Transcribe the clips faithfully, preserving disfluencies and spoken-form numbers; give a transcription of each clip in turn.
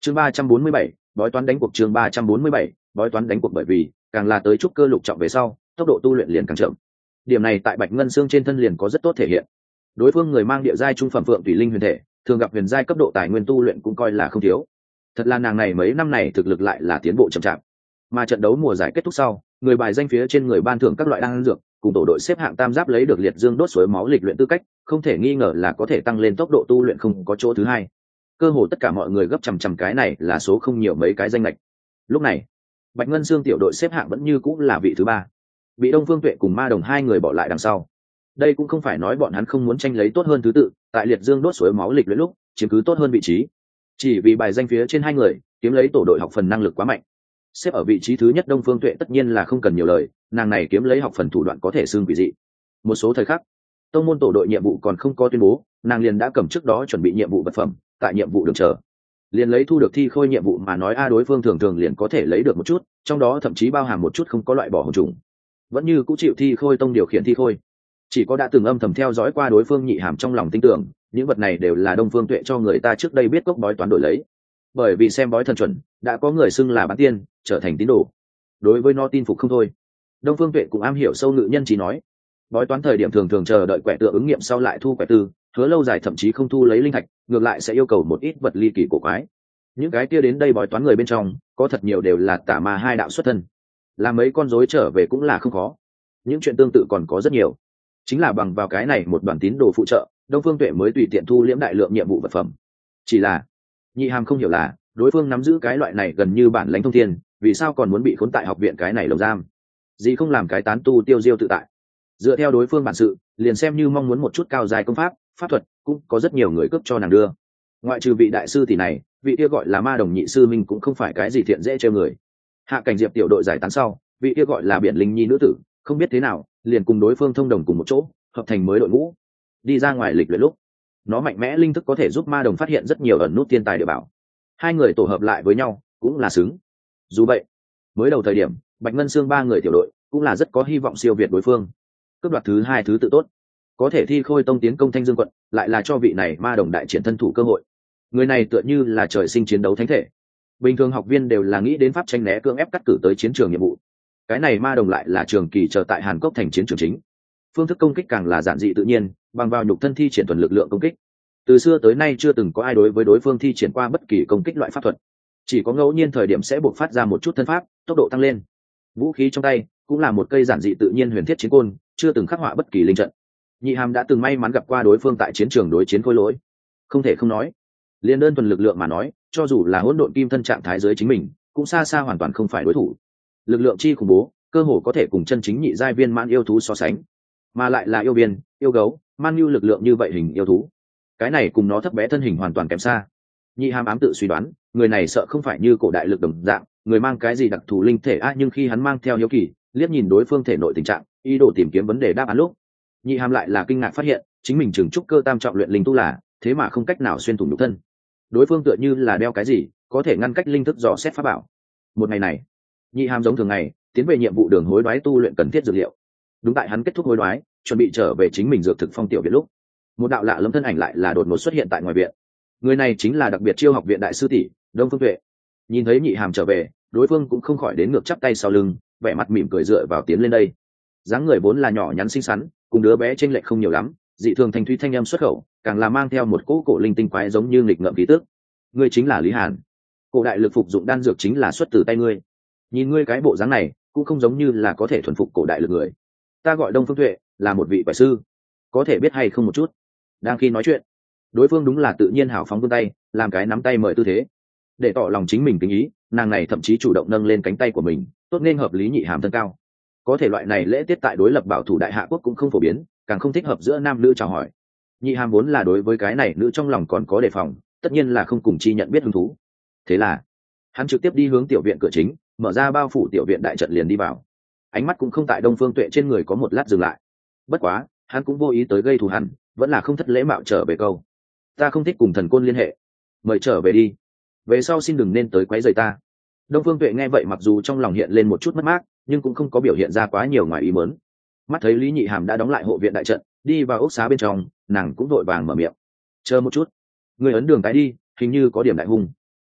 chương ba trăm bốn mươi bảy, bói toán đánh cuộc. chương ba trăm bốn mươi bảy, bói toán đánh cuộc. Bởi vì càng là tới trúc cơ lục trọng về sau, tốc độ tu luyện liền càng chậm. Điểm này tại Bạch Ngân Xương trên thân liền có rất tốt thể hiện. Đối phương người mang địa giai trung phẩm phượng tùy linh huyền thể, thường gặp huyền giai cấp độ tài nguyên tu luyện cũng coi là không thiếu. Thật là nàng này mấy năm này thực lực lại là tiến bộ chậm chạp. Mà trận đấu mùa giải kết thúc sau, người bài danh phía trên người ban thưởng các loại đan dược, cùng tổ đội xếp hạng tam giáp lấy được liệt dương đốt suối máu lịch luyện tư cách, không thể nghi ngờ là có thể tăng lên tốc độ tu luyện không có chỗ thứ hai. Cơ hồ tất cả mọi người gấp chằm chằm cái này là số không nhiều mấy cái danh lệch. Lúc này, Bạch Ngân Xương tiểu đội xếp hạng vẫn như cũng là vị thứ ba, bị Đông Phương Tuệ cùng Ma Đồng hai người bỏ lại đằng sau. Đây cũng không phải nói bọn hắn không muốn tranh lấy tốt hơn thứ tự, tại liệt dương đốt suối máu lịch luyện lúc chiếm cứ tốt hơn vị trí, chỉ vì bài danh phía trên hai người kiếm lấy tổ đội học phần năng lực quá mạnh. Xếp ở vị trí thứ nhất Đông Phương Tuệ tất nhiên là không cần nhiều lời, nàng này kiếm lấy học phần thủ đoạn có thể xương quỷ dị. Một số thời khắc, tông môn tổ đội nhiệm vụ còn không có tuyên bố, nàng liền đã cầm trước đó chuẩn bị nhiệm vụ vật phẩm, tại nhiệm vụ đường chờ. Liền lấy thu được thi khôi nhiệm vụ mà nói a đối phương thường thường liền có thể lấy được một chút, trong đó thậm chí bao hàm một chút không có loại bỏ hồn trùng. Vẫn như cũng chịu thi khôi tông điều khiển thi khôi. Chỉ có đã từng âm thầm theo dõi qua đối phương Nhị Hàm trong lòng tin tưởng, những vật này đều là Đông Phương Tuệ cho người ta trước đây biết cốc bói toán đổi lấy. Bởi vì xem bói thần chuẩn, đã có người xưng là bán tiên, trở thành tín đồ. Đối với nó tin phục không thôi. Đông Phương Tuệ cũng am hiểu sâu ngự nhân chỉ nói, bói toán thời điểm thường thường chờ đợi quẻ tượng ứng nghiệm sau lại thu quẻ tư, hứa lâu dài thậm chí không thu lấy linh thạch, ngược lại sẽ yêu cầu một ít vật ly kỳ cổ quái. Những cái kia đến đây bói toán người bên trong, có thật nhiều đều là tà ma hai đạo xuất thân. Làm mấy con rối trở về cũng là không khó. Những chuyện tương tự còn có rất nhiều. Chính là bằng vào cái này một đoàn tín đồ phụ trợ, Đông Phương Tuệ mới tùy tiện thu liễm đại lượng nhiệm vụ vật phẩm. Chỉ là Nhị Hàm không hiểu là đối phương nắm giữ cái loại này gần như bản lãnh thông thiên, vì sao còn muốn bị khốn tại học viện cái này lồng giam? Gì không làm cái tán tu tiêu diêu tự tại? Dựa theo đối phương bản sự, liền xem như mong muốn một chút cao dài công pháp, pháp thuật, cũng có rất nhiều người cướp cho nàng đưa. Ngoại trừ vị đại sư tỷ này, vị kia gọi là Ma Đồng nhị sư minh cũng không phải cái gì thiện dễ trêu người. Hạ Cảnh Diệp tiểu đội giải tán sau, vị kia gọi là Biển Linh Nhi nữ tử, không biết thế nào, liền cùng đối phương thông đồng cùng một chỗ, hợp thành mới đội ngũ. Đi ra ngoài lịch luyện lúc, nó mạnh mẽ linh thức có thể giúp Ma Đồng phát hiện rất nhiều ẩn nút thiên tài địa bảo. Hai người tổ hợp lại với nhau, cũng là xứng. Dù vậy, mới đầu thời điểm, Bạch Ngân Xương ba người tiểu đội cũng là rất có hy vọng siêu việt đối phương. Cướp đoạt thứ hai thứ tự tốt, có thể thi khôi tông tiến công Thanh Dương quận, lại là cho vị này Ma Đồng đại triển thân thủ cơ hội. Người này tựa như là trời sinh chiến đấu thánh thể. Bình thường học viên đều là nghĩ đến pháp tranh né cưỡng ép cắt cử tới chiến trường nhiệm vụ. Cái này Ma Đồng lại là trường kỳ chờ tại Hàn Cốc thành chiến trường chính. Phương thức công kích càng là giản dị tự nhiên, bằng vào nhục thân thi triển thuần lực lượng công kích. Từ xưa tới nay chưa từng có ai đối với đối phương thi triển qua bất kỳ công kích loại pháp thuật, chỉ có ngẫu nhiên thời điểm sẽ buộc phát ra một chút thân pháp, tốc độ tăng lên. Vũ khí trong tay cũng là một cây giản dị tự nhiên huyền thiết chiến côn, chưa từng khắc họa bất kỳ linh trận. Nhị Hàm đã từng may mắn gặp qua đối phương tại chiến trường đối chiến khôi lỗi, không thể không nói, liên đơn thuần lực lượng mà nói, cho dù là hỗn độn kim thân trạng thái dưới chính mình, cũng xa xa hoàn toàn không phải đối thủ. Lực lượng chi khủng bố, cơ hồ có thể cùng chân chính nhị giai viên mãn yêu thú so sánh, mà lại là yêu viên, yêu gấu, man nhu lực lượng như vậy hình yêu thú, cái này cùng nó thấp bé thân hình hoàn toàn kém xa. Nhị Hàm ám tự suy đoán, người này sợ không phải như cổ đại lực đồng dạng, người mang cái gì đặc thù linh thể a à, nhưng khi hắn mang theo hiếu kỳ, liếc nhìn đối phương thể nội tình trạng, ý đồ tìm kiếm vấn đề đáp án lúc, Nhị Hàm lại là kinh ngạc phát hiện, chính mình chừng trúc cơ tam trọng luyện linh tu là, thế mà không cách nào xuyên thủng nhục thân. Đối phương tựa như là đeo cái gì, có thể ngăn cách linh thức dò xét pháp bảo. Một ngày này, Nhị Hàm giống thường ngày, tiến về nhiệm vụ đường hối đoái tu luyện cần thiết dược liệu. Đúng tại hắn kết thúc hối đoái, chuẩn bị trở về chính mình dược thực phong tiểu viện lúc, một đạo lạ lẫm thân ảnh lại là đột ngột xuất hiện tại ngoài viện. Người này chính là đặc biệt chiêu học viện đại sư tỷ Đông Phương Tuệ. Nhìn thấy Nhị Hàm trở về, đối phương cũng không khỏi đến ngược chắp tay sau lưng, vẻ mặt mỉm cười dựa vào tiến lên đây. Dáng người vốn là nhỏ nhắn xinh xắn, cùng đứa bé chênh lệch không nhiều lắm, dị thường thanh thúy thanh âm xuất khẩu, càng là mang theo một cỗ cổ linh tinh quái giống như nghịch ngợm khí tức. Ngươi chính là Lý Hàn. Cổ đại lực phục dụng đan dược chính là xuất từ tay ngươi. Nhìn ngươi cái bộ dáng này, cũng không giống như là có thể thuần phục cổ đại lực người. Ta gọi Đông Phương Tuệ, là một vị quẻ sư, có thể biết hay không một chút. Đang khi nói chuyện, đối phương đúng là tự nhiên hào phóng vươn tay, làm cái nắm tay mời tư thế. Để tỏ lòng chính mình kính ý, nàng này thậm chí chủ động nâng lên cánh tay của mình, tốt nên hợp Lý Nhị Hàm thân cao. Có thể loại này lễ tiết tại đối lập bảo thủ đại hạ quốc cũng không phổ biến, càng không thích hợp giữa nam nữ chào hỏi. Nhị Hàm vốn là đối với cái này nữ trong lòng còn có đề phòng, tất nhiên là không cùng chi nhận biết hứng thú. Thế là hắn trực tiếp đi hướng tiểu viện cửa chính, mở ra bao phủ tiểu viện đại trận liền đi vào. Ánh mắt cũng không tại Đông Phương Tuệ trên người có một lát dừng lại. Bất quá hắn cũng vô ý tới gây thù hằn, vẫn là không thất lễ mạo trở về câu: ta không thích cùng thần côn liên hệ, mời trở về đi, về sau xin đừng nên tới quấy rầy ta. Đông Phương Tuệ nghe vậy mặc dù trong lòng hiện lên một chút mất mát, nhưng cũng không có biểu hiện ra quá nhiều ngoài ý muốn. Mắt thấy Lý Nhị Hàm đã đóng lại hộ viện đại trận, đi vào ốc xá bên trong, nàng cũng vội vàng mở miệng: chờ một chút, người ấn đường tái đi, hình như có điểm đại hung.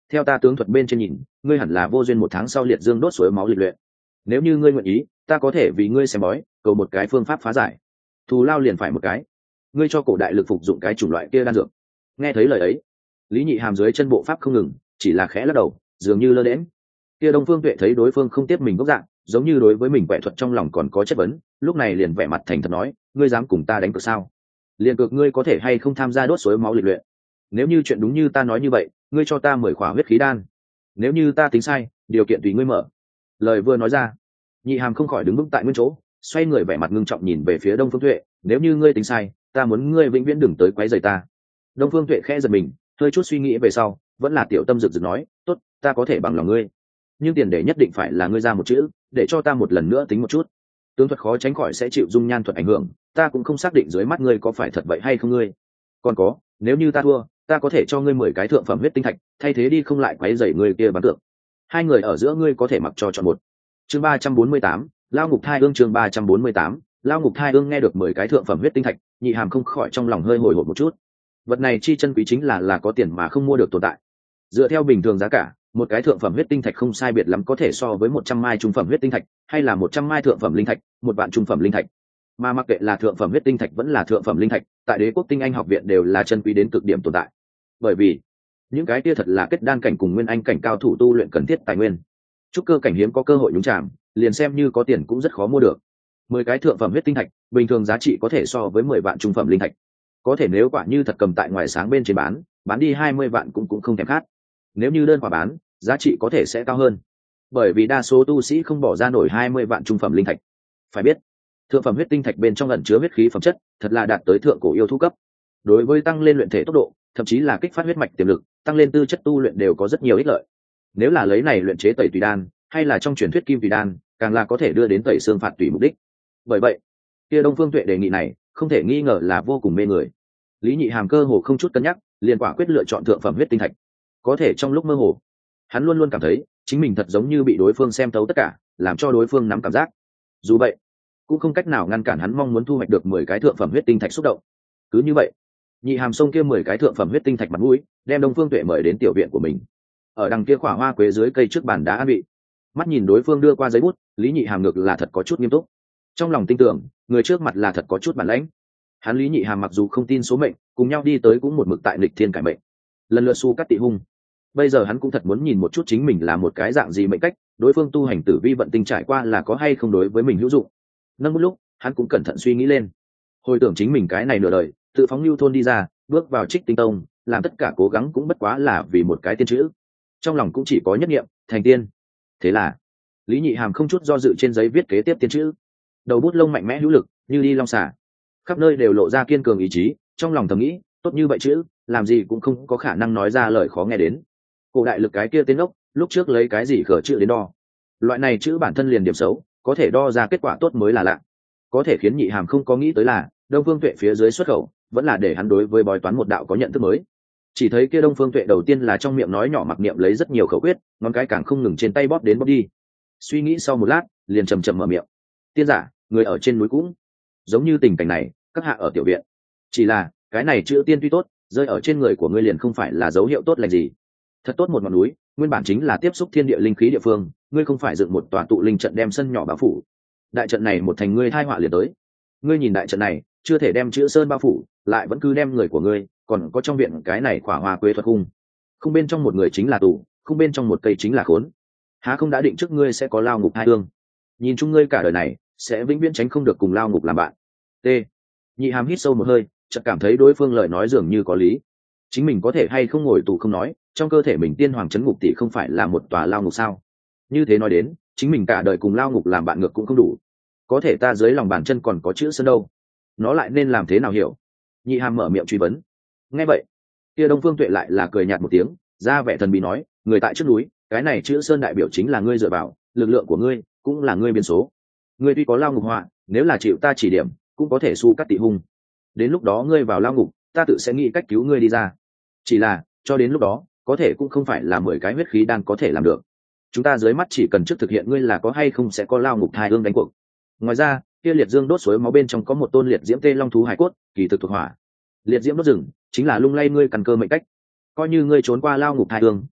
theo ta tướng thuật bên trên nhìn, ngươi hẳn là vô duyên một tháng sau liệt dương đốt suối máu lịch luyện. Nếu như ngươi nguyện ý, ta có thể vì ngươi xem bói, cầu một cái phương pháp phá giải. Thù lao liền phải một cái, ngươi cho cổ đại lực phục dụng cái chủng loại kia đan dược. Nghe thấy lời ấy, Lý Nhị Hàm dưới chân bộ pháp không ngừng, chỉ là khẽ lắc đầu, dường như lơ đễnh. Kia Đông Phương Tuệ thấy đối phương không tiếp mình gốc dạng, giống như đối với mình quẻ thuật trong lòng còn có chất vấn, lúc này liền vẻ mặt thành thật nói, ngươi dám cùng ta đánh cược sao? Liền cược ngươi có thể hay không tham gia đốt suối máu lịch luyện. Nếu như chuyện đúng như ta nói như vậy, ngươi cho ta mười khỏa huyết khí đan. Nếu như ta tính sai, điều kiện tùy ngươi mở. Lời vừa nói ra, Nhị Hàm không khỏi đứng vững tại nguyên chỗ, xoay người vẻ mặt ngưng trọng nhìn về phía Đông Phương Tuệ, nếu như ngươi tính sai, ta muốn ngươi vĩnh viễn đừng tới quấy rầy ta. Đông Phương Tuệ khẽ giật mình, hơi chút suy nghĩ về sau, vẫn là tiểu tâm rực rực nói, tốt, ta có thể bằng lòng ngươi, nhưng tiền đề nhất định phải là ngươi ra một chữ, để cho ta một lần nữa tính một chút. Tướng thuật khó tránh khỏi sẽ chịu dung nhan thuật ảnh hưởng, ta cũng không xác định dưới mắt ngươi có phải thật vậy hay không ngươi. Còn có, nếu như ta thua, ta có thể cho ngươi mười cái thượng phẩm huyết tinh thạch, thay thế đi không lại quấy rầy ngươi kia bán tượng. Hai người ở giữa ngươi có thể mặc cho chọn một. Chương ba trăm bốn mươi tám, Lao ngục thai ương chương ba trăm bốn mươi tám, Lao ngục thai ương nghe được mười cái thượng phẩm huyết tinh thạch, Nhị Hàm không khỏi trong lòng hơi hồi hộp một chút. Vật này chi chân quý chính là là có tiền mà không mua được tồn tại. Dựa theo bình thường giá cả, một cái thượng phẩm huyết tinh thạch không sai biệt lắm có thể so với một trăm mai trung phẩm huyết tinh thạch, hay là một trăm mai thượng phẩm linh thạch, một vạn trung phẩm linh thạch. Mà mặc kệ là thượng phẩm huyết tinh thạch vẫn là thượng phẩm linh thạch, tại Đế quốc Tinh Anh học viện đều là chân quý đến cực điểm tồn tại. Bởi vì những cái kia thật là kết đan cảnh cùng nguyên anh cảnh cao thủ tu luyện cần thiết tài nguyên. Trúc cơ cảnh hiếm có cơ hội nhúng chạm, liền xem như có tiền cũng rất khó mua được. Mười cái thượng phẩm huyết tinh thạch, bình thường giá trị có thể so với mười vạn trung phẩm linh thạch. Có thể nếu quả như thật cầm tại ngoài sáng bên trên bán, bán đi hai mươi vạn cũng cũng không thèm khát. Nếu như đơn quả bán, giá trị có thể sẽ cao hơn. Bởi vì đa số tu sĩ không bỏ ra nổi hai mươi vạn trung phẩm linh thạch. Phải biết, thượng phẩm huyết tinh thạch bên trong ẩn chứa huyết khí phẩm chất, thật là đạt tới thượng cổ yêu thú cấp. Đối với tăng lên luyện thể tốc độ, thậm chí là kích phát huyết mạch tiềm lực, tăng lên tư chất tu luyện đều có rất nhiều ích lợi. Nếu là lấy này luyện chế tẩy tùy đan, hay là trong truyền thuyết kim tùy đan, càng là có thể đưa đến tẩy xương phạt tùy mục đích. Bởi vậy, kia Đông Phương Tuệ đề nghị này, không thể nghi ngờ là vô cùng mê người. Lý Nhị Hàm cơ hồ không chút cân nhắc, liền quả quyết lựa chọn thượng phẩm huyết tinh thạch. Có thể trong lúc mơ hồ, hắn luôn luôn cảm thấy chính mình thật giống như bị đối phương xem thấu tất cả, làm cho đối phương nắm cảm giác. Dù vậy, cũng không cách nào ngăn cản hắn mong muốn thu hoạch được mười cái thượng phẩm huyết tinh thạch xúc động. Cứ như vậy, Nhị Hàm xông kia mười cái thượng phẩm huyết tinh thạch mặt mũi, đem Đông Phương Tuệ mời đến tiểu viện của mình. Ở đằng kia khỏa hoa quế dưới cây trước bàn đá an vị, mắt nhìn đối phương đưa qua giấy bút, Lý Nhị Hàm ngược là thật có chút nghiêm túc. Trong lòng tin tưởng, người trước mặt là thật có chút bản lãnh. Hắn Lý Nhị Hàm mặc dù không tin số mệnh, cùng nhau đi tới cũng một mực tại nghịch thiên cải mệnh, lần lượt su cắt tị hung. Bây giờ hắn cũng thật muốn nhìn một chút chính mình là một cái dạng gì mệnh cách, đối phương tu hành tử vi vận tinh trải qua là có hay không đối với mình hữu dụng. Nâng một lúc, hắn cũng cẩn thận suy nghĩ lên, hồi tưởng chính mình cái này nửa đời, tự phóng lưu thôn đi ra, bước vào Trích Tinh Tông, làm tất cả cố gắng cũng bất quá là vì một cái tiên chữ. Trong lòng cũng chỉ có nhất niệm, thành tiên. Thế là, Lý Nhị Hàm không chút do dự trên giấy viết kế tiếp tiên chữ. Đầu bút lông mạnh mẽ hữu lực, như đi long xả. Khắp nơi đều lộ ra kiên cường ý chí, trong lòng thầm nghĩ, tốt như vậy chữ, làm gì cũng không có khả năng nói ra lời khó nghe đến. Cổ đại lực cái kia tên ốc, lúc trước lấy cái gì khở chữ đến đo. Loại này chữ bản thân liền điểm xấu, có thể đo ra kết quả tốt mới là lạ. Có thể khiến Nhị Hàm không có nghĩ tới là, Đông Phương Tuệ phía dưới xuất khẩu, vẫn là để hắn đối với bói toán một đạo có nhận thức mới. Chỉ thấy kia Đông Phương Tuệ đầu tiên là trong miệng nói nhỏ mặc niệm lấy rất nhiều khẩu quyết, ngón cái càng không ngừng trên tay bóp đến bóp đi. Suy nghĩ sau một lát, liền chầm chậm mở miệng. Tiên giả, người ở trên núi cũng giống như tình cảnh này, các hạ ở tiểu viện. Chỉ là, cái này chữ tiên tuy tốt, rơi ở trên người của ngươi liền không phải là dấu hiệu tốt lành gì. Thật tốt một ngọn núi, nguyên bản chính là tiếp xúc thiên địa linh khí địa phương, ngươi không phải dựng một tòa tụ linh trận đem sân nhỏ bao phủ. Đại trận này một thành ngươi thai họa liền tới. Ngươi nhìn đại trận này, chưa thể đem chữ sơn bao phủ, lại vẫn cứ đem người của ngươi, còn có trong viện cái này khỏa hoa quế thuật khung. Không bên trong một người chính là tù, không bên trong một cây chính là khốn. Há không đã định trước ngươi sẽ có lao ngục hai hương. Nhìn chung ngươi cả đời này, sẽ vĩnh viễn tránh không được cùng lao ngục làm bạn. T. Nhị Hàm hít sâu một hơi, chợt cảm thấy đối phương lời nói dường như có lý. Chính mình có thể hay không ngồi tù không nói, trong cơ thể mình tiên hoàng chấn ngục tỷ không phải là một tòa lao ngục sao? Như thế nói đến, chính mình cả đời cùng lao ngục làm bạn ngược cũng không đủ. Có thể ta dưới lòng bàn chân còn có chữ sơn đâu, nó lại nên làm thế nào hiểu? Nhị Hàm mở miệng truy vấn. Nghe vậy, kia Đông Phương Tuệ lại là cười nhạt một tiếng, ra vẻ thần bí nói, người tại trước núi, cái này chữ sơn đại biểu chính là ngươi dựa vào, lực lượng của ngươi cũng là ngươi biên số. Ngươi tuy có lao ngục họa, nếu là chịu ta chỉ điểm, cũng có thể su cắt tị hung. Đến lúc đó ngươi vào lao ngục, ta tự sẽ nghĩ cách cứu ngươi đi ra. Chỉ là, cho đến lúc đó, có thể cũng không phải là mười cái huyết khí đan có thể làm được. Chúng ta dưới mắt chỉ cần trước thực hiện ngươi là có hay không sẽ có lao ngục thai ương đánh cuộc. Ngoài ra, kia liệt dương đốt suối máu bên trong có một tôn liệt diễm tê long thú hải cốt, kỳ thực thuộc hỏa. Liệt diễm đốt rừng, chính là lung lay ngươi căn cơ mệnh cách. Coi như ngươi trốn qua lao ngục thai ương,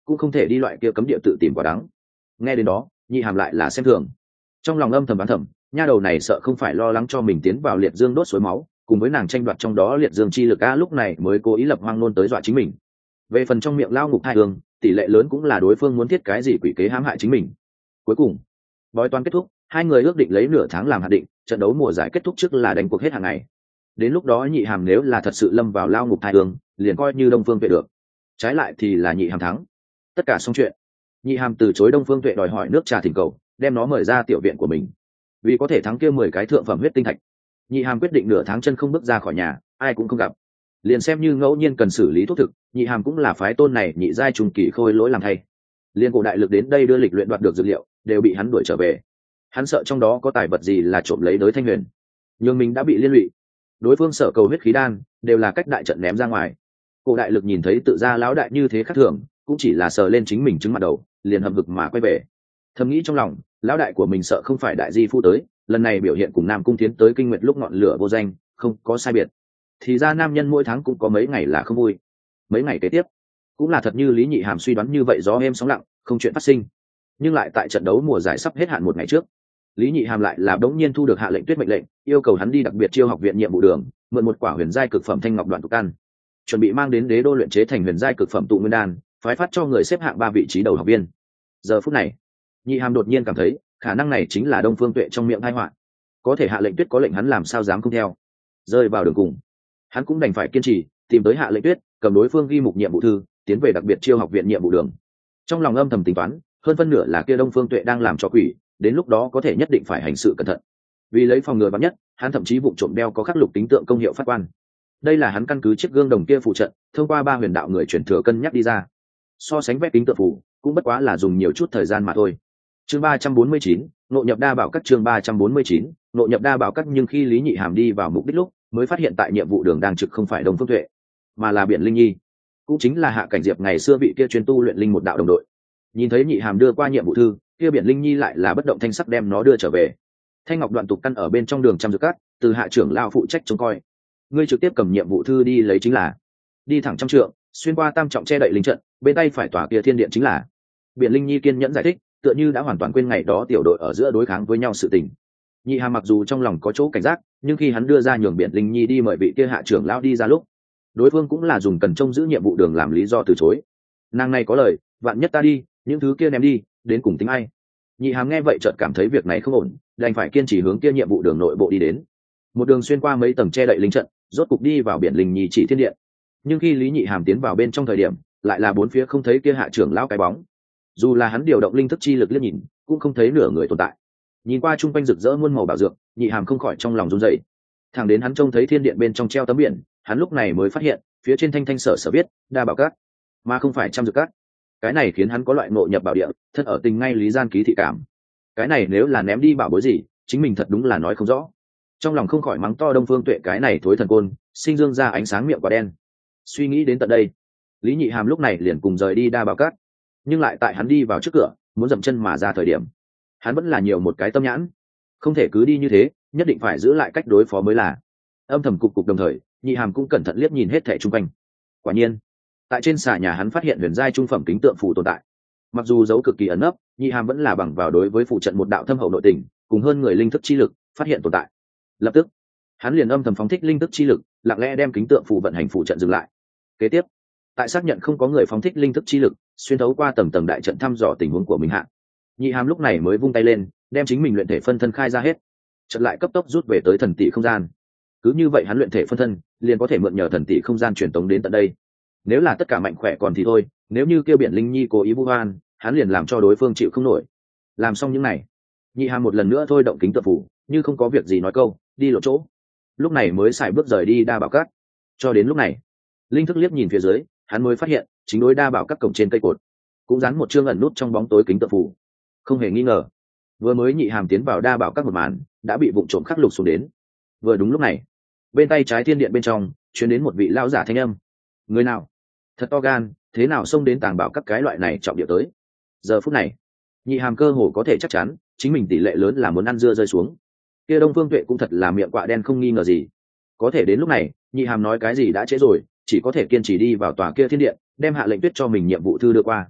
cũng không thể đi loại kia cấm địa tự tìm quả đắng. Nghe đến đó nhị hàm lại là xem thường, trong lòng âm thầm bán thầm, nha đầu này sợ không phải lo lắng cho mình tiến vào liệt dương đốt suối máu cùng với nàng tranh đoạt trong đó liệt dương chi lực a, lúc này mới cố ý lập hoang nôn tới dọa chính mình. Về phần trong miệng lao ngục hai hương, tỷ lệ lớn cũng là đối phương muốn thiết cái gì quỷ kế hãm hại chính mình. Cuối cùng bói toán kết thúc, hai người ước định lấy nửa tháng làm hạt định, trận đấu mùa giải kết thúc trước là đánh cuộc hết hàng ngày. Đến lúc đó nhị hàm nếu là thật sự lâm vào lao ngục hai hương, liền coi như Đông Phương Tuệ được, trái lại thì là nhị hàm thắng. Tất cả xong chuyện, nhị hàm từ chối Đông Phương Tuệ đòi hỏi nước trà thỉnh cầu, đem nó mời ra tiểu viện của mình. Vì có thể thắng kia mười cái thượng phẩm huyết tinh thạch, nhị hàm quyết định nửa tháng chân không bước ra khỏi nhà, ai cũng không gặp. Liền xem như ngẫu nhiên cần xử lý thuốc thực, nhị hàm cũng là phái tôn này nhị giai trùng kỳ khôi lỗi làm thay. Liên cổ đại lực đến đây đưa lịch luyện đoạt được dược liệu, đều bị hắn đuổi trở về. Hắn sợ trong đó có tài vật gì là trộm lấy đới Thanh Huyền, nhưng mình đã bị liên lụy. Đối phương sợ cầu huyết khí đan, đều là cách đại trận ném ra ngoài. Cổ đại lực nhìn thấy tự gia lão đại như thế khác thường, cũng chỉ là sờ lên chính mình trứng mặt đầu, liền hậm hực mà quay về. Thầm nghĩ trong lòng, lão đại của mình sợ không phải đại di phu tới, lần này biểu hiện cùng Nam Cung Thiến tới Kinh Nguyệt lúc ngọn lửa vô danh, không có sai biệt. Thì ra nam nhân mỗi tháng cũng có mấy ngày là không vui. Mấy ngày kế tiếp, cũng là thật như Lý Nhị Hàm suy đoán như vậy, gió êm sóng lặng, không chuyện phát sinh. Nhưng lại tại trận đấu mùa giải sắp hết hạn một ngày trước, Lý Nhị Hàm lại là đống nhiên thu được hạ lệnh tuyết mệnh lệnh, yêu cầu hắn đi đặc biệt chiêu học viện nhiệm vụ đường, mượn một quả huyền giai cực phẩm thanh ngọc đoạn tụ căn, chuẩn bị mang đến đế đô luyện chế thành huyền giai cực phẩm tụ nguyên đan, phái phát cho người xếp hạng ba vị trí đầu học viên. Giờ phút này, Nhị Hàm đột nhiên cảm thấy, khả năng này chính là Đông Phương Tuệ trong miệng tai họa. Có thể hạ lệnh tuyết có lệnh hắn làm sao dám không theo. Rơi vào đường cùng, hắn cũng đành phải kiên trì, tìm tới hạ lệnh tuyết, cầm đối phương ghi mục nhiệm vụ thư, tiến về đặc biệt chiêu học viện nhiệm vụ đường. Trong lòng âm thầm tính toán, hơn phân nửa là kia Đông Phương Tuệ đang làm cho quỷ, đến lúc đó có thể nhất định phải hành sự cẩn thận. Vì lấy phòng ngừa vắn nhất, hắn thậm chí vụ trộm đeo có khắc lục tính tượng công hiệu phát quan. Đây là hắn căn cứ chiếc gương đồng kia phụ trận, thông qua ba huyền đạo người truyền thừa cân nhắc đi ra. So sánh vẽ tính tượng phù, cũng bất quá là dùng nhiều chút thời gian mà thôi. Chương ba trăm bốn mươi chín, nội nhập đa bảo các chương ba trăm bốn mươi chín, nội nhập đa bảo các, nhưng khi Lý Nhị Hàm đi vào mục đích lúc, mới phát hiện tại nhiệm vụ đường đang trực không phải Đông Phương Tuệ, mà là Biển Linh Nhi, cũng chính là Hạ Cảnh Diệp ngày xưa vị kia chuyên tu luyện linh một đạo đồng đội. Nhìn thấy Nhị Hàm đưa qua nhiệm vụ thư, kia Biển Linh Nhi lại là bất động thanh sắc đem nó đưa trở về. Thanh ngọc đoạn tục căn ở bên trong đường trăm dược cát, từ hạ trưởng lão phụ trách trông coi. Ngươi trực tiếp cầm nhiệm vụ thư đi lấy chính là. Đi thẳng trăm trượng, xuyên qua tam trọng che đậy linh trận, bên tay phải tòa kia thiên điện chính là. Biển Linh Nhi kiên nhẫn giải thích, tựa như đã hoàn toàn quên ngày đó tiểu đội ở giữa đối kháng với nhau sự tình. Nhị Hàm mặc dù trong lòng có chỗ cảnh giác, nhưng khi hắn đưa ra nhường Biển Linh Nhi đi mời vị kia hạ trưởng lão đi ra lúc, đối phương cũng là dùng cần trông giữ nhiệm vụ đường làm lý do từ chối. Nàng này có lời, vạn nhất ta đi, những thứ kia ném đi, đến cùng tính ai? Nhị Hàm nghe vậy chợt cảm thấy việc này không ổn, đành phải kiên trì hướng kia nhiệm vụ đường nội bộ đi đến. Một đường xuyên qua mấy tầng che đậy linh trận, rốt cục đi vào Biển Linh Nhi chỉ thiên điện. Nhưng khi Lý Nhị Hàm tiến vào bên trong thời điểm, lại là bốn phía không thấy kia hạ trưởng lão cái bóng. Dù là hắn điều động linh thức chi lực liếc nhìn, cũng không thấy nửa người tồn tại. Nhìn qua trung quanh rực rỡ muôn màu bảo dược, Nhị Hàm không khỏi trong lòng run rẩy. Thẳng đến hắn trông thấy thiên điện bên trong treo tấm biển, hắn lúc này mới phát hiện, phía trên thanh thanh sở sở viết đa bảo các, mà không phải trăm dược các. Cái này khiến hắn có loại ngộ nhập bảo địa, thân ở tình ngay lý gian ký thị cảm. Cái này nếu là ném đi bảo bối gì, chính mình thật đúng là nói không rõ. Trong lòng không khỏi mắng to Đông Phương Tuệ cái này thối thần côn, sinh dương ra ánh sáng miệng quả đen. Suy nghĩ đến tận đây, Lý Nhị Hàm lúc này liền cùng rời đi đa bảo các. Nhưng lại tại hắn đi vào trước cửa, muốn dậm chân mà ra thời điểm, hắn vẫn là nhiều một cái tâm nhãn, không thể cứ đi như thế, nhất định phải giữ lại cách đối phó mới là. Âm thầm cục cục đồng thời, Nhị Hàm cũng cẩn thận liếc nhìn hết thảy xung quanh. Quả nhiên, tại trên xà nhà hắn phát hiện huyền giai trung phẩm kính tượng phù tồn tại. Mặc dù dấu cực kỳ ẩn nấp, Nhị Hàm vẫn là bằng vào đối với phụ trận một đạo thâm hậu nội tình, cùng hơn người linh thức chi lực, phát hiện tồn tại. Lập tức, hắn liền âm thầm phóng thích linh thức chi lực, lặng lẽ đem kính tượng phù vận hành phụ trận dừng lại. Kế tiếp, tại xác nhận không có người phóng thích linh thức chi lực, xuyên thấu qua tầng tầng đại trận thăm dò tình huống của mình hạ, Nhị Hàm lúc này mới vung tay lên, đem chính mình luyện thể phân thân khai ra hết, trận lại cấp tốc rút về tới thần tỷ không gian. Cứ như vậy hắn luyện thể phân thân, liền có thể mượn nhờ thần tỷ không gian truyền tống đến tận đây. Nếu là tất cả mạnh khỏe còn thì thôi, nếu như kêu Biển Linh Nhi cố ý vu oan, hắn liền làm cho đối phương chịu không nổi. Làm xong những này, Nhị Hàm một lần nữa thôi động kính tượng phủ, như không có việc gì nói câu, đi lộ chỗ. Lúc này mới xài bước rời đi đa bảo các. Cho đến lúc này, linh thức liếc nhìn phía dưới, hắn mới phát hiện, chính đối đa bảo các cổng trên cây cột, cũng dán một chương ẩn nút trong bóng tối kính tượng phủ. Không hề nghi ngờ, vừa mới Nhị Hàm tiến vào đa bảo các một màn, đã bị vụng trộm khắc lục xuống đến. Vừa đúng lúc này, bên tay trái thiên điện bên trong truyền đến một vị lão giả thanh âm. Người nào? Thật to gan, thế nào xông đến tàng bảo các cái loại này trọng địa tới? Giờ phút này, Nhị Hàm cơ hồ có thể chắc chắn, chính mình tỷ lệ lớn là muốn ăn dưa rơi xuống. Kia Đông Phương Tuệ cũng thật là miệng quạ đen không nghi ngờ gì. Có thể đến lúc này, Nhị Hàm nói cái gì đã trễ rồi, chỉ có thể kiên trì đi vào tòa kia thiên điện, đem hạ lệnh tuyết cho mình nhiệm vụ thư đưa qua.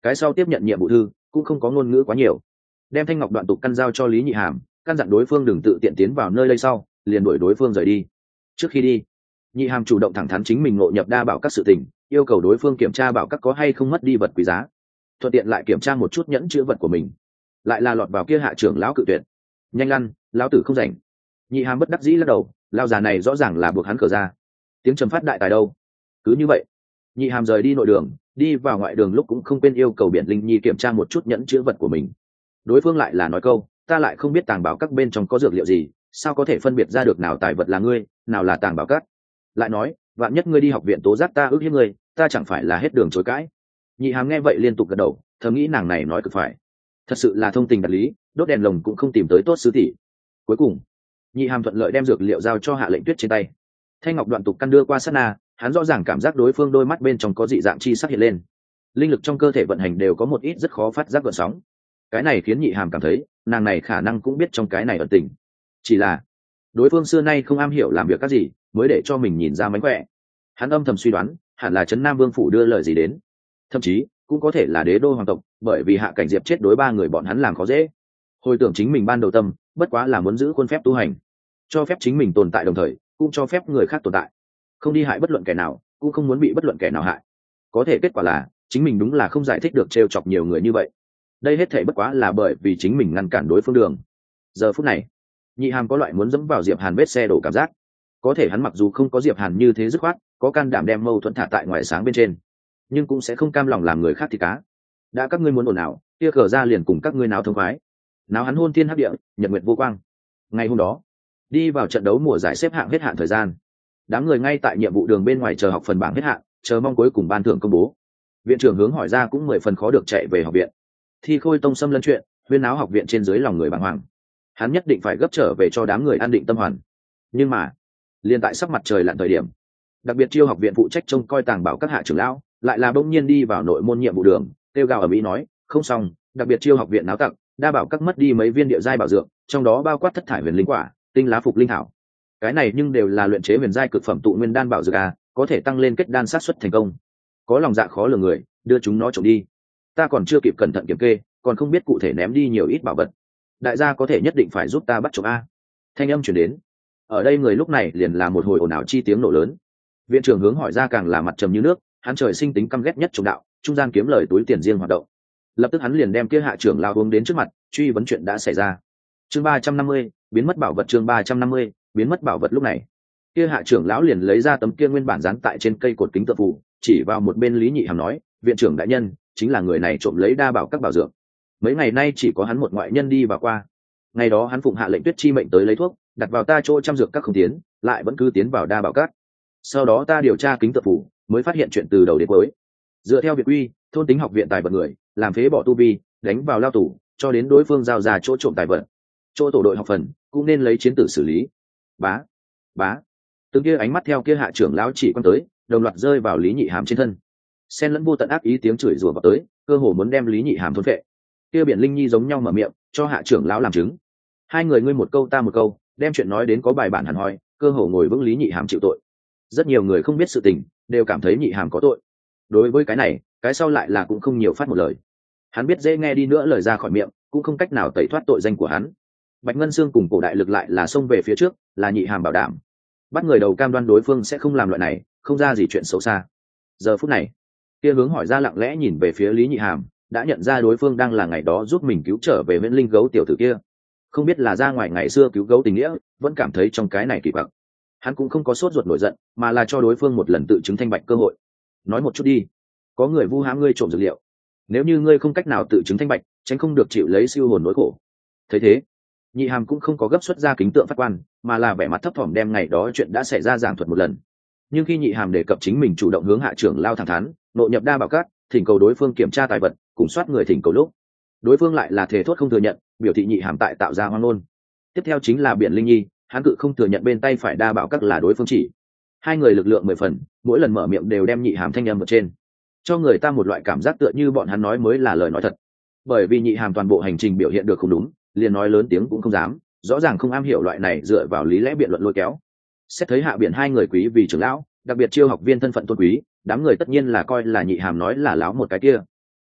cái sau tiếp nhận nhiệm vụ thư cũng không có ngôn ngữ quá nhiều, đem thanh ngọc đoạn tục căn giao cho lý nhị hàm, căn dặn đối phương đừng tự tiện tiến vào nơi đây, sau liền đuổi đối phương rời đi. Trước khi đi, nhị hàm chủ động thẳng thắn chính mình ngộ nhập đa bảo các sự tình, yêu cầu đối phương kiểm tra bảo các có hay không mất đi vật quý giá, thuận tiện lại kiểm tra một chút nhẫn chữ vật của mình. Lại là lọt vào kia hạ trưởng lão cự tuyệt. Nhanh lăn, lão tử không rảnh. Nhị hàm bất đắc dĩ lắc đầu, lao già này rõ ràng là buộc hắn cờ ra. Tiếng trầm phát đại tài đâu. Cứ như vậy, nhị hàm rời đi nội đường, đi vào ngoại đường lúc cũng không quên yêu cầu Biển Linh Nhi kiểm tra một chút nhẫn chữ vật của mình. Đối phương lại là nói câu, ta lại không biết tàng bảo các bên trong có dược liệu gì, sao có thể phân biệt ra được nào tài vật là ngươi, nào là tàng bảo các. Lại nói, vạn nhất ngươi đi học viện tố giác ta ước hiếp ngươi, ta chẳng phải là hết đường chối cãi. Nhị hàm nghe vậy liên tục gật đầu, thầm nghĩ nàng này nói cực phải, thật sự là thông tình đạt lý, đốt đèn lồng cũng không tìm tới tốt sứ tỷ. Cuối cùng, nhị hàm thuận lợi đem dược liệu giao cho Hạ Lệnh Tuyết trên tay. Thanh ngọc đoạn tục căn đưa qua sát na, hắn rõ ràng cảm giác đối phương đôi mắt bên trong có dị dạng chi sắc hiện lên, linh lực trong cơ thể vận hành đều có một ít rất khó phát giác gợn sóng. Cái này khiến nhị hàm cảm thấy nàng này khả năng cũng biết trong cái này ẩn tình, chỉ là đối phương xưa nay không am hiểu làm việc các gì, mới để cho mình nhìn ra mánh khỏe. Hắn âm thầm suy đoán hẳn là Trấn Nam Vương phủ đưa lời gì đến, thậm chí cũng có thể là đế đô hoàng tộc, bởi vì Hạ Cảnh Diệp chết đối ba người bọn hắn làm khó dễ. Hồi tưởng chính mình ban đầu tâm bất quá là muốn giữ khuôn phép tu hành, cho phép chính mình tồn tại đồng thời cũng cho phép người khác tồn tại, không đi hại bất luận kẻ nào, cũng không muốn bị bất luận kẻ nào hại. Có thể kết quả là chính mình đúng là không giải thích được trêu chọc nhiều người như vậy. Đây hết thể bất quá là bởi vì chính mình ngăn cản đối phương đường. Giờ phút này, nhị hàm có loại muốn dẫm vào Diệp Hàn vết xe đổ cảm giác. Có thể hắn mặc dù không có Diệp Hàn như thế dứt khoát, có can đảm đem mâu thuẫn thả tại ngoài sáng bên trên, nhưng cũng sẽ không cam lòng làm người khác thì cá. Đã các ngươi muốn ồn ào, kia cờ ra liền cùng các ngươi náo thông khoái. Náo hắn hôn thiên hấp địa, nhật nguyệt vô quang. Ngày hôm đó, đi vào trận đấu mùa giải xếp hạng hết hạn thời gian, đám người ngay tại nhiệm vụ đường bên ngoài chờ học phần bảng hết hạn, chờ mong cuối cùng ban thưởng công bố. Viện trưởng Hướng hỏi ra cũng mười phần khó được chạy về học viện. Thi Khôi Tông xâm lấn chuyện, huyên náo học viện trên dưới lòng người bàng hoàng. Hắn nhất định phải gấp trở về cho đám người an định tâm hoàn. Nhưng mà, liên tại sắp mặt trời lặn thời điểm, đặc biệt chiêu học viện phụ trách trông coi tàng bảo các hạ trưởng lão lại là bỗng nhiên đi vào nội môn nhiệm vụ đường, kêu gào ở mỹ nói, không xong, đặc biệt chiêu học viện náo tặc, đa bảo các mất đi mấy viên địa giai bảo dược, trong đó bao quát thất thải huyền linh quả, tinh lá phục linh thảo. Cái này nhưng đều là luyện chế huyền giai cực phẩm tụ nguyên đan bảo dược a, có thể tăng lên kết đan sát suất thành công. Có lòng dạ khó lường người, đưa chúng nó trộm đi. Ta còn chưa kịp cẩn thận kiểm kê, còn không biết cụ thể ném đi nhiều ít bảo vật. Đại gia có thể nhất định phải giúp ta bắt trộm a. Thanh âm truyền đến. Ở đây người lúc này liền là một hồi ồn ào chi tiếng nổ lớn. Viện trưởng Hướng hỏi ra càng là mặt trầm như nước, hắn trời sinh tính căm ghét nhất trộm đạo, trung gian kiếm lời túi tiền riêng hoạt động. Lập tức hắn liền đem kia hạ trưởng lao hướng đến trước mặt, truy vấn chuyện đã xảy ra. Chương ba trăm năm mươi, biến mất bảo vật. Chương ba trăm năm mươi, biến mất bảo vật. Lúc này, kia hạ trưởng lão liền lấy ra tấm kia nguyên bản dán tại trên cây cột kính tượng phù, chỉ vào một bên Lý Nhị Hàm nói, viện trưởng đại nhân, chính là người này trộm lấy đa bảo các bảo dược. Mấy ngày nay chỉ có hắn một ngoại nhân đi vào qua. Ngày đó hắn phụng Hạ Lệnh Tuyết chi mệnh tới lấy thuốc, đặt vào ta chỗ trăm dược các không tiến, lại vẫn cứ tiến vào đa bảo các. Sau đó ta điều tra kính tượng phù, mới phát hiện chuyện từ đầu đến cuối. Dựa theo việc quy, thôn tính học viện tài vật người, làm phế bỏ tu vi, đánh vào lao tù, cho đến đối phương giao ra chỗ trộm tài vật. Chỗ tổ đội học phần cũng nên lấy chiến tử xử lý. Bá, bá. Từng kia ánh mắt theo kia hạ trưởng lão chỉ quan tới, đồng loạt rơi vào Lý Nhị Hàm trên thân. Xen lẫn vô tận ác ý tiếng chửi rủa vào tới, cơ hồ muốn đem Lý Nhị Hàm thôn phệ. Kia Biển Linh Nhi giống nhau mở miệng, cho hạ trưởng lão làm chứng. Hai người ngươi một câu ta một câu, đem chuyện nói đến có bài bản hẳn hoi, cơ hồ ngồi vững Lý Nhị Hàm chịu tội. Rất nhiều người không biết sự tình, đều cảm thấy Nhị Hàm có tội. Đối với cái này, cái sau lại là cũng không nhiều phát một lời. Hắn biết dễ nghe đi nữa lời ra khỏi miệng, cũng không cách nào tẩy thoát tội danh của hắn. Bạch Ngân Xương cùng cổ đại lực lại là xông về phía trước, là Nhị Hàm bảo đảm, bắt người đầu cam đoan đối phương sẽ không làm loại này, không ra gì chuyện xấu xa. Giờ phút này, kia Hướng hỏi ra lặng lẽ nhìn về phía Lý Nhị Hàm, đã nhận ra đối phương đang là ngày đó giúp mình cứu trở về Viễn Linh gấu tiểu tử kia. Không biết là ra ngoài ngày xưa cứu gấu tình nghĩa, vẫn cảm thấy trong cái này kỳ quặc. Hắn cũng không có sốt ruột nổi giận, mà là cho đối phương một lần tự chứng thanh bạch cơ hội. Nói một chút đi, có người vu hãm ngươi trộm dược liệu, nếu như ngươi không cách nào tự chứng thanh bạch, tránh không được chịu lấy siêu hồn nỗi khổ. Thấy thế, Nhị Hàm cũng không có gấp xuất ra kính tượng phát quan, mà là vẻ mặt thấp thỏm đem ngày đó chuyện đã xảy ra giảng thuật một lần. Nhưng khi Nhị Hàm đề cập chính mình chủ động hướng hạ trưởng lao thẳng thắn, nội nhập đa bảo các, thỉnh cầu đối phương kiểm tra tài vật, cùng soát người thỉnh cầu lúc, đối phương lại là thề thốt không thừa nhận, biểu thị Nhị Hàm tại tạo ra hoang ngôn. Tiếp theo chính là Biển Linh Nhi, hắn cự không thừa nhận bên tay phải đa bảo các là đối phương chỉ. Hai người lực lượng mười phần, mỗi lần mở miệng đều đem Nhị Hàm thanh âm ở trên, cho người ta một loại cảm giác tựa như bọn hắn nói mới là lời nói thật. Bởi vì Nhị Hàm toàn bộ hành trình biểu hiện được không đúng, liền nói lớn tiếng cũng không dám, rõ ràng không am hiểu loại này dựa vào lý lẽ biện luận lôi kéo. Xét thấy Hạ Biển hai người quý vì trưởng lão, đặc biệt chiêu học viên thân phận tôn quý, đám người tất nhiên là coi là Nhị Hàm nói là láo một cái kia.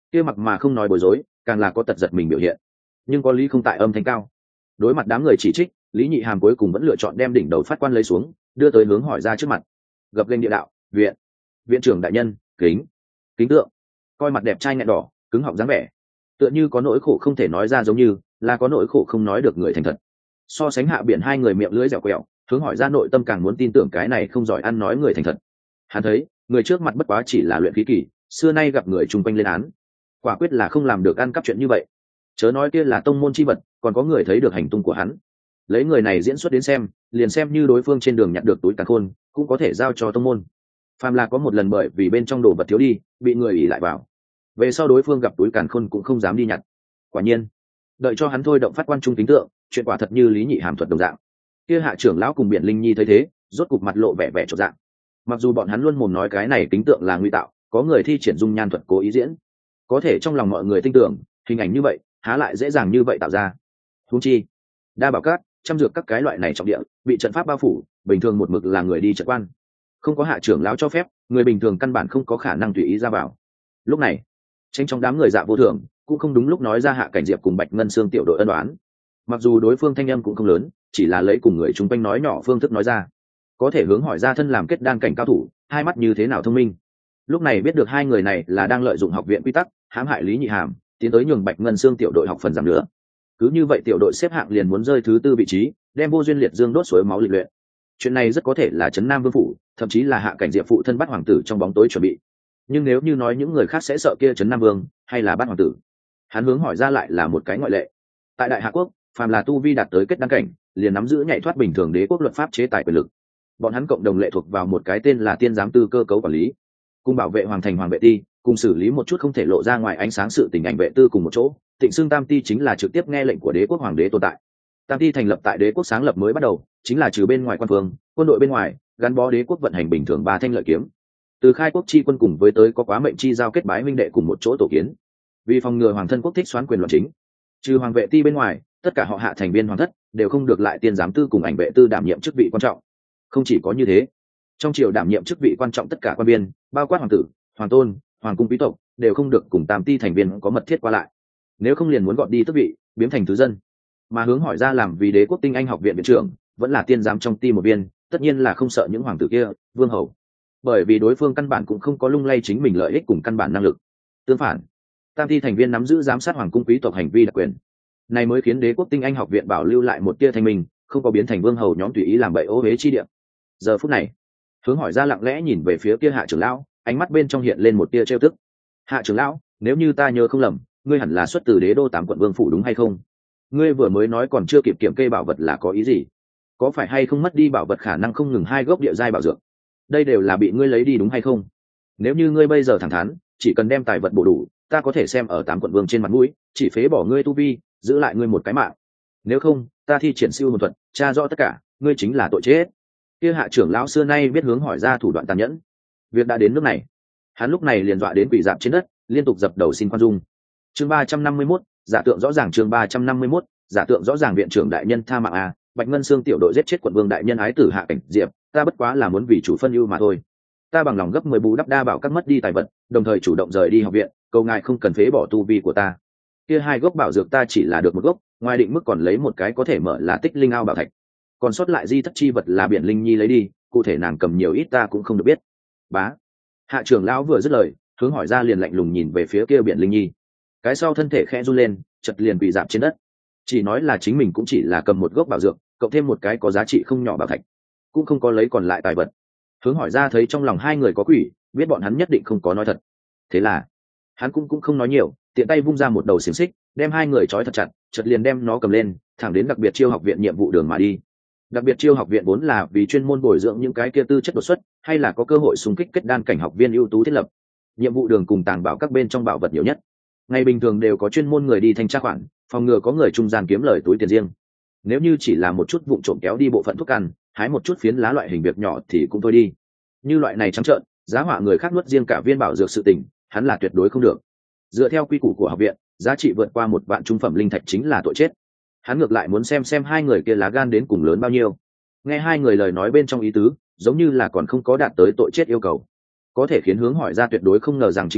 kia mặc mà không nói bối rối, càng là có tật giật mình biểu hiện. Nhưng có lý không tại âm thanh cao. Đối mặt đám người chỉ trích, Lý Nhị Hàm cuối cùng vẫn lựa chọn đem đỉnh đầu phát quan lấy xuống, đưa tới hướng hỏi ra trước mặt. Gập lên địa đạo, viện viện trưởng đại nhân, kính kính tượng. Coi mặt đẹp trai nghẹn đỏ, cứng họng dáng vẻ, tựa như có nỗi khổ không thể nói ra, giống như là có nỗi khổ không nói được người thành thật. So sánh Hạ Biển hai người miệng lưỡi dẻo quẹo, hướng hỏi ra nội tâm càng muốn tin tưởng cái này không giỏi ăn nói người thành thật. Hắn thấy người trước mặt bất quá chỉ là luyện khí kỳ, xưa nay gặp người chung quanh lên án, quả quyết là không làm được ăn cắp chuyện như vậy. Chớ nói kia là tông môn chi vật, còn có người thấy được hành tung của hắn. Lấy người này diễn xuất đến xem, liền xem như đối phương trên đường nhặt được túi càn khôn, cũng có thể giao cho tông môn. Phàm là có một lần bởi vì bên trong đồ vật thiếu đi, bị người ỷ lại vào, về sau đối phương gặp túi càn khôn cũng không dám đi nhặt. Quả nhiên, đợi cho hắn thôi động phát quan trung kính tượng, chuyện quả thật như Lý Nhị Hàm thuật đồng dạng. Kia Hạ trưởng lão cùng Biển Linh Nhi thấy thế, rốt cục mặt lộ vẻ vẻ chột dạ. Mặc dù bọn hắn luôn mồm nói cái này kính tượng là nguy tạo, có người thi triển dung nhan thuật cố ý diễn, có thể trong lòng mọi người tin tưởng, hình ảnh như vậy há lại dễ dàng như vậy tạo ra. Huống chi đa bảo cát, trăm dược các cái loại này trọng địa, bị trận pháp bao phủ, bình thường một mực là người đi trận quan, không có Hạ trưởng lão cho phép, người bình thường căn bản không có khả năng tùy ý ra vào. Lúc này tranh trong đám người dạ vô thường cũng không đúng lúc nói ra Hạ Cảnh Diệp cùng Bạch Ngân Xương tiểu đội ân đoán. Mặc dù đối phương thanh âm cũng không lớn, chỉ là lấy cùng người chung quanh nói nhỏ phương thức nói ra, có thể hướng hỏi ra thân làm kết đan cảnh cao thủ, hai mắt như thế nào thông minh. Lúc này biết được hai người này là đang lợi dụng học viện quy tắc hãm hại Lý Nhị Hàm, tiến tới nhường Bạch Ngân Xương tiểu đội học phần giảm nữa. Cứ như vậy tiểu đội xếp hạng liền muốn rơi thứ tư vị trí, đem vô duyên liệt dương đốt suối máu lịch luyện. Chuyện này rất có thể là trấn Nam Vương phủ, thậm chí là Hạ Cảnh Diệp phụ thân Bát hoàng tử trong bóng tối chuẩn bị. Nhưng nếu như nói những người khác sẽ sợ kia trấn Nam Vương hay là Bát hoàng tử, hắn hướng hỏi ra lại là một cái ngoại lệ. Tại Đại Hạ quốc, phàm là tu vi đạt tới kết đan cảnh, liền nắm giữ nhạy thoát bình thường đế quốc luật pháp chế tài quyền lực. Bọn hắn cộng đồng lệ thuộc vào một cái tên là Tiên giám tư cơ cấu quản lý, cùng bảo vệ hoàng thành hoàng vệ ti, cùng xử lý một chút không thể lộ ra ngoài ánh sáng sự tình ảnh vệ tư cùng một chỗ. Tịnh xưng Tam ti chính là trực tiếp nghe lệnh của đế quốc hoàng đế tồn tại. Tam ti thành lập tại đế quốc sáng lập mới bắt đầu, chính là trừ bên ngoài quan phương, quân đội bên ngoài, gắn bó đế quốc vận hành bình thường ba thanh lợi kiếm. Từ khai quốc chi quân cùng với tới có quá mệnh chi giao kết bái minh đệ cùng một chỗ tổ kiến. Vì phòng ngừa hoàng thân quốc thích xoán quyền loạn chính, trừ hoàng vệ ti bên ngoài, tất cả họ Hạ thành viên hoàng thất đều không được lại tiên giám tư cùng ảnh vệ tư đảm nhiệm chức vị quan trọng. Không chỉ có như thế, trong triều đảm nhiệm chức vị quan trọng tất cả quan viên, bao quát hoàng tử, hoàng tôn, hoàng cung quý tộc, đều không được cùng tam ti thành viên có mật thiết qua lại. Nếu không liền muốn gọt đi tước vị, biến thành thứ dân. Mà hướng hỏi ra làm vì đế quốc tinh anh học viện viện trưởng, vẫn là tiên giám trong ti một viên, tất nhiên là không sợ những hoàng tử kia, vương hầu. Bởi vì đối phương căn bản cũng không có lung lay chính mình lợi ích cùng căn bản năng lực. Tương phản, tam ti thành viên nắm giữ giám sát hoàng cung quý tộc hành vi đặc quyền. Này mới khiến đế quốc tinh anh học viện bảo lưu lại một tia thanh minh, không có biến thành vương hầu nhóm tùy ý làm bậy ô uế chi địa. Giờ phút này, hướng hỏi ra lặng lẽ nhìn về phía kia Hạ trưởng lão, ánh mắt bên trong hiện lên một tia trêu tức. Hạ trưởng lão, nếu như ta nhớ không lầm, ngươi hẳn là xuất từ đế đô tám quận vương phủ đúng hay không? Ngươi vừa mới nói còn chưa kịp kiểm kê bảo vật là có ý gì? Có phải hay không mất đi bảo vật khả năng không ngừng hai gốc địa giai bảo dược? Đây đều là bị ngươi lấy đi đúng hay không? Nếu như ngươi bây giờ thẳng thắn, chỉ cần đem tài vật bổ đủ, ta có thể xem ở tám quận vương trên mặt mũi, chỉ phế bỏ ngươi tu vi, giữ lại ngươi một cái mạng. Nếu không, ta thi triển siêu hồn thuật, tra rõ tất cả, ngươi chính là tội chết. Kia Hạ trưởng lão xưa nay biết hướng hỏi ra thủ đoạn tàn nhẫn. Việc đã đến nước này, hắn lúc này liền dọa đến quỳ dạp trên đất, liên tục dập đầu xin khoan dung. Chương ba trăm năm mươi mốt, giả tượng rõ ràng. Chương ba trăm năm mươi mốt, giả tượng rõ ràng. Viện trưởng đại nhân tha mạng à, Bạch Ngân Xương tiểu đội giết chết quận vương đại nhân ái tử Hạ Cảnh Diệp, ta bất quá là muốn vì chủ phân ưu mà thôi. Ta bằng lòng gấp mười bù đắp đa bảo các mất đi tài vật, đồng thời chủ động rời đi học viện, cầu ngài không cần phế bỏ tu vi của ta. Kia hai gốc bảo dược ta chỉ là được một gốc, ngoài định mức còn lấy một cái có thể mở là tích linh ao bảo thạch. Còn sót lại di thất chi vật là Biển Linh Nhi lấy đi, cụ thể nàng cầm nhiều ít ta cũng không được biết. Bá. Hạ trưởng lão vừa dứt lời, hướng hỏi ra liền lạnh lùng nhìn về phía kia Biển Linh Nhi. Cái sau thân thể khẽ run lên, chật liền quỳ dạp trên đất. Chỉ nói là chính mình cũng chỉ là cầm một gốc bảo dược, cộng thêm một cái có giá trị không nhỏ bảo thạch, cũng không có lấy còn lại tài vật. Hướng hỏi ra thấy trong lòng hai người có quỷ, biết bọn hắn nhất định không có nói thật. Thế là hắn cũng cũng không nói nhiều, tiện tay vung ra một đầu xiềng xích, đem hai người trói thật chặt, chợt liền đem nó cầm lên, thẳng đến đặc biệt chiêu học viện nhiệm vụ đường mà đi. Đặc biệt chiêu học viện vốn là vì chuyên môn bồi dưỡng những cái kia tư chất đột xuất, hay là có cơ hội xung kích kết đan cảnh học viên ưu tú thiết lập. Nhiệm vụ đường cùng tàng bảo các bên trong bảo vật nhiều nhất. Ngày bình thường đều có chuyên môn người đi thanh tra khoản, phòng ngừa có người trung gian kiếm lời túi tiền riêng. Nếu như chỉ là một chút vụng trộm kéo đi bộ phận thuốc ăn, hái một chút phiến lá loại hình việc nhỏ thì cũng thôi đi. Như loại này trắng trợn, giá họa người khác nuốt riêng cả viên bảo dược sự tình, hắn là tuyệt đối không được. Dựa theo quy củ của học viện, giá trị vượt qua một vạn trung phẩm linh thạch chính là tội chết. Hắn ngược lại muốn xem xem hai người kia lá gan đến cùng lớn bao nhiêu. Nghe hai người lời nói bên trong ý tứ, giống như là còn không có đạt tới tội chết yêu cầu. Có thể khiến hướng hỏi ra tuyệt đối không ngờ rằng chính là,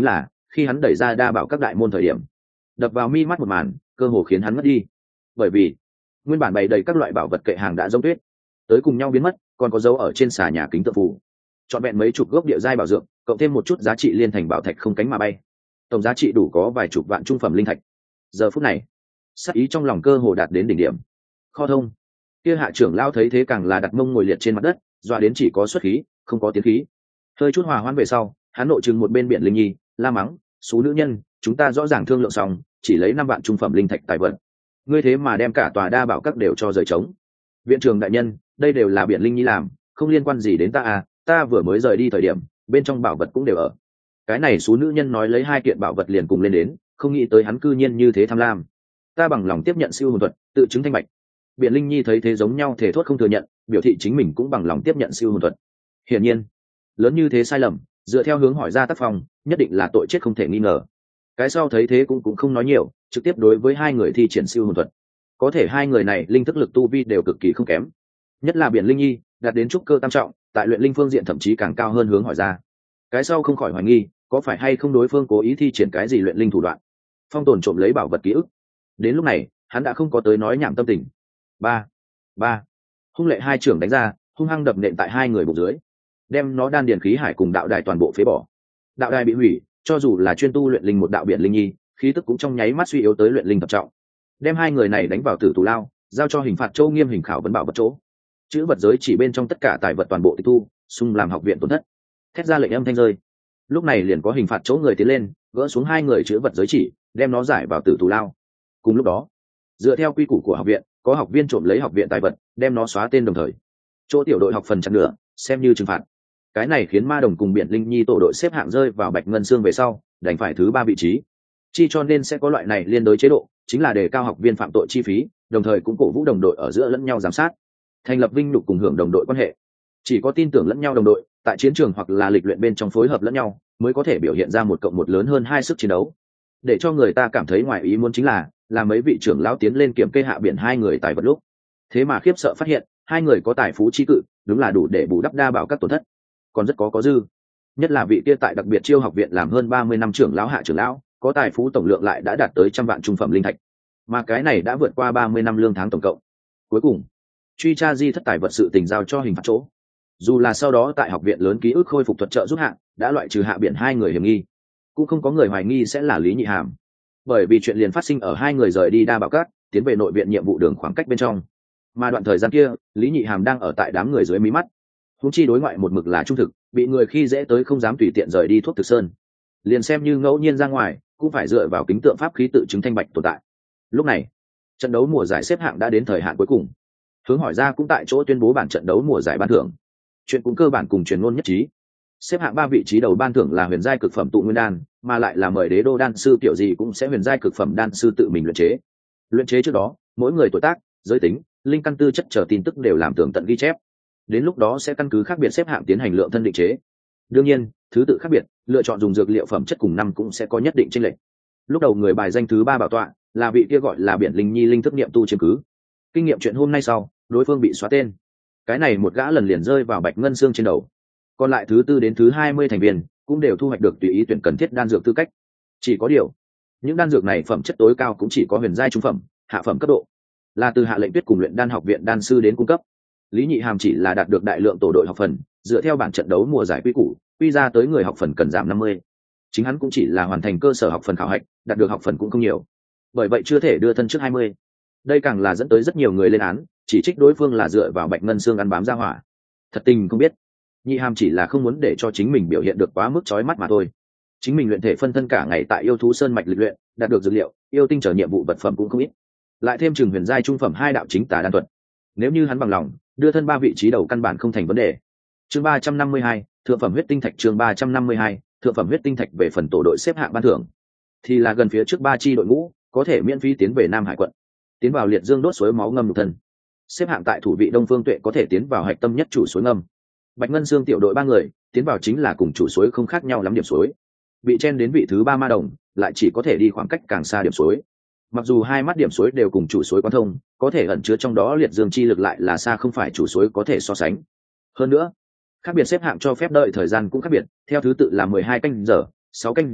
khi hắn đẩy ra đa bảo các đại môn thời điểm, đập vào mi mắt một màn cơ hồ khiến hắn mất đi. Bởi vì nguyên bản bày đầy các loại bảo vật kệ hàng đã giống tuyết, tới cùng nhau biến mất, còn có dấu ở trên xà nhà kính tượng phù, chọn vẹn mấy chục gốc địa giai bảo dược, cộng thêm một chút giá trị liên thành bảo thạch không cánh mà bay, tổng giá trị đủ có vài chục vạn trung phẩm linh thạch. Giờ phút này sắc ý trong lòng cơ hồ đạt đến đỉnh điểm. Kho thông kia hạ trưởng lao thấy thế càng là đặt mông ngồi liệt trên mặt đất, dọa đến chỉ có xuất khí không có tiến khí. Hơi chút hòa hoãn về sau, hắn nội trừng một bên Biển Linh Nhi, la mắng: "Số nữ nhân, chúng ta rõ ràng thương lượng xong, chỉ lấy năm vạn trung phẩm linh thạch tài vật, ngươi thế mà đem cả tòa đa bảo các đều cho rời trống. Viện trưởng đại nhân, đây đều là Biển Linh Nhi làm, không liên quan gì đến ta à, ta vừa mới rời đi thời điểm bên trong bảo vật cũng đều ở." Cái này số nữ nhân nói lấy hai kiện bảo vật liền cùng lên đến, không nghĩ tới hắn cư nhiên như thế tham lam. Ta bằng lòng tiếp nhận siêu hồn thuật, tự chứng thanh bạch. Biển Linh Nhi thấy thế giống nhau thể thốt không thừa nhận, biểu thị chính mình cũng bằng lòng tiếp nhận siêu hồn thuật. Hiển nhiên lớn như thế sai lầm, dựa theo hướng hỏi ra tác phong, nhất định là tội chết không thể nghi ngờ. Cái sau thấy thế cũng cũng không nói nhiều, trực tiếp đối với hai người thi triển siêu hồn thuật. Có thể hai người này linh thức lực tu vi đều cực kỳ không kém, nhất là Biển Linh Nhi đạt đến trúc cơ tam trọng, tại luyện linh phương diện thậm chí càng cao hơn hướng hỏi ra. Cái sau không khỏi hoài nghi, có phải hay không đối phương cố ý thi triển cái gì luyện linh thủ đoạn, phong tồn trộm lấy bảo vật ký ức. Đến lúc này hắn đã không có tới nói nhảm tâm tình. Ba, ba, hung lệ hai trưởng đánh ra, hung hăng đập nện tại hai người bụng dưới, đem nó đan điền khí hải cùng đạo đài toàn bộ phế bỏ. Đạo đài bị hủy, cho dù là chuyên tu luyện linh một đạo Biển Linh Nhi, khí tức cũng trong nháy mắt suy yếu tới luyện linh thập trọng. Đem hai người này đánh vào tử tù lao, giao cho hình phạt châu nghiêm hình khảo vấn bảo vật chỗ. Chữ vật giới chỉ bên trong tất cả tài vật toàn bộ tịch thu, xung làm học viện tổn thất. Thét ra lệnh âm thanh rơi. Lúc này liền có hình phạt chỗ người tiến lên, gỡ xuống hai người chữ vật giới chỉ, đem nó giải vào tử tù lao. Cùng lúc đó, dựa theo quy củ của học viện, có học viên trộm lấy học viện tài vật, đem nó xóa tên đồng thời. Chỗ tiểu đội học phần chặt nửa, xem như trừng phạt. Cái này khiến Ma Đồng cùng Biển Linh Nhi tổ đội xếp hạng rơi vào Bạch Ngân Xương về sau, đành phải thứ ba vị trí. Chi cho nên sẽ có loại này liên đối chế độ, chính là đề cao học viên phạm tội chi phí, đồng thời cũng cổ vũ đồng đội ở giữa lẫn nhau giám sát, thành lập vinh nhục cùng hưởng đồng đội quan hệ. Chỉ có tin tưởng lẫn nhau đồng đội, tại chiến trường hoặc là lịch luyện bên trong phối hợp lẫn nhau, mới có thể biểu hiện ra một cộng một lớn hơn hai sức chiến đấu. Để cho người ta cảm thấy ngoài ý muốn chính là, là mấy vị trưởng lão tiến lên kiểm kê hạ biển hai người tài vật lúc, thế mà khiếp sợ phát hiện hai người có tài phú trí cự, đúng là đủ để bù đắp đa bảo các tổn thất, còn rất có có dư. Nhất là vị kia tại đặc biệt chiêu học viện làm hơn ba mươi năm trưởng lão hạ trưởng lão, có tài phú tổng lượng lại đã đạt tới trăm vạn trung phẩm linh thạch, mà cái này đã vượt qua ba mươi năm lương tháng tổng cộng. Cuối cùng truy tra di thất tài vật sự tình giao cho hình phạt chỗ. Dù là sau đó tại học viện lớn ký ức khôi phục thuật trợ giúp hạng đã loại trừ hạ biển hai người hiểm nghi, cũng không có người hoài nghi sẽ là Lý Nhị Hàm, bởi vì chuyện liền phát sinh ở hai người rời đi đa bảo các, tiến về nội viện nhiệm vụ đường khoảng cách bên trong, mà đoạn thời gian kia Lý Nhị Hàm đang ở tại đám người dưới mí mắt. Húng chi đối ngoại một mực là trung thực, bị người khi dễ tới không dám tùy tiện rời đi Thuốc Thực Sơn, liền xem như ngẫu nhiên ra ngoài cũng phải dựa vào kính tượng pháp khí tự chứng thanh bạch tồn tại. Lúc này trận đấu mùa giải xếp hạng đã đến thời hạn cuối cùng, hướng hỏi ra cũng tại chỗ tuyên bố bản trận đấu mùa giải ban thưởng. Chuyện cũng cơ bản cùng truyền ngôn nhất trí, xếp hạng ba vị trí đầu ban thưởng là huyền giai cực phẩm tụ nguyên đan, mà lại là mời đế đô đan sư kiểu gì cũng sẽ huyền giai cực phẩm đan sư tự mình luyện chế. Luyện chế trước đó mỗi người tuổi tác, giới tính, linh căn tư chất chờ tin tức đều làm tường tận ghi chép, đến lúc đó sẽ căn cứ khác biệt xếp hạng tiến hành lượng thân định chế. Đương nhiên thứ tự khác biệt, lựa chọn dùng dược liệu phẩm chất cùng năm cũng sẽ có nhất định chênh lệch. Lúc đầu người bài danh thứ ba bảo tọa là vị kia gọi là Biển Linh Nhi linh thức niệm tu chiếm cứ. Kinh nghiệm chuyện hôm nay sau, đối phương bị xóa tên, cái này một gã lần liền rơi vào Bạch Ngân Xương trên đầu. Còn lại thứ tư đến thứ hai mươi thành viên cũng đều thu hoạch được tùy ý tuyển cần thiết đan dược tư cách. Chỉ có điều những đan dược này phẩm chất tối cao cũng chỉ có huyền giai trung phẩm, hạ phẩm cấp độ là từ Hạ Lệnh Tuyết cùng luyện đan học viện đan sư đến cung cấp. Lý Nhị Hàm chỉ là đạt được đại lượng tổ đội học phần, dựa theo bản trận đấu mùa giải quy củ, quy ra tới người học phần cần giảm năm mươi. Chính hắn cũng chỉ là hoàn thành cơ sở học phần khảo hạch, đạt được học phần cũng không nhiều, bởi vậy chưa thể đưa thân trước hai mươi. Đây càng là dẫn tới rất nhiều người lên án, chỉ trích đối phương là dựa vào Bạch Ngân Xương ăn bám ra hỏa. Thật tình không biết, Nhị Hàm chỉ là không muốn để cho chính mình biểu hiện được quá mức chói mắt mà thôi. Chính mình luyện thể phân thân cả ngày tại yêu thú sơn mạch lịch luyện, đạt được dược liệu, yêu tinh trở nhiệm vụ vật phẩm cũng không ít, lại thêm trường huyền giai trung phẩm hai đạo chính tà đan thuật. Nếu như hắn bằng lòng, đưa thân ba vị trí đầu căn bản không thành vấn đề. Chương ba trăm năm mươi hai, thượng phẩm huyết tinh thạch. Chương ba trăm năm mươi hai, thượng phẩm huyết tinh thạch. Về phần tổ đội xếp hạng ban thưởng, thì là gần phía trước ba chi đội ngũ có thể miễn phí tiến về Nam Hải quận, tiến vào liệt dương đốt suối máu ngâm nhục thân. Xếp hạng tại thủ vị Đông Phương Tuệ có thể tiến vào hạch tâm nhất chủ suối ngâm. Bạch Ngân Xương tiểu đội ba người tiến vào chính là cùng chủ suối không khác nhau lắm điểm suối. Bị chen đến vị thứ ba Ma Đồng lại chỉ có thể đi khoảng cách càng xa điểm suối. Mặc dù hai mắt điểm suối đều cùng chủ suối quan thông, có thể ẩn chứa trong đó liệt dương chi lực lại là xa không phải chủ suối có thể so sánh. Hơn nữa, khác biệt xếp hạng cho phép đợi thời gian cũng khác biệt, theo thứ tự là mười hai canh giờ, sáu canh giờ,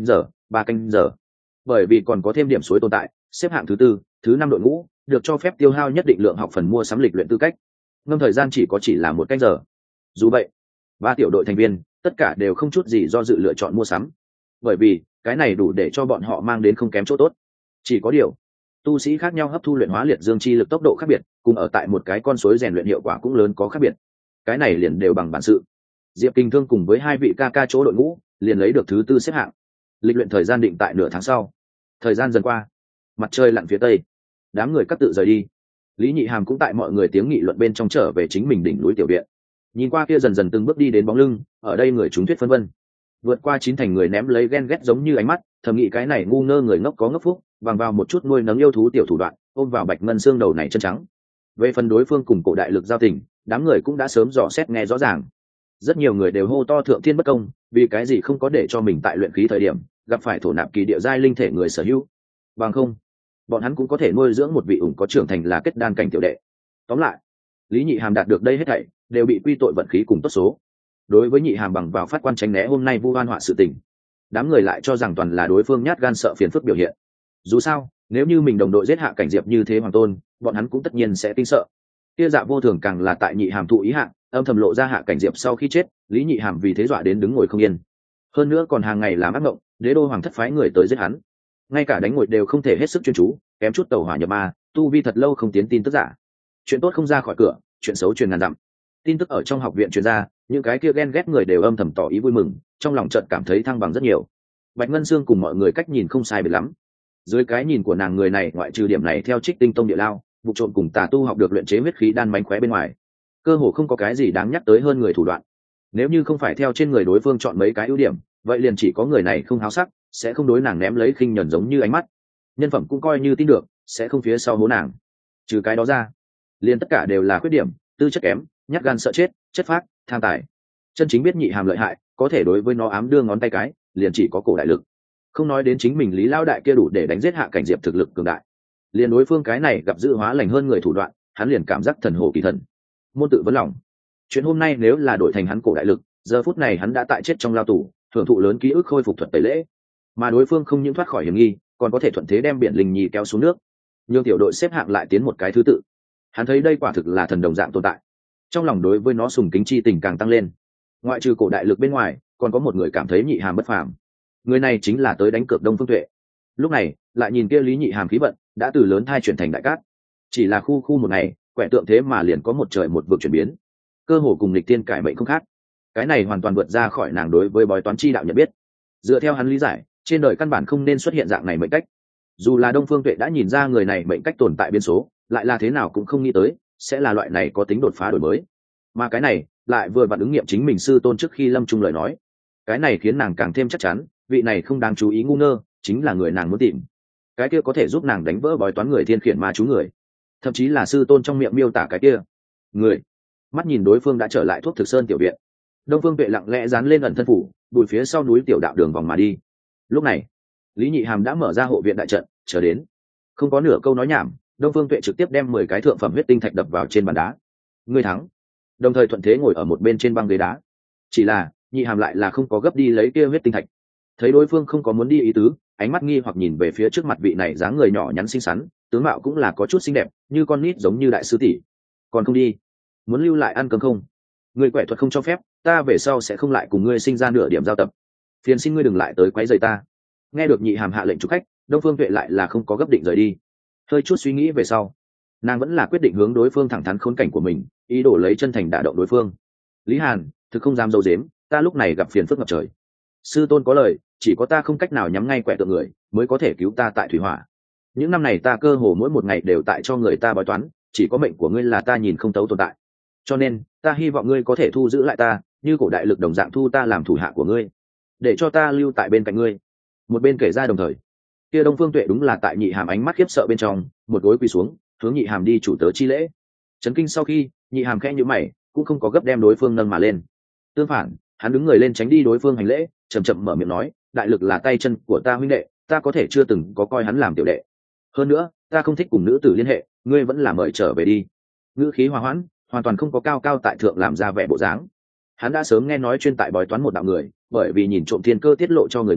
ba canh giờ. Bởi vì còn có thêm điểm suối tồn tại, xếp hạng thứ tư, thứ năm đội ngũ được cho phép tiêu hao nhất định lượng học phần mua sắm lịch luyện tư cách. Ngâm thời gian chỉ có chỉ là một canh giờ. Dù vậy, ba tiểu đội thành viên tất cả đều không chút gì do dự lựa chọn mua sắm, bởi vì cái này đủ để cho bọn họ mang đến không kém chỗ tốt. Chỉ có điều, tu sĩ khác nhau hấp thu luyện hóa liệt dương chi lực tốc độ khác biệt, cùng ở tại một cái con suối rèn luyện hiệu quả cũng lớn có khác biệt. Cái này liền đều bằng bản sự. Diệp Kinh Thương cùng với hai vị ca ca chỗ đội ngũ liền lấy được thứ tư xếp hạng. Lịch luyện thời gian định tại nửa tháng sau. Thời gian dần qua, mặt trời lặn phía tây, đám người cắt tự rời đi. Lý Nhị Hàm cũng tại mọi người tiếng nghị luận bên trong trở về chính mình đỉnh núi tiểu viện. Nhìn qua kia dần dần từng bước đi đến bóng lưng, ở đây người chúng thuyết phân vân. Vượt qua chín thành người ném lấy ghen ghét giống như ánh mắt, thầm nghĩ cái này ngu ngơ người ngốc có ngốc phúc, bằng vào một chút nuôi nấng yêu thú tiểu thủ đoạn, ôm vào Bạch Ngân xương đầu này chân trắng. Về phần đối phương cùng cổ đại lực giao tình, đám người cũng đã sớm dò xét nghe rõ ràng. Rất nhiều người đều hô to thượng thiên bất công, vì cái gì không có để cho mình tại luyện khí thời điểm gặp phải thổ nạp kỳ địa giai linh thể người sở hữu, bằng không bọn hắn cũng có thể nuôi dưỡng một vị ủng có trưởng thành là kết đan cảnh tiểu đệ. Tóm lại, Lý Nhị Hàm đạt được đây hết thảy đều bị quy tội vận khí cùng tốt số. Đối với Nhị Hàm bằng vào phát quan tránh né hôm nay vu oan họa sự tình, đám người lại cho rằng toàn là đối phương nhát gan sợ phiền phức biểu hiện. Dù sao, nếu như mình đồng đội giết hạ cảnh diệp như thế hoàng tôn, bọn hắn cũng tất nhiên sẽ kinh sợ. Kia Dạ Vô Thường càng là tại Nhị Hàm thụ ý hạ, âm thầm lộ ra hạ cảnh diệp sau khi chết, Lý Nhị Hàm vì thế dọa đến đứng ngồi không yên. Hơn nữa còn hàng ngày làm ác mộng, đế đô hoàng thất phái người tới giết hắn, ngay cả đánh ngồi đều không thể hết sức chuyên chú, kém chút tàu hỏa nhập ma, tu vi thật lâu không tiến tin tức giả. Chuyện tốt không ra khỏi cửa, chuyện xấu truyền ngàn dặm. Tin tức ở trong học viện truyền ra, những cái kia ghen ghét người đều âm thầm tỏ ý vui mừng, trong lòng chợt cảm thấy thăng bằng rất nhiều. Bạch Ngân Sương cùng mọi người cách nhìn không sai biệt lắm. Dưới cái nhìn của nàng, người này ngoại trừ điểm này theo Trích Tinh Tông địa lao, vụ trộm cùng tà tu học được luyện chế huyết khí đan mánh khóe bên ngoài, cơ hồ không có cái gì đáng nhắc tới hơn người thủ đoạn. Nếu như không phải theo trên người đối phương chọn mấy cái ưu điểm, vậy liền chỉ có người này không háo sắc, sẽ không đối nàng ném lấy khinh nhẫn giống như ánh mắt. Nhân phẩm cũng coi như tin được, sẽ không phía sau hố nàng. Trừ cái đó ra, liền tất cả đều là khuyết điểm, tư chất kém, nhát gan sợ chết, chất phác, tham tài. Chân chính biết Nhị Hàm lợi hại, có thể đối với nó ám đưa ngón tay cái, liền chỉ có cổ đại lực. Không nói đến chính mình Lý Lão đại kia đủ để đánh giết hạ cảnh diệp thực lực cường đại, liền đối phương cái này gặp dự hóa lành hơn người thủ đoạn, hắn liền cảm giác thần hồ kỳ thần. Môn tự vấn lòng, chuyện hôm nay nếu là đổi thành hắn cổ đại lực, giờ phút này hắn đã tại chết trong lao tù, hưởng thụ lớn ký ức khôi phục thuật tẩy lễ. Mà đối phương không những thoát khỏi hiểm nghi, còn có thể thuận thế đem biển linh nhi kéo xuống nước, nhưng tiểu đội xếp hạng lại tiến một cái thứ tự. Hắn thấy đây quả thực là thần đồng dạng tồn tại, trong lòng đối với nó sùng kính chi tình càng tăng lên. Ngoại trừ cổ đại lực bên ngoài, còn có một người cảm thấy Nhị Hàm bất phàm. Người này chính là tới đánh cược Đông Phương Tuệ. Lúc này lại nhìn kia Lý Nhị Hàm khí vận đã từ lớn thai chuyển thành đại cát, chỉ là khu khu một ngày, quẻ tượng thế mà liền có một trời một vực chuyển biến, cơ hồ cùng lịch tiên cải mệnh không khác. Cái này hoàn toàn vượt ra khỏi nàng đối với bói toán chi đạo nhận biết. Dựa theo hắn lý giải, trên đời căn bản không nên xuất hiện dạng này mệnh cách. Dù là Đông Phương Tuệ đã nhìn ra người này mệnh cách tồn tại biến số, lại là thế nào cũng không nghĩ tới sẽ là loại này có tính đột phá đổi mới. Mà cái này lại vừa vặn ứng nghiệm chính mình sư tôn trước khi lâm chung lời nói. Cái này khiến nàng càng thêm chắc chắn, vị này không đáng chú ý ngu ngơ chính là người nàng muốn tìm. Cái kia có thể giúp nàng đánh vỡ bói toán người thiên khiển ma chú người, thậm chí là sư tôn trong miệng miêu tả cái kia người. Mắt nhìn đối phương đã trở lại thuốc thực sơn tiểu viện, Đông Phương Tuệ lặng lẽ dán lên ẩn thân phủ, bùi phía sau núi tiểu đạo đường vòng mà đi. Lúc này Lý Nhị Hàm đã mở ra hộ viện đại trận chờ đến. Không có nửa câu nói nhảm, Đông Phương Tuệ trực tiếp đem mười cái thượng phẩm huyết tinh thạch đập vào trên bàn đá. Người thắng. Đồng thời thuận thế ngồi ở một bên trên băng ghế đá. Chỉ là Nhị Hàm lại là không có gấp đi lấy kia huyết tinh thạch. Thấy đối phương không có muốn đi ý tứ, ánh mắt nghi hoặc nhìn về phía trước mặt vị này dáng người nhỏ nhắn xinh xắn, tướng mạo cũng là có chút xinh đẹp, như con nít giống như đại sư tỷ. Còn không đi? Muốn lưu lại ăn cơm không? Người quẻ thuật không cho phép, ta về sau sẽ không lại cùng ngươi sinh ra nửa điểm giao tập. Phiền xin ngươi đừng lại tới quấy rầy ta. Nghe được Nhị Hàm hạ lệnh chủ khách, Đông Phương Tuệ lại là không có gấp định rời đi. Hơi chút suy nghĩ về sau, nàng vẫn là quyết định hướng đối phương thẳng thắn khốn cảnh của mình, ý đồ lấy chân thành đả động đối phương. Lý Hàn, thực không dám dâu dếm, ta lúc này gặp phiền phức ngập trời. Sư tôn có lời, chỉ có ta không cách nào nhắm ngay quẻ tượng người, mới có thể cứu ta tại thủy hỏa. Những năm này ta cơ hồ mỗi một ngày đều tại cho người ta bói toán, chỉ có mệnh của ngươi là ta nhìn không thấu tồn tại. Cho nên, ta hy vọng ngươi có thể thu giữ lại ta, như cổ đại lực đồng dạng thu ta làm thủ hạ của ngươi, để cho ta lưu tại bên cạnh ngươi. Một bên kể ra đồng thời, kia Đông Phương Tuệ đúng là tại Nhị Hàm ánh mắt khiếp sợ bên trong, một gối quỳ xuống, hướng Nhị Hàm đi chủ tớ chi lễ. Chấn kinh sau khi, Nhị Hàm khẽ nhíu mày, cũng không có gấp đem đối phương nâng mà lên. Tương phản, hắn đứng người lên tránh đi đối phương hành lễ, chậm chậm mở miệng nói, đại lực là tay chân của ta huynh đệ, ta có thể chưa từng có coi hắn làm tiểu đệ. Hơn nữa, ta không thích cùng nữ tử liên hệ, ngươi vẫn là mời trở về đi. Ngữ khí hòa hoãn, hoàn toàn không có cao cao tại thượng làm ra vẻ bộ dáng. Hắn đã sớm nghe nói chuyên tại bói toán một đạo người, bởi vì nhìn trộm thiên cơ tiết lộ cho người ngoài,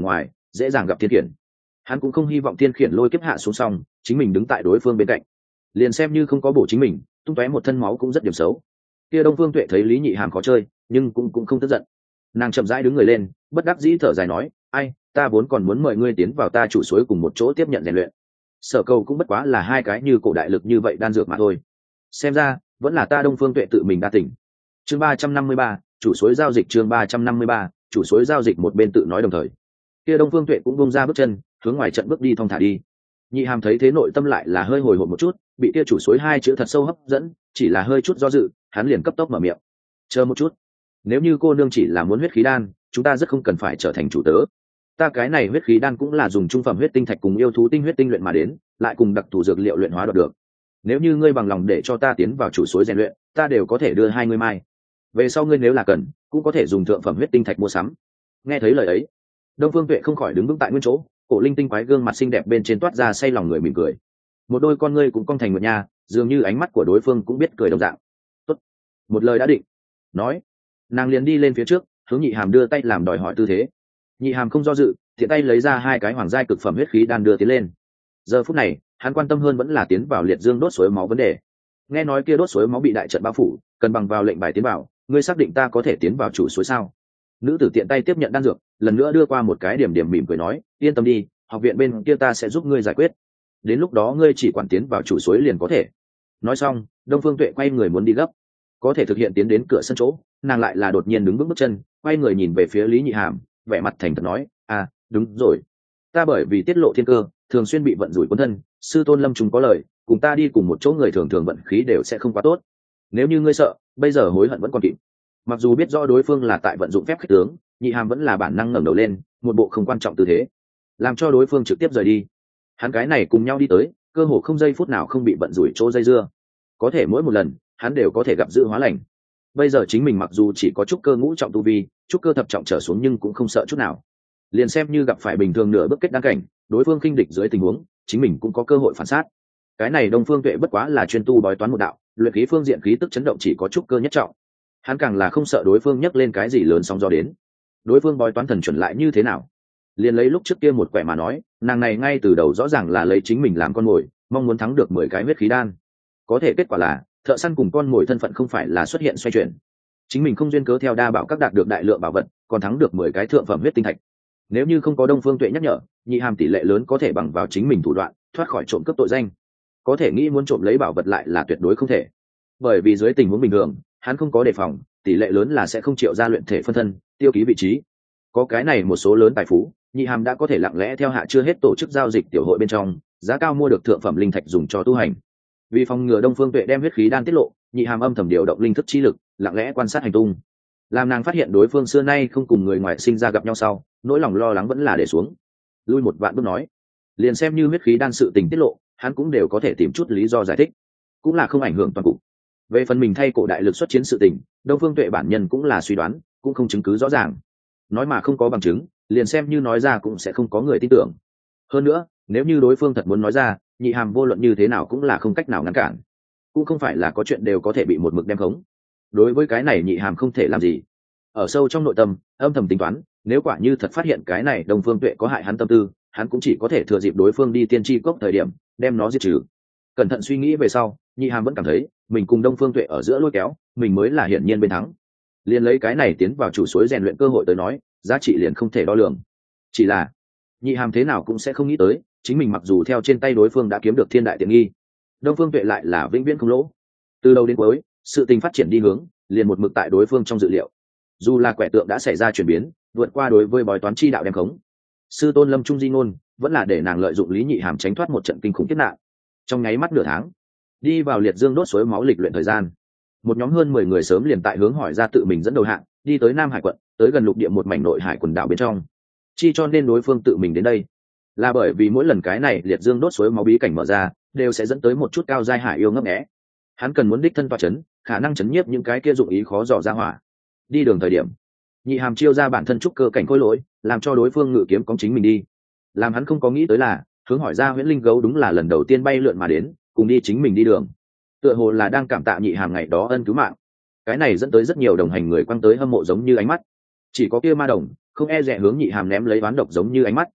dễ dàng gặp thiên khiển. Hắn cũng không hy vọng thiên khiển lôi kiếp hạ xuống xong chính mình đứng tại đối phương bên cạnh, liền xem như không có bổ chính mình tung tóe một thân máu cũng rất điểm xấu. Kia Đông Phương Tuệ thấy Lý Nhị Hàm khó chơi nhưng cũng cũng không tức giận, nàng chậm rãi đứng người lên, bất đắc dĩ thở dài nói, ai, ta vốn còn muốn mời ngươi tiến vào ta chủ suối cùng một chỗ tiếp nhận rèn luyện, sở cầu cũng bất quá là hai cái như cổ đại lực như vậy đan dược mà thôi, xem ra vẫn là ta Đông Phương Tuệ tự mình đa tỉnh. Chương ba trăm năm mươi ba, chủ suối giao dịch. Chương ba trăm năm mươi ba, chủ suối giao dịch. Một bên tự nói đồng thời, kia Đông Phương Tuệ cũng buông ra bước chân hướng ngoài trận bước đi thong thả đi. Nhị Hàm thấy thế nội tâm lại là hơi hồi hộp một chút, bị kia chủ suối hai chữ thật sâu hấp dẫn, chỉ là hơi chút do dự, hắn liền cấp tốc mở miệng, chờ một chút, nếu như cô nương chỉ là muốn huyết khí đan, chúng ta rất không cần phải trở thành chủ tớ. Ta cái này huyết khí đan cũng là dùng trung phẩm huyết tinh thạch cùng yêu thú tinh huyết tinh luyện mà đến, lại cùng đặc thù dược liệu luyện hóa đoạt được. Nếu như ngươi bằng lòng để cho ta tiến vào chủ suối rèn luyện, ta đều có thể đưa hai ngươi mai. Về sau ngươi nếu là cần, cũng có thể dùng thượng phẩm huyết tinh thạch mua sắm. Nghe thấy lời ấy, Đông Phương Tuệ không khỏi đứng vững tại nguyên chỗ, cổ linh tinh quái gương mặt xinh đẹp bên trên toát ra say lòng người mỉm cười. Một đôi con ngươi cũng cong thành một nha, dường như ánh mắt của đối phương cũng biết cười đồng dạng. Tốt, một lời đã định. Nói, nàng liền đi lên phía trước, hướng Nhị Hàm đưa tay làm đòi hỏi tư thế. Nhị Hàm không do dự, thiện tay lấy ra hai cái hoàng giai cực phẩm huyết khí đan đưa tiến lên. Giờ phút này, hắn quan tâm hơn vẫn là tiến vào liệt dương đốt suối máu vấn đề. Nghe nói kia đốt suối máu bị đại trận bao phủ, cần bằng vào lệnh bài tiến vào, ngươi xác định ta có thể tiến vào chủ suối sao? Nữ tử tiện tay tiếp nhận đan dược, lần nữa đưa qua một cái điểm điểm mỉm cười nói, yên tâm đi, học viện bên kia ta sẽ giúp ngươi giải quyết, đến lúc đó ngươi chỉ quản tiến vào chủ suối liền có thể. Nói xong, Đông Phương Tuệ quay người muốn đi gấp, có thể thực hiện tiến đến cửa sân chỗ, nàng lại là đột nhiên đứng vững bước chân, quay người nhìn về phía Lý Nhị Hàm, vẻ mặt thành thật nói, à đúng rồi, ta bởi vì tiết lộ thiên cơ thường xuyên bị vận rủi cuốn thân, sư tôn Lâm chúng có lời, cùng ta đi cùng một chỗ người thường thường vận khí đều sẽ không quá tốt. Nếu như ngươi sợ, bây giờ hối hận vẫn còn kịp. Mặc dù biết rõ đối phương là tại vận dụng phép khích tướng, Nhị Hàm vẫn là bản năng ngẩng đầu lên, một bộ không quan trọng tư thế, làm cho đối phương trực tiếp rời đi. Hắn cái này cùng nhau đi tới, cơ hồ không giây phút nào không bị vận rủi chỗ dây dưa, có thể mỗi một lần hắn đều có thể gặp dự hóa lành. Bây giờ chính mình mặc dù chỉ có trúc cơ ngũ trọng tu vi, trúc cơ thập trọng trở xuống nhưng cũng không sợ chút nào. Liền xem như gặp phải bình thường nửa bước kết đăng cảnh, đối phương khinh địch dưới tình huống, chính mình cũng có cơ hội phản sát. Cái này Đông Phương Tuệ bất quá là chuyên tu bói toán một đạo, luyện khí phương diện khí tức chấn động chỉ có trúc cơ nhất trọng. Hắn càng là không sợ đối phương nhấc lên cái gì lớn sóng gió đến. Đối phương bói toán thần chuẩn lại như thế nào? Liền lấy lúc trước kia một quẻ mà nói, nàng này ngay từ đầu rõ ràng là lấy chính mình làm con mồi, mong muốn thắng được mười cái huyết khí đan. Có thể kết quả là, thợ săn cùng con mồi thân phận không phải là xuất hiện xoay chuyển. Chính mình không duyên cớ theo đa bảo các đạt được đại lượng bảo vật, còn thắng được mười cái thượng phẩm huyết tinh thạch. Nếu như không có Đông Phương Tuệ nhắc nhở, Nhị Hàm tỷ lệ lớn có thể bằng vào chính mình thủ đoạn, thoát khỏi trộm cướp tội danh. Có thể nghĩ muốn trộm lấy bảo vật lại là tuyệt đối không thể. Bởi vì dưới tình huống bình thường, hắn không có đề phòng, tỷ lệ lớn là sẽ không chịu ra luyện thể phân thân, tiêu ký vị trí. Có cái này một số lớn tài phú, Nhị Hàm đã có thể lặng lẽ theo hạ chưa hết tổ chức giao dịch tiểu hội bên trong, giá cao mua được thượng phẩm linh thạch dùng cho tu hành. Vì phòng ngừa Đông Phương Tuệ đem huyết khí đan tiết lộ, Nhị Hàm âm thầm điều động linh thức chi lực, lặng lẽ quan sát hành tung. Làm nàng phát hiện đối phương xưa nay không cùng người ngoài sinh ra gặp nhau sau, nỗi lòng lo lắng vẫn là để xuống. Lui một vạn bước nói, liền xem như huyết khí đan sự tình tiết lộ, hắn cũng đều có thể tìm chút lý do giải thích, cũng là không ảnh hưởng toàn cục. Về phần mình thay cổ đại lực xuất chiến sự tình, Đông Phương Tuệ bản nhân cũng là suy đoán, cũng không chứng cứ rõ ràng. Nói mà không có bằng chứng, liền xem như nói ra cũng sẽ không có người tin tưởng. Hơn nữa, nếu như đối phương thật muốn nói ra, Nhị Hàm vô luận như thế nào cũng là không cách nào ngăn cản. Cũng không phải là có chuyện đều có thể bị một mực đem khống. Đối với cái này Nhị Hàm không thể làm gì. Ở sâu trong nội tâm, âm thầm tính toán, nếu quả như thật phát hiện cái này Đông Phương Tuệ có hại hắn tâm tư, hắn cũng chỉ có thể thừa dịp đối phương đi tiên tri cốc thời điểm, đem nó diệt trừ. Cẩn thận suy nghĩ về sau, Nhị Hàm vẫn cảm thấy, mình cùng Đông Phương Tuệ ở giữa lôi kéo, mình mới là hiển nhiên bên thắng. Liền lấy cái này tiến vào chủ suối rèn luyện cơ hội tới nói, giá trị liền không thể đo lường. Chỉ là, Nhị Hàm thế nào cũng sẽ không nghĩ tới, chính mình mặc dù theo trên tay đối phương đã kiếm được thiên đại tiện nghi, Đông Phương Tuệ lại là vĩnh viễn không lỗ. Từ đầu đến cuối, sự tình phát triển đi hướng, liền một mực tại đối phương trong dự liệu. Dù là quẻ tượng đã xảy ra chuyển biến, vượt qua đối với bói toán chi đạo đem khống, sư tôn Lâm Trung di ngôn vẫn là để nàng lợi dụng Lý Nhị Hàm tránh thoát một trận kinh khủng kiếp nạn. Trong nháy mắt nửa tháng, đi vào liệt dương đốt suối máu lịch luyện thời gian, một nhóm hơn mười người sớm liền tại hướng hỏi ra tự mình dẫn đầu hạng, đi tới Nam Hải quận, tới gần lục địa một mảnh nội hải quần đảo bên trong. Chi cho nên đối phương tự mình đến đây, là bởi vì mỗi lần cái này liệt dương đốt suối máu bí cảnh mở ra, đều sẽ dẫn tới một chút cao giai hải yêu ngấp nghé. Hắn cần muốn đích thân toa chấn, khả năng chấn nhiếp những cái kia dụng ý khó dò ra hỏa. Đi đường thời điểm, Nhị Hàm chiêu ra bản thân trúc cơ cảnh khôi lỗi, làm cho đối phương ngự kiếm cóng chính mình đi. Làm hắn không có nghĩ tới là, hướng hỏi ra huyễn linh gấu đúng là lần đầu tiên bay lượn mà đến, cùng đi chính mình đi đường. Tựa hồ là đang cảm tạ Nhị Hàm ngày đó ân cứu mạng. Cái này dẫn tới rất nhiều đồng hành người quăng tới hâm mộ giống như ánh mắt. Chỉ có kia ma đồng không e dè hướng Nhị Hàm ném lấy oán độc giống như ánh mắt,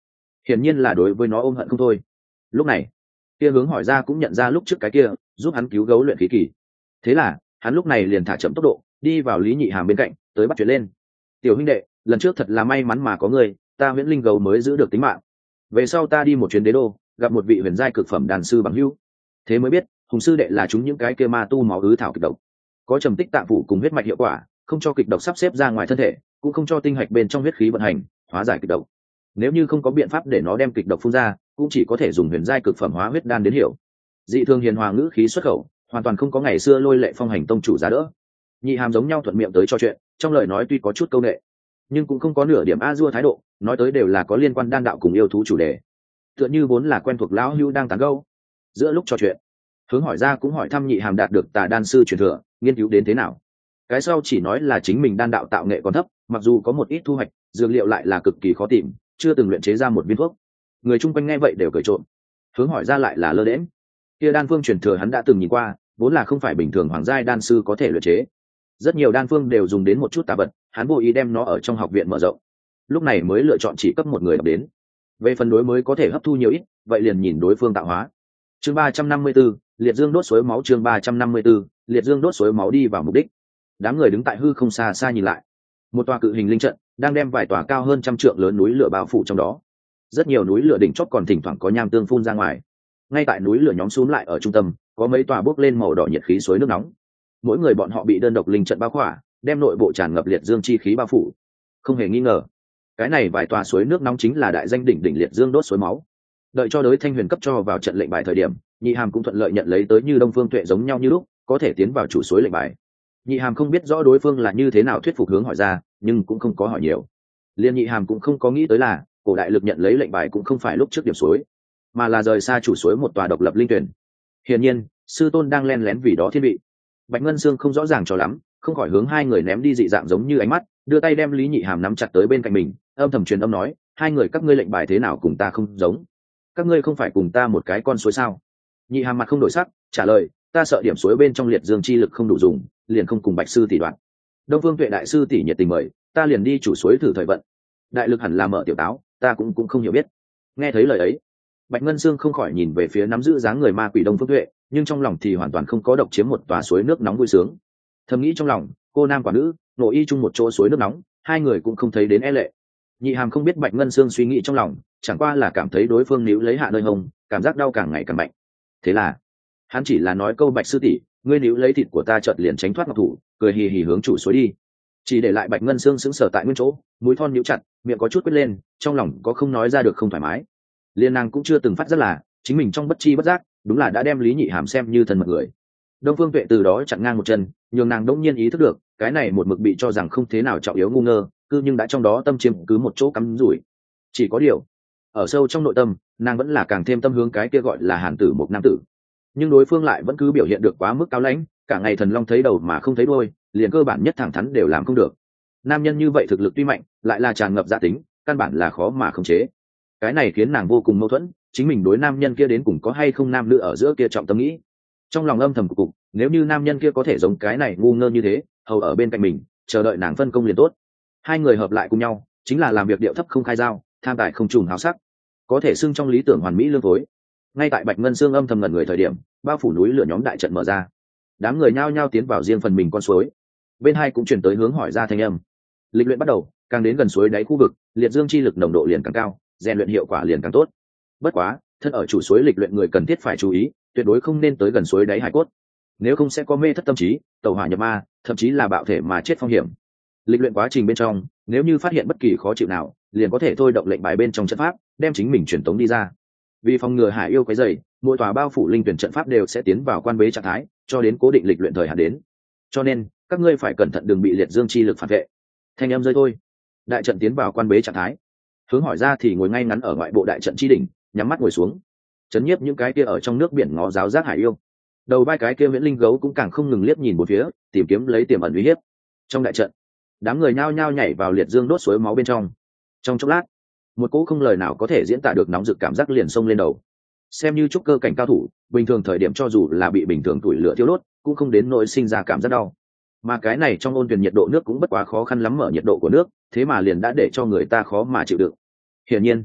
hiển nhiên là đối với nó ôm hận không thôi. Lúc này kia hướng hỏi ra cũng nhận ra lúc trước cái kia giúp hắn cứu gấu luyện khí kỳ, thế là hắn lúc này liền thả chậm tốc độ đi vào Lý Nhị Hàm bên cạnh tới bắt chuyện lên. Tiểu huynh đệ, lần trước thật là may mắn mà có người, ta huyễn linh gấu mới giữ được tính mạng. Về sau ta đi một chuyến đế đô, gặp một vị huyền giai cực phẩm đàn sư bằng hữu, thế mới biết hùng sư đệ là chúng những cái kia ma tu máu ứ thảo kịch độc, có trầm tích tạng phủ cùng huyết mạch hiệu quả, không cho kịch độc sắp xếp ra ngoài thân thể, cũng không cho tinh hạch bên trong huyết khí vận hành hóa giải kịch độc. Nếu như không có biện pháp để nó đem kịch độc phun ra, cũng chỉ có thể dùng huyền giai cực phẩm hóa huyết đan đến hiểu. Dị thường hiền hòa ngữ khí xuất khẩu, hoàn toàn không có ngày xưa lôi lệ phong hành tông chủ giá đỡ. Nhị Hàm giống nhau thuận miệng tới cho chuyện, trong lời nói tuy có chút câu nệ, nhưng cũng không có nửa điểm a dua thái độ, nói tới đều là có liên quan đan đạo cùng yêu thú chủ đề, tựa như vốn là quen thuộc lão hưu đang tán gẫu. Giữa lúc trò chuyện, hướng hỏi ra cũng hỏi thăm Nhị Hàm đạt được tà đan sư truyền thừa nghiên cứu đến thế nào. Cái sau chỉ nói là chính mình đan đạo tạo nghệ còn thấp, mặc dù có một ít thu hoạch, dược liệu lại là cực kỳ khó tìm, chưa từng luyện chế ra một viên thuốc. Người chung quanh nghe vậy đều cười trộm. Hướng hỏi ra lại là lơ đễnh. Kia đan phương truyền thừa hắn đã từng nhìn qua, vốn là không phải bình thường hoàng giai đan sư có thể luyện chế. Rất nhiều đan phương đều dùng đến một chút tà vật, hắn vô ý đem nó ở trong học viện mở rộng, lúc này mới lựa chọn chỉ cấp một người đọc đến. Về phần đối mới có thể hấp thu nhiều ít, vậy liền nhìn đối phương tạo hóa. Chương ba trăm năm mươi 4, liệt dương đốt suối máu. Chương ba trăm năm mươi 4, liệt dương đốt suối máu đi vào mục đích. Đám người đứng tại hư không xa xa nhìn lại, một tòa cự hình linh trận đang đem vài tòa cao hơn trăm trượng lớn núi lửa bao phủ trong đó. Rất nhiều núi lửa đỉnh chót còn thỉnh thoảng có nham tương phun ra ngoài. Ngay tại núi lửa nhóm xuống lại ở trung tâm, có mấy tòa bốc lên màu đỏ nhiệt khí suối nước nóng. Mỗi người bọn họ bị đơn độc linh trận bao khỏa, đem nội bộ tràn ngập liệt dương chi khí bao phủ. Không hề nghi ngờ, cái này vài tòa suối nước nóng chính là đại danh đỉnh đỉnh liệt dương đốt suối máu. Đợi cho đới Thanh Huyền cấp cho vào trận lệnh bài thời điểm, Nhị Hàm cũng thuận lợi nhận lấy tới như Đông Phương Tuệ giống nhau như lúc, có thể tiến vào chủ suối lệnh bài. Nhị Hàm không biết rõ đối phương là như thế nào thuyết phục hướng hỏi ra, nhưng cũng không có hỏi nhiều. Liên Nhị Hàm cũng không có nghĩ tới là cổ đại lực nhận lấy lệnh bài cũng không phải lúc trước điểm suối, mà là rời xa chủ suối một tòa độc lập linh tuyển. Hiển nhiên, sư tôn đang len lén vì đó thiên vị. Bạch Ngân Sương không rõ ràng cho lắm, không khỏi hướng hai người ném đi dị dạng giống như ánh mắt, đưa tay đem Lý Nhị Hàm nắm chặt tới bên cạnh mình, âm thầm truyền âm nói, hai người các ngươi lệnh bài thế nào cùng ta không giống? Các ngươi không phải cùng ta một cái con suối sao? Nhị Hàm mặt không đổi sắc, trả lời, ta sợ điểm suối bên trong liệt dương chi lực không đủ dùng, liền không cùng Bạch sư tỷ đoạn. Đông Phương Tuệ đại sư tỷ nhiệt tình mời, ta liền đi chủ suối thử thời vận. Đại lực hẳn là mở tiểu táo, ta cũng cũng không hiểu biết. Nghe thấy lời ấy, Bạch Ngân Sương không khỏi nhìn về phía nắm giữ dáng người ma quỷ Đông Phương Tuệ, nhưng trong lòng thì hoàn toàn không có độc chiếm một tòa suối nước nóng vui sướng. Thầm nghĩ trong lòng, cô nam quả nữ, nội y chung một chỗ suối nước nóng, hai người cũng không thấy đến e lệ. Nhị Hàm không biết Bạch Ngân Sương suy nghĩ trong lòng, chẳng qua là cảm thấy đối phương níu lấy hạ nơi hông, cảm giác đau càng ngày càng mạnh. Thế là, hắn chỉ là nói câu Bạch sư tỷ, ngươi níu lấy thịt của ta, chợt liền tránh thoát ngọc thủ, cười hì hì hướng chủ suối đi. Chỉ để lại Bạch Ngân Sương sững sờ tại nguyên chỗ, mũi thon nhíu chặt, miệng có chút quyết lên, trong lòng có không nói ra được không thoải mái. Liên nàng cũng chưa từng phát giác là chính mình trong bất chi bất giác, đúng là đã đem Lý Nhị Hàm xem như thân mật người. Đông Phương Tuệ từ đó chặn ngang một chân, nhường nàng đỗng nhiên ý thức được, cái này một mực bị cho rằng không thế nào trọng yếu ngu ngơ, cứ nhưng đã trong đó tâm chiếm cứ một chỗ cắm rủi. Chỉ có điều, ở sâu trong nội tâm, nàng vẫn là càng thêm tâm hướng cái kia gọi là Hàn Tử một nam tử. Nhưng đối phương lại vẫn cứ biểu hiện được quá mức cao lãnh, cả ngày thần long thấy đầu mà không thấy đuôi, liền cơ bản nhất thẳng thắn đều làm không được. Nam nhân như vậy thực lực tuy mạnh, lại là tràn ngập dạ tính, căn bản là khó mà khống chế. Cái này khiến nàng vô cùng mâu thuẫn, chính mình đối nam nhân kia đến cùng có hay không nam nữ ở giữa kia trọng tâm nghĩ. Trong lòng âm thầm cục cục, nếu như nam nhân kia có thể giống cái này ngu ngơ như thế, hầu ở bên cạnh mình, chờ đợi nàng phân công liền tốt. Hai người hợp lại cùng nhau, chính là làm việc điệu thấp không khai giao, tham tài không trùng háo sắc, có thể xưng trong lý tưởng hoàn mỹ lương phối. Ngay tại Bạch Ngân Sương âm thầm ngẩn người thời điểm, bao phủ núi lửa nhóm đại trận mở ra, đám người nhao nhao tiến vào riêng phần mình con suối. Bên hai cũng chuyển tới hướng hỏi ra thanh âm. Lịch luyện bắt đầu, càng đến gần suối đáy khu vực, liệt dương chi lực nồng độ liền càng cao, rèn luyện hiệu quả liền càng tốt. Bất quá, thân ở chủ suối lịch luyện người cần thiết phải chú ý, tuyệt đối không nên tới gần suối đáy hải cốt, nếu không sẽ có mê thất tâm trí, tẩu hỏa nhập ma, thậm chí là bạo thể mà chết phong hiểm. Lịch luyện quá trình bên trong, nếu như phát hiện bất kỳ khó chịu nào, liền có thể thôi động lệnh bài bên trong trận pháp, đem chính mình truyền tống đi ra. Vì phòng ngừa hải yêu quấy rầy, mỗi tòa bao phủ linh tuyển trận pháp đều sẽ tiến vào quan bế trạng thái, cho đến cố định lịch luyện thời hạn đến. Cho nên, các ngươi phải cẩn thận đừng bị liệt dương chi lực phản vệ. Thanh âm rơi thôi, đại trận tiến vào quan bế trạng thái. Hướng hỏi ra thì ngồi ngay ngắn ở ngoại bộ đại trận chi đỉnh, nhắm mắt ngồi xuống, chấn nhiếp những cái kia ở trong nước biển ngó giáo giác hải yêu. Đầu vai cái kia viễn linh gấu cũng càng không ngừng liếc nhìn một phía, tìm kiếm lấy tiềm ẩn uy hiếp. Trong đại trận, đám người nhao nhao nhảy vào liệt dương đốt suối máu bên trong. Trong chốc lát, một cỗ không lời nào có thể diễn tả được nóng rực cảm giác liền xông lên đầu. Xem như trúc cơ cảnh cao thủ, bình thường thời điểm cho dù là bị bình thường tuổi lửa thiêu đốt, cũng không đến nỗi sinh ra cảm giác đau. Mà cái này trong ôn tuyển nhiệt độ nước cũng bất quá khó khăn lắm mở nhiệt độ của nước, thế mà liền đã để cho người ta khó mà chịu đựng. Hiển nhiên,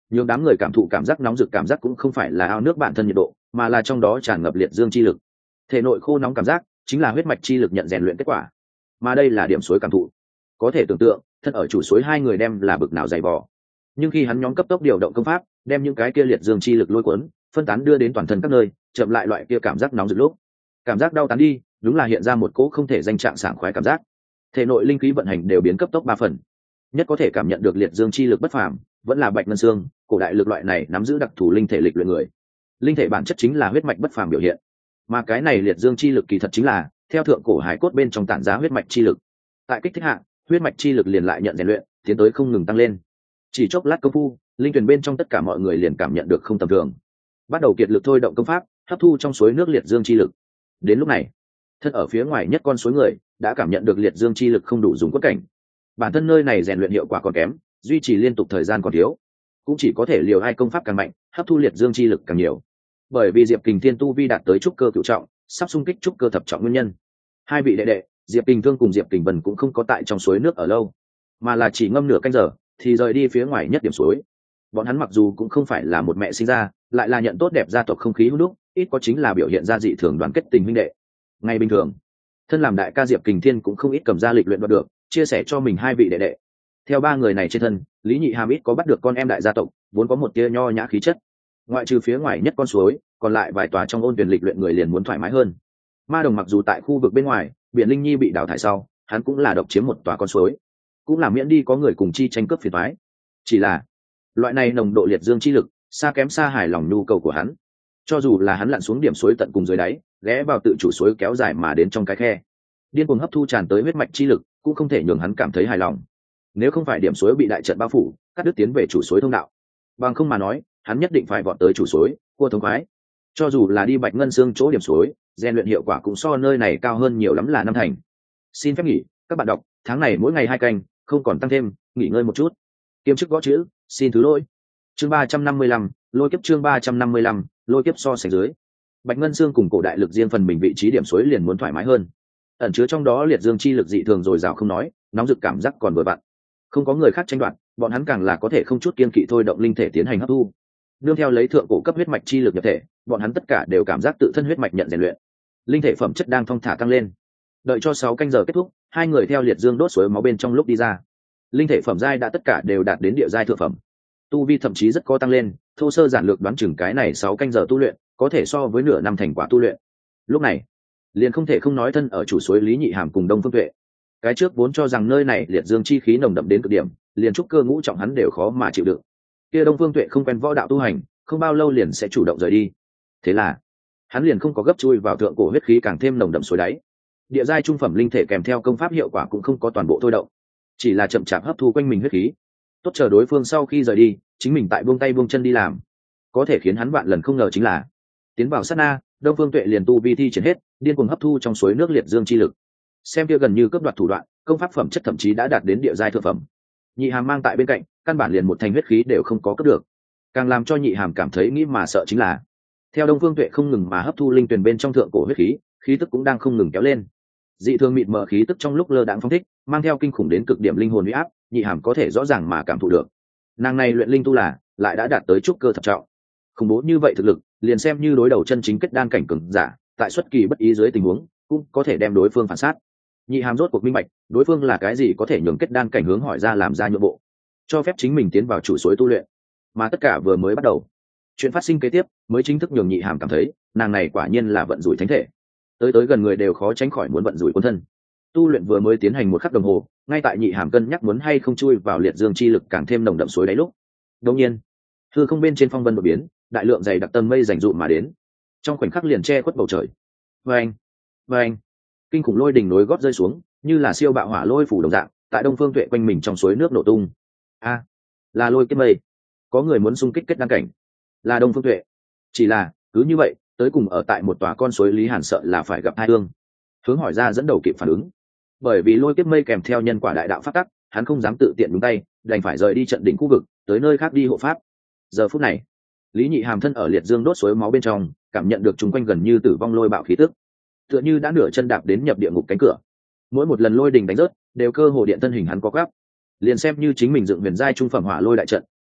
Nhưng đám người cảm thụ cảm giác nóng rực cảm giác cũng không phải là ao nước bản thân nhiệt độ, mà là trong đó tràn ngập liệt dương chi lực. Thể nội khô nóng cảm giác chính là huyết mạch chi lực nhận rèn luyện kết quả, mà đây là điểm suối cảm thụ. Có thể tưởng tượng thân ở chủ suối hai người đem là bực nào dày vò. Nhưng khi hắn nhóm cấp tốc điều động công pháp, đem những cái kia liệt dương chi lực lôi cuốn phân tán đưa đến toàn thân các nơi, chậm lại loại kia cảm giác nóng rực lúc, cảm giác đau tán đi, đúng là hiện ra một cỗ không thể danh trạng sảng khoái cảm giác. Thể nội linh khí vận hành đều biến cấp tốc ba phần. Nhất có thể cảm nhận được liệt dương chi lực bất phàm vẫn là Bạch Ngân Xương, cổ đại lực loại này nắm giữ đặc thù linh thể lịch luyện người. Linh thể bản chất chính là huyết mạch bất phàm biểu hiện, mà cái này liệt dương chi lực kỳ thật chính là theo thượng cổ hải cốt bên trong tản ra huyết mạch chi lực. Tại kích thích hạ, huyết mạch chi lực liền lại nhận rèn luyện, tiến tới không ngừng tăng lên. Chỉ chốc lát công phu, linh tuyển bên trong tất cả mọi người liền cảm nhận được không tầm thường, bắt đầu kiệt lực thôi động công pháp hấp thu trong suối nước liệt dương chi lực. Đến lúc này, thân ở phía ngoài nhất con suối người đã cảm nhận được liệt dương chi lực không đủ dùng quất cảnh. Bản thân nơi này rèn luyện hiệu quả còn kém, duy trì liên tục thời gian còn thiếu, cũng chỉ có thể liều hai công pháp càng mạnh, hấp thu liệt dương chi lực càng nhiều. Bởi vì Diệp Kình Thiên tu vi đạt tới trúc cơ cửu trọng, sắp xung kích trúc cơ thập trọng nguyên nhân, hai vị đệ đệ Diệp Kình Thương cùng Diệp Kình Vân cũng không có tại trong suối nước ở lâu, mà là chỉ ngâm nửa canh giờ thì rời đi phía ngoài nhất điểm suối. Bọn hắn mặc dù cũng không phải là một mẹ sinh ra, lại là nhận tốt đẹp gia tộc không khí hữu đúc, ít có chính là biểu hiện ra dị thường đoàn kết tình huynh đệ. Ngày bình thường, thân làm đại ca Diệp Kình Thiên cũng không ít cầm ra lịch luyện đoạt được, chia sẻ cho mình hai vị đệ đệ. Theo ba người này trên thân, Lý Nhị Hàm ít có bắt được con em đại gia tộc, vốn có một tia nho nhã khí chất. Ngoại trừ phía ngoài nhất con suối, còn lại vài tòa trong ôn tuyển lịch luyện người liền muốn thoải mái hơn. Ma Đồng mặc dù tại khu vực bên ngoài, biển Linh Nhi bị đào thải sau, hắn cũng là độc chiếm một tòa con suối, cũng là miễn đi có người cùng chi tranh cướp phiền toái. Chỉ là loại này nồng độ liệt dương chi lực xa kém xa hài lòng nhu cầu của hắn. Cho dù là hắn lặn xuống điểm suối tận cùng dưới đáy, ghé vào tự chủ suối kéo dài mà đến trong cái khe, điên cuồng hấp thu tràn tới huyết mạch chi lực, cũng không thể nhường hắn cảm thấy hài lòng. Nếu không phải điểm suối bị đại trận bao phủ, cắt đứt tiến về chủ suối thông đạo, bằng không mà nói, hắn nhất định phải vọt tới chủ suối, cua thống khoái. Cho dù là đi Bạch Ngân Xương chỗ điểm suối, rèn luyện hiệu quả cũng so nơi này cao hơn nhiều lắm là năm thành. Xin phép nghỉ, các bạn đọc, tháng này mỗi ngày hai canh, không còn tăng thêm, nghỉ ngơi một chút. Kiêm chức gõ chữ, xin thứ lỗi. Chương ba trăm năm mươi lăm, lôi kiếp chương ba trăm năm mươi lăm, lôi kiếp so sánh dưới. Bạch Ngân Xương cùng cổ đại lực riêng phần mình vị trí điểm suối liền muốn thoải mái hơn. Ẩn chứa trong đó liệt dương chi lực dị thường dồi dào không nói, nóng rực cảm giác còn vừa vặn. Không có người khác tranh đoạt, bọn hắn càng là có thể không chút kiên kỵ thôi động linh thể tiến hành hấp thu. Nương theo lấy thượng cổ cấp huyết mạch chi lực nhập thể, bọn hắn tất cả đều cảm giác tự thân huyết mạch nhận rèn luyện, linh thể phẩm chất đang thong thả tăng lên. Đợi cho sáu canh giờ kết thúc, hai người theo liệt dương đốt suối máu bên trong lúc đi ra, linh thể phẩm giai đã tất cả đều đạt đến địa giai thượng phẩm, tu vi thậm chí rất có tăng lên. Thô sơ giản lược đoán chừng cái này sáu canh giờ tu luyện có thể so với nửa năm thành quả tu luyện. Lúc này liền không thể không nói thân ở chủ suối Lý Nhị Hàm cùng Đông Phương Tuệ. Cái trước vốn cho rằng nơi này liệt dương chi khí nồng đậm đến cực điểm, liền trúc cơ ngũ trọng hắn đều khó mà chịu đựng. Kia Đông Phương Tuệ không quen võ đạo tu hành, không bao lâu liền sẽ chủ động rời đi. Thế là hắn liền không có gấp chui vào thượng cổ huyết khí càng thêm nồng đậm suối đáy. Địa giai trung phẩm linh thể kèm theo công pháp hiệu quả cũng không có toàn bộ thôi động, chỉ là chậm chạp hấp thu quanh mình huyết khí, tốt chờ đối phương sau khi rời đi, chính mình tại buông tay buông chân đi làm. Có thể khiến hắn vạn lần không ngờ chính là tiến vào sát na, Đông Phương Tuệ liền tu vi thi triển hết, điên cuồng hấp thu trong suối nước liệt dương chi lực. Xem kia gần như cướp đoạt thủ đoạn, công pháp phẩm chất thậm chí đã đạt đến địa giai thượng phẩm. Nhị Hàm mang tại bên cạnh, căn bản liền một thành huyết khí đều không có cướp được. Càng làm cho Nhị Hàm cảm thấy nghĩ mà sợ chính là, theo Đông Phương Tuệ không ngừng mà hấp thu linh tuyển bên trong thượng cổ huyết khí, khí tức cũng đang không ngừng kéo lên. Dị thường mịt mờ khí tức trong lúc lơ đãng phong thích, mang theo kinh khủng đến cực điểm linh hồn uy áp, Nhị Hàm có thể rõ ràng mà cảm thụ được. Nàng này luyện linh tu là, lại đã đạt tới trúc cơ thập trọng. Khủng bố như vậy thực lực, liền xem như đối đầu chân chính kết đan cảnh cường giả, tại xuất kỳ bất ý dưới tình huống, cũng có thể đem đối phương phản sát. Nhị Hàm rốt cuộc minh bạch, đối phương là cái gì có thể nhường kết đan cảnh hướng hỏi ra làm ra nhượng bộ, cho phép chính mình tiến vào chủ suối tu luyện. Mà tất cả vừa mới bắt đầu, chuyện phát sinh kế tiếp mới chính thức nhường Nhị Hàm cảm thấy, nàng này quả nhiên là vận rủi thánh thể. Tới tới gần người đều khó tránh khỏi muốn vận rủi cuốn thân. Tu luyện vừa mới tiến hành một khắc đồng hồ, ngay tại Nhị Hàm cân nhắc muốn hay không chui vào liệt dương chi lực càng thêm nồng đậm suối đáy lúc, đột nhiên, hư không bên trên phong vân đột biến, đại lượng dày đặc tầng mây rành rụm mà đến, trong khoảnh khắc liền che khuất bầu trời. Vâng, vâng, kinh khủng lôi đình nối gót rơi xuống, như là siêu bạo hỏa lôi phủ đồng dạng, tại Đông Phương Tuệ quanh mình trong suối nước nổ tung. A, là lôi kiếp mây, có người muốn xung kích kết đan cảnh, là Đông Phương Tuệ. Chỉ là cứ như vậy, tới cùng ở tại một tòa con suối Lý Hàn sợ là phải gặp hai thương. Hướng hỏi ra dẫn đầu kịp phản ứng, bởi vì lôi kiếp mây kèm theo nhân quả đại đạo pháp tắc, hắn không dám tự tiện đúng tay, đành phải rời đi trận đỉnh khu vực, tới nơi khác đi hộ pháp. Giờ phút này, Lý Nhị Hàm thân ở liệt dương đốt suối máu bên trong, cảm nhận được chung quanh gần như tử vong lôi bạo khí tức, tựa như đã nửa chân đạp đến nhập địa ngục cánh cửa. Mỗi một lần lôi đình đánh rớt, đều cơ hồ điện thân hình hắn có gáp. Liền xem như chính mình dựng huyền giai trung phẩm hỏa lôi đại trận,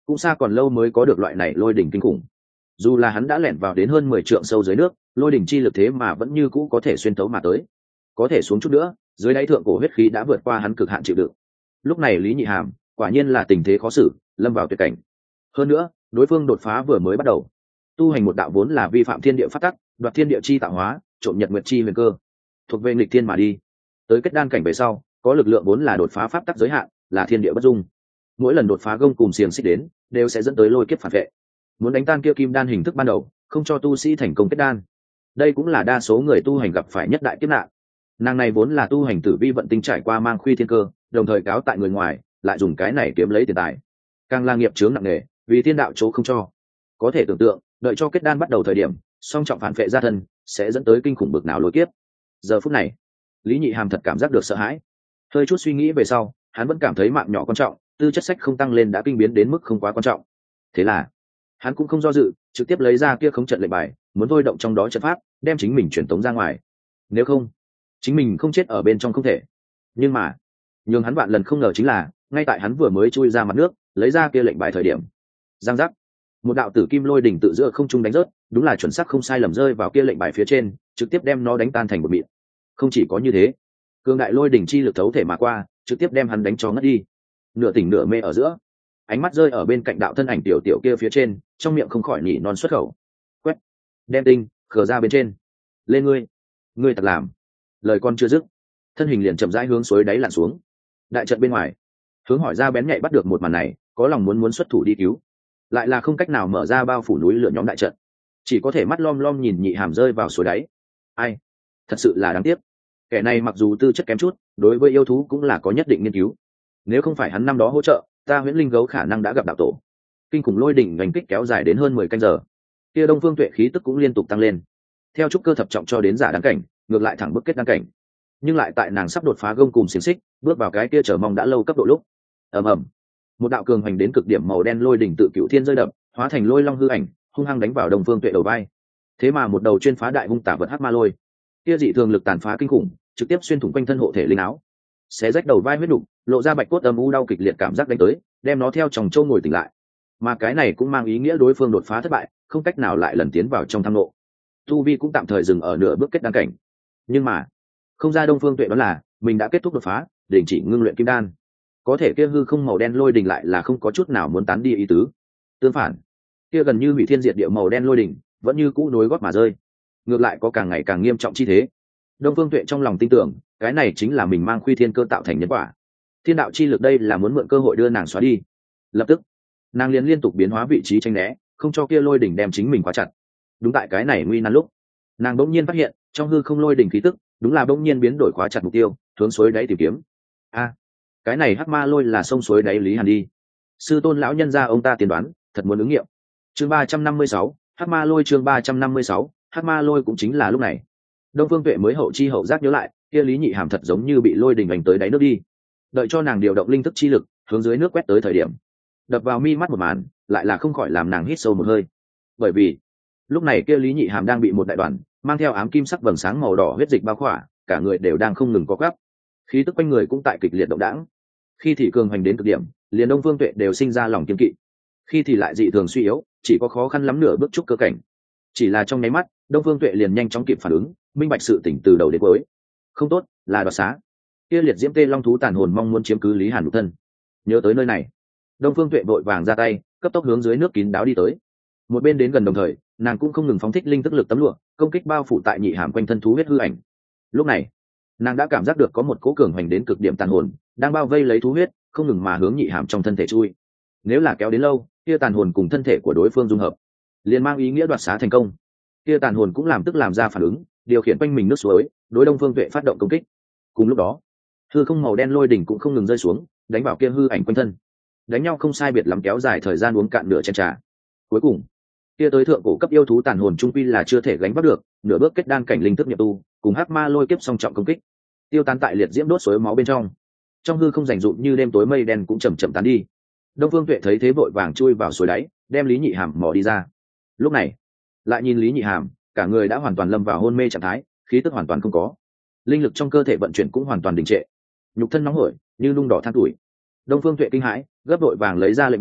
cũng xa còn lâu mới có được loại này lôi đỉnh kinh khủng. Dù là hắn đã lẻn vào đến hơn mười trượng sâu dưới nước, lôi đỉnh chi lực thế mà vẫn như cũ có thể xuyên tấu mà tới. Có thể xuống chút nữa, dưới đáy thượng cổ huyết khí đã vượt qua hắn cực hạn chịu đựng. Lúc này Lý Nhị Hàm quả nhiên là tình thế khó xử, lâm vào tuyệt cảnh. Hơn nữa, đối phương đột phá vừa mới bắt đầu, tu hành một đạo vốn là vi phạm thiên địa pháp tắc, đoạt thiên địa chi tạo hóa, trộm nhật nguyệt chi huyền cơ, thuộc về nghịch thiên mà đi. Tới kết đan cảnh về sau, có lực lượng vốn là đột phá pháp tắc giới hạn, là thiên địa bất dung. Mỗi lần đột phá gông cùng xiềng xích đến, đều sẽ dẫn tới lôi kiếp phản vệ. Muốn đánh tan kia kim đan hình thức ban đầu, không cho tu sĩ thành công kết đan. Đây cũng là đa số người tu hành gặp phải nhất đại kiếp nạn. Nàng này vốn là tu hành tử vi vận tinh trải qua mang khuy thiên cơ, đồng thời cáo tại người ngoài, lại dùng cái này kiếm lấy tiền tài. Càng là nghiệp chướng nặng nề, vì thiên đạo chỗ không cho. Có thể tưởng tượng, đợi cho kết đan bắt đầu thời điểm, song trọng phản vệ gia thân, sẽ dẫn tới kinh khủng bực nào lôi kiếp. Giờ phút này, Lý Nhị Hàm thật cảm giác được sợ hãi. Hơi chút suy nghĩ về sau, hắn vẫn cảm thấy mạng nhỏ quan trọng, tư chất sách không tăng lên đã kinh biến đến mức không quá quan trọng. Thế là, hắn cũng không do dự, trực tiếp lấy ra kia khống trận lệnh bài, muốn thôi động trong đó trận pháp, đem chính mình truyền tống ra ngoài. Nếu không, chính mình không chết ở bên trong không thể. Nhưng mà, nhường hắn vạn lần không ngờ chính là, ngay tại hắn vừa mới chui ra mặt nước, lấy ra kia lệnh bài thời điểm, giang giác, một đạo tử kim lôi đỉnh tự giữa không trung đánh rớt, đúng là chuẩn xác không sai lầm rơi vào kia lệnh bài phía trên, trực tiếp đem nó đánh tan thành một mịn. Không chỉ có như thế, cường đại lôi đỉnh chi lực thấu thể mà qua, trực tiếp đem hắn đánh cho ngất đi. Nửa tỉnh nửa mê ở giữa, ánh mắt rơi ở bên cạnh đạo thân ảnh tiểu tiểu kia phía trên, trong miệng không khỏi nhỉ non xuất khẩu. Quét, đem tinh khờ ra bên trên. Lên ngươi, ngươi thật làm. Lời con chưa dứt, thân hình liền chậm rãi hướng suối đáy lặn xuống. Đại trận bên ngoài, hướng hỏi ra bén nhạy bắt được một màn này, có lòng muốn muốn xuất thủ đi cứu, lại là không cách nào mở ra bao phủ núi lửa nhóm đại trận, chỉ có thể mắt lom lom nhìn Nhị Hàm rơi vào suối đáy. Ai, thật sự là đáng tiếc. Kẻ này mặc dù tư chất kém chút, đối với yêu thú cũng là có nhất định nghiên cứu. Nếu không phải hắn năm đó hỗ trợ, ta Huyễn Linh Gấu khả năng đã gặp đạo tổ. Kinh khủng lôi đỉnh đánh kích kéo dài đến hơn mười canh giờ. Kia Đông Phương Tuệ khí tức cũng liên tục tăng lên. Theo trúc cơ thập trọng cho đến giả đan cảnh, ngược lại thẳng bước kết đan cảnh. Nhưng lại tại nàng sắp đột phá gông cùng xiềng xích, bước vào cái kia chờ mong đã lâu cấp độ lúc. Ầm ầm, một đạo cường hành đến cực điểm màu đen lôi đỉnh tự cựu thiên rơi đập, hóa thành lôi long hư ảnh, hung hăng đánh vào Đông Phương Tuệ đầu vai. Thế mà một đầu chuyên phá đại hung tả vật hắc ma lôi, kia dị thường lực tàn phá kinh khủng, trực tiếp xuyên thủng quanh thân hộ thể linh áo, xé rách đầu vai huyết đục, lộ ra bạch cốt âm u đau kịch liệt cảm giác đánh tới, đem nó theo chồng châu ngồi tỉnh lại. Mà cái này cũng mang ý nghĩa đối phương đột phá thất bại, không cách nào lại lần tiến vào trong thăng lộ. Tu vi cũng tạm thời dừng ở nửa bước kết đan cảnh. Nhưng mà, không ra Đông Phương Tuệ đó là, mình đã kết thúc đột phá, đình chỉ ngưng luyện kim đan. Có thể kia hư không màu đen lôi đình lại là không có chút nào muốn tán đi ý tứ. Tương phản, kia gần như hủy thiên diệt địa màu đen lôi đình, vẫn như cũ nối gót mà rơi. Ngược lại có càng ngày càng nghiêm trọng chi thế. Đông Phương Tuệ trong lòng tin tưởng, cái này chính là mình mang khuy thiên cơ tạo thành nhân quả. Thiên đạo chi lực đây là muốn mượn cơ hội đưa nàng xóa đi. Lập tức, nàng liền liên tục biến hóa vị trí tranh né, không cho kia lôi đỉnh đem chính mình khóa chặt. Đúng tại cái này nguy nan lúc, nàng bỗng nhiên phát hiện, trong hư không lôi đỉnh khí tức, đúng là bỗng nhiên biến đổi khóa chặt mục tiêu, hướng suối đáy tìm kiếm. A, cái này hắc ma lôi là sông suối đáy Lý Hàn đi. Sư tôn lão nhân gia ông ta tiên đoán, thật muốn ứng nghiệm. Chương ba trăm năm mươi sáu, hắc ma lôi chương ba trăm năm mươi sáu, hắc ma lôi cũng chính là lúc này. Đông Phương Tuệ mới hậu chi hậu giác nhớ lại, kia Lý Nhị Hàm thật giống như bị lôi đình ảnh tới đáy nước đi. Đợi cho nàng điều động linh thức chi lực, hướng dưới nước quét tới thời điểm, đập vào mi mắt một màn, lại là không khỏi làm nàng hít sâu một hơi. Bởi vì, lúc này kia Lý Nhị Hàm đang bị một đại đoàn mang theo ám kim sắc vầng sáng màu đỏ huyết dịch bao khỏa, cả người đều đang không ngừng co quắp. Khí tức quanh người cũng tại kịch liệt động đãng. Khi thì cường hành đến cực điểm, liền Đông Phương Tuệ đều sinh ra lòng kiêng kỵ. Khi thì lại dị thường suy yếu, chỉ có khó khăn lắm nửa bước trúc cơ cảnh. Chỉ là trong nháy mắt, Đông Phương Tuệ liền nhanh chóng kịp phản ứng, minh bạch sự tỉnh từ đầu đến cuối. Không tốt, là đoạt xá. Kia liệt diễm tê long thú tàn hồn mong muốn chiếm cứ Lý Hàn nhục thân. Nhớ tới nơi này, Đông Phương Tuệ vội vàng ra tay, cấp tốc hướng dưới nước kín đáo đi tới. Một bên đến gần đồng thời, nàng cũng không ngừng phóng thích linh tức lực tấm lụa, công kích bao phủ tại Nhị Hàm quanh thân thú huyết hư ảnh. Lúc này, nàng đã cảm giác được có một cỗ cường hành đến cực điểm tàn hồn đang bao vây lấy thú huyết, không ngừng mà hướng Nhị Hàm trong thân thể chui. Nếu là kéo đến lâu, kia tàn hồn cùng thân thể của đối phương dung hợp, liền mang ý nghĩa đoạt xá thành công. Kia tàn hồn cũng làm tức làm ra phản ứng, điều khiển quanh mình nước suối, đối Đông Phương Tuệ phát động công kích. Cùng lúc đó, hư không màu đen lôi đỉnh cũng không ngừng rơi xuống, đánh vào kia hư ảnh quanh thân. Đánh nhau không sai biệt lắm kéo dài thời gian uống cạn nửa chén trà. Cuối cùng, kia tới thượng cổ cấp yêu thú tàn hồn trung quy là chưa thể gánh vác được, nửa bước kết đan cảnh linh thức nhập tu, cùng hắc ma lôi kiếp song trọng công kích, tiêu tán tại liệt diễm đốt suối máu bên trong. Trong hư không rành rụm như đêm tối mây đen cũng chậm chậm tán đi. Đông Phương Tuệ thấy thế vội vàng chui vào suối đáy, đem Lý Nhị Hàm mò đi ra. Lúc này, lại nhìn Lý Nhị Hàm, cả người đã hoàn toàn lâm vào hôn mê trạng thái, khí tức hoàn toàn không có, linh lực trong cơ thể vận chuyển cũng hoàn toàn đình trệ, nhục thân nóng hổi như nung đỏ than tuổi. Đông Phương Tuệ kinh hãi, gấp đội vàng lấy ra lệnh bài,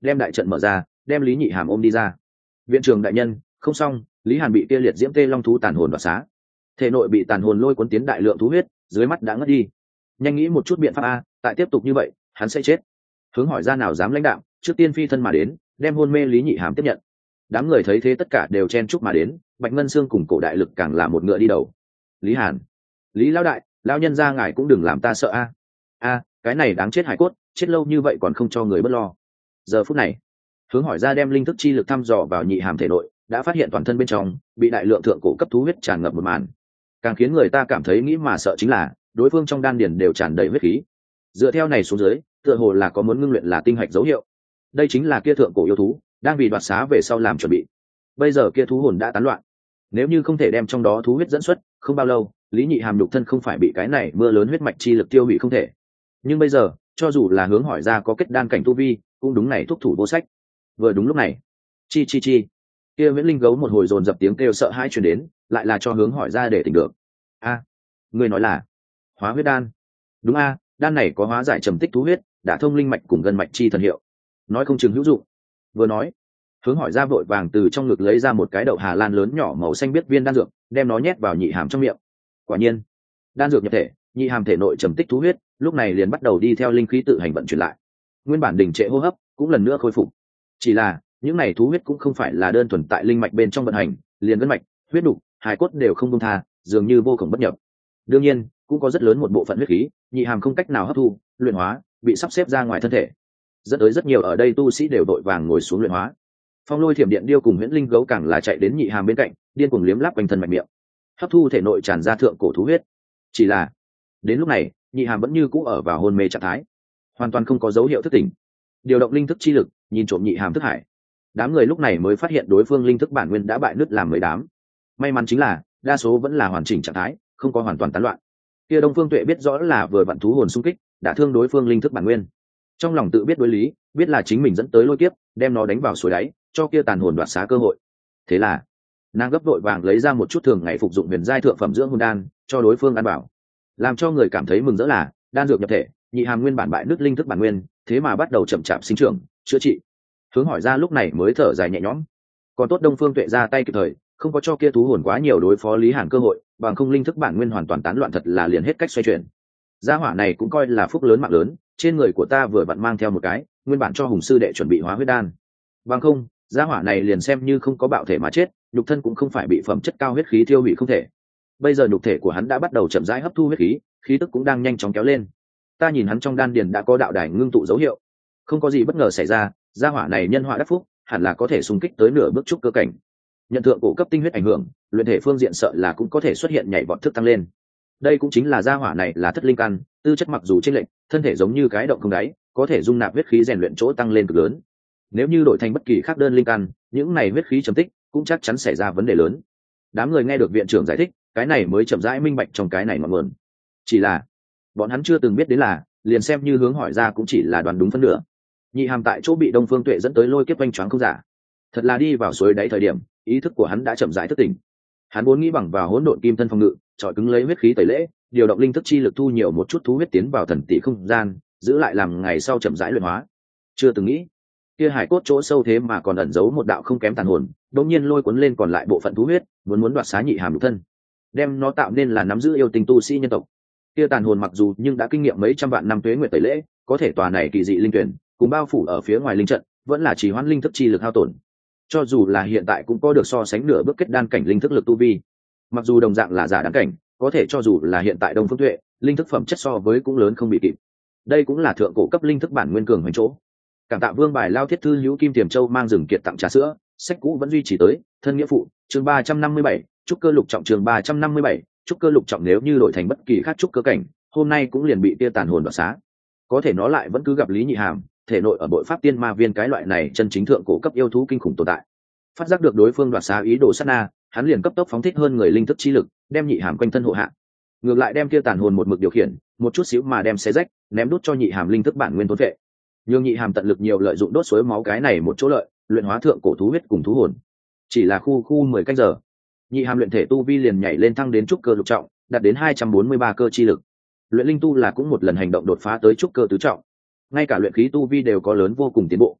đem đại trận mở ra, đem Lý Nhị Hàm ôm đi ra. Viện trưởng đại nhân, không xong, Lý Hàn bị kia liệt diễm tê long thú tàn hồn đoạt xá, thể nội bị tàn hồn lôi cuốn tiến đại lượng thú huyết, dưới mắt đã ngất đi. Nhanh nghĩ một chút biện pháp a, tại tiếp tục như vậy hắn sẽ chết. Hướng hỏi ra nào dám lãnh đạo, trước tiên phi thân mà đến, đem hôn mê Lý Nhị Hàm tiếp nhận. Đám người thấy thế tất cả đều chen chúc mà đến, Bạch Ngân Xương cùng cổ đại lực càng là một ngựa đi đầu. Lý Hàn, Lý lão đại, lão nhân gia ngài cũng đừng làm ta sợ a. A, cái này đáng chết hải cốt, chết lâu như vậy còn không cho người bất lo. Giờ phút này, Hướng hỏi ra đem linh thức chi lực thăm dò vào Nhị Hàm thể nội, đã phát hiện toàn thân bên trong bị đại lượng thượng cổ cấp thú huyết tràn ngập một màn. Càng khiến người ta cảm thấy nghĩ mà sợ chính là đối phương trong đan điền đều tràn đầy huyết khí. Dựa theo này xuống dưới, tựa hồ là có muốn ngưng luyện là tinh hạch dấu hiệu. Đây chính là kia thượng cổ yêu thú đang vì đoạt xá về sau làm chuẩn bị. Bây giờ kia thú hồn đã tán loạn, nếu như không thể đem trong đó thú huyết dẫn xuất, không bao lâu Lý Nhị Hàm nhục thân không phải bị cái này mưa lớn huyết mạch chi lực tiêu hủy không thể. Nhưng bây giờ cho dù là Hướng hỏi ra có kết đan cảnh tu vi, cũng đúng này thúc thủ vô sách. Vừa đúng lúc này, chi chi chi, kia Viễn Linh gấu một hồi dồn dập tiếng kêu sợ hãi truyền đến, lại là cho Hướng hỏi ra để tỉnh được. A, người nói là hóa huyết đan? Đúng a, đan này có hóa giải trầm tích thú huyết, đã thông linh mạch cùng gân mạch chi thần hiệu, nói không chừng hữu dụng. Vừa nói, Hướng hỏi ra vội vàng từ trong ngực lấy ra một cái đậu Hà Lan lớn nhỏ màu xanh biếc viên đan dược, đem nó nhét vào Nhị Hàm trong miệng. Quả nhiên, đan dược nhập thể, Nhị Hàm thể nội trầm tích thú huyết, lúc này liền bắt đầu đi theo linh khí tự hành vận chuyển lại. Nguyên bản đình trệ hô hấp cũng lần nữa khôi phục. Chỉ là, những này thú huyết cũng không phải là đơn thuần tại linh mạch bên trong vận hành, liền gân mạch, huyết đục, hài cốt đều không buông tha, dường như vô cùng bất nhập. Đương nhiên, cũng có rất lớn một bộ phận huyết khí, Nhị Hàm không cách nào hấp thu, luyện hóa, bị sắp xếp ra ngoài thân thể. Dẫn tới rất nhiều ở đây tu sĩ đều đội vàng ngồi xuống luyện hóa. Phong Lôi Thiểm Điện Điêu cùng Huyễn Linh gấu càng là chạy đến Nhị Hàm bên cạnh, điên cuồng liếm láp quanh thân mạch miệng, hấp thu thể nội tràn ra thượng cổ thú huyết. Chỉ là, đến lúc này, Nhị Hàm vẫn như cũ ở vào hôn mê trạng thái, hoàn toàn không có dấu hiệu thức tỉnh. Điều động linh thức chi lực, nhìn trộm Nhị Hàm thức hải. Đám người lúc này mới phát hiện đối phương linh thức bản nguyên đã bại nứt làm mấy đám. May mắn chính là, đa số vẫn là hoàn chỉnh trạng thái, không có hoàn toàn tán loạn. Kia Đông Phương Tuệ biết rõ là vừa vặn thú hồn xung kích, đã thương đối phương linh thức bản nguyên. Trong lòng tự biết đối lý, biết là chính mình dẫn tới lôi kiếp, đem nó đánh vào suối đáy, cho kia tàn hồn đoạt xá cơ hội. Thế là, nàng gấp vội vàng lấy ra một chút thường ngày phục dụng huyền giai thượng phẩm dưỡng hồn đan, cho đối phương ăn bảo. Làm cho người cảm thấy mừng rỡ là, đan dược nhập thể, Nhị Hàm nguyên bản bại nứt linh thức bản nguyên, thế mà bắt đầu chậm chạp sinh trưởng, chữa trị. Hướng hỏi ra lúc này mới thở dài nhẹ nhõm. Còn tốt Đông Phương Tuệ ra tay kịp thời, không có cho kia thú hồn quá nhiều đối phó Lý Hàn cơ hội, bằng không linh thức bản nguyên hoàn toàn tán loạn thật là liền hết cách xoay chuyển. Gia hỏa này cũng coi là phúc lớn mạng lớn, trên người của ta vừa vặn mang theo một cái, nguyên bản cho Hùng sư đệ chuẩn bị hóa huyết đan. Bằng không, gia hỏa này liền xem như không có bạo thể mà chết, nhục thân cũng không phải bị phẩm chất cao huyết khí tiêu hủy không thể. Bây giờ nhục thể của hắn đã bắt đầu chậm rãi hấp thu huyết khí, khí tức cũng đang nhanh chóng kéo lên. Ta nhìn hắn trong đan điền đã có đạo đài ngưng tụ dấu hiệu, không có gì bất ngờ xảy ra, gia hỏa này nhân họa đắc phúc, hẳn là có thể xung kích tới nửa bước trúc cơ cảnh. Nhận thượng cổ cấp tinh huyết ảnh hưởng, luyện thể phương diện sợ là cũng có thể xuất hiện nhảy vọt thức tăng lên. Đây cũng chính là gia hỏa này là thất linh căn, tư chất mặc dù chênh lệch, thân thể giống như cái động không đáy, có thể dung nạp huyết khí rèn luyện chỗ tăng lên cực lớn. Nếu như đổi thành bất kỳ khác đơn linh căn, những này huyết khí trầm tích cũng chắc chắn xảy ra vấn đề lớn. Đám người nghe được viện trưởng giải thích, cái này mới chậm rãi minh bạch trong cái này ngọn nguồn. Chỉ là, bọn hắn chưa từng biết đến là, liền xem như Hướng hỏi ra cũng chỉ là đoán đúng phân nửa. Nhị Hàm tại chỗ bị Đông Phương Tuệ dẫn tới lôi kiếp oanh choáng không giả. Thật là đi vào suối đáy thời điểm, ý thức của hắn đã chậm rãi thức tỉnh. Hắn vốn nghĩ bằng vào hỗn độn kim thân phòng ngự, trọi cứng lấy huyết khí tẩy lễ, điều động linh thức chi lực thu nhiều một chút thú huyết tiến vào thần tỷ không gian, giữ lại làm ngày sau chậm rãi luyện hóa. Chưa từng nghĩ, kia hải cốt chỗ sâu thế mà còn ẩn giấu một đạo không kém tàn hồn, đột nhiên lôi cuốn lên còn lại bộ phận thú huyết, muốn muốn đoạt xá Nhị Hàm nhục thân, đem nó tạo nên là nắm giữ yêu tình tu sĩ nhân tộc. Kia tàn hồn mặc dù nhưng đã kinh nghiệm mấy trăm vạn năm tuế nguyệt tẩy lễ, có thể tòa này kỳ dị linh tuyển, cùng bao phủ ở phía ngoài linh trận, vẫn là chỉ hoãn linh thức chi lực hao tổn. Cho dù là hiện tại cũng có được so sánh nửa bước kết đan cảnh linh thức lực tu vi. Mặc dù đồng dạng là giả đáng cảnh, có thể cho dù là hiện tại Đông Phương Tuệ, linh thức phẩm chất so với cũng lớn không bị kịp. Đây cũng là thượng cổ cấp linh thức bản nguyên cường hoành chỗ. Cảm tạ Vương Bài Lao Thiết Thư Hữu Kim Tiềm Châu mang rừng kiệt tặng trà sữa, sách cũ vẫn duy trì tới, thân nghĩa phụ, chương ba trăm năm mươi bảy, trúc cơ lục trọng chương ba trăm năm mươi bảy, trúc cơ lục trọng nếu như đổi thành bất kỳ khác trúc cơ cảnh, hôm nay cũng liền bị tia tàn hồn đoạt xá. Có thể nó lại vẫn cứ gặp Lý Nhị Hàm, thể nội ở bội pháp tiên ma viên cái loại này chân chính thượng cổ cấp yêu thú kinh khủng tồn tại. Phát giác được đối phương đoạt xá ý đồ sát na, hắn liền cấp tốc phóng thích hơn người linh thức chi lực, đem Nhị Hàm quanh thân hộ hạ. Ngược lại đem kia tàn hồn một mực điều khiển, một chút xíu mà đem xé rách, ném đút cho Nhị Hàm linh thức bản nguyên thôn vệ. Nhưng Nhị Hàm tận lực nhiều lợi dụng đốt suối máu cái này một chỗ lợi, luyện hóa thượng cổ thú huyết cùng thú hồn. Chỉ là khu khu mười canh giờ, Nhị Hàm luyện thể tu vi liền nhảy lên thăng đến trúc cơ lục trọng, đạt đến hai trăm bốn mươi ba cơ chi lực. Luyện linh tu là cũng một lần hành động đột phá tới trúc cơ tứ trọng. Ngay cả luyện khí tu vi đều có lớn vô cùng tiến bộ.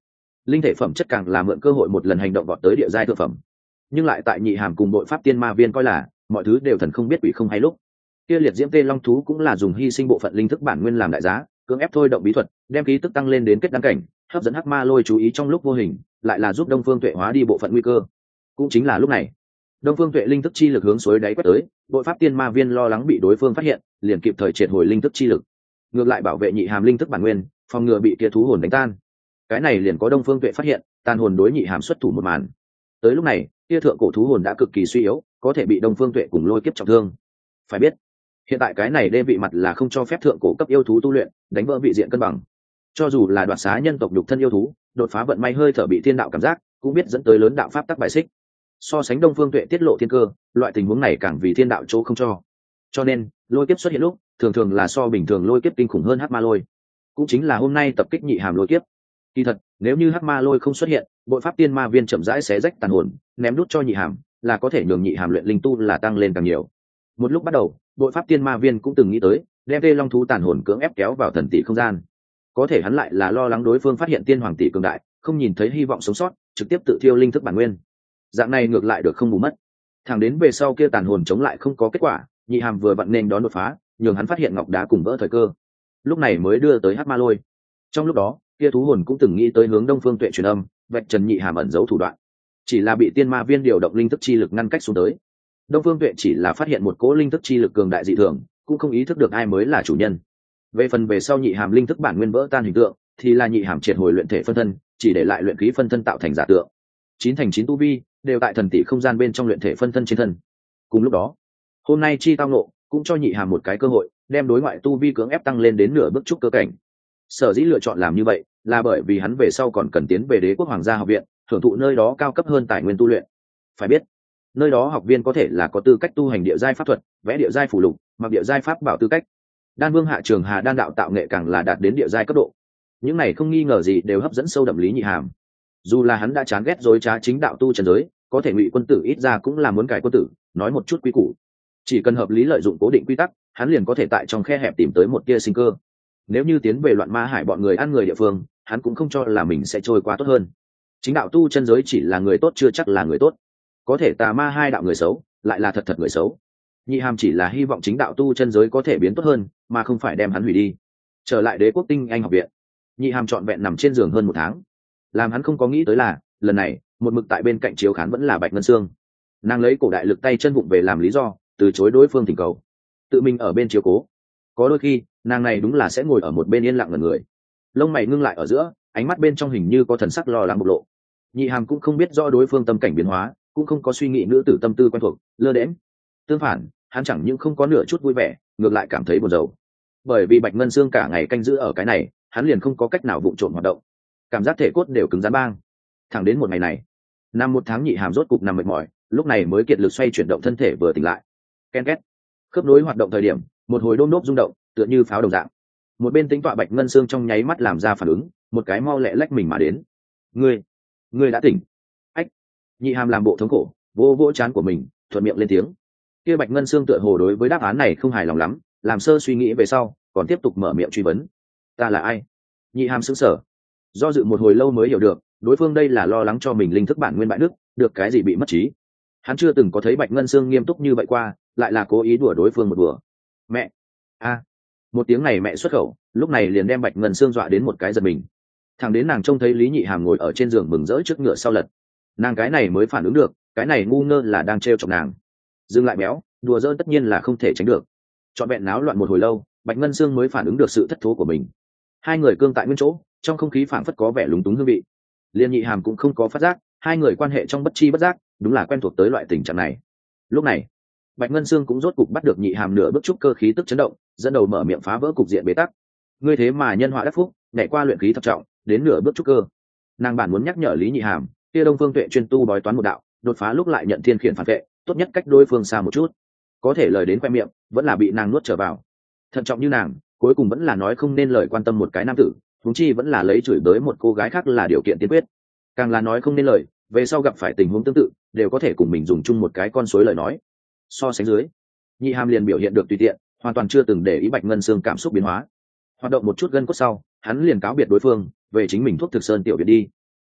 linh thể phẩm chất càng là mượn cơ hội một lần hành động vọt tới địa giai thượng phẩm. Nhưng lại tại nhị hàm cùng đội pháp tiên ma viên coi là mọi thứ đều thần không biết quỷ không hay lúc, kia liệt diễm tê long thú cũng là dùng hy sinh bộ phận linh thức bản nguyên làm đại giá, cưỡng ép thôi động bí thuật, đem khí tức tăng lên đến kết đăng cảnh, hấp dẫn hắc ma lôi chú ý trong lúc vô hình, lại là giúp Đông Phương Tuệ hóa đi bộ phận nguy cơ. Cũng chính là lúc này, Đông Phương Tuệ linh thức chi lực hướng suối đáy quét tới, đội pháp tiên ma viên lo lắng bị đối phương phát hiện, liền kịp thời triệt hồi linh thức chi lực, ngược lại bảo vệ nhị hàm linh thức bản nguyên, phòng ngừa bị kia thú hồn đánh tan. Cái này liền có Đông Phương Tuệ phát hiện, tàn hồn đối nhị hàm xuất thủ một màn. Tới lúc này, kia thượng cổ thú hồn đã cực kỳ suy yếu, có thể bị Đông Phương Tuệ cùng lôi kiếp trọng thương. Phải biết, hiện tại cái này đê vị mặt là không cho phép thượng cổ cấp yêu thú tu luyện, đánh vỡ vị diện cân bằng. Cho dù là đoạt xá nhân tộc nhục thân yêu thú, đột phá vận may hơi thở bị thiên đạo cảm giác, cũng biết dẫn tới lớn đạo pháp tắc bài xích. So sánh Đông Phương Tuệ tiết lộ thiên cơ, loại tình huống này càng vì thiên đạo chỗ không cho. Cho nên, lôi kiếp xuất hiện lúc, thường thường là so bình thường lôi kiếp kinh khủng hơn hắc ma lôi. Cũng chính là hôm nay tập kích nhị hàm lôi kiếp. Kỳ thật, nếu như hắc ma lôi không xuất hiện, bội pháp tiên ma viên chậm rãi xé rách tàn hồn, ném đút cho nhị hàm, là có thể nhường nhị hàm luyện linh tu là tăng lên càng nhiều. Một lúc bắt đầu, bội pháp tiên ma viên cũng từng nghĩ tới đem tê long thú tàn hồn cưỡng ép kéo vào thần tỷ không gian, có thể hắn lại là lo lắng đối phương phát hiện tiên hoàng tỷ cường đại, không nhìn thấy hy vọng sống sót, trực tiếp tự thiêu linh thức bản nguyên. Dạng này ngược lại được không bù mất. Thẳng đến về sau kia tàn hồn chống lại không có kết quả, nhị hàm vừa vặn nên đón đột phá, nhường hắn phát hiện ngọc đá cùng vỡ thời cơ, lúc này mới đưa tới hắc ma lôi. Trong lúc đó, kia thú hồn cũng từng nghĩ tới hướng Đông Phương Tuệ truyền âm, vạch trần nhị hàm ẩn giấu thủ đoạn, chỉ là bị tiên ma viên điều động linh thức chi lực ngăn cách xuống tới. Đông Phương Tuệ chỉ là phát hiện một cỗ linh thức chi lực cường đại dị thường, cũng không ý thức được ai mới là chủ nhân. Về phần về sau nhị hàm linh thức bản nguyên vỡ tan hình tượng, thì là nhị hàm triệt hồi luyện thể phân thân, chỉ để lại luyện khí phân thân tạo thành giả tượng. Chín thành chín tu vi đều tại thần tỷ không gian bên trong luyện thể phân thân trên thân. Cùng lúc đó, hôm nay chi tao nộ cũng cho nhị hàm một cái cơ hội, đem đối ngoại tu vi cưỡng ép tăng lên đến nửa bước trúc cơ cảnh. Sở dĩ lựa chọn làm như vậy, là bởi vì hắn về sau còn cần tiến về Đế quốc Hoàng gia học viện, hưởng thụ nơi đó cao cấp hơn tài nguyên tu luyện. Phải biết, nơi đó học viên có thể là có tư cách tu hành địa giai pháp thuật, vẽ địa giai phù lục, mặc địa giai pháp bảo tư cách. Đan Vương hạ trường Hà đan đạo tạo nghệ càng là đạt đến địa giai cấp độ. Những này không nghi ngờ gì đều hấp dẫn sâu đậm Lý Nhị Hàm. Dù là hắn đã chán ghét dối trá chính đạo tu trần giới, có thể Ngụy quân tử ít ra cũng là muốn cải quân tử, nói một chút quy củ. Chỉ cần hợp lý lợi dụng cố định quy tắc, hắn liền có thể tại trong khe hẹp tìm tới một tia sinh cơ. Nếu như tiến về loạn ma hải bọn người ăn người địa phương, hắn cũng không cho là mình sẽ trôi qua tốt hơn. Chính đạo tu chân giới chỉ là người tốt chưa chắc là người tốt, có thể tà ma hai đạo người xấu lại là thật thật người xấu. Nhị Hàm chỉ là hy vọng chính đạo tu chân giới có thể biến tốt hơn, mà không phải đem hắn hủy đi. Trở lại Đế quốc tinh anh học viện, Nhị Hàm trọn vẹn nằm trên giường hơn một tháng. Làm hắn không có nghĩ tới là lần này một mực tại bên cạnh chiếu khán vẫn là Bạch Ngân Sương. Nàng lấy cổ đại lực tay chân vụng về làm lý do, từ chối đối phương thỉnh cầu, tự mình ở bên chiếu cố. Có đôi khi nàng này đúng là sẽ ngồi ở một bên yên lặng ngẩn người, lông mày ngưng lại ở giữa, ánh mắt bên trong hình như có thần sắc lo lắng bộc lộ. Nhị Hàm cũng không biết rõ đối phương tâm cảnh biến hóa, cũng không có suy nghĩ nữ tử tâm tư quen thuộc, lơ đễm. Tương phản, hắn chẳng những không có nửa chút vui vẻ, ngược lại cảm thấy buồn rầu. Bởi vì Bạch Ngân Sương cả ngày canh giữ ở cái này, hắn liền không có cách nào vụng trộm hoạt động, cảm giác thể cốt đều cứng rắn bang. Thẳng đến một ngày này, năm một tháng Nhị Hàm rốt cục nằm mệt mỏi, lúc này mới kiệt lực xoay chuyển động thân thể vừa tỉnh lại. Ken két, khớp nối hoạt động thời điểm, một hồi đôm đốp rung động, tựa như pháo đồng dạng. Một bên tính tọa Bạch Ngân Sương trong nháy mắt làm ra phản ứng, một cái mau lẹ lách mình mà đến. Ngươi, ngươi đã tỉnh. Ách. Nhị Hàm làm bộ thống khổ, vô vỗ trán của mình, thuận miệng lên tiếng. Kia Bạch Ngân Sương tựa hồ đối với đáp án này không hài lòng lắm, làm sơ suy nghĩ về sau, còn tiếp tục mở miệng truy vấn. Ta là ai? Nhị Hàm sững sờ, do dự một hồi lâu mới hiểu được, đối phương đây là lo lắng cho mình linh thức bản nguyên bại đức, được cái gì bị mất trí. Hắn chưa từng có thấy Bạch Ngân Sương nghiêm túc như vậy qua, lại là cố ý đùa đối phương một đùa. Mẹ. A. Một tiếng này mẹ xuất khẩu, lúc này liền đem Bạch Ngân Sương dọa đến một cái giật mình. Thằng đến nàng trông thấy Lý Nhị Hàm ngồi ở trên giường mừng rỡ trước ngựa sau lật, nàng cái này mới phản ứng được, cái này ngu ngơ là đang trêu chọc nàng. Dừng lại béo, đùa giỡn tất nhiên là không thể tránh được. Trọn vẹn náo loạn một hồi lâu, Bạch Ngân Sương mới phản ứng được sự thất thố của mình. Hai người cương tại nguyên chỗ, trong không khí phảng phất có vẻ lúng túng hương vị. Liên Nhị Hàm cũng không có phát giác, hai người quan hệ trong bất chi bất giác, đúng là quen thuộc tới loại tình trạng này. Lúc này, Bạch Ngân Sương cũng rốt cục bắt được Nhị Hàm nửa bước trúc cơ khí tức chấn động, dẫn đầu mở miệng phá vỡ cục diện bế tắc. Ngươi thế mà nhân họa đắc phúc, nhảy qua luyện khí thập trọng, đến nửa bước trúc cơ. Nàng bản muốn nhắc nhở Lý Nhị Hàm, kia Đông Phương Tuệ chuyên tu bói toán một đạo, đột phá lúc lại nhận thiên khiển phản vệ, tốt nhất cách đối phương xa một chút. Có thể lời đến khoe miệng, vẫn là bị nàng nuốt trở vào. Thận trọng như nàng, cuối cùng vẫn là nói không nên lời quan tâm một cái nam tử, huống chi vẫn là lấy chửi bới một cô gái khác là điều kiện tiên quyết. Càng là nói không nên lời, về sau gặp phải tình huống tương tự, đều có thể cùng mình dùng chung một cái con suối lời nói. So sánh dưới, Nhị Hàm liền biểu hiện được tùy tiện, hoàn toàn chưa từng để ý Bạch Ngân Sương cảm xúc biến hóa. Hoạt động một chút gân cốt sau, hắn liền cáo biệt đối phương, về chính mình thuốc thực sơn tiểu viện đi.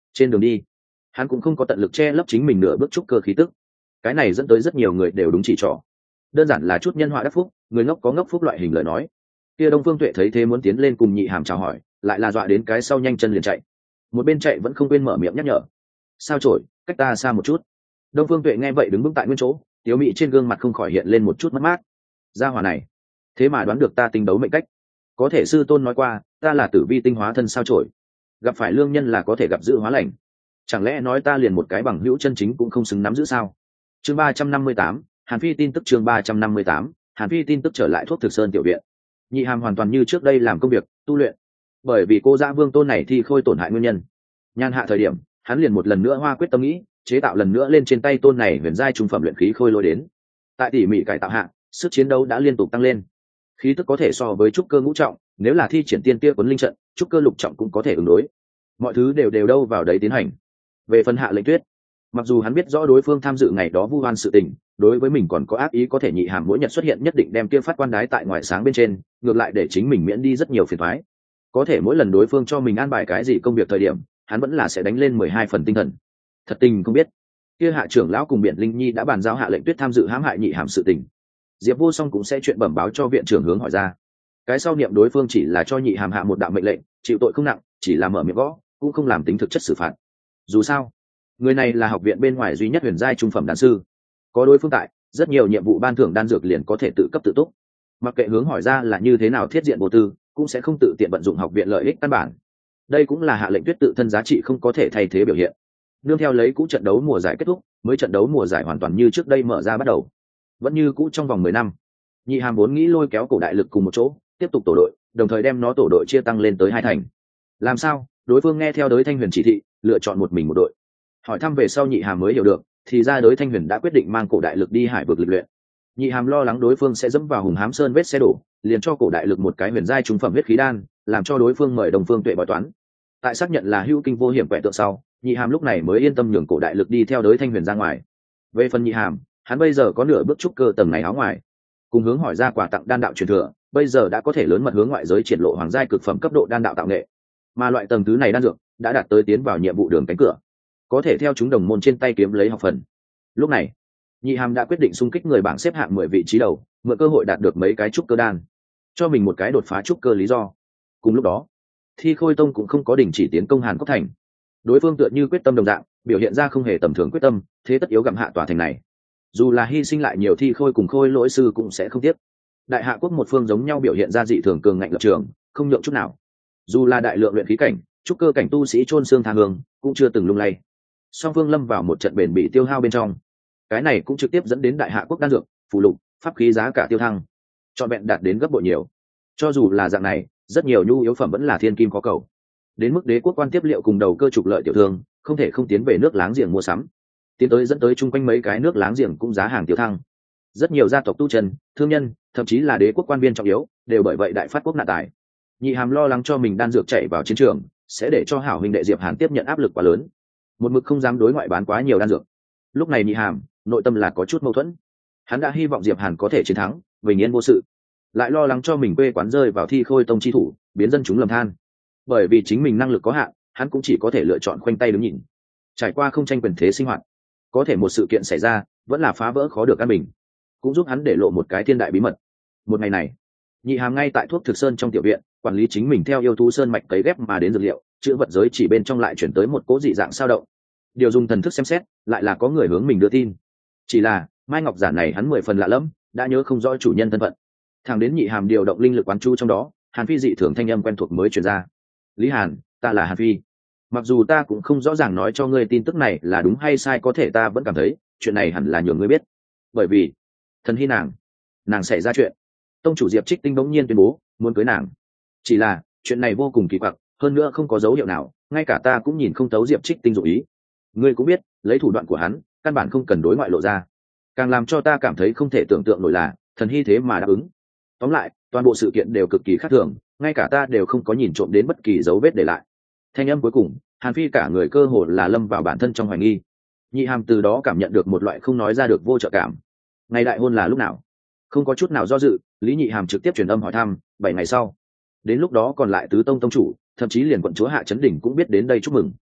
Trên đường đi, hắn cũng không có tận lực che lấp chính mình nửa bước trúc cơ khí tức, cái này dẫn tới rất nhiều người đều đúng chỉ trỏ, đơn giản là chút nhân họa đắc phúc, người ngốc có ngốc phúc loại hình lời nói. Kia Đông Phương Tuệ thấy thế muốn tiến lên cùng Nhị Hàm chào hỏi, lại là dọa đến cái sau nhanh chân liền chạy, một bên chạy vẫn không quên mở miệng nhắc nhở: sao trổi, cách ta xa một chút. Đông Phương Tuệ nghe vậy đứng vững tại nguyên chỗ, tiếu mị trên gương mặt không khỏi hiện lên một chút mất mát. Gia hỏa này thế mà đoán được ta tinh đấu mệnh cách, có thể sư tôn nói qua ta là tử vi tinh hóa thân sao trổi, gặp phải lương nhân là có thể gặp dự hóa lành, chẳng lẽ nói ta liền một cái bằng hữu chân chính cũng không xứng nắm giữ sao? Chương ba trăm năm mươi tám, Hàn Phi tin tức. Chương ba trăm năm mươi tám, Hàn Phi tin tức. Trở lại Thuốc Thực Sơn tiểu viện, Nhị Hàm hoàn toàn như trước đây làm công việc tu luyện. Bởi vì cô Dã Vương tôn này thì khôi tổn hại nguyên nhân, nhan hạ thời điểm hắn liền một lần nữa hoa quyết tâm nghĩ chế tạo lần nữa lên trên tay tôn này huyền giai trung phẩm luyện khí khôi lôi đến. Tại tỉ mỉ cải tạo hạ, sức chiến đấu đã liên tục tăng lên, khí tức có thể so với trúc cơ ngũ trọng, nếu là thi triển tiên tia cuốn linh trận, trúc cơ lục trọng cũng có thể ứng đối. Mọi thứ đều đều đâu vào đấy tiến hành. Về phần Hạ Lệnh Tuyết, mặc dù hắn biết rõ đối phương tham dự ngày đó vu oan sự tình, đối với mình còn có ác ý, có thể Nhị Hàm mỗi nhật xuất hiện nhất định đem kia phát quan đái tại ngoài sáng bên trên, ngược lại để chính mình miễn đi rất nhiều phiền toái. Có thể mỗi lần đối phương cho mình an bài cái gì công việc thời điểm, hắn vẫn là sẽ đánh lên mười hai phần tinh thần. Thật tình không biết, kia Hạ trưởng lão cùng Biển Linh Nhi đã bàn giao Hạ Lệnh Tuyết tham dự hãm hại Nhị Hàm sự tình, Diệp Vô Song cũng sẽ chuyện bẩm báo cho viện trưởng hướng hỏi ra. Cái sau niệm đối phương chỉ là cho Nhị Hàm hạ một đạo mệnh lệnh, chịu tội không nặng, chỉ là mở miệng gõ, cũng không làm tính thực chất xử phạt. Dù sao, người này là học viện bên ngoài duy nhất huyền giai trung phẩm đan sư, có đối phương tại, rất nhiều nhiệm vụ ban thưởng đan dược liền có thể tự cấp tự túc. Mặc kệ hướng hỏi ra là như thế nào thiết diện vô tư, cũng sẽ không tự tiện vận dụng học viện lợi ích căn bản. Đây cũng là Hạ Lệnh Tuyết tự thân giá trị không có thể thay thế biểu hiện. Nương theo lấy cũ trận đấu mùa giải kết thúc, mới trận đấu mùa giải hoàn toàn như trước đây mở ra bắt đầu, vẫn như cũ trong vòng mười năm. Nhị Hàm vốn nghĩ lôi kéo cổ đại lực cùng một chỗ tiếp tục tổ đội, đồng thời đem nó tổ đội chia tăng lên tới hai thành. Làm sao đối phương nghe theo Đới Thanh Huyền chỉ thị, lựa chọn một mình một đội? Hỏi thăm về sau Nhị Hàm mới hiểu được, thì ra Đới Thanh Huyền đã quyết định mang cổ đại lực đi hải vực lịch luyện. Nhị Hàm lo lắng đối phương sẽ dẫm vào Hùng Hám Sơn vết xe đổ, liền cho cổ đại lực một cái huyền giai trung phẩm huyết khí đan, làm cho đối phương mời Đồng Phương Tuệ bói toán. Tại xác nhận là hữu kinh vô hiểm quẻ tượng sau, Nhị Hàm lúc này mới yên tâm nhường cổ đại lực đi theo Đới Thanh Huyền ra ngoài. Về phần Nhị Hàm, hắn bây giờ có nửa bước trúc cơ tầng này áo ngoài, cùng hướng hỏi ra quà tặng đan đạo truyền thừa, bây giờ đã có thể lớn mật hướng ngoại giới triển lộ hoàng giai cực phẩm cấp độ đan đạo tạo nghệ, mà loại tầng thứ này đan dược đã đạt tới tiến vào nhiệm vụ đường cánh cửa, có thể theo chúng đồng môn trên tay kiếm lấy học phần. Lúc này Nhị Hàm đã quyết định xung kích người bảng xếp hạng mười vị trí đầu, mượn cơ hội đạt được mấy cái trúc cơ đan, cho mình một cái đột phá trúc cơ lý do. Cùng lúc đó, Thi Khôi Tông cũng không có đình chỉ tiến công Hàn Cốc Thành, đối phương tựa như quyết tâm đồng dạng, biểu hiện ra không hề tầm thường quyết tâm, thế tất yếu gặm hạ tòa thành này. Dù là hy sinh lại nhiều thi khôi cùng khôi lỗi sư cũng sẽ không tiếc. Đại Hạ quốc một phương giống nhau biểu hiện ra dị thường cường ngạnh lập trường, không nhượng chút nào. Dù là đại lượng luyện khí cảnh, trúc cơ cảnh tu sĩ chôn xương tha hương, cũng chưa từng lung lay. Song phương lâm vào một trận bền bỉ tiêu hao bên trong. Cái này cũng trực tiếp dẫn đến Đại Hạ quốc đan dược, phụ lục, pháp khí giá cả tiêu thăng, trọn vẹn đạt đến gấp bội nhiều. Cho dù là dạng này, rất nhiều nhu yếu phẩm vẫn là thiên kim có cầu. Đến mức đế quốc quan tiếp liệu cùng đầu cơ trục lợi tiểu thương, không thể không tiến về nước láng giềng mua sắm. Tiến tới dẫn tới chung quanh mấy cái nước láng giềng cũng giá hàng tiêu thăng. Rất nhiều gia tộc tu chân, thương nhân, thậm chí là đế quốc quan viên trọng yếu, đều bởi vậy đại phát quốc nạn tài. Nhị Hàm lo lắng cho mình đan dược chạy vào chiến trường, sẽ để cho hảo huynh đệ Diệp Hàn tiếp nhận áp lực quá lớn, một mực không dám đối ngoại bán quá nhiều đan dược. Lúc này Nhị Hàm nội tâm là có chút mâu thuẫn, hắn đã hy vọng Diệp Hàn có thể chiến thắng, bình yên vô sự, lại lo lắng cho mình quê quán rơi vào Thi Khôi Tông chi thủ, biến dân chúng lầm than. Bởi vì chính mình năng lực có hạn, hắn cũng chỉ có thể lựa chọn khoanh tay đứng nhìn, trải qua không tranh quyền thế sinh hoạt. Có thể một sự kiện xảy ra, vẫn là phá vỡ khó được an bình, cũng giúp hắn để lộ một cái thiên đại bí mật. Một ngày này, Nhị Hàm ngay tại Thuốc Thực Sơn trong tiểu viện, quản lý chính mình theo yêu thú sơn mạch cấy ghép mà đến dược liệu, chữ vật giới chỉ bên trong lại chuyển tới một cỗ dị dạng sao động. Điều dùng thần thức xem xét, lại là có người hướng mình đưa tin. Chỉ là Mai Ngọc Giản này hắn mười phần lạ lẫm, đã nhớ không rõ chủ nhân thân phận. Thằng đến Nhị Hàm điều động linh lực quán chu trong đó, Hàn Phi dị thường thanh âm quen thuộc mới truyền ra. Lý Hàn, ta là Hàn Phi. Mặc dù ta cũng không rõ ràng nói cho ngươi tin tức này là đúng hay sai, có thể ta vẫn cảm thấy chuyện này hẳn là nhường ngươi biết, bởi vì thần hy nàng nàng xảy ra chuyện. Tông chủ Diệp Trích Tinh bỗng nhiên tuyên bố muốn cưới nàng. Chỉ là chuyện này vô cùng kỳ quặc, hơn nữa không có dấu hiệu nào, ngay cả ta cũng nhìn không thấu Diệp Trích Tinh dụng ý. Ngươi cũng biết, lấy thủ đoạn của hắn, căn bản không cần đối ngoại lộ ra. Càng làm cho ta cảm thấy không thể tưởng tượng nổi là thần hy thế mà đáp ứng. Tóm lại, toàn bộ sự kiện đều cực kỳ khác thường, ngay cả ta đều không có nhìn trộm đến bất kỳ dấu vết để lại. Thanh âm cuối cùng, Hàn Phi cả người cơ hồ là lâm vào bản thân trong hoài nghi. Nhị Hàm từ đó cảm nhận được một loại không nói ra được vô trợ cảm. Ngày đại hôn là lúc nào? Không có chút nào do dự, Lý Nhị Hàm trực tiếp truyền âm hỏi thăm. Bảy ngày sau, đến lúc đó còn lại tứ tông tông chủ, thậm chí liền quận chúa Hạ Chấn Đỉnh cũng biết đến đây chúc mừng.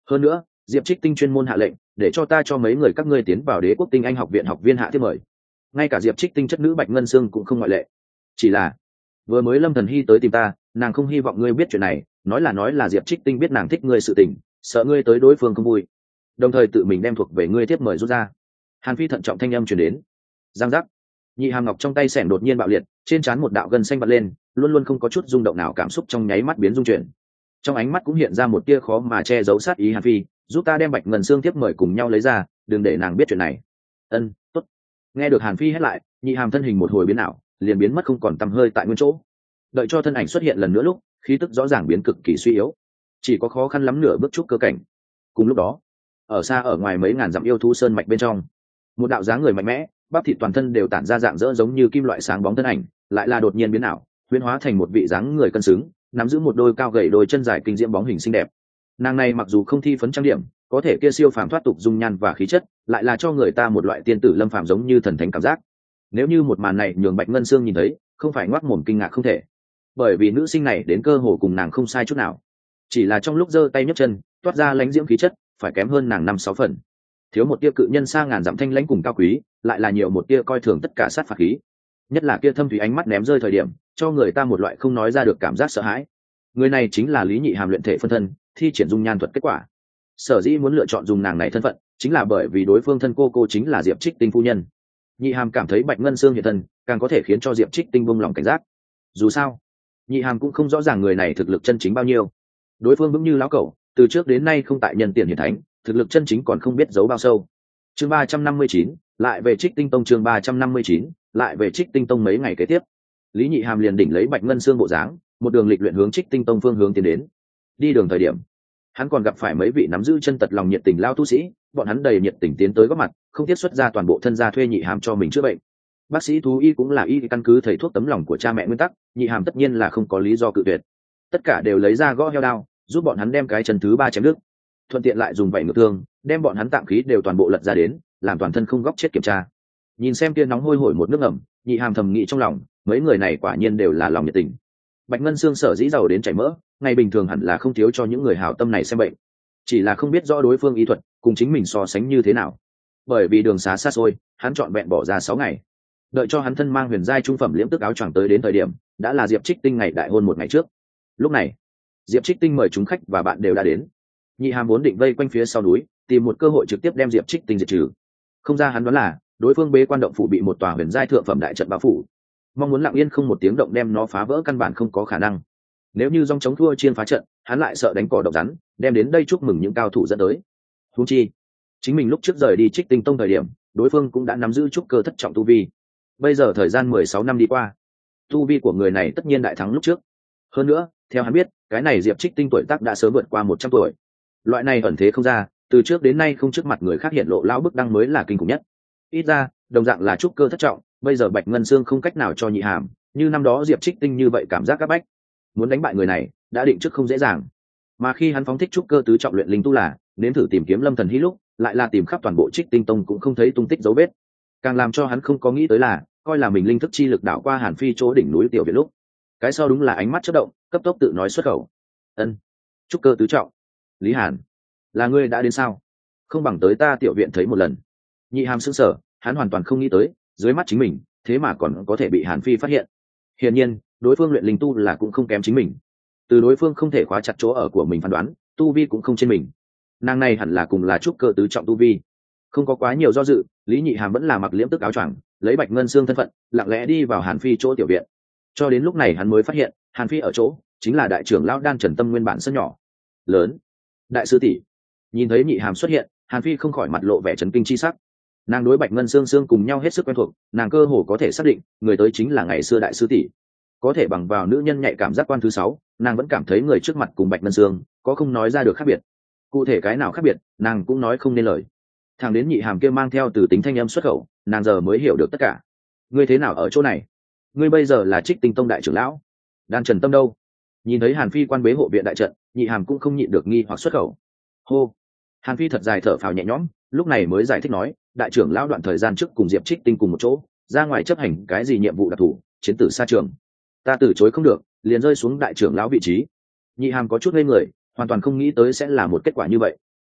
hơn nữa diệp trích tinh chuyên môn hạ lệnh để cho ta cho mấy người các ngươi tiến vào Đế Quốc Tinh Anh học viện học viên hạ thiết mời, ngay cả diệp trích tinh chất nữ Bạch Ngân Sương cũng không ngoại lệ. Chỉ là vừa mới Lâm Thần Hy tới tìm ta, nàng không hy vọng ngươi biết chuyện này, nói là nói là diệp trích tinh biết nàng thích ngươi sự tình, sợ ngươi tới đối phương không vui, đồng thời tự mình đem thuộc về ngươi tiếp mời rút ra. Hàn Phi thận trọng thanh âm truyền đến. Giang giác, nhị hàm ngọc trong tay xẻng đột nhiên bạo liệt, trên trán một đạo gân xanh bật lên, luôn luôn không có chút rung động nào, cảm xúc trong nháy mắt biến dung chuyển. Trong ánh mắt cũng hiện ra một tia khó mà che giấu sát ý. Hàn Phi, giúp ta đem Bạch Ngân Sương tiếp mời cùng nhau lấy ra, đừng để nàng biết chuyện này. Ân, tốt. Nghe được Hàn Phi hét lại, nhị hàm thân hình một hồi biến ảo, liền biến mất không còn tăm hơi tại nguyên chỗ. Đợi cho thân ảnh xuất hiện lần nữa lúc, khí tức rõ ràng biến cực kỳ suy yếu, chỉ có khó khăn lắm nửa bước trúc cơ cảnh. Cùng lúc đó, ở xa ở ngoài mấy ngàn dặm yêu thú sơn mạch bên trong, một đạo dáng người mạnh mẽ, bắp thịt toàn thân đều tản ra dạng dỡ giống như kim loại sáng bóng thân ảnh, lại là đột nhiên biến ảo, huyễn hóa thành một vị dáng người cân xứng, nắm giữ một đôi cao gầy đôi chân dài kinh diễm bóng hình xinh đẹp. Nàng này mặc dù không thi phấn trang điểm, có thể kia siêu phàm thoát tục dung nhan và khí chất, lại là cho người ta một loại tiên tử lâm phàm giống như thần thánh cảm giác. Nếu như một màn này nhường Bạch Ngân Sương nhìn thấy, không phải ngoác mồm kinh ngạc không thể, bởi vì nữ sinh này đến cơ hồ cùng nàng không sai chút nào, chỉ là trong lúc giơ tay nhấc chân toát ra lãnh diễm khí chất phải kém hơn nàng năm sáu phần, thiếu một tia cự nhân xa ngàn dặm thanh lãnh cùng cao quý, lại là nhiều một tia coi thường tất cả sát phạt khí, nhất là kia thâm thủy ánh mắt ném rơi thời điểm, cho người ta một loại không nói ra được cảm giác sợ hãi. Người này chính là Lý Nhị Hàm luyện thể phân thân, thi triển dung nhan thuật kết quả. Sở dĩ muốn lựa chọn dùng nàng này thân phận, chính là bởi vì đối phương thân cô cô chính là Diệp Trích Tinh phu nhân. Nhị Hàm cảm thấy Bạch Ngân Sương hiện thân, càng có thể khiến cho Diệp Trích Tinh buông lòng cảnh giác. Dù sao, Nhị Hàm cũng không rõ ràng người này thực lực chân chính bao nhiêu. Đối phương vững như lão cẩu, từ trước đến nay không tại nhân tiền hiển thánh, thực lực chân chính còn không biết giấu bao sâu. Chương ba trăm năm mươi chín, lại về Trích Tinh Tông. Chương ba trăm năm mươi chín, lại về Trích Tinh Tông. Mấy ngày kế tiếp, Lý Nhị Hàm liền đỉnh lấy Bạch Ngân Sương bộ dáng, một đường lịch luyện hướng Trích Tinh Tông phương hướng tiến đến. Đi đường thời điểm, hắn còn gặp phải mấy vị nắm giữ chân tật lòng nhiệt tình lao tu sĩ, bọn hắn đầy nhiệt tình tiến tới góp mặt, không tiếc xuất ra toàn bộ thân gia thuê Nhị Hàm cho mình chữa bệnh. Bác sĩ thú y cũng là y căn cứ thầy thuốc tấm lòng của cha mẹ nguyên tắc, Nhị Hàm tất nhiên là không có lý do cự tuyệt. Tất cả đều lấy ra gõ heo đao, giúp bọn hắn đem cái chân thứ ba chém đứt, thuận tiện lại dùng vảy ngược thương, đem bọn hắn tạm khí đều toàn bộ lật ra đến, làm toàn thân không góc chết kiểm tra. Nhìn xem kia nóng hôi hổi một nước ẩm, Nhị Hàm thầm nghĩ trong lòng, mấy người này quả nhiên đều là lòng nhiệt tình. Bạch Ngân Sương sở dĩ giàu đến chảy mỡ, ngày bình thường hẳn là không thiếu cho những người hảo tâm này xem bệnh, chỉ là không biết rõ đối phương y thuật cùng chính mình so sánh như thế nào. Bởi vì đường xá xa xôi, hắn chọn vẹn bỏ ra sáu ngày. Đợi cho hắn thân mang huyền giai trung phẩm liễm tức áo choàng tới đến thời điểm, đã là Diệp Trích Tinh ngày đại hôn một ngày trước. Lúc này, Diệp Trích Tinh mời chúng khách và bạn đều đã đến. Nhị Hàm vốn định vây quanh phía sau núi, tìm một cơ hội trực tiếp đem Diệp Trích Tinh diệt trừ. Không ra hắn đoán là, đối phương bế quan động phủ bị một tòa huyền giai thượng phẩm đại trận bao phủ, mong muốn lặng yên không một tiếng động đem nó phá vỡ căn bản không có khả năng. Nếu như dòng chống thua chiên phá trận, hắn lại sợ đánh cỏ độc rắn, đem đến đây chúc mừng những cao thủ dẫn tới. Huống chi, chính mình lúc trước rời đi Trích Tinh Tông thời điểm, đối phương cũng đã nắm giữ trúc cơ thất trọng tu vi. Bây giờ thời gian mười sáu năm đi qua, tu vi của người này tất nhiên đại thắng lúc trước. Hơn nữa, theo hắn biết, cái này Diệp Trích Tinh tuổi tác đã sớm vượt qua một trăm tuổi. Loại này ẩn thế không ra, từ trước đến nay không trước mặt người khác hiện lộ lão bức đăng mới là kinh khủng nhất. Ít ra, đồng dạng là trúc cơ thất trọng, bây giờ Bạch Ngân Sương không cách nào cho Nhị Hàm, như năm đó Diệp Trích Tinh như vậy cảm giác các bách. Muốn đánh bại người này, đã định trước không dễ dàng. Mà khi hắn phóng thích trúc cơ tứ trọng luyện linh tu là, nếm thử tìm kiếm Lâm Thần Hy lúc, lại là tìm khắp toàn bộ Trích Tinh Tông cũng không thấy tung tích dấu vết. Càng làm cho hắn không có nghĩ tới là, coi là mình linh thức chi lực đảo qua Hàn Phi chỗ đỉnh núi tiểu viện lúc, cái sau đúng là ánh mắt chớp động, cấp tốc tự nói xuất khẩu. Ân, trúc cơ tứ trọng. Lý Hàn, là ngươi đã đến sao? Không bằng tới ta tiểu viện thấy một lần. Nhị Hàm sững sờ, hắn hoàn toàn không nghĩ tới, dưới mắt chính mình, thế mà còn có thể bị Hàn Phi phát hiện. Hiển nhiên, đối phương luyện linh tu là cũng không kém chính mình. Từ đối phương không thể khóa chặt chỗ ở của mình phán đoán, tu vi cũng không trên mình. Nàng này hẳn là cùng là trúc cơ tứ trọng tu vi. Không có quá nhiều do dự, Lý Nhị Hàm vẫn là mặc liễm tức áo choàng, lấy Bạch Ngân Sương thân phận, lặng lẽ đi vào Hàn Phi chỗ tiểu viện. Cho đến lúc này hắn mới phát hiện, Hàn Phi ở chỗ chính là đại trưởng lão Đan Trần Tâm nguyên bản sân nhỏ. Lớn, đại sư tỷ. Nhìn thấy Nhị Hàm xuất hiện, Hàn Phi không khỏi mặt lộ vẻ chấn kinh chi sắc. Nàng đối Bạch Ngân Sương Sương cùng nhau hết sức quen thuộc, nàng cơ hồ có thể xác định, người tới chính là ngày xưa đại sư tỷ. Có thể bằng vào nữ nhân nhạy cảm giác quan thứ sáu, nàng vẫn cảm thấy người trước mặt cùng Bạch Ngân Sương có không nói ra được khác biệt. Cụ thể cái nào khác biệt, nàng cũng nói không nên lời. Thằng đến Nhị Hàm kia mang theo từ tính thanh âm xuất khẩu, nàng giờ mới hiểu được tất cả. Ngươi thế nào ở chỗ này? Ngươi bây giờ là Trích Tinh Tông đại trưởng lão. Đan Trần Tâm đâu? Nhìn thấy Hàn Phi quan bế hộ viện đại trận, Nhị Hàm cũng không nhịn được nghi hoặc xuất khẩu. Hô. Hàn Phi thật dài thở phào nhẹ nhõm, lúc này mới giải thích nói, đại trưởng lão đoạn thời gian trước cùng Diệp Trích Tinh cùng một chỗ, ra ngoài chấp hành cái gì nhiệm vụ đặc thù, chiến tử xa trường. Ta từ chối không được, liền rơi xuống đại trưởng lão vị trí. Nhị Hàm có chút ngây người, hoàn toàn không nghĩ tới sẽ là một kết quả như vậy.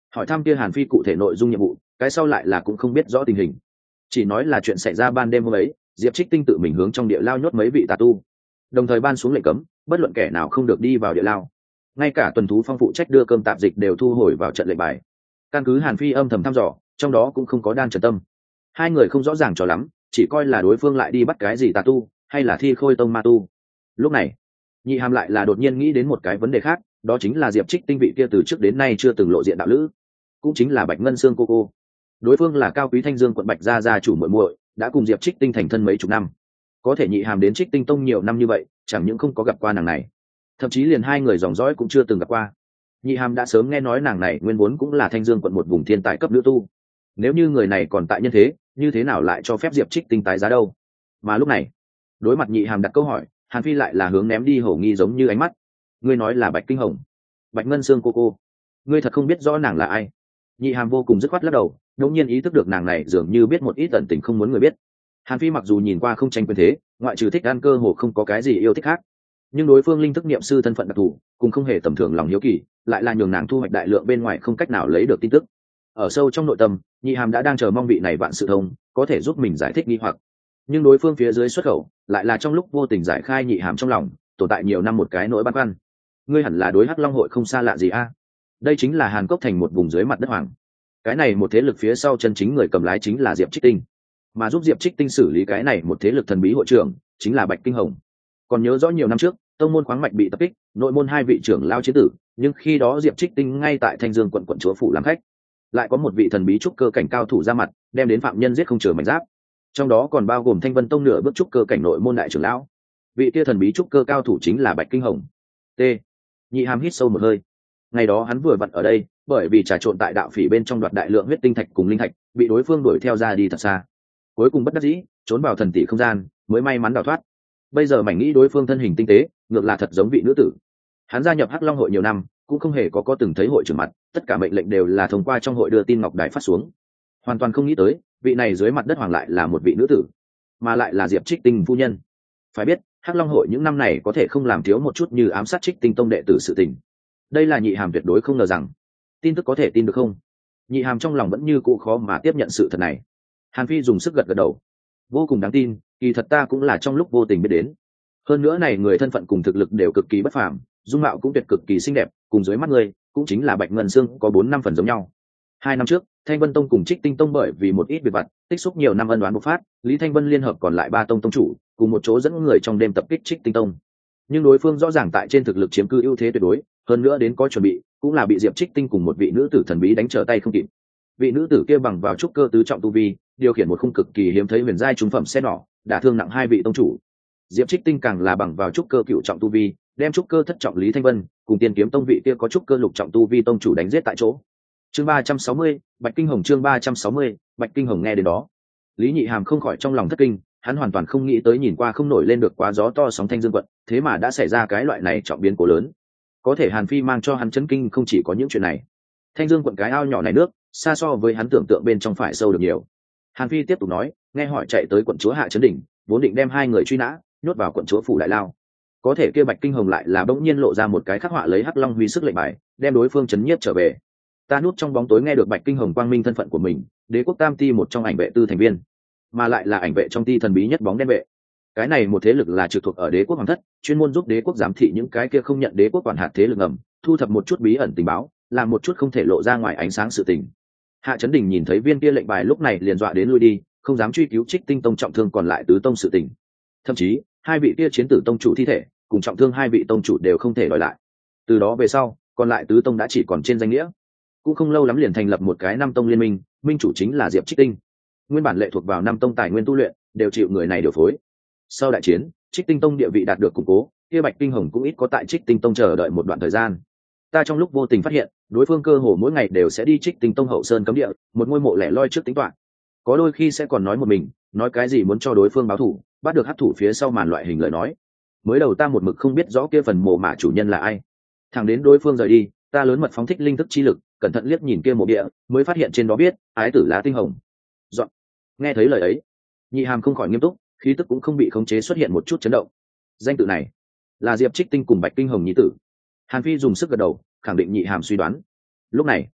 hỏi thăm kia Hàn Phi cụ thể nội dung nhiệm vụ, cái sau lại là cũng không biết rõ tình hình, chỉ nói là chuyện xảy ra ban đêm hôm ấy, Diệp Trích Tinh tự mình hướng trong địa lao nhốt mấy vị tà tu, đồng thời ban xuống lệnh cấm bất luận kẻ nào không được đi vào địa lao, ngay cả tuần thú phong phụ trách đưa cơm tạp dịch đều thu hồi vào trận lệnh bài. Căn cứ Hàn Phi âm thầm thăm dò, trong đó cũng không có Đan Trần Tâm. Hai người không rõ ràng cho lắm, chỉ coi là đối phương lại đi bắt cái gì tà tu hay là thi khôi tông ma tu. Lúc này Nhị Hàm lại là đột nhiên nghĩ đến một cái vấn đề khác, đó chính là Diệp Trích Tinh vị kia từ trước đến nay chưa từng lộ diện đạo lữ, cũng chính là Bạch Ngân Sương cô cô. Đối phương là Cao Quý Thanh Dương quận Bạch gia gia chủ muội muội, đã cùng Diệp Trích Tinh thành thân mấy chục năm. Có thể Nhị Hàm đến Trích Tinh tông nhiều năm như vậy, chẳng những không có gặp qua nàng này, thậm chí liền hai người dòng dõi cũng chưa từng gặp qua. Nhị Hàm đã sớm nghe nói nàng này nguyên vốn cũng là Thanh Dương quận một vùng thiên tài cấp nữ tu. Nếu như người này còn tại nhân thế, như thế nào lại cho phép Diệp Trích Tinh tái giá đâu? Mà lúc này, đối mặt Nhị Hàm đặt câu hỏi, Hàn Phi lại là hướng ném đi hổ nghi giống như ánh mắt. Ngươi nói là Bạch Kinh Hồng, Bạch Ngân Sương cô cô, ngươi thật không biết rõ nàng là ai? Nhị Hàm vô cùng dứt khoát lắc đầu, đột nhiên ý thức được nàng này dường như biết một ít tận tình không muốn người biết. Hàn Phi mặc dù nhìn qua không tranh quyền thế, ngoại trừ thích ăn cơ hồ không có cái gì yêu thích khác, nhưng đối phương linh thức niệm sư thân phận đặc thù, cùng không hề tầm thường lòng hiếu kỳ, lại là nhường nàng thu hoạch đại lượng bên ngoài không cách nào lấy được tin tức. Ở sâu trong nội tâm, Nhị Hàm đã đang chờ mong vị này vạn sự thông có thể giúp mình giải thích nghi hoặc, nhưng đối phương phía dưới xuất khẩu lại là trong lúc vô tình giải khai Nhị Hàm trong lòng tồn tại nhiều năm một cái nỗi băn khoăn. Ngươi hẳn là đối Hắc Long hội không xa lạ gì a? Đây chính là Hàn Cốc thành một vùng dưới mặt đất hoàng, cái này một thế lực phía sau chân chính người cầm lái chính là Diệp Trích Tinh, mà giúp Diệp Trích Tinh xử lý cái này một thế lực thần bí hội trưởng chính là Bạch Kinh Hồng. Còn nhớ rõ nhiều năm trước tông môn khoáng mạch bị tập kích, nội môn hai vị trưởng lao chiến tử, nhưng khi đó Diệp Trích Tinh ngay tại Thanh Dương quận quận chúa phủ làm khách, lại có một vị thần bí trúc cơ cảnh cao thủ ra mặt, đem đến phạm nhân giết không chừa mảnh giáp, trong đó còn bao gồm Thanh Vân tông nửa bước trúc cơ cảnh nội môn đại trưởng lão. Vị kia thần bí trúc cơ cao thủ chính là Bạch Kinh Hồng. T. Nhị Hàm hít sâu một hơi. Ngày đó hắn vừa vặn ở đây, bởi vì trà trộn tại đạo phỉ bên trong đoạt đại lượng huyết tinh thạch cùng linh thạch, bị đối phương đuổi theo ra đi thật xa, cuối cùng bất đắc dĩ trốn vào thần tỷ không gian, mới may mắn đào thoát. Bây giờ mảnh nghĩ đối phương thân hình tinh tế, ngược là thật giống vị nữ tử. Hắn gia nhập Hắc Long hội nhiều năm, cũng không hề có có từng thấy hội trưởng mặt, tất cả mệnh lệnh đều là thông qua trong hội đưa tin ngọc đài phát xuống. Hoàn toàn không nghĩ tới, vị này dưới mặt đất hoàng lại là một vị nữ tử, mà lại là Diệp Trích Tinh phu nhân. Phải biết, Hắc Long hội những năm này có thể không làm thiếu một chút như ám sát Trích Tinh tông đệ tử sự tình. Đây là Nhị Hàm tuyệt đối không ngờ rằng. Tin tức có thể tin được không? Nhị Hàm trong lòng vẫn như cũ khó mà tiếp nhận sự thật này. Hàn Phi dùng sức gật gật đầu. Vô cùng đáng tin, kỳ thật ta cũng là trong lúc vô tình biết đến. Hơn nữa này người thân phận cùng thực lực đều cực kỳ bất phàm, dung mạo cũng tuyệt cực kỳ xinh đẹp, cùng dưới mắt người cũng chính là Bạch Ngân Sương có bốn năm phần giống nhau. Hai năm trước, Thanh Vân tông cùng Trích Tinh tông bởi vì một ít việc vặt, tích xúc nhiều năm ân oán bộc phát, Lý Thanh Vân liên hợp còn lại ba tông tông chủ, cùng một chỗ dẫn người trong đêm tập kích Trích Tinh tông. Nhưng đối phương rõ ràng tại trên thực lực chiếm cư ưu thế tuyệt đối, hơn nữa đến có chuẩn bị, cũng là bị Diệp Trích Tinh cùng một vị nữ tử thần bí đánh trở tay không kịp. Vị nữ tử kia bằng vào trúc cơ tứ trọng tu vi, điều khiển một khung cực kỳ hiếm thấy huyền giai trung phẩm xe nỏ, đả thương nặng hai vị tông chủ. Diệp Trích Tinh càng là bằng vào trúc cơ cựu trọng tu vi, đem trúc cơ thất trọng Lý Thanh Vân cùng Tiên Kiếm tông vị kia có trúc cơ lục trọng tu vi tông chủ đánh giết tại chỗ. Chương ba trăm sáu mươi, Bạch Kinh Hồng. Chương ba trăm sáu mươi, Bạch Kinh Hồng. Nghe đến đó, Lý Nhị Hàm không khỏi trong lòng thất kinh, hắn hoàn toàn không nghĩ tới nhìn qua không nổi lên được quá gió to sóng Thanh Dương quận, thế mà đã xảy ra cái loại này trọng biến cố lớn. Có thể Hàn Phi mang cho hắn chấn kinh không chỉ có những chuyện này. Thanh Dương quận cái ao nhỏ này nước, xa so với hắn tưởng tượng bên trong phải sâu được nhiều. Hàn Phi tiếp tục nói, nghe hỏi chạy tới quận chúa Hạ Trấn Đỉnh, vốn định đem hai người truy nã, nhốt vào quận chúa phủ đại lao. Có thể kia Bạch Kinh Hồng lại là bỗng nhiên lộ ra một cái khắc họa lấy Hắc Long huy sức lệnh bài, đem đối phương chấn nhiếp trở về. Ta núp trong bóng tối nghe được Bạch Kinh Hồng quang minh thân phận của mình, Đế quốc Tam Ti một trong ảnh vệ tư thành viên, mà lại là ảnh vệ trong ti thần bí nhất bóng đen vệ. Cái này một thế lực là trực thuộc ở Đế quốc hoàng thất, chuyên môn giúp Đế quốc giám thị những cái kia không nhận Đế quốc quản hạt thế lực ngầm, thu thập một chút bí ẩn tình báo, làm một chút không thể lộ ra ngoài ánh sáng sự tình. Hạ Chấn Đình nhìn thấy viên kia lệnh bài lúc này liền dọa đến lui đi, không dám truy cứu Trích Tinh tông trọng thương còn lại tứ tông sự tình. Thậm chí, hai vị kia chiến tử tông chủ thi thể, cùng trọng thương hai vị tông chủ đều không thể đòi lại. Từ đó về sau, còn lại tứ tông đã chỉ còn trên danh nghĩa. Cũng không lâu lắm liền thành lập một cái năm tông liên minh, minh chủ chính là Diệp Trích Tinh. Nguyên bản lệ thuộc vào năm tông tài nguyên tu luyện, đều chịu người này điều phối. Sau đại chiến, Trích Tinh tông địa vị đạt được củng cố, kia Bạch Kinh Hồng cũng ít có tại Trích Tinh tông chờ đợi một đoạn thời gian. Ta trong lúc vô tình phát hiện, đối phương cơ hồ mỗi ngày đều sẽ đi Trích Tinh tông hậu sơn cấm địa, một ngôi mộ lẻ loi trước tính toán. Có đôi khi sẽ còn nói một mình, nói cái gì muốn cho đối phương báo thù, bắt được hắc thủ phía sau màn loại hình lời nói. Mới đầu ta một mực không biết rõ kia phần mộ mả chủ nhân là ai. Thẳng đến đối phương rời đi, ta lớn mật phóng thích linh thức chi lực, cẩn thận liếc nhìn kia mộ địa, mới phát hiện trên đó viết ái tử lá tinh hồng. Dọn. Nghe thấy lời ấy, Nhị Hàm không khỏi nghiêm túc, khí tức cũng không bị khống chế xuất hiện một chút chấn động. Danh tự này là Diệp Trích Tinh cùng Bạch Kinh Hồng nhi tử. Hàn Phi dùng sức gật đầu, khẳng định Nhị Hàm suy đoán. Lúc này,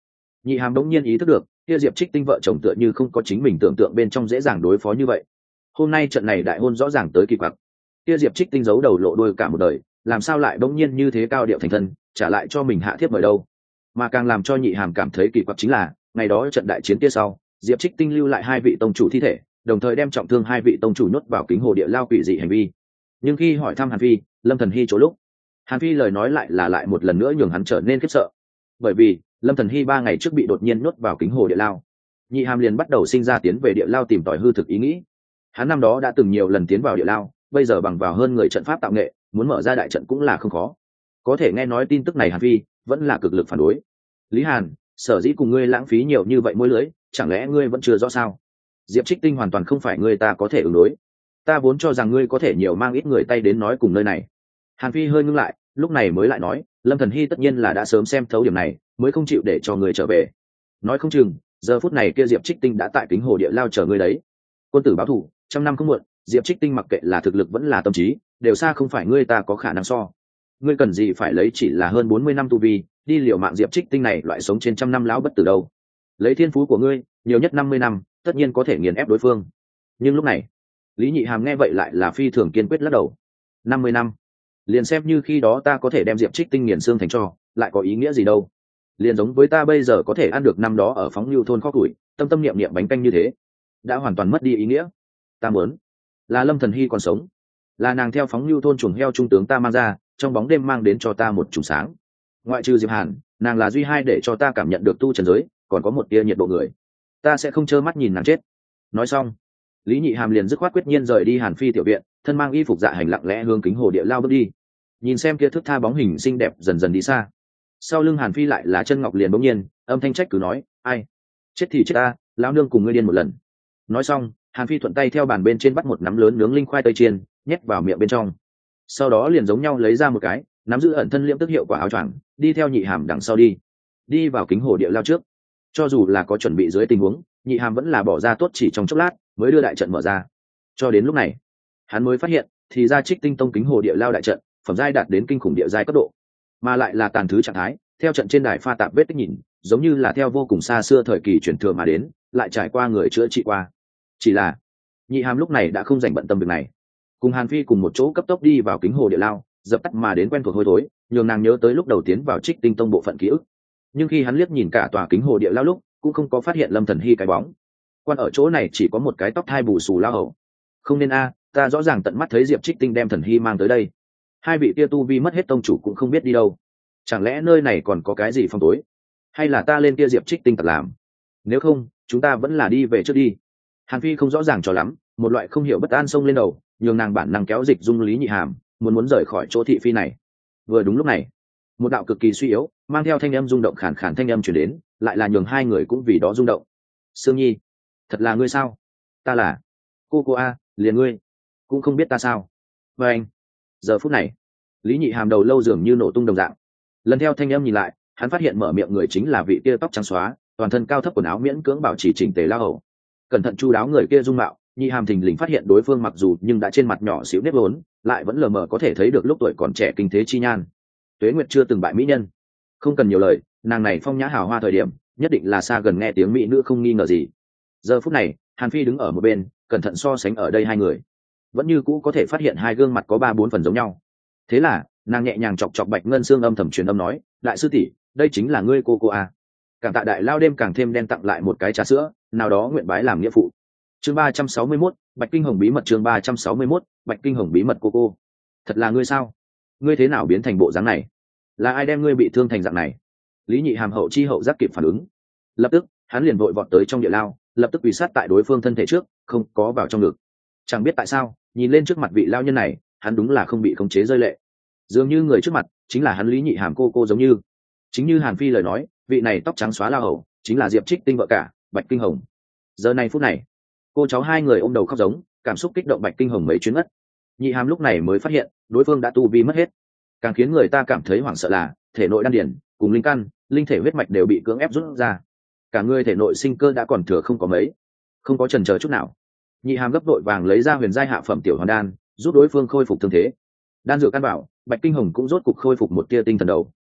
Nhị hàm đống nhiên ý thức được kia Diệp Trích Tinh vợ chồng tựa như không có chính mình tưởng tượng bên trong dễ dàng đối phó như vậy. Hôm nay trận này đại hôn rõ ràng tới kỳ quặc, kia Diệp Trích Tinh giấu đầu lộ đuôi cả một đời, làm sao lại bỗng nhiên như thế cao điệu thành thân, trả lại cho mình hạ thiếp mời đâu. Mà càng làm cho Nhị hàm cảm thấy kỳ quặc chính là ngày đó trận đại chiến kia sau, Diệp Trích Tinh lưu lại hai vị tông chủ thi thể, đồng thời đem trọng thương hai vị tông chủ nhốt vào kính hồ địa lao quỷ dị hành vi. Nhưng khi hỏi thăm Hàn Phi, Lâm Thần Hy chỗ lúc, Hàn Phi lời nói lại là lại một lần nữa nhường hắn trở nên khiếp sợ. Bởi vì Lâm Thần Hy ba ngày trước bị đột nhiên nhốt vào kính hồ địa lao, Nhị hàm liền bắt đầu sinh ra tiến về địa lao tìm tòi hư thực ý nghĩ. Hắn năm đó đã từng nhiều lần tiến vào địa lao, bây giờ bằng vào hơn người trận pháp tạo nghệ, muốn mở ra đại trận cũng là không khó. Có thể nghe nói tin tức này Hàn Phi vẫn là cực lực phản đối. Lý Hàn, sở dĩ cùng ngươi lãng phí nhiều như vậy môi lưới, chẳng lẽ ngươi vẫn chưa rõ sao? Diệp Trích Tinh hoàn toàn không phải người ta có thể ứng đối. Ta vốn cho rằng ngươi có thể nhiều mang ít người tay đến nói cùng nơi này. Hàn Phi hơi ngưng lại, lúc này mới lại nói, Lâm Thần Hy tất nhiên là đã sớm xem thấu điểm này, mới không chịu để cho người trở về. Nói không chừng giờ phút này kia Diệp Trích Tinh đã tại kính hồ địa lao chờ ngươi đấy. Quân tử báo thù trăm năm không muộn, Diệp Trích Tinh mặc kệ là thực lực vẫn là tâm trí, đều xa không phải ngươi ta có khả năng so. Ngươi cần gì phải lấy chỉ là hơn bốn mươi năm tu vi đi liều mạng Diệp Trích Tinh này loại sống trên trăm năm lão bất tử đâu. Lấy thiên phú của ngươi, nhiều nhất năm mươi năm, tất nhiên có thể nghiền ép đối phương. Nhưng lúc này, Lý Nhị Hàm nghe vậy lại là phi thường kiên quyết lắc đầu. năm mươi năm, liền xem như khi đó ta có thể đem Diệp Trích Tinh nghiền xương thành tro, lại có ý nghĩa gì đâu. Liền giống với ta bây giờ có thể ăn được năm đó ở phóng lưu thôn kho củi, tâm tâm niệm niệm bánh canh như thế, đã hoàn toàn mất đi ý nghĩa. Ta muốn là Lâm Thần Hy còn sống, là nàng theo phóng lưu thôn chuồng heo trung tướng ta mang ra, trong bóng đêm mang đến cho ta một chùm sáng. Ngoại trừ Diệp Hàn, nàng là duy hai để cho ta cảm nhận được tu trần giới còn có một tia nhiệt độ người. Ta sẽ không trơ mắt nhìn nàng chết. Nói xong, Lý Nhị Hàm liền dứt khoát quyết nhiên rời đi Hàn Phi tiểu viện, thân mang y phục dạ hành lặng lẽ hướng kính hồ địa lao bước đi. Nhìn xem kia thước tha bóng hình xinh đẹp dần dần đi xa. Sau lưng Hàn Phi lại là chân ngọc liền bỗng nhiên âm thanh trách cứ nói, ai chết thì chết ta, lão nương cùng ngươi điên một lần. Nói xong, Hàn Phi thuận tay theo bàn bên trên bắt một nắm lớn nướng linh khoai tây chiên, nhét vào miệng bên trong. Sau đó liền giống nhau lấy ra một cái nắm giữ ẩn thân liễm tức hiệu quả áo choàng, đi theo Nhị Hàm đằng sau đi đi vào kính hồ địa lao trước. Cho dù là có chuẩn bị dưới tình huống, Nhị Hàm vẫn là bỏ ra tốt chỉ trong chốc lát mới đưa đại trận mở ra. Cho đến lúc này, hắn mới phát hiện thì ra Trích Tinh tông kính hồ địa lao đại trận phẩm giai đạt đến kinh khủng địa giai cấp độ, mà lại là tàn thứ trạng thái. Theo trận trên đài pha tạp vết tích nhìn, giống như là theo vô cùng xa xưa thời kỳ truyền thừa mà đến, lại trải qua người chữa trị qua. Chỉ là Nhị Hàm lúc này đã không dành bận tâm việc này, cùng Hàn Phi cùng một chỗ cấp tốc đi vào kính hồ địa lao, dập tắt mà đến quen thuộc hôi thối, nhường nàng nhớ tới lúc đầu tiến vào Trích Tinh tông bộ phận ký ức. Nhưng khi hắn liếc nhìn cả tòa kính hồ địa lao lúc, cũng không có phát hiện Lâm Thần Hy cái bóng. Quan ở chỗ này chỉ có một cái tóc thai bù xù lao hầu. Không nên a, ta rõ ràng tận mắt thấy Diệp Trích Tinh đem Thần Hy mang tới đây. Hai vị kia tu vi mất hết tông chủ cũng không biết đi đâu. Chẳng lẽ nơi này còn có cái gì phong tối, hay là ta lên kia Diệp Trích Tinh tật làm? Nếu không, chúng ta vẫn là đi về trước đi. Hàn Phi không rõ ràng cho lắm, một loại không hiểu bất an xông lên đầu, nhường nàng bản năng kéo dịch dung Lý Nhị Hàm, muốn muốn rời khỏi chỗ thị phi này. Vừa đúng lúc này, một đạo cực kỳ suy yếu, mang theo thanh âm rung động khàn khàn thanh âm truyền đến, lại là nhường hai người cũng vì đó rung động. Sương Nhi, thật là ngươi sao? Ta là cô cô a, liền ngươi cũng không biết ta sao? Và anh, giờ phút này, Lý Nhị Hàm đầu lâu dường như nổ tung đồng dạng. Lần theo thanh âm nhìn lại, hắn phát hiện mở miệng người chính là vị kia tóc trắng xóa, toàn thân cao thấp quần áo miễn cưỡng bảo trì chỉnh tề lao hầu. Cẩn thận chu đáo người kia dung mạo, Nhị Hàm thình lình phát hiện đối phương mặc dù nhưng đã trên mặt nhỏ xíu nếp vốn, lại vẫn lờ mờ có thể thấy được lúc tuổi còn trẻ kinh thế chi nhan. Tuế Nguyệt chưa từng bại mỹ nhân. Không cần nhiều lời, nàng này phong nhã hào hoa thời điểm, nhất định là xa gần nghe tiếng mỹ nữ không nghi ngờ gì. Giờ phút này, Hàn Phi đứng ở một bên, cẩn thận so sánh ở đây hai người, vẫn như cũ có thể phát hiện hai gương mặt có ba bốn phần giống nhau. Thế là, nàng nhẹ nhàng chọc chọc Bạch Ngân Xương âm thầm truyền âm nói, đại sư tỷ, đây chính là ngươi cô cô à? Càng tạ đại lao đêm càng thêm đen tặng lại một cái trà sữa, nào đó nguyện bái làm nghĩa phụ. Chương ba trăm sáu mươi mốt, Bạch Kinh Hồng bí mật. Chương ba trăm sáu mươi mốt, Bạch Kinh Hồng bí mật. Cô cô, thật là ngươi sao? Ngươi thế nào biến thành bộ dáng này? Là ai đem ngươi bị thương thành dạng này? Lý Nhị Hàm hậu chi hậu giác kịp phản ứng, lập tức hắn liền vội vọt tới trong địa lao, lập tức quỳ sát tại đối phương thân thể trước, không có vào trong ngực. Chẳng biết tại sao, nhìn lên trước mặt vị lao nhân này, hắn đúng là không bị khống chế rơi lệ, dường như người trước mặt chính là hắn Lý Nhị Hàm cô cô, giống như chính như Hàn Phi lời nói, vị này tóc trắng xóa lao hầu chính là Diệp Trích Tinh vợ cả Bạch Kinh Hồng. Giờ này phút này, cô cháu hai người ôm đầu khóc giống, cảm xúc kích động Bạch Kinh Hồng mấy chuyến ngất. Nhị Hàm lúc này mới phát hiện đối phương đã tu vi mất hết. Càng khiến người ta cảm thấy hoảng sợ là thể nội đan điển cùng linh căn, linh thể huyết mạch đều bị cưỡng ép rút ra, cả người thể nội sinh cơ đã còn thừa không có mấy. Không có chần chờ chút nào, Nhị Hàm gấp đội vàng lấy ra huyền giai hạ phẩm tiểu hoàn đan, giúp đối phương khôi phục thương thế. Đan dược căn bảo, Bạch Kinh Hồng cũng rốt cục khôi phục một tia tinh thần đầu.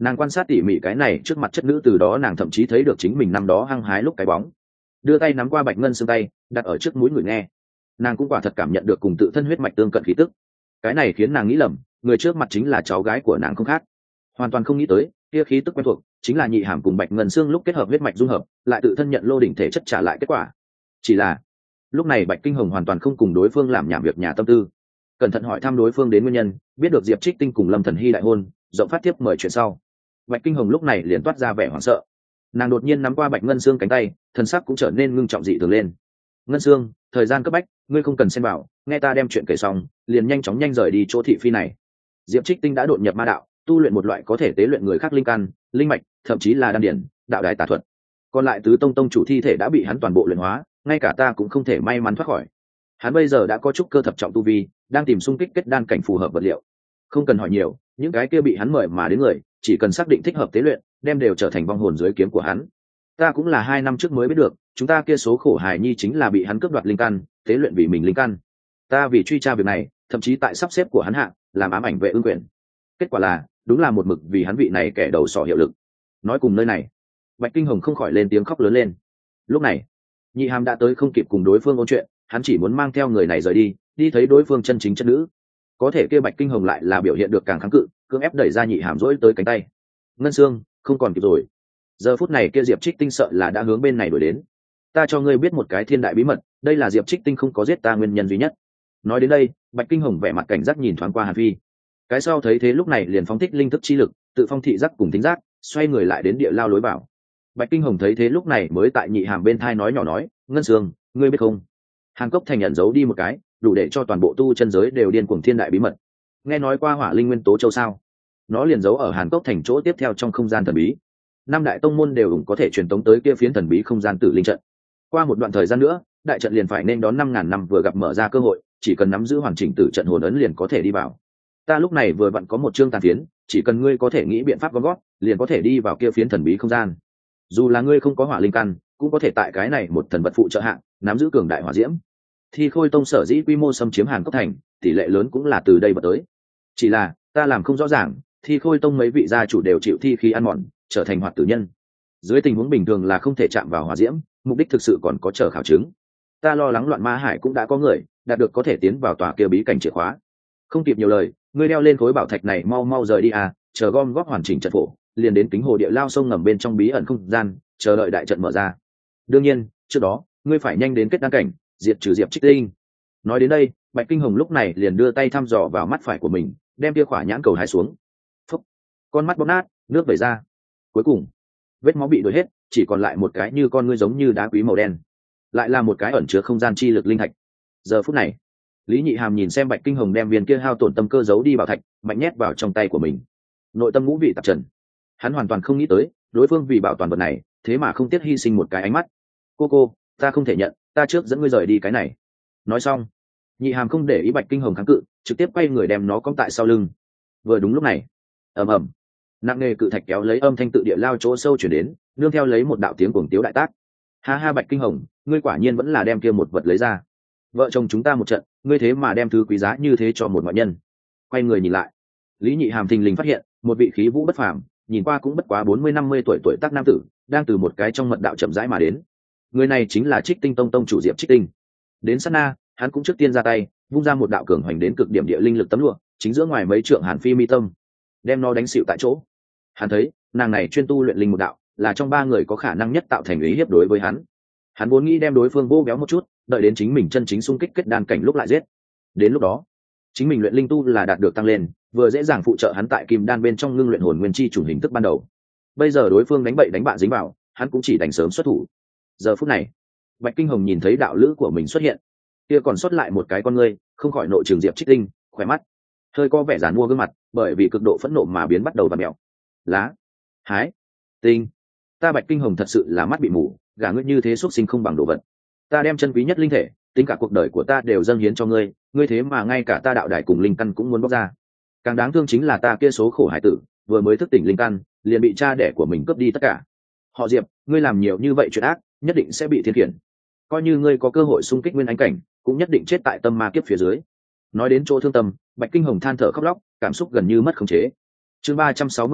Nàng quan sát tỉ mỉ cái này trước mặt chất nữ, từ đó nàng thậm chí thấy được chính mình năm đó hăng hái lúc cái bóng. Đưa tay nắm qua Bạch Ngân Sương tay, đặt ở trước mũi người nghe. Nàng cũng quả thật cảm nhận được cùng tự thân huyết mạch tương cận khí tức. Cái này khiến nàng nghĩ lầm, người trước mặt chính là cháu gái của nàng không khác. Hoàn toàn không nghĩ tới, kia khí tức quen thuộc chính là Nhị Hàm cùng Bạch Ngân Sương lúc kết hợp huyết mạch dung hợp, lại tự thân nhận lô đỉnh thể chất trả lại kết quả. Chỉ là lúc này Bạch Kinh Hồng hoàn toàn không cùng đối phương làm nhảm việc nhà tâm tư, cẩn thận hỏi thăm đối phương đến nguyên nhân, biết được Diệp Trích Tinh cùng Lâm Thần Hy đại hôn, rộng phát tiếp mời chuyện sau. Bạch Kinh Hồng lúc này liền toát ra vẻ hoảng sợ. Nàng đột nhiên nắm qua Bạch Ngân Sương cánh tay, thân sắc cũng trở nên ngưng trọng dị thường lên. Ngân Sương, thời gian cấp bách, ngươi không cần xen vào, nghe ta đem chuyện kể xong, liền nhanh chóng nhanh rời đi chỗ thị phi này. Diệp Trích Tinh đã đột nhập ma đạo, tu luyện một loại có thể tế luyện người khác linh căn, linh mạch, thậm chí là đan điển, đạo đài tà thuật. Còn lại tứ tông tông chủ thi thể đã bị hắn toàn bộ luyện hóa, ngay cả ta cũng không thể may mắn thoát khỏi. Hắn bây giờ đã có chút cơ thập trọng tu vi, đang tìm xung kích kết đan cảnh phù hợp vật liệu. Không cần hỏi nhiều, những cái kia bị hắn mời mà đến người, chỉ cần xác định thích hợp tế luyện, đem đều trở thành vong hồn dưới kiếm của hắn. Ta cũng là hai năm trước mới biết được, chúng ta kia số khổ hài nhi chính là bị hắn cướp đoạt linh căn, tế luyện vì mình linh căn. Ta vì truy tra việc này, thậm chí tại sắp xếp của hắn hạ, làm ám ảnh vệ ương quyền. Kết quả là, đúng là một mực vì hắn vị này kẻ đầu sỏ hiệu lực. Nói cùng nơi này, Bạch Kinh Hồng không khỏi lên tiếng khóc lớn lên. Lúc này, Nhị Hàm đã tới không kịp cùng đối phương ôn chuyện, hắn chỉ muốn mang theo người này rời đi, đi thấy đối phương chân chính chất nữ. Có thể kia Bạch Kinh Hồng lại là biểu hiện được càng kháng cự, cưỡng ép đẩy ra Nhị Hàm dỗi tới cánh tay. Ngân Sương, không còn kịp rồi. Giờ phút này kia Diệp Trích Tinh sợ là đã hướng bên này đuổi đến. Ta cho ngươi biết một cái thiên đại bí mật, đây là Diệp Trích Tinh không có giết ta nguyên nhân duy nhất. Nói đến đây, Bạch Kinh Hồng vẻ mặt cảnh giác nhìn thoáng qua Hàn Phi. Cái sau thấy thế lúc này liền phóng thích linh thức chi lực, tự phong thị giác cùng tính giác, xoay người lại đến địa lao lối vào. Bạch Kinh Hồng thấy thế lúc này mới tại Nhị Hàm bên thai nói nhỏ nói, Ngân Sương, ngươi biết không, Hàn Cốc Thành nhận giấu đi một cái đủ để cho toàn bộ tu chân giới đều điên cuồng thiên đại bí mật. Nghe nói qua hỏa linh nguyên tố châu sao? Nó liền giấu ở Hàn Cốc Thành chỗ tiếp theo trong không gian thần bí. Năm đại tông môn đều ủng có thể truyền tống tới kia phiến thần bí không gian tử linh trận. Qua một đoạn thời gian nữa, đại trận liền phải nên đón năm ngàn năm vừa gặp mở ra cơ hội, chỉ cần nắm giữ hoàn chỉnh tử trận hồn ấn liền có thể đi vào. Ta lúc này vừa vặn có một chương tàn phiến, chỉ cần ngươi có thể nghĩ biện pháp gom gót, liền có thể đi vào kia phiến thần bí không gian. Dù là ngươi không có hỏa linh căn, cũng có thể tại cái này một thần vật phụ trợ hạng, nắm giữ cường đại hỏa diễm. Thi Khôi Tông sở dĩ quy mô xâm chiếm Hàn Cốc Thành, tỷ lệ lớn cũng là từ đây bật tới. Chỉ là, ta làm không rõ ràng, Thi Khôi Tông mấy vị gia chủ đều chịu thi khí ăn mòn, trở thành hoạt tử nhân. Dưới tình huống bình thường là không thể chạm vào hỏa diễm, mục đích thực sự còn có chờ khảo chứng. Ta lo lắng Loạn Ma Hải cũng đã có người đạt được có thể tiến vào tòa kia bí cảnh chìa khóa. Không kịp nhiều lời, ngươi đeo lên khối bảo thạch này mau mau rời đi à, chờ gom góp hoàn chỉnh trận phổ, liền đến Kính Hồ Địa lao sông ngầm bên trong bí ẩn không gian, chờ đợi đại trận mở ra. Đương nhiên, trước đó, ngươi phải nhanh đến kết đan cảnh, diệt trừ Diệp Trích Tinh. Nói đến đây, Bạch Kinh Hồng lúc này liền đưa tay thăm dò vào mắt phải của mình, đem kia khỏa nhãn cầu hai xuống. Phúc, con mắt bóp nát, nước vẩy ra. Cuối cùng, vết máu bị đuổi hết, chỉ còn lại một cái như con ngươi giống như đá quý màu đen, lại là một cái ẩn chứa không gian chi lực linh thạch. Giờ phút này, Lý Nhị Hàm nhìn xem Bạch Kinh Hồng đem viên kia hao tổn tâm cơ giấu đi bảo thạch, mạnh nhét vào trong tay của mình. Nội tâm ngũ vị tạp trần, hắn hoàn toàn không nghĩ tới, đối phương vì bảo toàn vật này, thế mà không tiếc hy sinh một cái ánh mắt. Cô cô, ta không thể nhận, ta trước dẫn ngươi rời đi cái này. Nói xong, Nhị Hàm không để ý Bạch Kinh Hồng kháng cự, trực tiếp quay người đem nó cõng tại sau lưng. Vừa đúng lúc này, ầm ầm, nặng nề cự thạch kéo lấy âm thanh tự địa lao chỗ sâu chuyển đến, nương theo lấy một đạo tiếng cuồng tiếu đại tác. Ha ha Bạch Kinh Hồng, ngươi quả nhiên vẫn là đem kia một vật lấy ra. Vợ chồng chúng ta một trận, ngươi thế mà đem thứ quý giá như thế cho một ngoại nhân. Quay người nhìn lại, Lý Nhị Hàm thình lình phát hiện một vị khí vũ bất phàm, nhìn qua cũng bất quá bốn mươi năm mươi tuổi tuổi tác nam tử, đang từ một cái trong mật đạo chậm rãi mà đến. Người này chính là Trích Tinh Tông tông chủ Diệp Trích Tinh. Đến sát na, hắn cũng trước tiên ra tay, vung ra một đạo cường hoành đến cực điểm địa linh lực tấm lụa, chính giữa ngoài mấy trượng Hàn Phi mi tâm, đem nó đánh xịu tại chỗ. Hắn thấy, nàng này chuyên tu luyện linh một đạo, là trong ba người có khả năng nhất tạo thành ý hiếp đối với hắn. Hắn vốn nghĩ đem đối phương vô béo một chút, đợi đến chính mình chân chính xung kích kết đan cảnh lúc lại giết. Đến lúc đó, chính mình luyện linh tu là đạt được tăng lên, vừa dễ dàng phụ trợ hắn tại kim đan bên trong ngưng luyện hồn nguyên chi chủ hình thức ban đầu. Bây giờ đối phương đánh bậy đánh bạ dính vào, hắn cũng chỉ đánh sớm xuất thủ. Giờ phút này, Bạch Kinh Hồng nhìn thấy đạo lữ của mình xuất hiện, kia còn sót lại một cái con ngươi, không khỏi nội trường Diệp Trích Tinh, khỏe mắt hơi có vẻ giàn mua gương mặt, bởi vì cực độ phẫn nộ mà biến bắt đầu và mèo. Lá, hái, tinh, ta Bạch Kinh Hồng thật sự là mắt bị mù, gả ngươi như thế xuất sinh không bằng đồ vật. Ta đem chân quý nhất linh thể, tính cả cuộc đời của ta đều dâng hiến cho ngươi, ngươi thế mà ngay cả ta đạo đài cùng linh căn cũng muốn bóc ra. Càng đáng thương chính là ta kia số khổ hải tử, vừa mới thức tỉnh linh căn, liền bị cha đẻ của mình cướp đi tất cả. Họ Diệp, ngươi làm nhiều như vậy chuyện ác, nhất định sẽ bị thiên khiển. Coi như ngươi có cơ hội xung kích nguyên anh cảnh, cũng nhất định chết tại tâm ma kiếp phía dưới. Nói đến chỗ thương tâm, Bạch Kinh Hồng than thở khóc lóc, cảm xúc gần như mất khống chế. Chương ba trăm sáu mươi hai,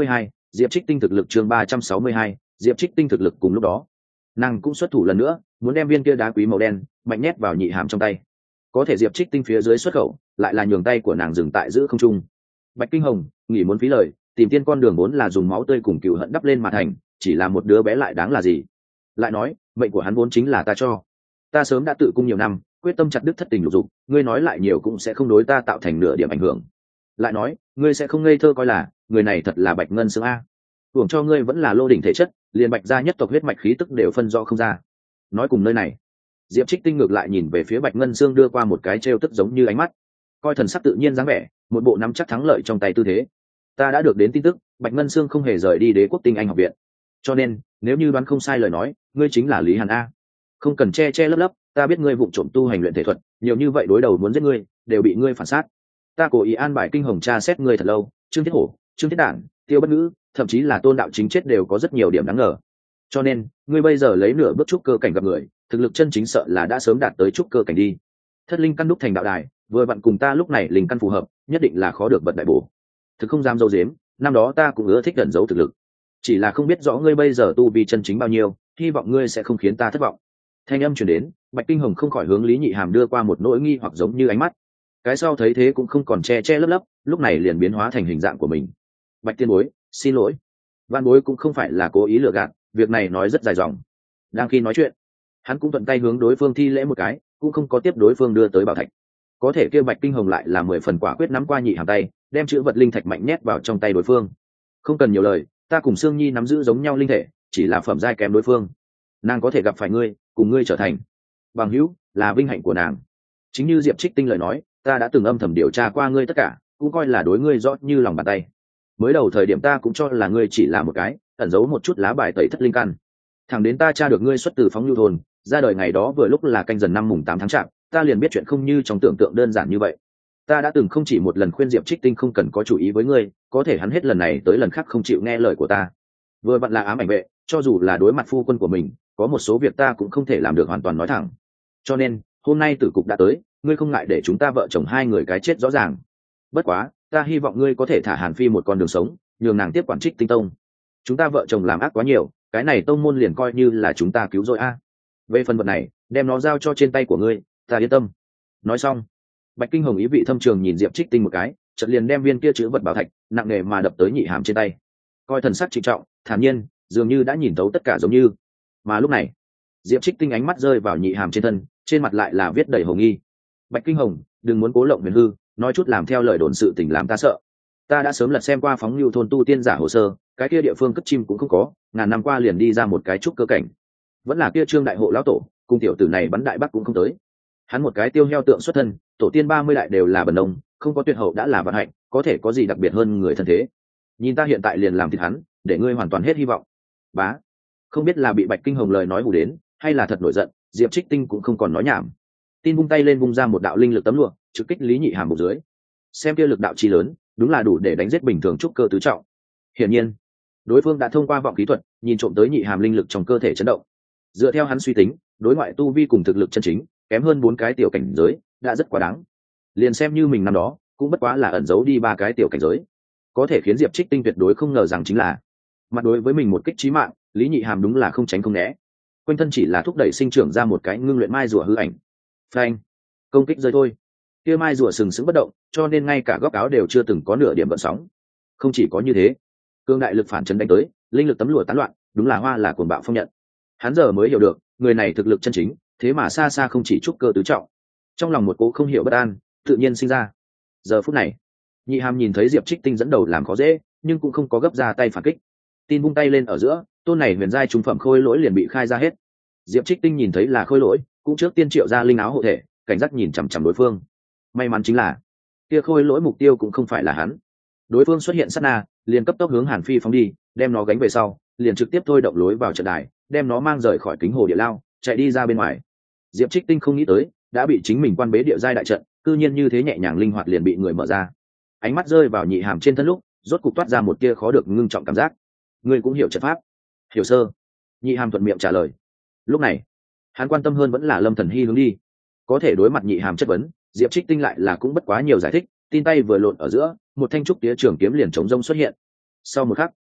Diệp Trích Tinh thực lực chương ba trăm sáu mươi hai, Diệp Trích Tinh thực lực cùng lúc đó, nàng cũng xuất thủ lần nữa, muốn đem viên kia đá quý màu đen mạnh nhét vào nhị hàm trong tay. Có thể Diệp Trích Tinh phía dưới xuất khẩu, lại là nhường tay của nàng dừng tại giữa không trung. Bạch Kinh Hồng, nghỉ muốn phí lời, tìm tiên con đường vốn là dùng máu tươi cùng cừu hận đắp lên mà thành, chỉ là một đứa bé lại đáng là gì? Lại nói, mệnh của hắn vốn chính là ta cho. Ta sớm đã tự cung nhiều năm, quyết tâm chặt đứt thất tình lục dục, ngươi nói lại nhiều cũng sẽ không đối ta tạo thành nửa điểm ảnh hưởng. Lại nói, ngươi sẽ không ngây thơ coi là người này thật là Bạch Ngân Sương a. Tưởng cho ngươi vẫn là lô đỉnh thể chất, liền Bạch gia nhất tộc huyết mạch khí tức đều phân rõ không ra. Nói cùng nơi này, Diệp Trích Tinh ngược lại nhìn về phía Bạch Ngân Sương đưa qua một cái trêu tức giống như ánh mắt, coi thần sắc tự nhiên dáng vẻ, một bộ nắm chắc thắng lợi trong tay tư thế. Ta đã được đến tin tức, Bạch Ngân Sương không hề rời đi Đế Quốc Tinh Anh học viện, cho nên nếu như đoán không sai lời nói, ngươi chính là Lý Hàn a. Không cần che che lấp lấp, ta biết ngươi vụng trộm tu hành luyện thể thuật, nhiều như vậy đối đầu muốn giết ngươi, đều bị ngươi phản sát. Ta cố ý an bài Kinh Hồng tra xét ngươi thật lâu, Trương Thiết Hổ, Trương Thiết Đản, Tiêu Bất Ngữ, thậm chí là Tôn Đạo Chính chết đều có rất nhiều điểm đáng ngờ. Cho nên, ngươi bây giờ lấy nửa bước trúc cơ cảnh gặp người, thực lực chân chính sợ là đã sớm đạt tới trúc cơ cảnh đi. Thất linh căn đúc thành đạo đài, vừa vặn cùng ta lúc này linh căn phù hợp, nhất định là khó được bật đại bổ. Thực không dám dâu dếm, năm đó ta cũng ưa thích ẩn giấu thực lực, chỉ là không biết rõ ngươi bây giờ tu vi chân chính bao nhiêu, hy vọng ngươi sẽ không khiến ta thất vọng. Thanh âm truyền đến, Bạch Kinh Hồng không khỏi hướng Lý Nhị Hàm đưa qua một nỗi nghi hoặc giống như ánh mắt. Cái sau thấy thế cũng không còn che che lấp lấp, lúc này liền biến hóa thành hình dạng của mình. Bạch tiên bối, xin lỗi. Văn bối cũng không phải là cố ý lừa gạt, việc này nói rất dài dòng. Đang khi nói chuyện, hắn cũng thuận tay hướng đối phương thi lễ một cái, cũng không có tiếp đối phương đưa tới bảo thạch. Có thể kia Bạch Kinh Hồng lại là mười phần quả quyết nắm qua Nhị Hàm tay, đem chữ vật linh thạch mạnh nhét vào trong tay đối phương. Không cần nhiều lời, ta cùng Sương Nhi nắm giữ giống nhau linh thể, chỉ là phẩm giai kém đối phương. Nàng có thể gặp phải ngươi, cùng ngươi trở thành bằng hữu, là vinh hạnh của nàng. Chính như Diệp Trích Tinh lời nói, ta đã từng âm thầm điều tra qua ngươi tất cả, cũng coi là đối ngươi rõ như lòng bàn tay. Mới đầu thời điểm ta cũng cho là ngươi chỉ là một cái ẩn giấu một chút lá bài tẩy thất linh căn, thẳng đến ta tra được ngươi xuất từ Phóng Nhu thôn, ra đời ngày đó vừa lúc là canh dần năm mùng tám tháng chạp, ta liền biết chuyện không như trong tưởng tượng đơn giản như vậy. Ta đã từng không chỉ một lần khuyên Diệp Trích Tinh không cần có chủ ý với ngươi, có thể hắn hết lần này tới lần khác không chịu nghe lời của ta. Vừa vặn là ám ảnh vệ, cho dù là đối mặt phu quân của mình, có một số việc ta cũng không thể làm được hoàn toàn nói thẳng. Cho nên hôm nay tử cục đã tới, ngươi không ngại để chúng ta vợ chồng hai người cái chết rõ ràng. Bất quá ta hy vọng ngươi có thể thả Hàn Phi một con đường sống, nhường nàng tiếp quản Trích Tinh tông. Chúng ta vợ chồng làm ác quá nhiều, cái này tông môn liền coi như là chúng ta cứu rồi a. Về phần vật này, đem nó giao cho trên tay của ngươi, ta yên tâm. Nói xong, Bạch Kinh Hồng ý vị thâm trường nhìn Diệp Trích Tinh một cái, chợt liền đem viên kia chữ vật bảo thạch nặng nề mà đập tới Nhị Hàm trên tay, coi thần sắc trịnh trọng thản nhiên, dường như đã nhìn thấu tất cả giống như. Mà lúc này, Diệp Trích Tinh ánh mắt rơi vào Nhị Hàm trên thân, trên mặt lại là viết đầy hồ nghi. Bạch Kinh Hồng, đừng muốn cố lộng huyền hư, nói chút làm theo lời đồn sự tình làm ta sợ. Ta đã sớm lật xem qua Phóng Nhu thôn tu tiên giả hồ sơ, cái kia địa phương cất chim cũng không có, ngàn năm qua liền đi ra một cái trúc cơ cảnh, vẫn là kia Trương đại hộ lão tổ, cung tiểu tử này bắn đại bắc cũng không tới. Hắn một cái tiêu heo tượng xuất thân, tổ tiên ba mươi đại đều là bần nông, không có tuyệt hậu đã là vận hạnh, có thể có gì đặc biệt hơn người thân thế. Nhìn ta hiện tại liền làm thịt hắn, để ngươi hoàn toàn hết hy vọng. Bá, không biết là bị Bạch Kinh Hồng lời nói hù đến, hay là thật nổi giận, Diệp Trích Tinh cũng không còn nói nhảm. Tin vung tay lên vung ra một đạo linh lực tấm lụa, trực kích Lý Nhị Hàm bụng dưới. Xem kia lực đạo chi lớn, đúng là đủ để đánh giết bình thường trúc cơ tứ trọng. Hiển nhiên, đối phương đã thông qua vọng khí thuật, nhìn trộm tới Nhị Hàm linh lực trong cơ thể chấn động. Dựa theo hắn suy tính, đối ngoại tu vi cùng thực lực chân chính kém hơn bốn cái tiểu cảnh giới, đã rất quá đáng. Liền xem như mình năm đó, cũng bất quá là ẩn giấu đi ba cái tiểu cảnh giới. Có thể khiến Diệp Trích Tinh tuyệt đối không ngờ rằng chính là, mặt đối với mình một kích chí mạng, Lý Nhị Hàm đúng là không tránh không né. Quanh thân chỉ là thúc đẩy sinh trưởng ra một cái ngưng luyện mai rùa hư ảnh. Phanh, công kích rơi thôi. Kia mai rùa sừng sững bất động, cho nên ngay cả góc áo đều chưa từng có nửa điểm gợn sóng. Không chỉ có như thế, cương đại lực phản chấn đánh tới, linh lực tấm lụa tán loạn, đúng là hoa là cuồng bạo phong nhận. Hắn giờ mới hiểu được, người này thực lực chân chính, thế mà xa xa không chỉ trúc cơ tứ trọng. Trong lòng một cố không hiểu bất an tự nhiên sinh ra. Giờ phút này, Nhị Hàm nhìn thấy Diệp Trích Tinh dẫn đầu làm khó dễ, nhưng cũng không có gấp ra tay phản kích. Tin vung tay lên ở giữa, tôn này huyền giai trung phẩm khôi lỗi liền bị khai ra hết. Diệp Trích Tinh nhìn thấy là khôi lỗi, cũng trước tiên triệu ra linh áo hộ thể, cảnh giác nhìn chằm chằm đối phương. May mắn chính là, kia khôi lỗi mục tiêu cũng không phải là hắn. Đối phương xuất hiện sát na, liền cấp tốc hướng Hàn Phi phóng đi, đem nó gánh về sau, liền trực tiếp thôi động lối vào trận đài, đem nó mang rời khỏi kính hồ địa lao, chạy đi ra bên ngoài. Diệp Trích Tinh không nghĩ tới, đã bị chính mình quan bế địa giai đại trận, cư nhiên như thế nhẹ nhàng linh hoạt liền bị người mở ra. Ánh mắt rơi vào Nhị Hàm trên thân lúc, rốt cục toát ra một tia khó được ngưng trọng cảm giác. Ngươi cũng hiểu trận pháp? Hiểu sơ. Nhị Hàm thuận miệng trả lời. Lúc này, hắn quan tâm hơn vẫn là Lâm Thần Hy hướng đi. Có thể đối mặt Nhị Hàm chất vấn, Diệp Trích Tinh lại là cũng bất quá nhiều giải thích, tin tay vừa lộn ở giữa, một thanh trúc tía trường kiếm liền chống rông xuất hiện. Sau một khắc,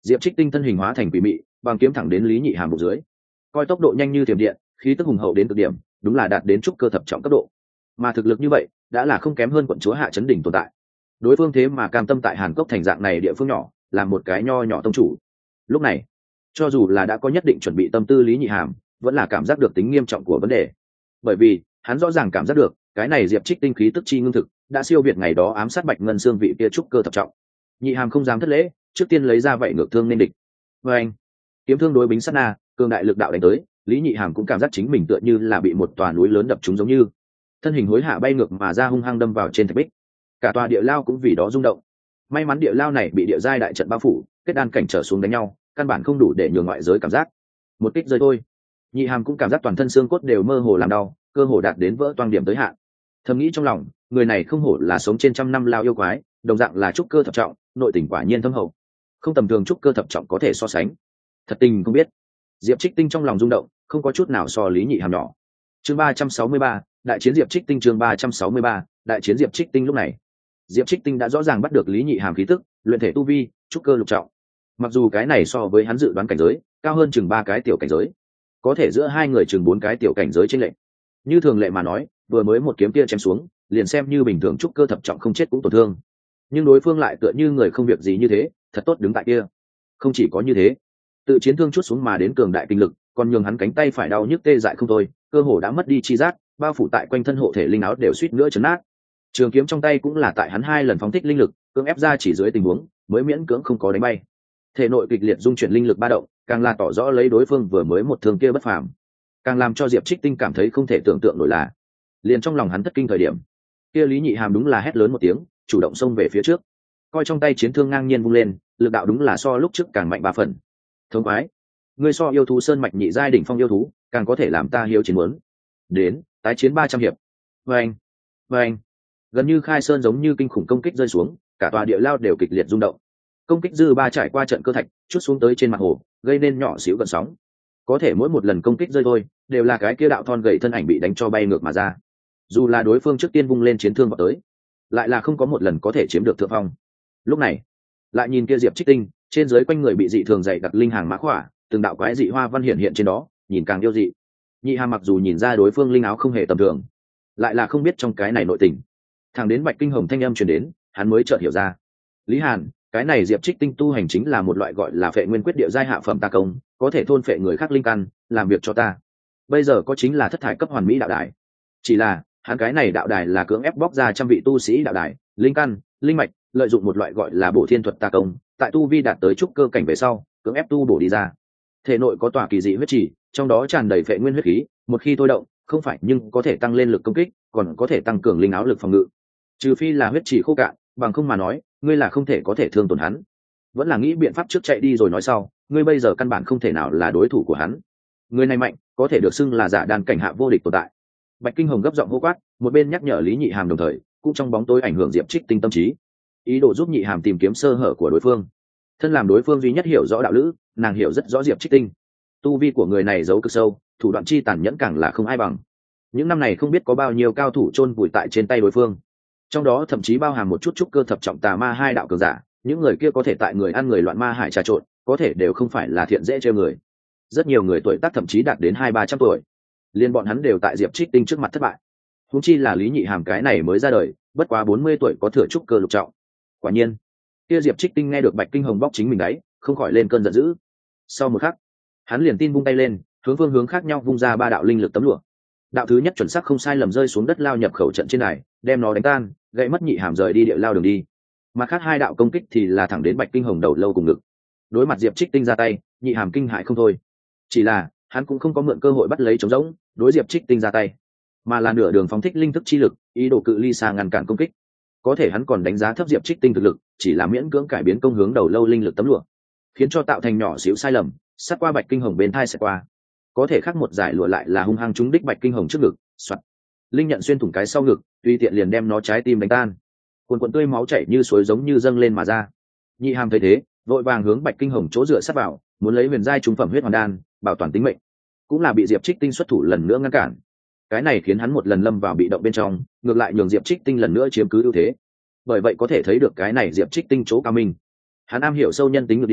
Diệp Trích Tinh thân hình hóa thành quỷ mị, bằng kiếm thẳng đến Lý Nhị Hàm bụng dưới. Coi tốc độ nhanh như thiểm điện, khí tức hùng hậu đến cực điểm, đúng là đạt đến trúc cơ thập trọng cấp độ. Mà thực lực như vậy, đã là không kém hơn quận chúa Hạ Chấn Đỉnh tồn tại. Đối phương thế mà cam tâm tại Hàn Cốc thành dạng này địa phương nhỏ, làm một cái nho nhỏ tông chủ. Lúc này, cho dù là đã có nhất định chuẩn bị tâm tư Lý Nhị Hàm, vẫn là cảm giác được tính nghiêm trọng của vấn đề. Bởi vì, hắn rõ ràng cảm giác được, cái này Diệp Trích Tinh khí tức chi ngưng thực, đã siêu việt ngày đó ám sát Bạch Ngân Xương vị kia trúc cơ thập trọng. Nhị Hàm không dám thất lễ, trước tiên lấy ra vậy ngược thương nên địch. Và anh, kiếm thương đối bính sát na, cường đại lực đạo đánh tới, Lý Nhị Hàm cũng cảm giác chính mình tựa như là bị một tòa núi lớn đập trúng giống như. Thân hình hối hạ bay ngược mà ra hung hăng đâm vào trên thạch bích. Cả tòa địa lao cũng vì đó rung động. May mắn địa lao này bị địa giai đại trận bao phủ, kết đan cảnh trở xuống đánh nhau, căn bản không đủ để nhường ngoại giới cảm giác. Một kích rơi thôi, Nhị Hàm cũng cảm giác toàn thân xương cốt đều mơ hồ làm đau, cơ hồ đạt đến vỡ toang điểm tới hạn. Thầm nghĩ trong lòng, người này không hổ là sống trên trăm năm lao yêu quái, đồng dạng là trúc cơ thập trọng, nội tình quả nhiên thâm hậu, không tầm thường trúc cơ thập trọng có thể so sánh. Thật tình không biết, Diệp Trích Tinh trong lòng rung động, không có chút nào so Lý Nhị Hàm nhỏ. Chương ba trăm sáu mươi ba, đại chiến Diệp Trích Tinh. Chương ba trăm sáu mươi ba, đại chiến Diệp Trích Tinh. Lúc này, Diệp Trích Tinh đã rõ ràng bắt được Lý Nhị Hàm khí tức, luyện thể tu vi, trúc cơ lục trọng. Mặc dù cái này so với hắn dự đoán cảnh giới cao hơn chừng ba cái tiểu cảnh giới, có thể giữa hai người chừng bốn cái tiểu cảnh giới chênh lệch. Như thường lệ mà nói, vừa mới một kiếm kia chém xuống, liền xem như bình thường trúc cơ thập trọng không chết cũng tổn thương. Nhưng đối phương lại tựa như người không việc gì như thế, thật tốt đứng tại kia. Không chỉ có như thế, tự chiến thương chút xuống mà đến cường đại kinh lực, còn nhường hắn cánh tay phải đau nhức tê dại không thôi, cơ hồ đã mất đi chi giác, bao phủ tại quanh thân hộ thể linh áo đều suýt nữa chấn nát. Trường kiếm trong tay cũng là tại hắn hai lần phóng thích linh lực, cưỡng ép ra chỉ dưới tình huống mới miễn cưỡng không có đánh bay. Thể nội kịch liệt dung chuyển linh lực ba động, càng là tỏ rõ lấy đối phương vừa mới một thương kia bất phàm, càng làm cho Diệp Trích Tinh cảm thấy không thể tưởng tượng nổi là, liền trong lòng hắn thất kinh thời điểm, kia Lý Nhị Hàm đúng là hét lớn một tiếng, chủ động xông về phía trước, coi trong tay chiến thương ngang nhiên vung lên, lực đạo đúng là so lúc trước càng mạnh ba phần. Thống quái, ngươi so yêu thú sơn mạch nhị giai đỉnh phong yêu thú, càng có thể làm ta hiếu chiến muốn. Đến, tái chiến ba trăm hiệp. Vâng, vâng. Gần như khai sơn giống như kinh khủng công kích rơi xuống, cả tòa địa lao đều kịch liệt rung động. Công kích dư ba trải qua trận cơ thạch, chút xuống tới trên mặt hồ, gây nên nhỏ xíu gợn sóng. Có thể mỗi một lần công kích rơi thôi, đều là cái kia đạo thon gầy thân ảnh bị đánh cho bay ngược mà ra. Dù là đối phương trước tiên vung lên chiến thương vào tới, lại là không có một lần có thể chiếm được thượng phong. Lúc này, lại nhìn kia Diệp Trích Tinh, trên dưới quanh người bị dị thường dày đặc linh hàng mã khỏa, từng đạo quái dị hoa văn hiện hiện trên đó, nhìn càng yêu dị. Nhị Hàm mặc dù nhìn ra đối phương linh áo không hề tầm thường, lại là không biết trong cái này nội tình. Thằng đến Bạch Kinh Hồng thanh âm truyền đến, hắn mới chợt hiểu ra. Lý Hàn, cái này Diệp Trích Tinh tu hành chính là một loại gọi là Phệ Nguyên Quyết địa giai hạ phẩm tà công, có thể thôn phệ người khác linh căn, làm việc cho ta. Bây giờ có chính là thất thải cấp hoàn mỹ đạo đài. Chỉ là, hắn cái này đạo đài là cưỡng ép bóc ra trăm vị tu sĩ đạo đài, linh căn, linh mạch, lợi dụng một loại gọi là bổ thiên thuật tà công, tại tu vi đạt tới trúc cơ cảnh về sau, cưỡng ép tu bổ đi ra. Thể nội có tòa kỳ dị huyết chỉ, trong đó tràn đầy Phệ Nguyên huyết khí, một khi thôi động, không phải nhưng có thể tăng lên lực công kích, còn có thể tăng cường linh áo lực phòng ngự. Trừ phi là huyết chỉ khô cạn, bằng không mà nói, ngươi là không thể có thể thương tổn hắn. Vẫn là nghĩ biện pháp trước chạy đi rồi nói sau, ngươi bây giờ căn bản không thể nào là đối thủ của hắn. Người này mạnh, có thể được xưng là giả đan cảnh hạ vô địch tồn tại. Bạch Kinh Hồng gấp giọng hô quát, một bên nhắc nhở Lý Nhị Hàm đồng thời, cũng trong bóng tối ảnh hưởng Diệp Trích Tinh tâm trí, ý đồ giúp Nhị Hàm tìm kiếm sơ hở của đối phương. Thân làm đối phương duy nhất hiểu rõ đạo lữ, nàng hiểu rất rõ Diệp Trích Tinh. Tu vi của người này giấu cực sâu, thủ đoạn chi tàn nhẫn càng là không ai bằng. Những năm này không biết có bao nhiêu cao thủ chôn vùi tại trên tay đối phương, trong đó thậm chí bao hàm một chút trúc cơ thập trọng tà ma hai đạo cường giả. Những người kia có thể tại người ăn người loạn ma hải trà trộn, có thể đều không phải là thiện dễ chơi người. Rất nhiều người tuổi tác thậm chí đạt đến hai ba trăm tuổi, liên bọn hắn đều tại Diệp Trích Tinh trước mặt thất bại. Huống chi là Lý Nhị Hàm cái này mới ra đời, bất quá bốn mươi tuổi có thừa trúc cơ lục trọng. Quả nhiên, kia Diệp Trích Tinh nghe được Bạch Kinh Hồng bóc chính mình đấy, không khỏi lên cơn giận dữ. Sau một khắc, hắn liền tin vung tay lên, hướng phương hướng khác nhau vung ra ba đạo linh lực tấm lụa. Đạo thứ nhất chuẩn xác không sai lầm rơi xuống đất lao nhập khẩu trận trên này, đem nó đánh tan, gãy mất Nhị Hàm rời đi địa lao đường đi. Mà khác hai đạo công kích thì là thẳng đến Bạch Kinh Hồng đầu lâu cùng ngực. Đối mặt Diệp Trích Tinh ra tay, Nhị Hàm kinh hại không thôi. Chỉ là hắn cũng không có mượn cơ hội bắt lấy trống rỗng đối Diệp Trích Tinh ra tay, mà là nửa đường phóng thích linh thức chi lực, ý đồ cự ly xa ngăn cản công kích. Có thể hắn còn đánh giá thấp Diệp Trích Tinh thực lực, chỉ là miễn cưỡng cải biến công hướng đầu lâu linh lực tấm lụa, khiến cho tạo thành nhỏ xíu sai lầm, sát qua Bạch Kinh Hồng bên thai sẽ qua. Có thể khác một giải lụa lại là hung hăng trúng đích Bạch Kinh Hồng trước ngực, soạt. Linh nhận xuyên thủng cái sau ngực, tùy tiện liền đem nó trái tim đánh tan. Cuồn cuộn tươi máu chảy như suối giống như dâng lên mà ra. Nhị Hàm thấy thế, vội vàng hướng Bạch Kinh Hồng chỗ dựa sát vào, muốn lấy huyền giai trung phẩm huyết hoàn đan, bảo toàn tính mệnh. Cũng là bị Diệp Trích Tinh xuất thủ lần nữa ngăn cản. Cái này khiến hắn một lần lâm vào bị động bên trong, ngược lại nhường Diệp Trích Tinh lần nữa chiếm cứ ưu thế. Bởi vậy có thể thấy được cái này Diệp Trích Tinh chỗ cao minh. Hắn am hiểu sâu nhân tính nhược điểm,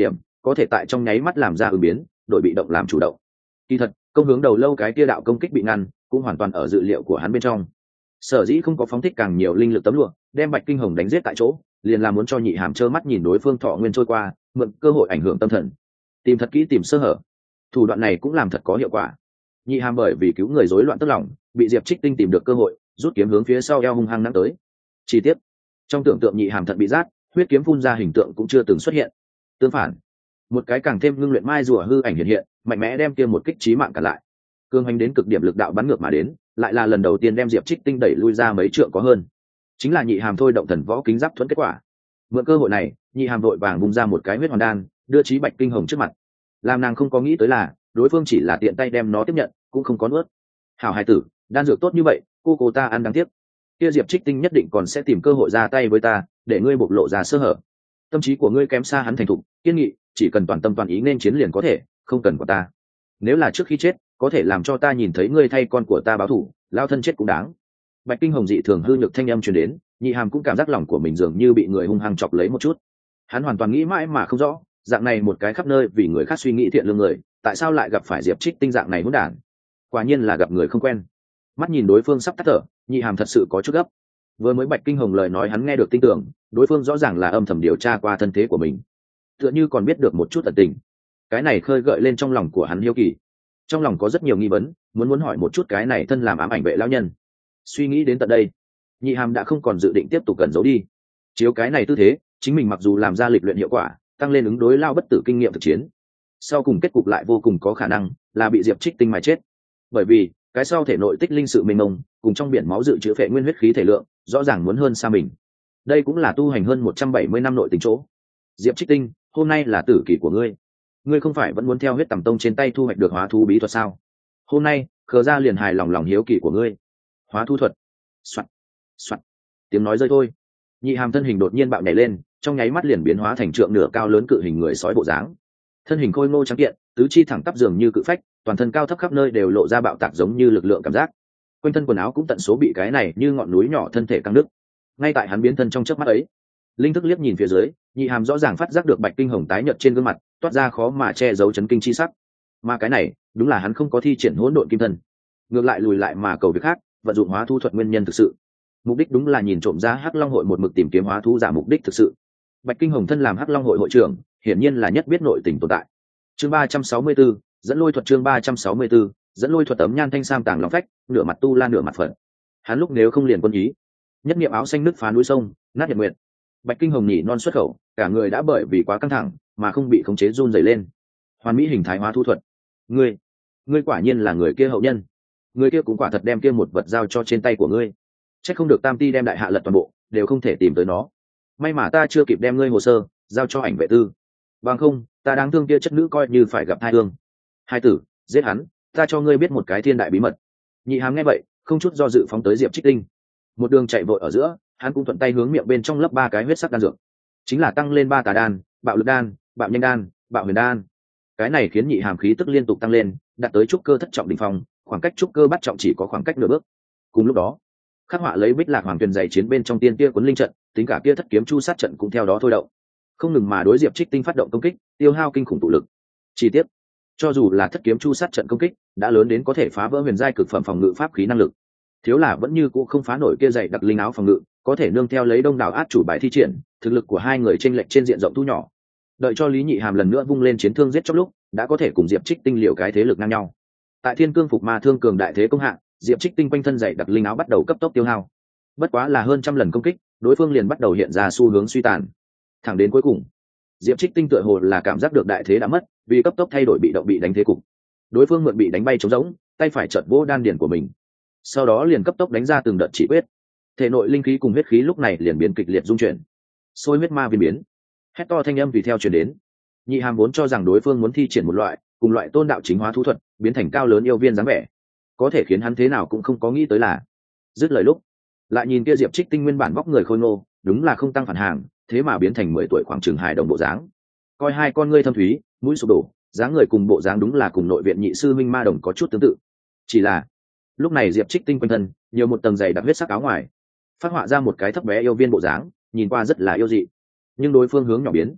có thể tại trong nháy mắt làm ra ứng biến, đội bị động làm chủ động. Kỳ thật, công hướng đầu lâu cái kia đạo công kích bị ngăn, cũng hoàn toàn ở dự liệu của hắn bên trong. Sở dĩ không có phóng thích càng nhiều linh lực tấm lụa, đem Bạch Kinh Hồng đánh giết tại chỗ, liền là muốn cho Nhị Hàm trơ mắt nhìn đối phương thọ nguyên trôi qua, mượn cơ hội ảnh hưởng tâm thần, tìm thật kỹ tìm sơ hở. Thủ đoạn này cũng làm thật có hiệu quả. Nhị Hàm bởi vì cứu người rối loạn tức lòng, bị Diệp Trích Tinh tìm được cơ hội, rút kiếm hướng phía sau eo hung hăng nắm tới. Chi tiết, trong tưởng tượng Nhị Hàm thận bị rát, huyết kiếm phun ra hình tượng cũng chưa từng xuất hiện. Tương phản, một cái càng thêm ngưng luyện mai rùa hư ảnh hiện hiện, mạnh mẽ đem kia một kích chí mạng cả lại. Cương hành đến cực điểm lực đạo bắn ngược mà đến, lại là lần đầu tiên đem Diệp Trích Tinh đẩy lui ra mấy trượng có hơn. Chính là Nhị Hàm thôi động thần võ kính giáp thuẫn kết quả. Mượn cơ hội này, Nhị Hàm vội vàng bung ra một cái huyết hoàn đan, đưa chí Bạch Kinh Hồng trước mặt. Làm nàng không có nghĩ tới là, đối phương chỉ là tiện tay đem nó tiếp nhận, cũng không có nuốt. Hảo hài tử, đan dược tốt như vậy, cô cô ta ăn đáng tiếc. Kia Diệp Trích Tinh nhất định còn sẽ tìm cơ hội ra tay với ta, để ngươi bộc lộ ra sơ hở. Tâm trí của ngươi kém xa hắn thành thục, kiên nghị, chỉ cần toàn tâm toàn ý nên chiến liền có thể, không cần của ta. Nếu là trước khi chết, có thể làm cho ta nhìn thấy ngươi thay con của ta báo thù, lao thân chết cũng đáng. Bạch Kinh Hồng dị thường hư nhược thanh âm truyền đến, Nhị Hàm cũng cảm giác lòng của mình dường như bị người hung hăng chọc lấy một chút. Hắn hoàn toàn nghĩ mãi mà không rõ, dạng này một cái khắp nơi vì người khác suy nghĩ thiện lương người, tại sao lại gặp phải Diệp Trích Tinh dạng này hỗn đản? Quả nhiên là gặp người không quen. Mắt nhìn đối phương sắp tắt thở, Nhị Hàm thật sự có chút gấp. Vừa mới Bạch Kinh Hồng lời nói hắn nghe được tin tưởng, đối phương rõ ràng là âm thầm điều tra qua thân thế của mình, tựa như còn biết được một chút ẩn tình. Cái này khơi gợi lên trong lòng của hắn hiếu kỳ. Trong lòng có rất nhiều nghi vấn, muốn muốn hỏi một chút cái này thân làm ám ảnh vệ lão nhân. Suy nghĩ đến tận đây, Nhị Hàm đã không còn dự định tiếp tục cẩn giấu đi. Chiếu cái này tư thế, chính mình mặc dù làm ra lịch luyện hiệu quả, tăng lên ứng đối lao bất tử kinh nghiệm thực chiến, sau cùng kết cục lại vô cùng có khả năng là bị Diệp Trích Tinh mà chết. Bởi vì cái sau thể nội tích linh sự mênh mông, cùng trong biển máu dự trữ phệ nguyên huyết khí thể lượng, rõ ràng muốn hơn xa mình. Đây cũng là tu hành hơn một trăm bảy mươi năm nội tình chỗ. Diệp Trích Tinh, hôm nay là tử kỳ của ngươi. Ngươi không phải vẫn muốn theo huyết tầm tông trên tay thu hoạch được hóa thú bí thuật sao? Hôm nay, khờ ra liền hài lòng lòng hiếu kỳ của ngươi. Hóa thú thuật. Soạt, soạt. Tiếng nói rơi thôi. Nhị Hàm thân hình đột nhiên bạo nhảy lên, trong nháy mắt liền biến hóa thành trượng nửa cao lớn cự hình người sói bộ dáng. Thân hình khôi ngô trắng kiện, tứ chi thẳng tắp dường như cự phách, toàn thân cao thấp khắp nơi đều lộ ra bạo tạc giống như lực lượng cảm giác. Quanh thân quần áo cũng tận số bị cái này như ngọn núi nhỏ thân thể căng nứt. Ngay tại hắn biến thân trong chớp mắt ấy, linh thức liếc nhìn phía dưới, Nhị Hàm rõ ràng phát giác được Bạch Kinh Hồng tái nhợt trên gương mặt toát ra khó mà che giấu chấn kinh chi sắc. Mà cái này, đúng là hắn không có thi triển hỗn độn kim thân, ngược lại lùi lại mà cầu việc khác, vận dụng hóa thú thuật nguyên nhân thực sự. Mục đích đúng là nhìn trộm ra Hắc Long hội một mực tìm kiếm hóa thú giả mục đích thực sự. Bạch Kinh Hồng thân làm Hắc Long hội hội trưởng, hiển nhiên là nhất biết nội tình tồn tại. Chương ba trăm sáu mươi 34, dẫn lôi thuật chương ba trăm sáu mươi 34, dẫn lôi thuật tấm nhan thanh sam tàng long phách, nửa mặt tu la nửa mặt phận. Hắn lúc nếu không liền quân ý, nhất niệm áo xanh nứt phá núi sông, nát nhật nguyệt. Bạch Kinh Hồng nhỉ non xuất khẩu, cả người đã bởi vì quá căng thẳng mà không bị khống chế run rẩy lên. Hoàn mỹ hình thái hóa thu thuật. Ngươi, ngươi quả nhiên là người kia hậu nhân. Người kia cũng quả thật đem kia một vật giao cho trên tay của ngươi. Chắc không được Tam Ti đem đại hạ lật toàn bộ, đều không thể tìm tới nó. May mà ta chưa kịp đem ngươi hồ sơ giao cho ảnh vệ tư. Bằng không, ta đáng thương kia chất nữ coi như phải gặp tai thương. Hai tử, giết hắn, ta cho ngươi biết một cái thiên đại bí mật. Nhị Hàm nghe vậy, không chút do dự phóng tới Diệp Trích Tinh. Một đường chạy vội ở giữa, hắn cũng thuận tay hướng miệng bên trong lấp ba cái huyết sắc đan dược, chính là tăng lên ba tà đan, bạo lực đan, bạo nhanh đan, bạo huyền đan. Cái này khiến Nhị Hàm khí tức liên tục tăng lên, đạt tới trúc cơ thất trọng đỉnh phong, khoảng cách trúc cơ bắt trọng chỉ có khoảng cách nửa bước. Cùng lúc đó, khắc họa lấy Bích Lạc Hoàng Tuyền dày chiến bên trong tiên kia cuốn linh trận, tính cả kia thất kiếm chu sát trận cũng theo đó thôi động, không ngừng mà đối Diệp Trích Tinh phát động công kích, tiêu hao kinh khủng tụ lực. Chi tiết, cho dù là thất kiếm chu sát trận công kích đã lớn đến có thể phá vỡ huyền giai cực phẩm phòng ngự pháp khí năng lực, thiếu là vẫn như cũ không phá nổi kia dày đặc linh áo phòng ngự, có thể nương theo lấy đông đảo át chủ bài thi triển, thực lực của hai người chênh lệch trên diện rộng thu nhỏ. Đợi cho Lý Nhị Hàm lần nữa vung lên chiến thương giết chóc lúc, đã có thể cùng Diệp Trích Tinh liều cái thế lực ngang nhau. Tại Thiên Cương Phục Ma Thương cường đại thế công hạ, Diệp Trích Tinh quanh thân dày đặc linh áo bắt đầu cấp tốc tiêu hao. Bất quá là hơn trăm lần công kích, đối phương liền bắt đầu hiện ra xu hướng suy tàn. Thẳng đến cuối cùng, Diệp Trích Tinh tựa hồ là cảm giác được đại thế đã mất, vì cấp tốc thay đổi bị động bị đánh thế cục. Đối phương mượn bị đánh bay trống rỗng, tay phải chợt vỗ đan điền của mình, sau đó liền cấp tốc đánh ra từng đợt chỉ quyết. Thể nội linh khí cùng huyết khí lúc này liền biến kịch liệt dung chuyển, sôi huyết ma viên biến, hét to thanh âm tùy theo truyền đến. Nhị Hàm vốn cho rằng đối phương muốn thi triển một loại cùng loại tôn đạo chính hóa thú thuật, biến thành cao lớn yêu viên dáng vẻ, có thể khiến hắn thế nào cũng không có nghĩ tới là, dứt lời lúc lại nhìn kia Diệp Trích Tinh nguyên bản vóc người khôi ngô, đúng là không tăng phản hàng, thế mà biến thành mười tuổi khoảng chừng hài đồng bộ dáng. Coi hai con ngươi thâm thúy, mũi sụp đổ, dáng người cùng bộ dáng đúng là cùng nội viện nhị sư minh ma đồng có chút tương tự. Chỉ là lúc này Diệp Trích Tinh quanh thân nhiều một tầng dày đặc huyết sắc áo ngoài, phát họa ra một cái thấp bé yêu viên bộ dáng, nhìn qua rất là yêu dị. Nhưng đối phương hướng nhỏ biến,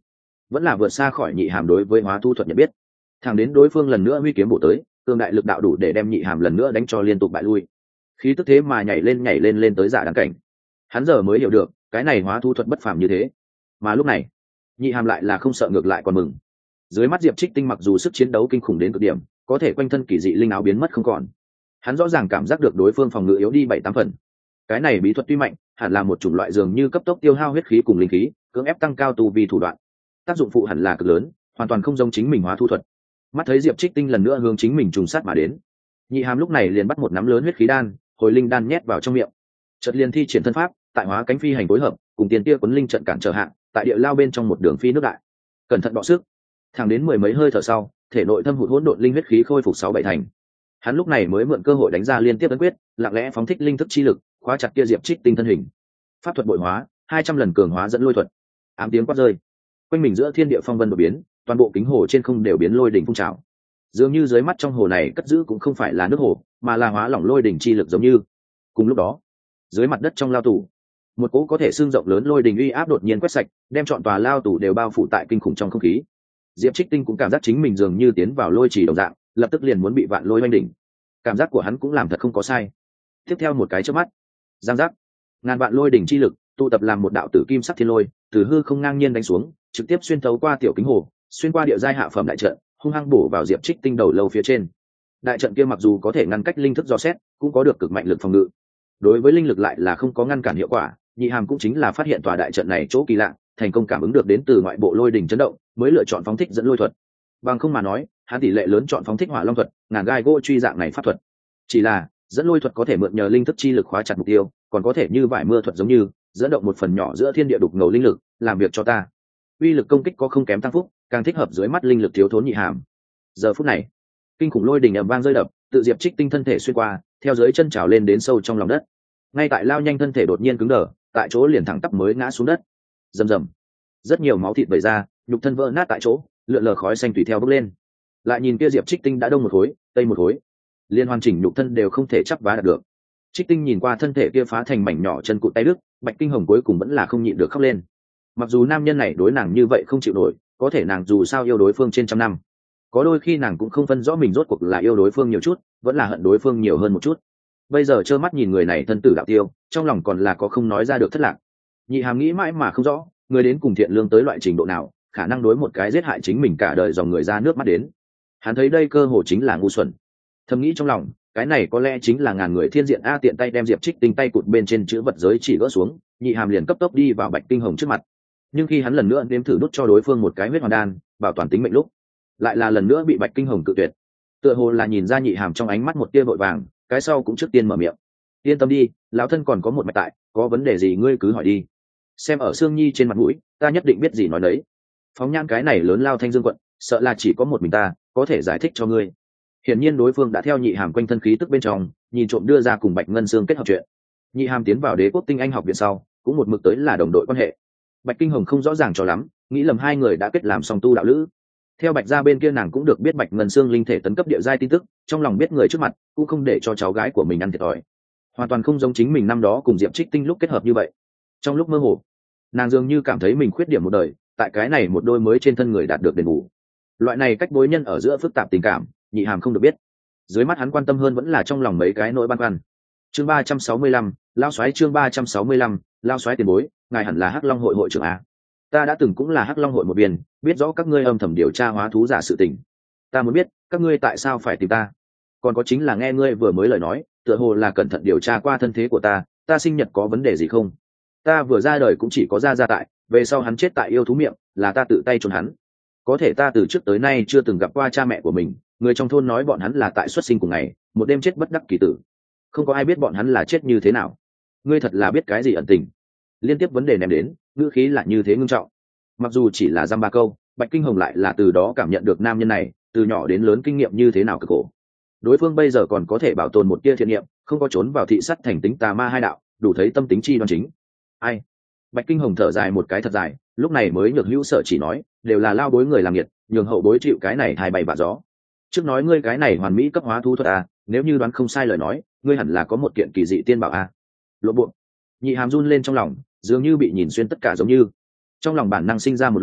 vẫn là vượt xa khỏi nhị hàm đối với hóa thu thuật nhận biết. Thẳng đến đối phương lần nữa huy kiếm bổ tới, cường đại lực đạo đủ để đem nhị hàm lần nữa đánh cho liên tục bại lui. Khí tức thế mà nhảy lên nhảy lên lên tới giả đáng cảnh. Hắn giờ mới hiểu được cái này hóa thu thuật bất phàm như thế. Mà lúc này nhị hàm lại là không sợ, ngược lại còn mừng. Dưới mắt Diệp Trích Tinh mặc dù sức chiến đấu kinh khủng đến cực điểm, có thể quanh thân kỳ dị linh áo biến mất không còn. Hắn rõ ràng cảm giác được đối phương phòng ngự yếu đi bảy tám phần. Cái này bí thuật tuy mạnh, hẳn là một chủng loại dường như cấp tốc tiêu hao huyết khí cùng linh khí, cưỡng ép tăng cao tu vi thủ đoạn. Tác dụng phụ hẳn là cực lớn, hoàn toàn không giống chính mình hóa thu thuật. Mắt thấy Diệp Trích Tinh lần nữa hướng chính mình trùng sát mà đến, nhị hàm lúc này liền bắt một nắm lớn huyết khí đan, hồi linh đan nhét vào trong miệng. Chợt liền thi triển thân pháp, tại hóa cánh phi hành phối hợp, cùng tiền tia quấn linh trận cản trở hạn, tại địa lao bên trong một đường phi nước đại. Cẩn thận bọ sức, thẳng đến mười mấy hơi thở sau, thể nội thâm hụt hỗn độn linh huyết khí khôi phục sáu bảy thành. Hắn lúc này mới mượn cơ hội đánh ra liên tiếp ấn quyết, lặng lẽ phóng thích linh thức chi lực, khóa chặt kia Diệp Trích Tinh thân hình. Pháp thuật bội hóa, hai trăm lần cường hóa dẫn lôi thuật. Ám tiếng quát rơi, quanh mình giữa thiên địa phong vân đột biến, toàn bộ kính hồ trên không đều biến lôi đỉnh phun trào. Dường như dưới mắt trong hồ này cất giữ cũng không phải là nước hồ, mà là hóa lỏng lôi đỉnh chi lực giống như. Cùng lúc đó, dưới mặt đất trong lao tù, một cỗ có thể xương rộng lớn lôi đỉnh uy áp đột nhiên quét sạch, đem trọn tòa lao tù đều bao phủ tại kinh khủng trong không khí. Diệp Trích Tinh cũng cảm giác chính mình dường như tiến vào lôi trì đồng dạng, lập tức liền muốn bị vạn lôi oanh đỉnh. Cảm giác của hắn cũng làm thật không có sai. Tiếp theo một cái chớp mắt, giang giác, ngàn vạn lôi đỉnh chi lực tụ tập làm một đạo tử kim sắc thiên lôi, từ hư không ngang nhiên đánh xuống, trực tiếp xuyên thấu qua tiểu kính hồ, xuyên qua địa giai hạ phẩm đại trận, hung hăng bổ vào Diệp Trích Tinh đầu lâu phía trên. Đại trận kia mặc dù có thể ngăn cách linh thức dò xét, cũng có được cực mạnh lực phòng ngự. Đối với linh lực lại là không có ngăn cản hiệu quả, nhị hàm cũng chính là phát hiện tòa đại trận này chỗ kỳ lạ, thành công cảm ứng được đến từ ngoại bộ lôi đỉnh chấn động, mới lựa chọn phóng thích dẫn lôi thuật. Bằng không mà nói, hắn tỷ lệ lớn chọn phóng thích hỏa long thuật, ngàn gai gỗ truy dạng này pháp thuật. Chỉ là dẫn lôi thuật có thể mượn nhờ linh thức chi lực khóa chặt mục tiêu, còn có thể như vải mưa thuật giống như dẫn động một phần nhỏ giữa thiên địa đục ngầu linh lực, làm việc cho ta. Uy lực công kích có không kém tăng phúc, càng thích hợp dưới mắt linh lực thiếu thốn nhị hàm. Giờ phút này, kinh khủng lôi đỉnh ầm vang rơi đập, tự Diệp Trích Tinh thân thể xuyên qua, theo dưới chân trào lên đến sâu trong lòng đất. Ngay tại lao nhanh thân thể đột nhiên cứng đờ, tại chỗ liền thẳng tắp mới ngã xuống đất. Rầm rầm, rất nhiều máu thịt vẩy ra, nhục thân vỡ nát tại chỗ, lượn lờ khói xanh tùy theo bốc lên. Lại nhìn kia Diệp Trích Tinh đã đông một khối, tây một khối, liên hoàn chỉnh nhục thân đều không thể chắp vá đạt được. Trích Tinh nhìn qua thân thể kia phá thành mảnh nhỏ chân cụt tay đứt, Bạch Kinh Hồng cuối cùng vẫn là không nhịn được khóc lên. Mặc dù nam nhân này đối nàng như vậy không chịu nổi, có thể nàng dù sao yêu đối phương trên trăm năm, có đôi khi nàng cũng không phân rõ mình rốt cuộc là yêu đối phương nhiều chút, vẫn là hận đối phương nhiều hơn một chút. Bây giờ trơ mắt nhìn người này thân tử đạo tiêu, trong lòng còn là có không nói ra được thất lạc. Nhị hàm nghĩ mãi mà không rõ, người đến cùng thiện lương tới loại trình độ nào, khả năng đối một cái giết hại chính mình cả đời dòng người ra nước mắt đến. Hắn thấy đây cơ hồ chính là ngu xuẩn. Thầm nghĩ trong lòng, cái này có lẽ chính là ngàn người thiên diện a. Tiện tay đem Diệp Trích Tinh tay cụt bên trên chữ vật giới chỉ gỡ xuống, nhị hàm liền cấp tốc đi vào Bạch Kinh Hồng trước mặt. Nhưng khi hắn lần nữa nếm thử đút cho đối phương một cái huyết hoàn đan, bảo toàn tính mệnh lúc, lại là lần nữa bị Bạch Kinh Hồng cự tuyệt. Tựa hồ là nhìn ra nhị hàm trong ánh mắt một tia vội vàng, cái sau cũng trước tiên mở miệng: yên tâm đi, lão thân còn có một mạch tại, có vấn đề gì ngươi cứ hỏi đi. Xem ở Sương Nhi trên mặt mũi, ta nhất định biết gì nói đấy. Phóng nhan cái này lớn lao Thanh Dương quận, sợ là chỉ có một mình ta có thể giải thích cho ngươi. Hiển nhiên đối phương đã theo nhị hàm quanh thân khí tức bên trong, nhìn trộm đưa ra cùng Bạch Ngân Sương kết hợp chuyện. Nhị hàm tiến vào Đế Quốc Tinh Anh học viện sau, cũng một mực tới là đồng đội quan hệ. Bạch Kinh Hồng không rõ ràng cho lắm, nghĩ lầm hai người đã kết làm song tu đạo lữ. Theo Bạch gia bên kia nàng cũng được biết Bạch Ngân Sương linh thể tấn cấp địa giai tin tức, trong lòng biết người trước mặt cũng không để cho cháu gái của mình ăn thiệt thòi. Hoàn toàn không giống chính mình năm đó cùng Diệp Trích Tinh lúc kết hợp như vậy. Trong lúc mơ hồ, nàng dường như cảm thấy mình khuyết điểm một đời, tại cái này một đôi mới trên thân người đạt được đền bù. Loại này cách bối nhân ở giữa phức tạp tình cảm, nhị hàm không được biết. Dưới mắt hắn quan tâm hơn vẫn là trong lòng mấy cái nỗi băn khoăn. Chương ba trăm sáu mươi lăm, lao xoáy chương ba trăm sáu mươi lăm, lao xoáy tiền bối, ngài hẳn là Hắc Long hội hội trưởng a. Ta đã từng cũng là Hắc Long hội một viên, biết rõ các ngươi âm thầm điều tra hóa thú giả sự tình. Ta muốn biết, các ngươi tại sao phải tìm ta? Còn có chính là nghe ngươi vừa mới lời nói, tựa hồ là cẩn thận điều tra qua thân thế của ta, ta sinh nhật có vấn đề gì không? Ta vừa ra đời cũng chỉ có gia gia tại, về sau hắn chết tại yêu thú miệng, là ta tự tay chôn hắn. Có thể ta từ trước tới nay chưa từng gặp qua cha mẹ của mình, người trong thôn nói bọn hắn là tại xuất sinh cùng ngày, một đêm chết bất đắc kỳ tử. Không có ai biết bọn hắn là chết như thế nào. Ngươi thật là biết cái gì ẩn tình. Liên tiếp vấn đề ném đến, ngữ khí là như thế ngưng trọng. Mặc dù chỉ là dăm ba câu, Bạch Kinh Hồng lại là từ đó cảm nhận được nam nhân này từ nhỏ đến lớn kinh nghiệm như thế nào cực khổ. Đối phương bây giờ còn có thể bảo tồn một tia thiện niệm, không có trốn vào thị sắt thành tính tà ma hai đạo, đủ thấy tâm tính chi đoan chính. Ai? Bạch Kinh Hồng thở dài một cái thật dài, lúc này mới nhược hữu sợ chỉ nói, đều là lao bối người làm nghiệt, nhường hậu bối chịu cái này hai bay bạ gió. Trước nói ngươi cái này hoàn mỹ cấp hóa thú thuật à, nếu như đoán không sai lời nói, ngươi hẳn là có một kiện kỳ dị tiên bảo à. Lộ bộ. Nhị hàm run lên trong lòng, dường như bị nhìn xuyên tất cả giống như. Trong lòng bản năng sinh ra một loại,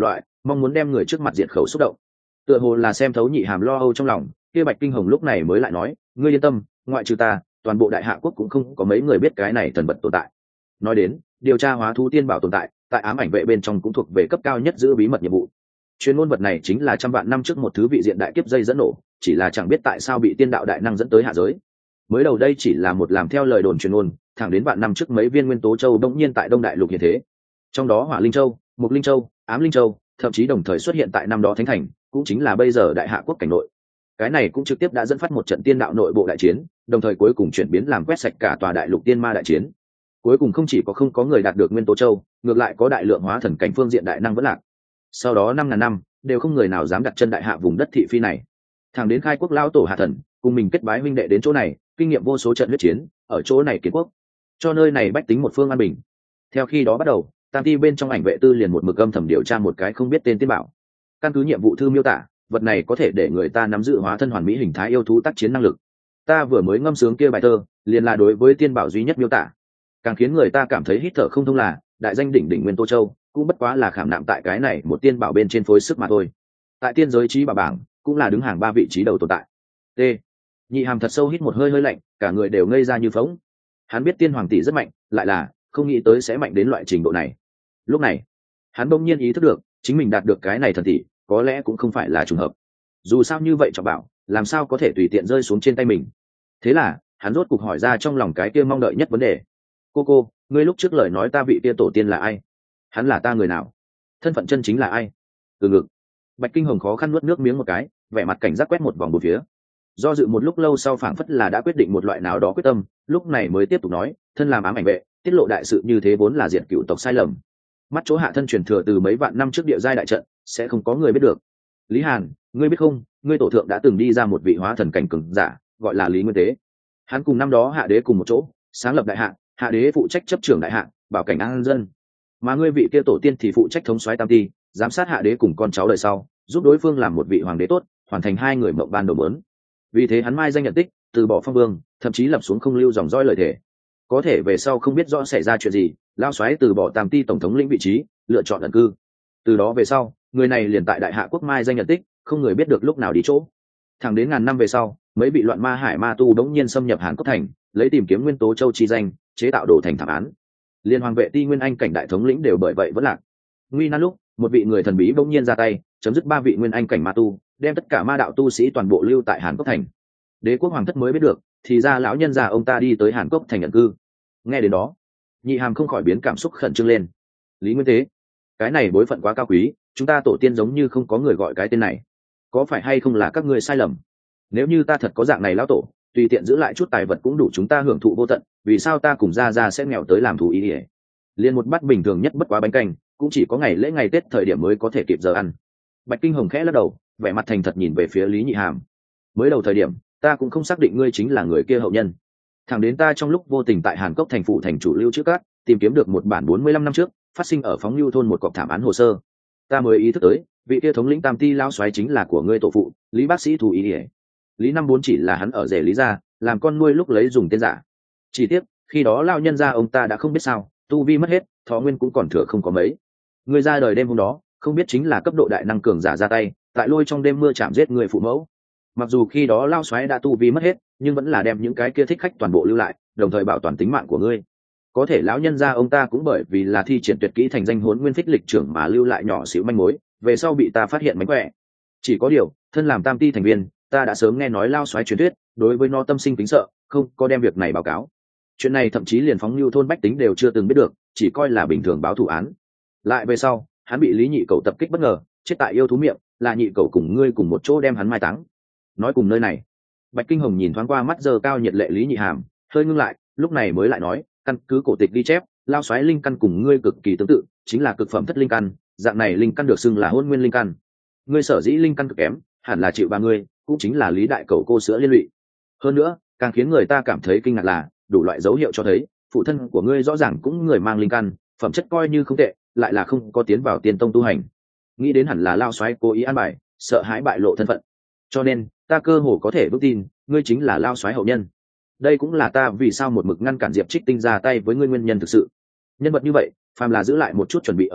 mong muốn đem người trước mặt diệt khẩu xúc động. Tựa hồ là xem thấu Nhị Hàm lo âu trong lòng, kia Bạch Kinh Hồng lúc này mới lại nói, ngươi yên tâm, ngoại trừ ta, toàn bộ đại hạ quốc cũng không có mấy người biết cái này thần vật tồn tại. Nói đến điều tra hóa thú tiên bảo tồn tại, tại ám ảnh vệ bên trong cũng thuộc về cấp cao nhất giữ bí mật nhiệm vụ. Chuyên môn vật này chính là trăm vạn năm trước một thứ vị diện đại kiếp dây dẫn nổ, chỉ là chẳng biết tại sao bị tiên đạo đại năng dẫn tới hạ giới. Mới đầu đây chỉ là một làm theo lời đồn truyền ngôn, thẳng đến vạn năm trước mấy viên nguyên tố châu đông nhiên tại Đông Đại Lục hiện thế. Trong đó Hỏa Linh Châu, Mộc Linh Châu, Ám Linh Châu, thậm chí đồng thời xuất hiện tại năm đó Thánh Thành, cũng chính là bây giờ Đại Hạ quốc cảnh nội. Cái này cũng trực tiếp đã dẫn phát một trận tiên đạo nội bộ đại chiến, đồng thời cuối cùng chuyển biến làm quét sạch cả tòa đại lục tiên ma đại chiến. Cuối cùng không chỉ có không có người đạt được nguyên tố châu, ngược lại có đại lượng hóa thần cảnh phương diện đại năng vẫn lạc. Sau đó năm ngàn năm đều không người nào dám đặt chân đại hạ vùng đất thị phi này. Thẳng đến khai quốc lao tổ hạ thần cùng mình kết bái huynh đệ đến chỗ này, kinh nghiệm vô số trận huyết chiến, ở chỗ này kiến quốc, cho nơi này bách tính một phương an bình. Theo khi đó bắt đầu, tam ti bên trong ảnh vệ tư liền một mực âm thầm điều tra một cái không biết tên tiên bảo. Căn cứ nhiệm vụ thư miêu tả, vật này có thể để người ta nắm giữ hóa thân hoàn mỹ hình thái yêu thú tác chiến năng lực. Ta vừa mới ngâm sướng kia bài thơ, liền là đối với tiên bảo duy nhất miêu tả. Càng khiến người ta cảm thấy hít thở không thông là, đại danh đỉnh đỉnh Nguyên Tô Châu, cũng bất quá là khảm nạm tại cái này một tiên bảo bên trên phối sức mà thôi. Tại tiên giới trí bảo bảng, cũng là đứng hàng ba vị trí đầu tồn tại. T. Nhị Hàm thật sâu hít một hơi hơi lạnh, cả người đều ngây ra như phỗng. Hắn biết tiên hoàng tỷ rất mạnh, lại là không nghĩ tới sẽ mạnh đến loại trình độ này. Lúc này, hắn bỗng nhiên ý thức được, chính mình đạt được cái này thần tỷ, có lẽ cũng không phải là trùng hợp. Dù sao như vậy trọng bảo, làm sao có thể tùy tiện rơi xuống trên tay mình. Thế là, hắn rốt cục hỏi ra trong lòng cái kia mong đợi nhất vấn đề. Cô cô, ngươi lúc trước lời nói ta vị kia tổ tiên là ai? Hắn là ta người nào? Thân phận chân chính là ai? Từ ngực. Bạch Kinh Hồng khó khăn nuốt nước miếng một cái, vẻ mặt cảnh giác quét một vòng bốn phía. Do dự một lúc lâu sau phảng phất là đã quyết định một loại nào đó quyết tâm, lúc này mới tiếp tục nói, thân làm ám ảnh vệ, tiết lộ đại sự như thế vốn là diệt cửu tộc sai lầm. Mắt chỗ hạ thân truyền thừa từ mấy vạn năm trước địa giai đại trận, sẽ không có người biết được. Lý Hàn, ngươi biết không, ngươi tổ thượng đã từng đi ra một vị hóa thần cảnh cường giả, gọi là Lý Nguyên Tế. Hắn cùng năm đó hạ đế cùng một chỗ, sáng lập đại hạ, hạ đế phụ trách chấp trưởng đại hạ, bảo cảnh an dân. Mà ngươi vị kia tổ tiên thì phụ trách thống soái tam ti, giám sát hạ đế cùng con cháu đời sau, giúp đối phương làm một vị hoàng đế tốt, hoàn thành hai người mộng ban đầu muốn. Vì thế hắn mai danh nhận tích, từ bỏ phong vương, thậm chí lập xuống không lưu dòng dõi lời thề. Có thể về sau không biết rõ xảy ra chuyện gì, lao xoáy từ bỏ tam ti tổng thống lĩnh vị trí, lựa chọn ẩn cư. Từ đó về sau, người này liền tại đại hạ quốc mai danh nhận tích, không người biết được lúc nào đi chỗ. Thẳng đến ngàn năm về sau, mấy bị loạn ma hải ma tu đống nhiên xâm nhập Hàn Quốc thành, lấy tìm kiếm nguyên tố châu chi danh, chế tạo đồ thành thảm án. Liên hoàng vệ ti nguyên anh cảnh đại thống lĩnh đều bởi vậy vẫn lạc. Nguy nan lúc, một vị người thần bí bỗng nhiên ra tay, chấm dứt ba vị nguyên anh cảnh ma tu, đem tất cả ma đạo tu sĩ toàn bộ lưu tại Hàn Quốc thành. Đế quốc hoàng thất mới biết được, thì ra lão nhân già ông ta đi tới Hàn Quốc thành nhận cư. Nghe đến đó, Nhị Hàm không khỏi biến cảm xúc khẩn trương lên. Lý Nguyên Tế, cái này bối phận quá cao quý, chúng ta tổ tiên giống như không có người gọi cái tên này, có phải hay không là các ngươi sai lầm? Nếu như ta thật có dạng này lão tổ, tùy tiện giữ lại chút tài vật cũng đủ chúng ta hưởng thụ vô tận, vì sao ta cùng ra ra sẽ nghèo tới làm thú ý ỉa? Liên một bát bình thường nhất bất quá bánh canh, cũng chỉ có ngày lễ ngày Tết thời điểm mới có thể kịp giờ ăn. Bạch Kinh Hồng khẽ lắc đầu, vẻ mặt thành thật nhìn về phía Lý Nhị Hàm. Mới đầu thời điểm, ta cũng không xác định ngươi chính là người kia hậu nhân. Thẳng đến ta trong lúc vô tình tại Hàn Quốc thành phủ thành chủ lưu trữ cát, tìm kiếm được một bản bốn mươi lăm năm trước phát sinh ở phóng lưu thôn một cọc thảm án hồ sơ, ta mới ý thức tới, vị kia thống lĩnh tam ti lão soái chính là của ngươi tổ phụ, Lý bác sĩ thú ý ỉa. Lý năm bốn chỉ là hắn ở rể Lý gia, làm con nuôi lúc lấy dùng tên giả. Chỉ tiếc, khi đó lão nhân gia ông ta đã không biết sao, tu vi mất hết, thọ nguyên cũng còn thừa không có mấy. Người ra đời đêm hôm đó, không biết chính là cấp độ đại năng cường giả ra tay, tại lôi trong đêm mưa chạm giết người phụ mẫu. Mặc dù khi đó lao xoáy đã tu vi mất hết, nhưng vẫn là đem những cái kia thích khách toàn bộ lưu lại, đồng thời bảo toàn tính mạng của ngươi. Có thể lão nhân gia ông ta cũng bởi vì là thi triển tuyệt kỹ thành danh Hỗn Nguyên Phích lịch trưởng mà lưu lại nhỏ xíu manh mối, về sau bị ta phát hiện mánh khỏe. Chỉ có điều, thân làm tam ti thành viên, ta đã sớm nghe nói lao xoáy truyền thuyết, đối với nó tâm sinh kính sợ, không có đem việc này báo cáo. Chuyện này thậm chí liền phóng lưu thôn bách tính đều chưa từng biết được, chỉ coi là bình thường báo thù án. Lại về sau, hắn bị Lý Nhị Cẩu tập kích bất ngờ, chết tại yêu thú miệng, là Nhị Cẩu cùng ngươi cùng một chỗ đem hắn mai táng. Nói cùng nơi này, Bạch Kinh Hồng nhìn thoáng qua mắt giờ cao nhiệt lệ Lý Nhị Hàm, hơi ngưng lại, lúc này mới lại nói, căn cứ cổ tịch ghi chép, lao xoáy linh căn cùng ngươi cực kỳ tương tự, chính là cực phẩm thất linh căn, dạng này linh căn được xưng là hôn nguyên linh căn. Ngươi sở dĩ linh căn cực kém, hẳn là chịu ba ngươi, cũng chính là Lý đại Cẩu cô sữa liên lụy. Hơn nữa, càng khiến người ta cảm thấy kinh ngạc là, đủ loại dấu hiệu cho thấy, phụ thân của ngươi rõ ràng cũng người mang linh căn, phẩm chất coi như không tệ, lại là không có tiến vào tiên tông tu hành. Nghĩ đến hẳn là lao xoáy cố ý an bài, sợ hãi bại lộ thân phận. Cho nên, ta cơ hồ có thể vững tin, ngươi chính là lao xoáy hậu nhân. Đây cũng là ta vì sao một mực ngăn cản Diệp Trích Tinh ra tay với ngươi nguyên nhân thực sự. Nhân vật như vậy, phàm là giữ lại một chút chuẩn bị ở sau,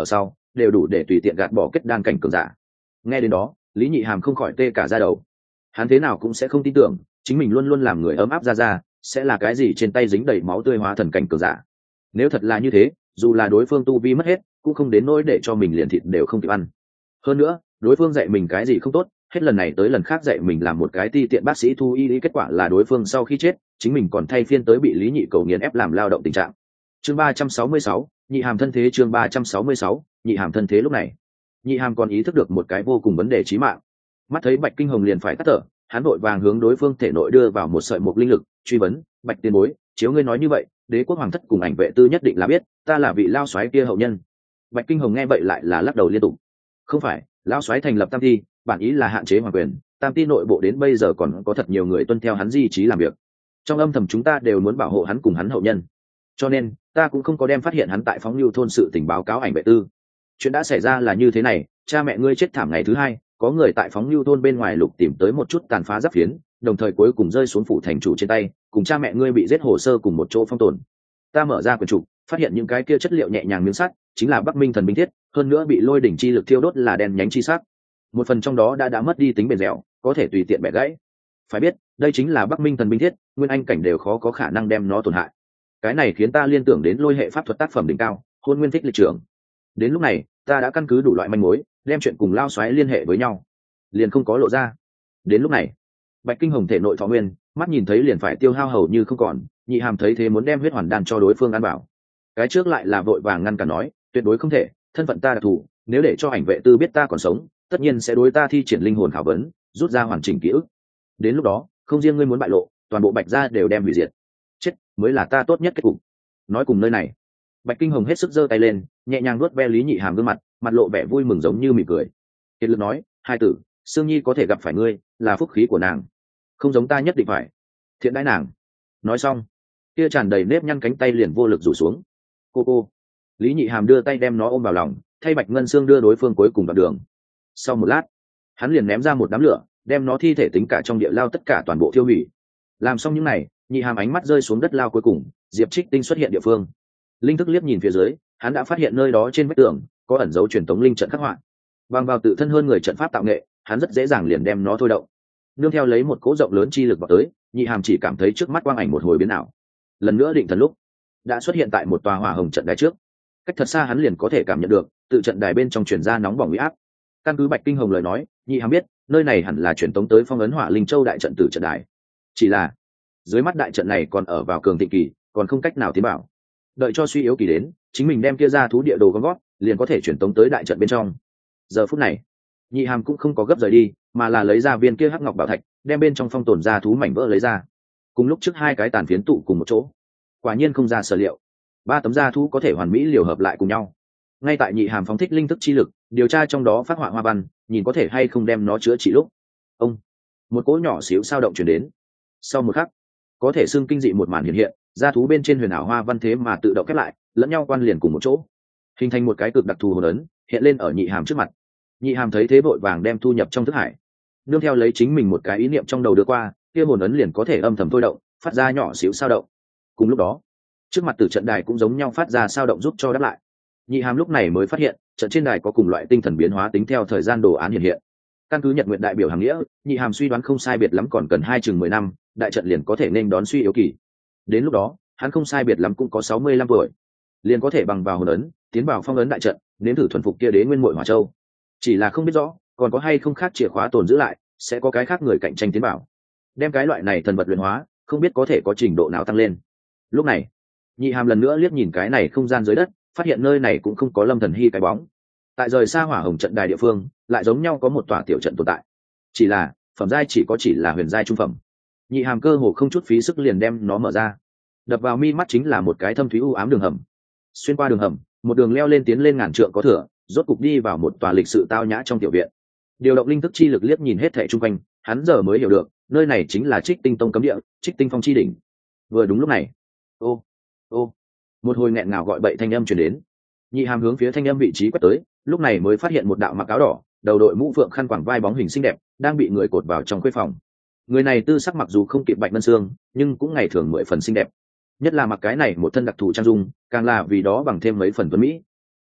đều đủ để tùy tiện gạt bỏ kết đan cảnh cường giả. Nghe đến đó, Lý Nhị Hàm không khỏi tê cả da đầu. Hắn thế nào cũng sẽ không tin tưởng chính mình luôn luôn làm người ấm áp ra ra sẽ là cái gì trên tay dính đầy máu tươi hóa thần cảnh cường giả. Nếu thật là như thế, dù là đối phương tu vi mất hết cũng không đến nỗi để cho mình liền thịt đều không kịp ăn. Hơn nữa, đối phương dạy mình cái gì không tốt, hết lần này tới lần khác dạy mình làm một cái ti tiện bác sĩ thu y, kết quả là đối phương sau khi chết chính mình còn thay phiên tới bị Lý Nhị cầu nghiền ép làm lao động tình trạng. Chương ba trăm sáu mươi sáu, Nhị Hàm thân thế. Chương ba trăm sáu mươi sáu, Nhị Hàm thân thế. Lúc này Nhị Hàm còn ý thức được một cái vô cùng vấn đề chí mạng. Mắt thấy Bạch Kinh Hồng liền phải tắt thở, hắn vội vàng hướng đối phương thể nội đưa vào một sợi mục linh lực, truy vấn: Bạch tiền bối, chiếu ngươi nói như vậy, đế quốc hoàng thất cùng ảnh vệ tư nhất định là biết ta là vị lao soái kia hậu nhân. Bạch Kinh Hồng nghe vậy lại là lắc đầu liên tục. Không phải, lao soái thành lập tam thi, bản ý là hạn chế hoàng quyền, tam ti nội bộ đến bây giờ còn có thật nhiều người tuân theo hắn di trí làm việc, trong âm thầm chúng ta đều muốn bảo hộ hắn cùng hắn hậu nhân, cho nên ta cũng không có đem phát hiện hắn tại phóng lưu thôn sự tình báo cáo ảnh vệ tư. Chuyện đã xảy ra là như thế này, cha mẹ ngươi chết thảm ngày thứ hai, có người tại phóng lưu thôn bên ngoài lục tìm tới một chút tàn phá giáp phiến, đồng thời cuối cùng rơi xuống phủ thành chủ trên tay, cùng cha mẹ ngươi bị giết hồ sơ cùng một chỗ phong tồn. Ta mở ra quyển trục, phát hiện những cái kia chất liệu nhẹ nhàng miếng sắt chính là Bắc Minh thần binh thiết, hơn nữa bị lôi đỉnh chi lực thiêu đốt là đen nhánh chi sắc, một phần trong đó đã đã mất đi tính bền dẻo, có thể tùy tiện bẻ gãy. Phải biết đây chính là Bắc Minh thần binh thiết, nguyên anh cảnh đều khó có khả năng đem nó tổn hại. Cái này khiến ta liên tưởng đến lôi hệ pháp thuật tác phẩm đỉnh cao Hôn Nguyên Thích Lịch Trưởng. Đến lúc này ta đã căn cứ đủ loại manh mối, đem chuyện cùng lao xoáy liên hệ với nhau, liền không có lộ ra. Đến lúc này Bạch Kinh Hồng thể nội thọ nguyên, mắt nhìn thấy liền phải tiêu hao hầu như không còn. Nhị Hàm thấy thế muốn đem huyết hoàn đan cho đối phương ăn bảo, cái trước lại là vội vàng ngăn cản nói: tuyệt đối không thể, thân phận ta đặc thù, nếu để cho ảnh vệ tư biết ta còn sống, tất nhiên sẽ đối ta thi triển linh hồn khảo vấn, rút ra hoàn chỉnh ký ức. Đến lúc đó không riêng ngươi muốn bại lộ, toàn bộ Bạch gia đều đem hủy diệt, chết mới là ta tốt nhất kết cục. Nói cùng nơi này, Bạch Kinh Hồng hết sức giơ tay lên, nhẹ nhàng nuốt ve Lý Nhị Hàm gương mặt, mặt lộ vẻ vui mừng giống như mỉm cười. Kiệt lực nói: hai tử, Sương Nhi có thể gặp phải ngươi là phúc khí của nàng, không giống ta nhất định phải thiện đãi nàng. Nói xong, kia tràn đầy nếp nhăn cánh tay liền vô lực rủ xuống. Cô cô. Lý Nhị Hàm đưa tay đem nó ôm vào lòng, thay Bạch Ngân Sương đưa đối phương cuối cùng đoạn đường. Sau một lát, hắn liền ném ra một đám lửa, đem nó thi thể tính cả trong địa lao tất cả toàn bộ tiêu hủy. Làm xong những này, Nhị Hàm ánh mắt rơi xuống đất lao cuối cùng, Diệp Trích Tinh xuất hiện địa phương. Linh thức liếc nhìn phía dưới, hắn đã phát hiện nơi đó trên vách tường có ẩn dấu truyền tống linh trận khắc họa. Bằng vào tự thân hơn người trận pháp tạo nghệ, hắn rất dễ dàng liền đem nó thôi động. Nương theo lấy một cỗ rộng lớn chi lực vào tới, Nhị Hàm chỉ cảm thấy trước mắt quang ảnh một hồi biến ảo. Lần nữa định thần lúc, đã xuất hiện tại một tòa hỏa hồng trận đài trước. Cách thật xa hắn liền có thể cảm nhận được tự trận đài bên trong truyền ra nóng bỏng uy áp. Căn cứ Bạch Kinh Hồng lời nói, Nhị Hàm biết nơi này hẳn là truyền tống tới phong ấn Hỏa Linh Châu đại trận tử trận đài. Chỉ là dưới mắt đại trận này còn ở vào cường thịnh kỳ, còn không cách nào tiến bảo. Đợi cho suy yếu kỳ đến, chính mình đem kia ra thú địa đồ gom gót, liền có thể truyền tống tới đại trận bên trong. Giờ phút này, Nhị Hàm cũng không có gấp rời đi, mà là lấy ra viên kia hắc ngọc bảo thạch, đem bên trong phong tồn ra thú mảnh vỡ lấy ra. Cùng lúc trước hai cái tàn phiến tụ cùng một chỗ, quả nhiên không ra sở liệu, ba tấm da thú có thể hoàn mỹ liều hợp lại cùng nhau. Ngay tại Nhị Hàm phóng thích linh thức chi lực, điều tra trong đó phát họa hoa văn, nhìn có thể hay không đem nó chữa trị lúc. Ông, một cỗ nhỏ xíu sao động chuyển đến. Sau một khắc, có thể xưng kinh dị một màn hiện hiện, da thú bên trên huyền ảo hoa văn thế mà tự động khép lại, lẫn nhau quan liền cùng một chỗ, hình thành một cái cực đặc thù hồn ấn, hiện lên ở Nhị Hàm trước mặt. Nhị Hàm thấy thế vội vàng đem thu nhập trong thức hải, nương theo lấy chính mình một cái ý niệm trong đầu đưa qua, kia hồn ấn liền có thể âm thầm thôi động, phát ra nhỏ xíu sao động. Cùng lúc đó, trước mặt tử trận đài cũng giống nhau phát ra sao động giúp cho đáp lại. Nhị Hàm lúc này mới phát hiện trận trên đài có cùng loại tinh thần biến hóa tính theo thời gian đồ án hiện hiện. Căn cứ Nhật Nguyện đại biểu hàng nghĩa, Nhị Hàm suy đoán không sai biệt lắm còn cần hai chừng mười năm, đại trận liền có thể nên đón suy yếu kỳ. Đến lúc đó, hắn không sai biệt lắm cũng có sáu mươi lăm tuổi, liền có thể bằng vào hồn ấn tiến vào phong ấn đại trận, nếm thử thuần phục kia Đế Nguyên Muội Hỏa Châu. Chỉ là không biết rõ còn có hay không khác chìa khóa tồn giữ lại, sẽ có cái khác người cạnh tranh tiến bảo. Đem cái loại này thần vật luyện hóa, không biết có thể có trình độ nào tăng lên. Lúc này, Nhị Hàm lần nữa liếc nhìn cái này không gian dưới đất, phát hiện nơi này cũng không có Lâm Thần Hy cái bóng. Tại rời xa hỏa hồng trận đài địa phương, lại giống nhau có một tòa tiểu trận tồn tại. Chỉ là phẩm giai chỉ có chỉ là huyền giai trung phẩm. Nhị Hàm cơ hồ không chút phí sức liền đem nó mở ra. Đập vào mi mắt chính là một cái thâm thúy u ám đường hầm. Xuyên qua đường hầm, một đường leo lên tiến lên ngàn trượng có thừa, rốt cục đi vào một tòa lịch sự tao nhã trong tiểu viện. Điều động linh thức chi lực liếc nhìn hết thảy xung quanh, hắn giờ mới hiểu được, nơi này chính là Trích Tinh Tông cấm địa, Trích Tinh Phong chi đỉnh. Vừa đúng lúc này, ô, ô, một hồi nghẹn ngào gọi bậy thanh âm truyền đến. Nhị Hàm hướng phía thanh âm vị trí quét tới, lúc này mới phát hiện một đạo mặc áo đỏ, đầu đội mũ phượng khăn quàng vai bóng hình xinh đẹp, đang bị người cột vào trong khuê phòng. Người này tư sắc mặc dù không kịp Bạch Ngân Sương, nhưng cũng ngày thường mười phần xinh đẹp. Nhất là mặc cái này một thân đặc thù trang dung, càng là vì đó bằng thêm mấy phần tuấn mỹ.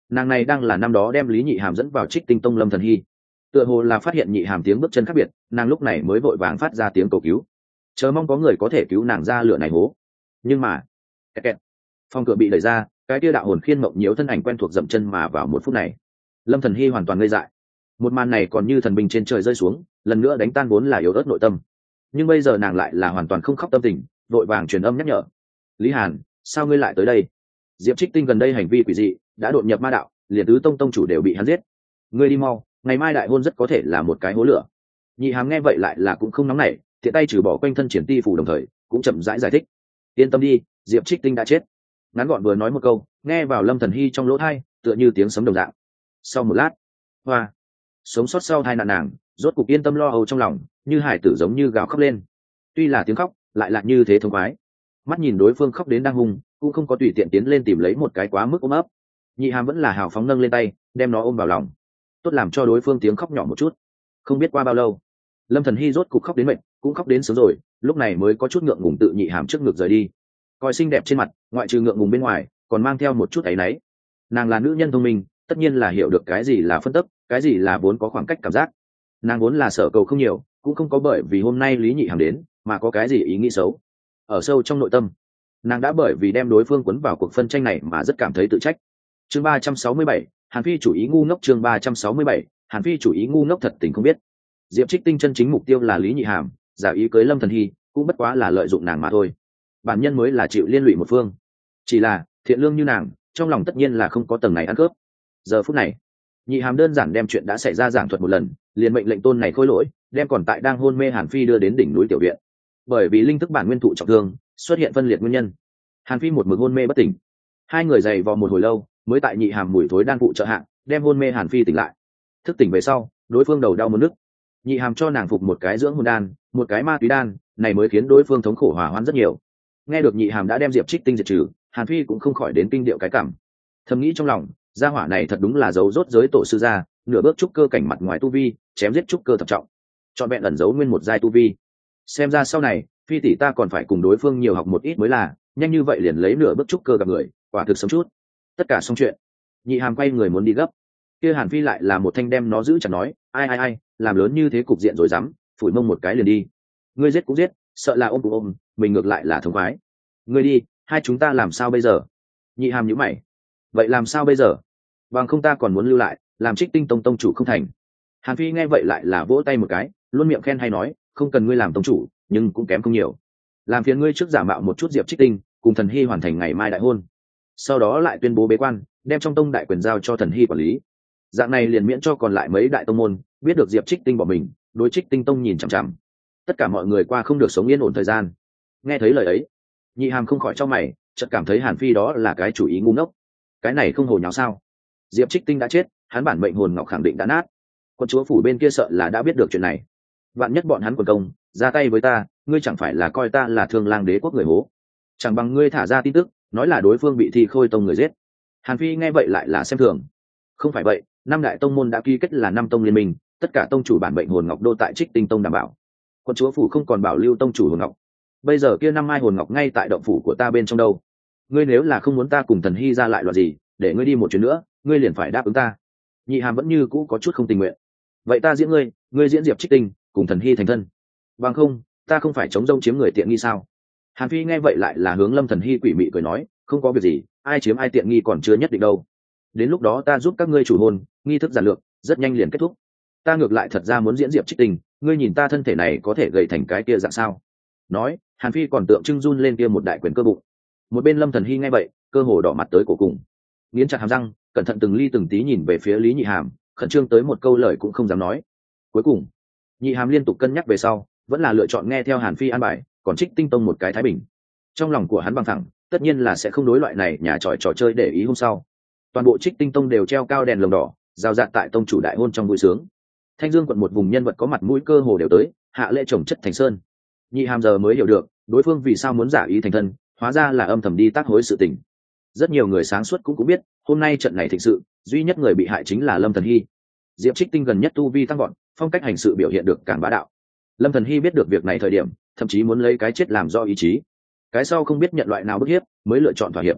nàng này đang là năm đó đem lý nhị hàm dẫn vào trích tinh tông lâm thần hy. Tựa hồ là phát hiện nhị hàm tiếng bước chân khác biệt, nàng lúc này mới vội vàng phát ra tiếng cầu cứu, chờ mong có người có thể cứu nàng ra lửa này hố. Nhưng mà kẹt kẹt, phòng cửa bị đẩy ra, cái tia đạo hồn khiên mộng nhiễu thân ảnh quen thuộc dậm chân mà vào một phút này, lâm thần hy hoàn toàn ngây dại. Một màn này còn như thần binh trên trời rơi xuống, lần nữa đánh tan vốn là yếu ớt nội tâm. Nhưng bây giờ nàng lại là hoàn toàn không khóc tâm tình, vội vàng truyền âm nhắc nhở: lý hàn, sao ngươi lại tới đây? Diệp Trích Tinh gần đây hành vi quỷ dị, đã đột nhập ma đạo, liền tứ tông tông chủ đều bị hắn giết. Ngươi đi mau, ngày mai đại hôn rất có thể là một cái hố lửa. Nhị hàm nghe vậy lại là cũng không nóng nảy, tiện tay trừ bỏ quanh thân triển ti phủ, đồng thời cũng chậm rãi giải, giải thích: yên tâm đi, Diệp Trích Tinh đã chết. Ngắn gọn vừa nói một câu, nghe vào lâm thần hy trong lỗ tai tựa như tiếng sấm đồng dạng. Sau một lát, hoa, sống sót sau hai nạn nàng rốt cục yên tâm lo âu trong lòng, như hải tử giống như gào khóc lên. Tuy là tiếng khóc, lại là như thế thông khoái. Mắt nhìn đối phương khóc đến đang hung, cũng không có tùy tiện tiến lên tìm lấy một cái quá mức ôm ấp. Nhị hàm vẫn là hào phóng nâng lên tay, đem nó ôm vào lòng, tốt làm cho đối phương tiếng khóc nhỏ một chút. Không biết qua bao lâu, lâm thần hy rốt cục khóc đến mệt, cũng khóc đến sớm rồi, lúc này mới có chút ngượng ngùng tự nhị hàm trước ngực rời đi. Coi xinh đẹp trên mặt, ngoại trừ ngượng ngùng bên ngoài, còn mang theo một chút áy náy. Nàng là nữ nhân thông minh, tất nhiên là hiểu được cái gì là phân tấp, cái gì là vốn có khoảng cách cảm giác. Nàng vốn là sở cầu không nhiều, cũng không có bởi vì hôm nay lý nhị hàm đến mà có cái gì ý nghĩ xấu. Ở sâu trong nội tâm, nàng đã bởi vì đem đối phương cuốn vào cuộc phân tranh này mà rất cảm thấy tự trách. Chương ba trăm sáu mươi bảy, Hàn Phi chủ ý ngu ngốc. Chương ba trăm sáu mươi bảy, Hàn Phi chủ ý ngu ngốc. Thật tình không biết, Diệp Trích Tinh chân chính mục tiêu là lý nhị hàm, giả ý cưới lâm thần hy cũng bất quá là lợi dụng nàng mà thôi. Bản nhân mới là chịu liên lụy một phương. Chỉ là thiện lương như nàng, trong lòng tất nhiên là không có tầng này ăn cướp. Giờ phút này, nhị hàm đơn giản đem chuyện đã xảy ra giảng thuật một lần, liền mệnh lệnh tôn này khôi lỗi đem còn tại đang hôn mê Hàn Phi đưa đến đỉnh núi tiểu viện. Bởi vì linh thức bản nguyên thụ trọng thương, xuất hiện phân liệt nguyên nhân, Hàn Phi một mực hôn mê bất tỉnh. Hai người giày vò một hồi lâu, mới tại nhị hàm mùi thối đan phụ trợ hạng đem hôn mê Hàn Phi tỉnh lại. Thức tỉnh về sau, đối phương đầu đau muốn nức, nhị hàm cho nàng phục một cái dưỡng hồn đan, một cái ma túy đan, này mới khiến đối phương thống khổ hòa hoãn rất nhiều. Nghe được nhị hàm đã đem Diệp Trích Tinh diệt trừ, Hàn Phi cũng không khỏi đến kinh điệu cái cảm, thầm nghĩ trong lòng, gia hỏa này thật đúng là giấu rốt giới tổ sư gia, nửa bước trúc cơ cảnh mặt ngoài tu vi, chém giết trúc cơ thập trọng, chọn vẹn ẩn giấu nguyên một giai tu vi. Xem ra sau này Phi tỷ ta còn phải cùng đối phương nhiều học một ít mới là, nhanh như vậy liền lấy nửa bước trúc cơ gặp người, quả thực sớm chút. Tất cả xong chuyện, nhị hàm quay người muốn đi gấp, kia Hàn Phi lại là một thanh đem nó giữ chặt nói: ai ai ai, làm lớn như thế cục diện rồi dám, phủi mông một cái liền đi. Ngươi giết cũng giết, sợ là ôm cũng ôm, mình ngược lại là thống khoái. Ngươi đi, hai chúng ta làm sao bây giờ? Nhị hàm nhíu mày. Vậy làm sao bây giờ? Bằng không ta còn muốn lưu lại, làm Trích Tinh tông tông chủ không thành. Hàn Phi nghe vậy lại là vỗ tay một cái, luôn miệng khen hay nói: không cần ngươi làm tông chủ, nhưng cũng kém không nhiều. Làm phiền ngươi trước giả mạo một chút Diệp Trích Tinh, cùng Thần Hy hoàn thành ngày mai đại hôn. Sau đó lại tuyên bố bế quan, đem trong tông đại quyền giao cho Thần Hy quản lý. Dạng này liền miễn cho còn lại mấy đại tông môn biết được Diệp Trích Tinh bỏ mình, đối Trích Tinh tông nhìn chằm chằm. Tất cả mọi người qua không được sống yên ổn thời gian. Nghe thấy lời ấy, nhị hàm không khỏi cho mày, chợt cảm thấy Hàn Phi đó là cái chủ ý ngu ngốc. Cái này không hồ nháo sao? Diệp Trích Tinh đã chết, hắn bản mệnh hồn ngọc khẳng định đã nát. Quân chúa phủ bên kia sợ là đã biết được chuyện này. Vạn nhất bọn hắn quần công ra tay với ta, ngươi chẳng phải là coi ta là Thương Lang đế quốc người hố? Chẳng bằng ngươi thả ra tin tức, nói là đối phương bị Thi Khôi tông người giết. Hàn Phi nghe vậy lại là xem thường. Không phải vậy, năm đại tông môn đã ký kết là năm tông liên minh, tất cả tông chủ bản mệnh hồn ngọc đô tại Trích Tinh tông đảm bảo. Quân chúa phủ không còn bảo lưu tông chủ hồn ngọc. Bây giờ kia năm mai hồn ngọc ngay tại động phủ của ta bên trong đâu. Ngươi nếu là không muốn ta cùng Thần Hy ra lại loạn gì, để ngươi đi một chuyến nữa, ngươi liền phải đáp ứng ta. Nhị hàm vẫn như cũ có chút không tình nguyện. Vậy ta diễn ngươi, ngươi diễn Diệp Trích Tinh, cùng Thần Hy thành thân. Bằng không, ta không phải chống rông chiếm người tiện nghi sao? Hàn Phi nghe vậy lại là hướng Lâm Thần Hy quỷ mị cười nói: không có việc gì, ai chiếm ai tiện nghi còn chưa nhất định đâu. Đến lúc đó ta giúp các ngươi chủ hôn, nghi thức giản lược, rất nhanh liền kết thúc. Ta ngược lại thật ra muốn diễn Diệp Trích Tinh, ngươi nhìn ta thân thể này có thể gầy thành cái kia dạng sao? Nói, Hàn Phi còn tượng trưng run lên kia một đại quyền cơ bụng. Một bên Lâm Thần Hy nghe vậy, cơ hồ đỏ mặt tới cổ cùng, nghiến chặt hàm răng, cẩn thận từng ly từng tí nhìn về phía Lý Nhị Hàm, khẩn trương tới một câu lời cũng không dám nói. Cuối cùng, Nhị Hàm liên tục cân nhắc về sau, vẫn là lựa chọn nghe theo Hàn Phi an bài, còn Trích Tinh tông một cái thái bình. Trong lòng của hắn bằng thẳng, tất nhiên là sẽ không đối loại này nhà tròi trò chơi để ý. Hôm sau, toàn bộ Trích Tinh tông đều treo cao đèn lồng đỏ, giao dạt tại tông chủ đại hôn trong vui sướng. Thanh Dương quận một vùng nhân vật có mặt mũi cơ hồ đều tới, hạ lễ trồng chất thành sơn. Nhị Hàm giờ mới hiểu được, đối phương vì sao muốn giả ý thành thân, hóa ra là âm thầm đi tác hối sự tình. Rất nhiều người sáng suốt cũng cũng biết, hôm nay trận này thịnh sự, duy nhất người bị hại chính là Lâm Thần Hy. Diệp Trích Tinh gần nhất tu vi tăng vọt, phong cách hành sự biểu hiện được càng bá đạo. Lâm Thần Hy biết được việc này thời điểm, thậm chí muốn lấy cái chết làm do ý chí. Cái sau không biết nhận loại nào bức hiếp, mới lựa chọn thỏa hiệp.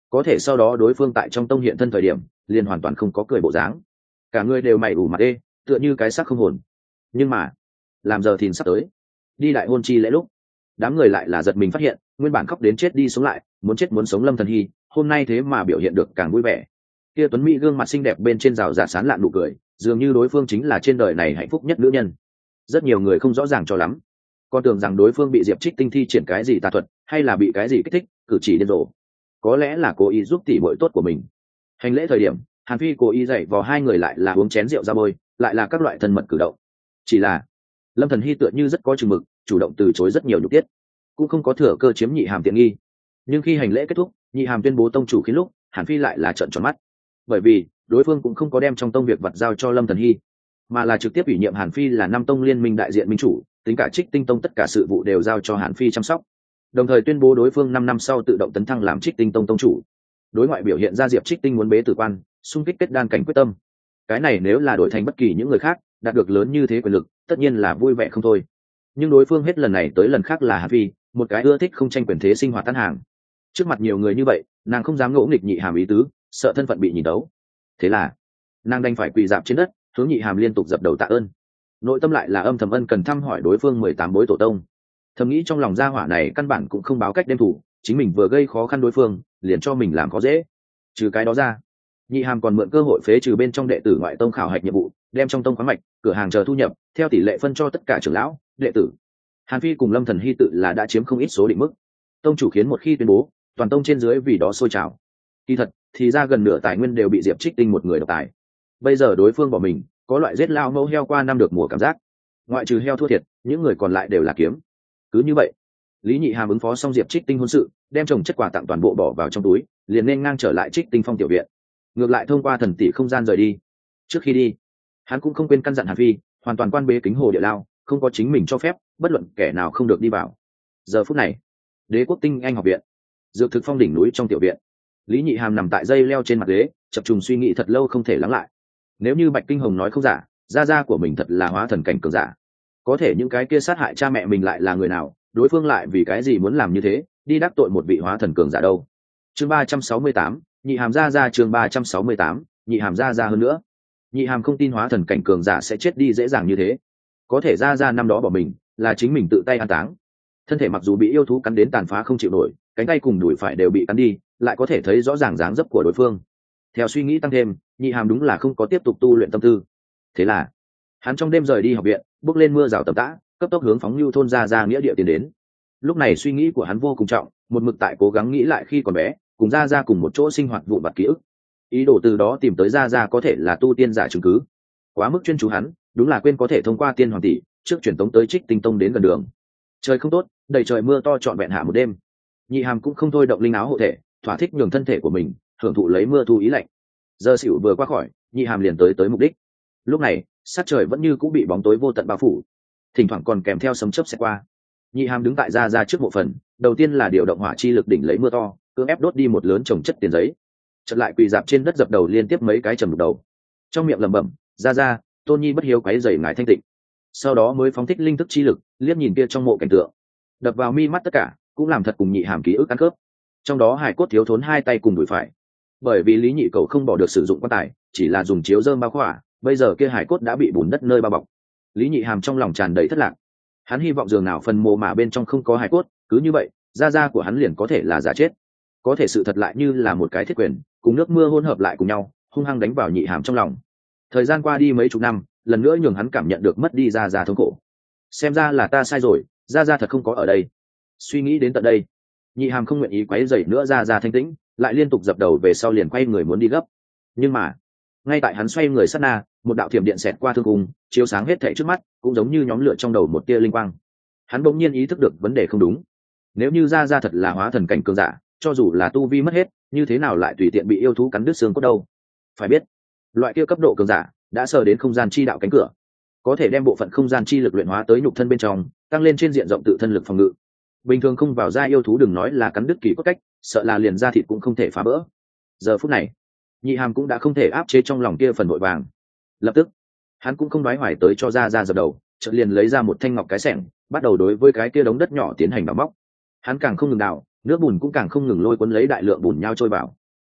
có thể sau đó đối phương tại trong tông hiện thân thời điểm liền hoàn toàn không có cười bộ dáng, cả người đều mày ủ mặt ê, tựa như cái xác không hồn. Nhưng mà làm giờ thìn sắp tới đi đại hôn chi lễ lúc, đám người lại là giật mình phát hiện nguyên bản khóc đến chết đi sống lại muốn chết muốn sống Lâm Thần Hy hôm nay thế mà biểu hiện được càng vui vẻ. Kia tuấn mỹ gương mặt xinh đẹp bên trên rào rạt sán lạn nụ cười, dường như đối phương chính là trên đời này hạnh phúc nhất nữ nhân. Rất nhiều người không rõ ràng cho lắm, còn tưởng rằng đối phương bị Diệp Trích Tinh thi triển cái gì tà thuật, hay là bị cái gì kích thích cử chỉ điên rồ, có lẽ là cố ý giúp tỷ muội tốt của mình. Hành lễ thời điểm Hàn Phi cố ý dạy vào hai người lại là uống chén rượu ra bôi, lại là các loại thân mật cử động. Chỉ là Lâm Thần Hy tựa như rất có chừng mực, chủ động từ chối rất nhiều nhục tiết, cũng không có thừa cơ chiếm nhị hàm tiện nghi. Nhưng khi hành lễ kết thúc, nhị hàm tuyên bố tông chủ khiến lúc, Hàn Phi lại là trợn tròn mắt, bởi vì đối phương cũng không có đem trong tông việc vật giao cho Lâm Thần Hy, mà là trực tiếp ủy nhiệm Hàn Phi là năm tông liên minh đại diện minh chủ, tính cả Trích Tinh tông tất cả sự vụ đều giao cho Hàn Phi chăm sóc, đồng thời tuyên bố đối phương năm năm sau tự động tấn thăng làm Trích Tinh tông tông chủ. Đối ngoại biểu hiện ra Diệp Trích Tinh muốn bế tử quan, xung kích kết đan cảnh quyết tâm. Cái này nếu là đổi thành bất kỳ những người khác, đạt được lớn như thế quyền lực, tất nhiên là vui vẻ không thôi. Nhưng đối phương hết lần này tới lần khác là Hàn Phi, một cái ưa thích không tranh quyền thế sinh hoạt tan hàng. Trước mặt nhiều người như vậy, nàng không dám ngỗ nghịch nhị hàm ý tứ, sợ thân phận bị nhìn đấu. Thế là nàng đành phải quỳ dạp trên đất, hướng nhị hàm liên tục dập đầu tạ ơn. Nội tâm lại là âm thầm ân cần thăm hỏi đối phương mười tám bối tổ tông. Thầm nghĩ trong lòng gia hỏa này căn bản cũng không báo cách đem thủ, chính mình vừa gây khó khăn đối phương, liền cho mình làm khó dễ. Trừ cái đó ra, nhị hàm còn mượn cơ hội phế trừ bên trong đệ tử ngoại tông khảo hạch nhiệm vụ, đem trong tông khoáng mạch, cửa hàng chờ thu nhập theo tỷ lệ phân cho tất cả trưởng lão đệ tử. Hàn Phi cùng Lâm Thần Hy tự là đã chiếm không ít số định mức. Tông chủ khiến một khi tuyên bố, toàn tông trên dưới vì đó sôi trào. Kỳ thật thì ra gần nửa tài nguyên đều bị Diệp Trích Tinh một người độc tài. Bây giờ đối phương bỏ mình, có loại giết lao mẫu heo qua năm được mùa cảm giác. Ngoại trừ heo thua thiệt, những người còn lại đều là kiếm. Cứ như vậy, Lý Nhị Hàm ứng phó xong Diệp Trích Tinh hôn sự, đem chồng chất quà tặng toàn bộ bỏ vào trong túi, liền nên ngang trở lại Trích Tinh Phong tiểu viện. Ngược lại thông qua thần tỷ không gian rời đi. Trước khi đi, hắn cũng không quên căn dặn Hàn Phi, hoàn toàn quan bế kính hồ địa lao, không có chính mình cho phép, bất luận kẻ nào không được đi vào. Giờ phút này, Đế Quốc Tinh Anh học viện, Dược Thực Phong đỉnh núi trong tiểu viện, Lý Nhị Hàm nằm tại dây leo trên mặt ghế, chập trùng suy nghĩ thật lâu không thể lắng lại. Nếu như Bạch Kinh Hồng nói không giả, gia gia của mình thật là hóa thần cảnh cường giả. Có thể những cái kia sát hại cha mẹ mình lại là người nào, đối phương lại vì cái gì muốn làm như thế, đi đắc tội một vị hóa thần cường giả đâu. Chương ba trăm sáu mươi tám, Nhị Hàm gia gia chương ba trăm sáu mươi tám, Nhị Hàm gia gia hơn nữa. Nhị Hàm không tin hóa thần cảnh cường giả sẽ chết đi dễ dàng như thế. Có thể gia gia năm đó bỏ mình, là chính mình tự tay an táng. Thân thể mặc dù bị yêu thú cắn đến tàn phá không chịu nổi, cánh tay cùng đùi phải đều bị cắn đi, lại có thể thấy rõ ràng dáng dấp của đối phương. Theo suy nghĩ tăng thêm, Nhị Hàm đúng là không có tiếp tục tu luyện tâm tư. Thế là hắn trong đêm rời đi học viện, bước lên mưa rào tầm tã, cấp tốc hướng phóng lưu thôn ra ra nghĩa địa tiến đến. Lúc này suy nghĩ của hắn vô cùng trọng, một mực tại cố gắng nghĩ lại khi còn bé cùng ra ra cùng một chỗ sinh hoạt vụn vặt ký ức, ý đồ từ đó tìm tới ra ra có thể là tu tiên giả chứng cứ. Quá mức chuyên chú hắn, đúng là quên có thể thông qua tiên hoàng tỷ trước truyền tống tới Trích Tinh tông đến gần đường. Trời không tốt, đầy trời mưa to trọn vẹn hạ một đêm. Nhị Hàm cũng không thôi động linh áo hộ thể, thỏa thích nhường thân thể của mình hưởng thụ lấy mưa thu ý lạnh. Giờ xỉu vừa qua khỏi, Nhị Hàm liền tới tới mục đích. Lúc này sát trời vẫn như cũng bị bóng tối vô tận bao phủ, thỉnh thoảng còn kèm theo sấm chớp sẽ qua. Nhị Hàm đứng tại ra ra trước mộ phần, đầu tiên là điều động hỏa chi lực đỉnh lấy mưa to, cưỡng ép đốt đi một lớn chồng chất tiền giấy, chợt lại quỳ dạp trên đất dập đầu liên tiếp mấy cái trầm đục đầu, trong miệng lẩm bẩm, ra ra, Tôn Nhi bất hiếu quấy rầy ngài thanh tịnh. Sau đó mới phóng thích linh thức chi lực, liếc nhìn kia trong mộ cảnh tượng, đập vào mi mắt tất cả, cũng làm thật cùng Nhị Hàm ký ức ăn khớp. Trong đó hải cốt thiếu thốn hai tay cùng đùi phải, bởi vì Lý Nhị Cầu không bỏ được sử dụng quan tài, chỉ là dùng chiếu dơm bao khỏa, bây giờ kia hải cốt đã bị bùn đất nơi bao bọc. Lý Nhị Hàm trong lòng tràn đầy thất lạc, hắn hy vọng giường nào phần mộ mà bên trong không có hải cốt, cứ như vậy gia gia của hắn liền có thể là giả chết. Có thể sự thật lại như là một cái thiết quyền, cùng nước mưa hỗn hợp lại cùng nhau, hung hăng đánh vào Nhị Hàm trong lòng. Thời gian qua đi mấy chục năm, lần nữa nhường hắn cảm nhận được mất đi gia gia thống khổ. Xem ra là ta sai rồi, gia gia thật không có ở đây. Suy nghĩ đến tận đây, Nhị Hàm không nguyện ý quấy rầy nữa gia gia thanh tĩnh, lại liên tục dập đầu về sau liền quay người muốn đi gấp. Nhưng mà ngay tại hắn xoay người sát na, một đạo thiểm điện xẹt qua thương cung, chiếu sáng hết thảy trước mắt, cũng giống như nhóm lửa trong đầu một tia linh quang. Hắn bỗng nhiên ý thức được vấn đề không đúng. Nếu như gia gia thật là hóa thần cảnh cường giả, cho dù là tu vi mất hết, như thế nào lại tùy tiện bị yêu thú cắn đứt xương cốt đâu? Phải biết, loại kia cấp độ cường giả đã sờ đến không gian chi đạo cánh cửa, có thể đem bộ phận không gian chi lực luyện hóa tới nhục thân bên trong, tăng lên trên diện rộng tự thân lực phòng ngự. Bình thường không vào gia yêu thú đừng nói là cắn đứt kỳ cốt cách, sợ là liền da thịt cũng không thể phá bỡ. Giờ phút này, Nhị Hàm cũng đã không thể áp chế trong lòng kia phần vội vàng. Lập tức, hắn cũng không nói hoài tới cho ra ra dập đầu, chợt liền lấy ra một thanh ngọc cái xẻng, bắt đầu đối với cái kia đống đất nhỏ tiến hành đào móc. Hắn càng không ngừng đào, nước bùn cũng càng không ngừng lôi cuốn lấy đại lượng bùn nhau trôi vào.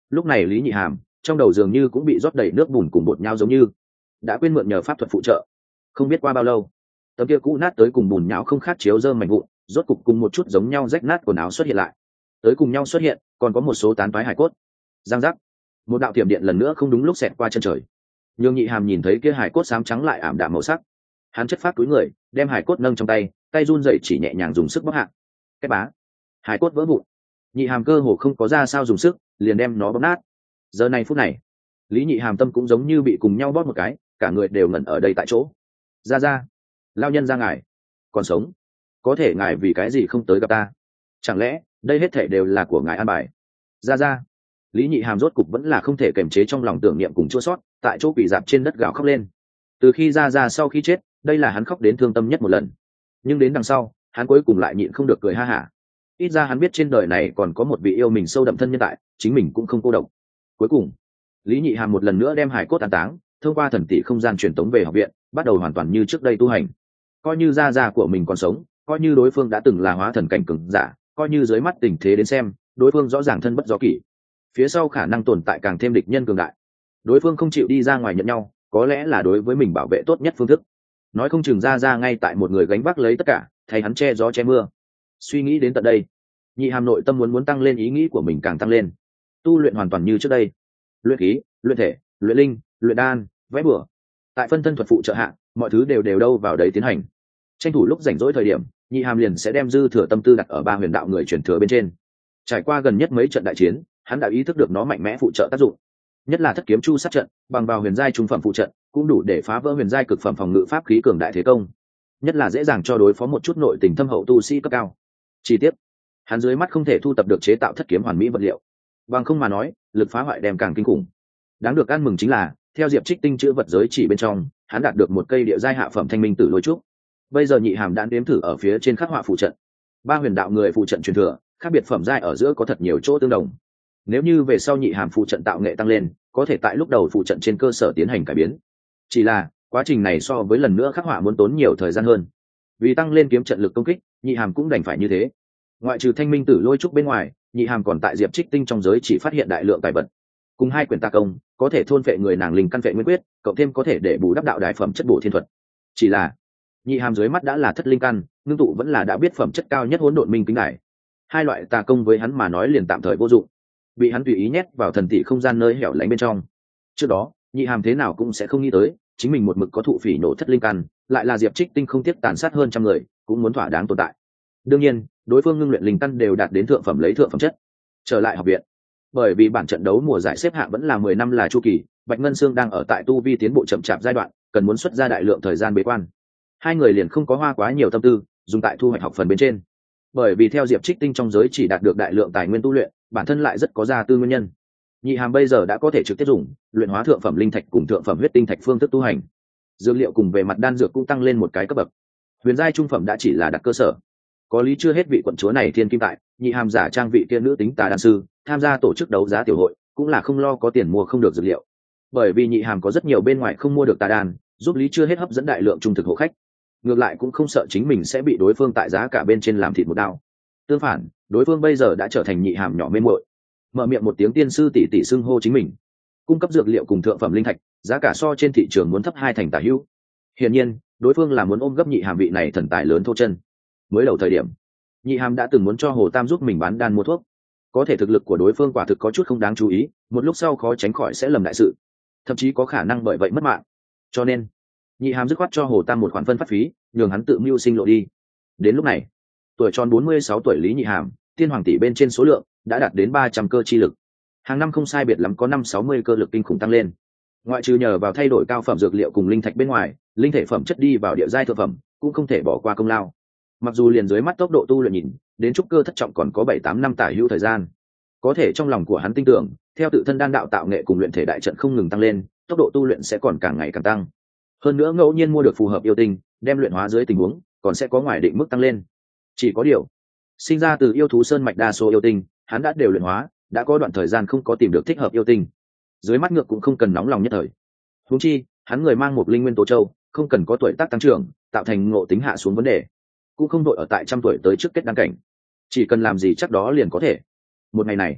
Lúc này Lý Nhị Hàm trong đầu dường như cũng bị rót đầy nước bùn cùng bột nhau, giống như đã quên mượn nhờ pháp thuật phụ trợ. Không biết qua bao lâu, tấm kia cũ nát tới cùng bùn nhão không khác chiếu dơ mảnh vụn, rốt cục cùng một chút giống nhau rách nát quần áo xuất hiện lại. Tới cùng nhau xuất hiện còn có một số tán toái hải cốt. Giang giác, một đạo tiềm điện lần nữa không đúng lúc xẹt qua chân trời. Nhưng Nhị Hàm nhìn thấy kia hải cốt xám trắng lại ảm đạm màu sắc, hắn chất phát túi người, đem hải cốt nâng trong tay, tay run rẩy chỉ nhẹ nhàng dùng sức bóp hạ. Cái bá, hải cốt vỡ vụn. Nhị Hàm cơ hồ không có ra sao dùng sức, liền đem nó bóp nát. Giờ này phút này, Lý Nhị Hàm tâm cũng giống như bị cùng nhau bóp một cái, cả người đều ngẩn ở đây tại chỗ. Ra ra, lao nhân ra ngài còn sống, có thể ngài vì cái gì không tới gặp ta? Chẳng lẽ đây hết thể đều là của ngài an bài? Ra ra, Lý Nhị Hàm rốt cục vẫn là không thể kiềm chế trong lòng tưởng niệm cùng chua sót, tại chỗ quỳ dạp trên đất gào khóc lên. Từ khi ra ra sau khi chết, đây là hắn khóc đến thương tâm nhất một lần. Nhưng đến đằng sau, hắn cuối cùng lại nhịn không được cười ha hả. Ít ra hắn biết trên đời này còn có một vị yêu mình sâu đậm thân nhân tại, chính mình cũng không cô độc. Cuối cùng, Lý Nhị Hàm một lần nữa đem hải cốt an táng, thông qua thần tỷ không gian truyền tống về học viện, bắt đầu hoàn toàn như trước đây tu hành. Coi như gia gia của mình còn sống, coi như đối phương đã từng là hóa thần cảnh cường giả, coi như dưới mắt tình thế đến xem, đối phương rõ ràng thân bất do kỷ, phía sau khả năng tồn tại càng thêm địch nhân cường đại. Đối phương không chịu đi ra ngoài nhận nhau, có lẽ là đối với mình bảo vệ tốt nhất phương thức. Nói không chừng gia gia ngay tại một người gánh vác lấy tất cả, thay hắn che gió che mưa. Suy nghĩ đến tận đây, Nhị Hàm nội tâm muốn muốn tăng lên, ý nghĩ của mình càng tăng lên. Tu luyện hoàn toàn như trước đây, luyện khí, luyện thể, luyện linh, luyện đan, vẽ bừa. Tại phân thân thuật phụ trợ hạ, mọi thứ đều đều đâu vào đấy tiến hành. Tranh thủ lúc rảnh rỗi thời điểm, Nhị Hàm liền sẽ đem dư thừa tâm tư đặt ở ba huyền đạo người truyền thừa bên trên. Trải qua gần nhất mấy trận đại chiến, hắn đã ý thức được nó mạnh mẽ phụ trợ tác dụng. Nhất là thất kiếm chu sát trận, bằng vào huyền giai trung phẩm phụ trận, cũng đủ để phá vỡ huyền giai cực phẩm phòng ngự pháp khí cường đại thế công. Nhất là dễ dàng cho đối phó một chút nội tình thâm hậu tu sĩ cấp cao. Chi tiết, hắn dưới mắt không thể thu tập được chế tạo thất kiếm hoàn mỹ vật liệu, bằng không mà nói, lực phá hoại đem càng kinh khủng. Đáng được ăn mừng chính là, theo Diệp Trích Tinh chữa vật giới chỉ bên trong, hắn đạt được một cây địa giai hạ phẩm thanh minh tử lôi trúc. Bây giờ Nhị Hàm đã đếm thử ở phía trên khắc họa phụ trận. Ba huyền đạo người phụ trận truyền thừa, khác biệt phẩm giai ở giữa có thật nhiều chỗ tương đồng. Nếu như về sau Nhị Hàm phụ trận tạo nghệ tăng lên, có thể tại lúc đầu phụ trận trên cơ sở tiến hành cải biến. Chỉ là, quá trình này so với lần nữa khắc họa muốn tốn nhiều thời gian hơn. Vì tăng lên kiếm trận lực công kích, Nhị Hàm cũng đành phải như thế. Ngoại trừ thanh minh tử lôi trúc bên ngoài, Nhị Hàm còn tại Diệp Trích Tinh trong giới chỉ phát hiện đại lượng tài vật. Cùng hai quyển tà công, có thể thôn phệ người nàng linh căn phệ nguyên quyết, cộng thêm có thể để bù đắp đạo đại phẩm chất bổ thiên thuật. Chỉ là, Nhị Hàm dưới mắt đã là thất linh căn, ngưng tụ vẫn là đã biết phẩm chất cao nhất hỗn độn minh kính đài. Hai loại tà công với hắn mà nói liền tạm thời vô dụng, bị hắn tùy ý nhét vào thần tỷ không gian nơi hẻo lánh bên trong. Trước đó, Nhị Hàm thế nào cũng sẽ không nghĩ tới, chính mình một mực có thụ phỉ nổ thất linh căn, lại là Diệp Trích Tinh không tiếc tàn sát hơn trăm người, cũng muốn thỏa đáng tồn tại. Đương nhiên, đối phương ngưng luyện linh căn đều đạt đến thượng phẩm lấy thượng phẩm chất. Trở lại học viện, bởi vì bản trận đấu mùa giải xếp hạng vẫn là mười năm là chu kỳ, Bạch Ngân Sương đang ở tại tu vi tiến bộ chậm chạp giai đoạn, cần muốn xuất ra đại lượng thời gian bế quan. Hai người liền không có hoa quá nhiều tâm tư dùng tại thu hoạch học phần bên trên, bởi vì theo Diệp Trích Tinh trong giới chỉ đạt được đại lượng tài nguyên tu luyện, bản thân lại rất có gia tư nguyên nhân. Nhị Hàm bây giờ đã có thể trực tiếp dùng luyện hóa thượng phẩm linh thạch cùng thượng phẩm huyết tinh thạch phương thức tu hành, dược liệu cùng về mặt đan dược cũng tăng lên một cái cấp bậc. Huyền giai trung phẩm đã chỉ là đặt cơ sở. Có lý chưa hết vị quận chúa này thiên kim tại, Nhị Hàm giả trang vị kia nữ tính tà đan sư, tham gia tổ chức đấu giá tiểu hội, cũng là không lo có tiền mua không được dược liệu. Bởi vì Nhị Hàm có rất nhiều bên ngoài không mua được tà đan, giúp lý chưa hết hấp dẫn đại lượng trung thực hộ khách. Ngược lại cũng không sợ chính mình sẽ bị đối phương tại giá cả bên trên làm thịt một đao. Tương phản, đối phương bây giờ đã trở thành Nhị Hàm nhỏ mê muội, mở miệng một tiếng tiên sư tỷ tỷ xưng hô chính mình, cung cấp dược liệu cùng thượng phẩm linh thạch, giá cả so trên thị trường muốn thấp hai thành tả hữu. Hiển nhiên, đối phương là muốn ôm gấp Nhị Hàm vị này thần tài lớn thô chân. Mới đầu thời điểm, Nhị Hàm đã từng muốn cho Hồ Tam giúp mình bán đan mua thuốc, có thể thực lực của đối phương quả thực có chút không đáng chú ý, một lúc sau khó tránh khỏi sẽ lầm đại sự, thậm chí có khả năng bởi vậy mất mạng. Cho nên, Nhị Hàm dứt khoát cho Hồ Tam một khoản phân phát phí, nhường hắn tự mưu sinh lộ đi. Đến lúc này, tuổi tròn bốn mươi sáu tuổi Lý Nhị Hàm, tiên hoàng tỷ bên trên số lượng đã đạt đến ba trăm cơ chi lực, hàng năm không sai biệt lắm có năm sáu mươi cơ lực kinh khủng tăng lên. Ngoại trừ nhờ vào thay đổi cao phẩm dược liệu cùng linh thạch bên ngoài, linh thể phẩm chất đi vào địa giai thượng phẩm, cũng không thể bỏ qua công lao. Mặc dù liền dưới mắt tốc độ tu luyện nhìn, đến trúc cơ thất trọng còn có bảy tám năm tả hữu thời gian, có thể trong lòng của hắn tin tưởng, theo tự thân đan đạo tạo nghệ cùng luyện thể đại trận không ngừng tăng lên, tốc độ tu luyện sẽ còn càng ngày càng tăng. Hơn nữa ngẫu nhiên mua được phù hợp yêu tinh, đem luyện hóa dưới tình huống, còn sẽ có ngoài định mức tăng lên. Chỉ có điều, sinh ra từ yêu thú sơn mạch đa số yêu tinh, hắn đã đều luyện hóa, đã có đoạn thời gian không có tìm được thích hợp yêu tinh. Dưới mắt ngược cũng không cần nóng lòng nhất thời. Huống chi, hắn người mang một linh nguyên tố châu, không cần có tuổi tác tăng trưởng, tạo thành ngộ tính hạ xuống vấn đề, cũng không đội ở tại trăm tuổi tới trước kết đăng cảnh, chỉ cần làm gì chắc đó liền có thể. Một ngày này,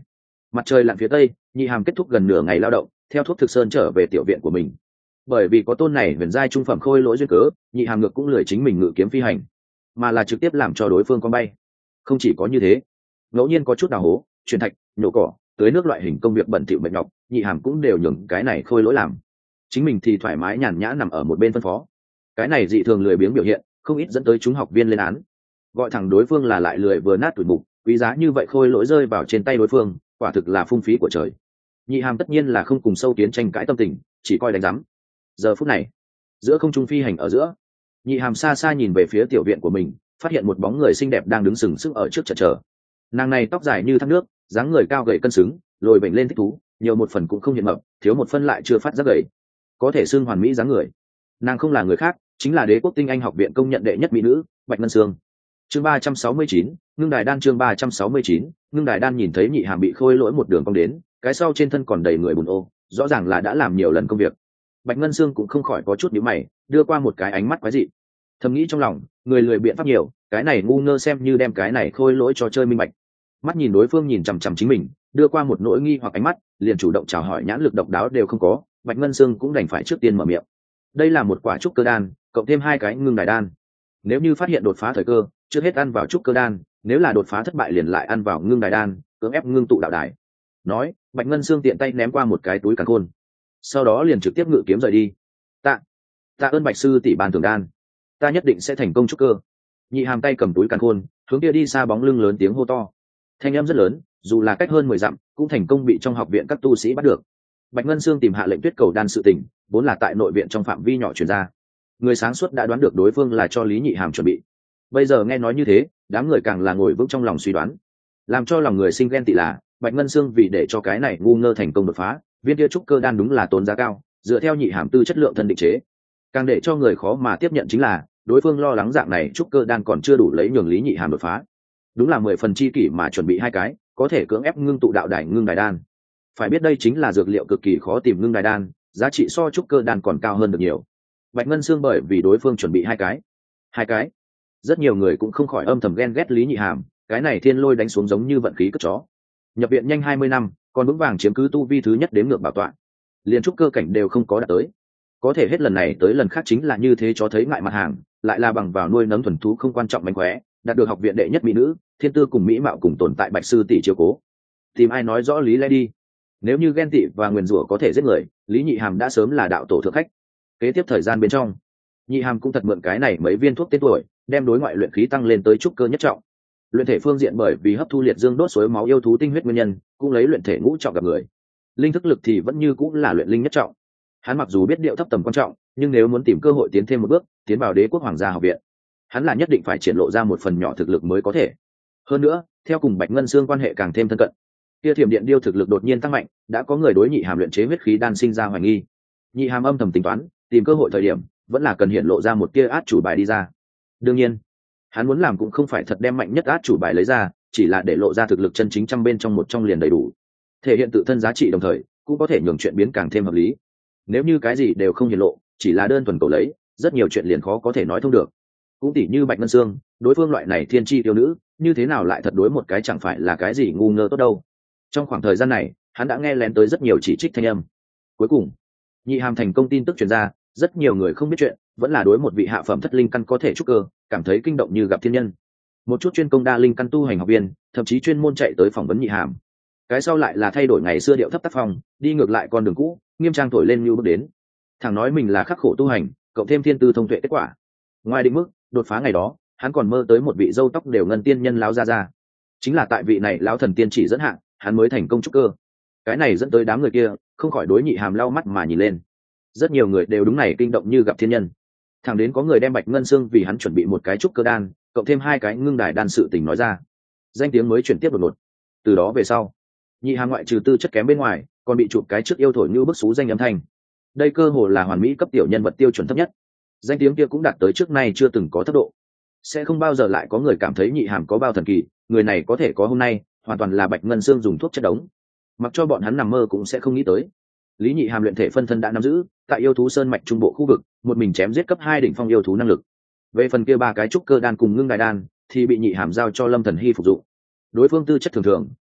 Mặt trời lặn phía tây, nhị hàm kết thúc gần nửa ngày lao động, theo thuốc thực sơn trở về tiểu viện của mình. Bởi vì có tôn này huyền giai trung phẩm khôi lỗi duyên cớ, nhị hàm ngược cũng lười chính mình ngự kiếm phi hành, mà là trực tiếp làm cho đối phương con bay. Không chỉ có như thế, ngẫu nhiên có chút đào hố, chuyển thạch, nhổ cỏ, tưới nước loại hình công việc bận thỉu mệt nhọc, nhị hàm cũng đều nhường cái này khôi lỗi làm. Chính mình thì thoải mái nhàn nhã nằm ở một bên phân phó. Cái này dị thường lười biếng biểu hiện, không ít dẫn tới chúng học viên lên án. Gọi thẳng đối phương là lại lười vừa nát tuổi mục, quý giá như vậy khôi lỗi rơi vào trên tay đối phương, quả thực là phung phí của trời. Nhị hàm tất nhiên là không cùng sâu tiến tranh cãi tâm tình, chỉ coi đánh rắm. Giờ phút này, giữa không trung phi hành ở giữa, nhị hàm xa xa nhìn về phía tiểu viện của mình, phát hiện một bóng người xinh đẹp đang đứng sừng sững ở trước chợ chờ. Nàng này tóc dài như thác nước, dáng người cao gầy cân xứng, lồi bệnh lên thích thú, nhiều một phần cũng không hiện mập, thiếu một phân lại chưa phát giác gầy, có thể xưng hoàn mỹ dáng người. Nàng không là người khác, chính là Đế Quốc Tinh Anh học viện công nhận đệ nhất mỹ nữ, Bạch Ngân Sương. Chương ba trăm sáu mươi chín, ngưng đài đan. Chương ba trăm sáu mươi chín, ngưng đài đan. Nhìn thấy nhị hàm bị khôi lỗi một đường cong đến, cái sau trên thân còn đầy người bùn ô, rõ ràng là đã làm nhiều lần công việc. Bạch Ngân Sương cũng không khỏi có chút nhíu mày, đưa qua một cái ánh mắt quái dị. Thầm nghĩ trong lòng, người lười biện pháp nhiều, cái này ngu ngơ xem như đem cái này khôi lỗi cho chơi minh bạch. Mắt nhìn đối phương nhìn chằm chằm chính mình, đưa qua một nỗi nghi hoặc ánh mắt, liền chủ động chào hỏi, nhãn lực độc đáo đều không có, Bạch Ngân Sương cũng đành phải trước tiên mở miệng. Đây là một quả trúc cơ đan, cộng thêm hai cái ngưng đài đan. Nếu như phát hiện đột phá thời cơ, trước hết ăn vào trúc cơ đan, nếu là đột phá thất bại liền lại ăn vào ngưng đài đan, cưỡng ép ngưng tụ đạo đài. Nói, Bạch Ngân Sương tiện tay ném qua một cái túi càn khôn, sau đó liền trực tiếp ngự kiếm rời đi. Tạ, tạ ơn Bạch sư tỷ ban thưởng đan, ta nhất định sẽ thành công trúc cơ. Nhị hàm tay cầm túi càn khôn, hướng kia đi xa bóng lưng lớn tiếng hô to. Thanh âm rất lớn, dù là cách hơn mười dặm, cũng thành công bị trong học viện các tu sĩ bắt được. Bạch Ngân Sương tìm hạ lệnh tuyết cầu đan sự tình, vốn là tại nội viện trong phạm vi nhỏ truyền ra. Người sáng suốt đã đoán được đối phương là cho Lý Nhị Hàm chuẩn bị. Bây giờ nghe nói như thế, đám người càng là ngồi vững trong lòng suy đoán. Làm cho lòng người sinh ghen tị là, Bạch Ngân Sương vì để cho cái này ngu ngơ thành công đột phá, viên kia trúc cơ đan đúng là tốn giá cao, dựa theo Nhị Hàm tư chất lượng thân định chế. Càng để cho người khó mà tiếp nhận chính là, đối phương lo lắng dạng này trúc cơ đan còn chưa đủ lấy nhường Lý Nhị Hàm đột phá. Đúng là mười phần chi kỷ mà chuẩn bị hai cái, có thể cưỡng ép ngưng tụ đạo đài ngưng đài đan. Phải biết đây chính là dược liệu cực kỳ khó tìm ngưng đài đan, giá trị so trúc cơ đan còn cao hơn được nhiều. Bạch Ngân Sương bởi vì đối phương chuẩn bị hai cái, hai cái, rất nhiều người cũng không khỏi âm thầm ghen ghét Lý Nhị Hàm, cái này thiên lôi đánh xuống giống như vận khí cất chó. Nhập viện nhanh hai mươi năm, còn vững vàng chiếm cứ tu vi thứ nhất đến ngược bảo tọa, liền trúc cơ cảnh đều không có đạt tới. Có thể hết lần này tới lần khác chính là như thế, cho thấy ngại mặt hàng, lại là bằng vào nuôi nấng thuần thú không quan trọng mánh khóe, đạt được học viện đệ nhất mỹ nữ, thiên tư cùng mỹ mạo cùng tồn tại Bạch sư tỷ chiếu cố. Tìm ai nói rõ lý lẽ đi. Nếu như ghen tị và nguyền rủa có thể giết người, Lý Nhị Hàm đã sớm là đạo tổ thượng khách. Kế tiếp thời gian bên trong, Nhị Hàm cũng thật mượn cái này mấy viên thuốc tên tuổi, đem đối ngoại luyện khí tăng lên tới trúc cơ nhất trọng. Luyện thể phương diện bởi vì hấp thu liệt dương đốt suối máu yêu thú tinh huyết nguyên nhân, cũng lấy luyện thể ngũ trọng gặp người. Linh thức lực thì vẫn như cũng là luyện linh nhất trọng. Hắn mặc dù biết điệu thấp tầm quan trọng, nhưng nếu muốn tìm cơ hội tiến thêm một bước, tiến vào Đế Quốc Hoàng gia học viện, hắn là nhất định phải triển lộ ra một phần nhỏ thực lực mới có thể. Hơn nữa, theo cùng Bạch Ngân Sương quan hệ càng thêm thân cận, kia Thiểm Điện Điêu thực lực đột nhiên tăng mạnh, đã có người đối Nhị Hàm luyện chế huyết khí đan sinh ra hoài nghi. Nhị Hàm âm thầm tính toán, tìm cơ hội thời điểm, vẫn là cần hiện lộ ra một tia át chủ bài đi ra. Đương nhiên, hắn muốn làm cũng không phải thật đem mạnh nhất át chủ bài lấy ra, chỉ là để lộ ra thực lực chân chính trăm bên trong một trong liền đầy đủ, thể hiện tự thân giá trị, đồng thời cũng có thể nhường chuyện biến càng thêm hợp lý. Nếu như cái gì đều không hiện lộ, chỉ là đơn thuần cầu lấy, rất nhiều chuyện liền khó có thể nói thông được. Cũng tỉ như Bạch Ngân Sương, đối phương loại này thiên chi tiêu nữ, như thế nào lại thật đối một cái chẳng phải là cái gì ngu ngơ tốt đâu. Trong khoảng thời gian này, hắn đã nghe lén tới rất nhiều chỉ trích thanh âm. Cuối cùng, Nhị Hàm thành công tin tức truyền ra, rất nhiều người không biết chuyện, vẫn là đối một vị hạ phẩm thất linh căn có thể trúc cơ, cảm thấy kinh động như gặp thiên nhân. Một chút chuyên công đa linh căn tu hành học viên, thậm chí chuyên môn chạy tới phỏng vấn Nhị Hàm. Cái sau lại là thay đổi ngày xưa điệu thấp tác phong, đi ngược lại con đường cũ, nghiêm trang thổi lên như bước đến. Thằng nói mình là khắc khổ tu hành, cộng thêm thiên tư thông tuệ kết quả. Ngoài định mức, đột phá ngày đó, hắn còn mơ tới một vị râu tóc đều ngân tiên nhân lão gia gia. Chính là tại vị này lão thần tiên chỉ dẫn hạng, hắn mới thành công trúc cơ. Cái này dẫn tới đám người kia không khỏi đối Nhị Hàm lau mắt mà nhìn lên. Rất nhiều người đều đúng này kinh động như gặp thiên nhân. Thẳng đến có người đem Bạch Ngân Sương vì hắn chuẩn bị một cái trúc cơ đan, cộng thêm hai cái ngưng đài đan sự tình nói ra, danh tiếng mới chuyển tiếp đột ngột. Từ đó về sau, Nhị Hàm ngoại trừ tư chất kém bên ngoài, còn bị chụp cái trước yêu thổi như bức xú danh âm thanh. Đây cơ hồ là hoàn mỹ cấp tiểu nhân vật tiêu chuẩn thấp nhất. Danh tiếng kia cũng đạt tới trước nay chưa từng có thấp độ. Sẽ không bao giờ lại có người cảm thấy Nhị Hàm có bao thần kỳ, người này có thể có hôm nay, hoàn toàn là Bạch Ngân Sương dùng thuốc chất đống. Mặc cho bọn hắn nằm mơ cũng sẽ không nghĩ tới. Lý Nhị Hàm luyện thể phân thân đã nắm giữ, tại yêu thú sơn mạch trung bộ khu vực, một mình chém giết cấp hai đỉnh phong yêu thú năng lực. Về phần kia ba cái trúc cơ đan cùng ngưng đài đan, thì bị Nhị Hàm giao cho Lâm Thần Hy phục dụng. Đối phương tư chất thường thường,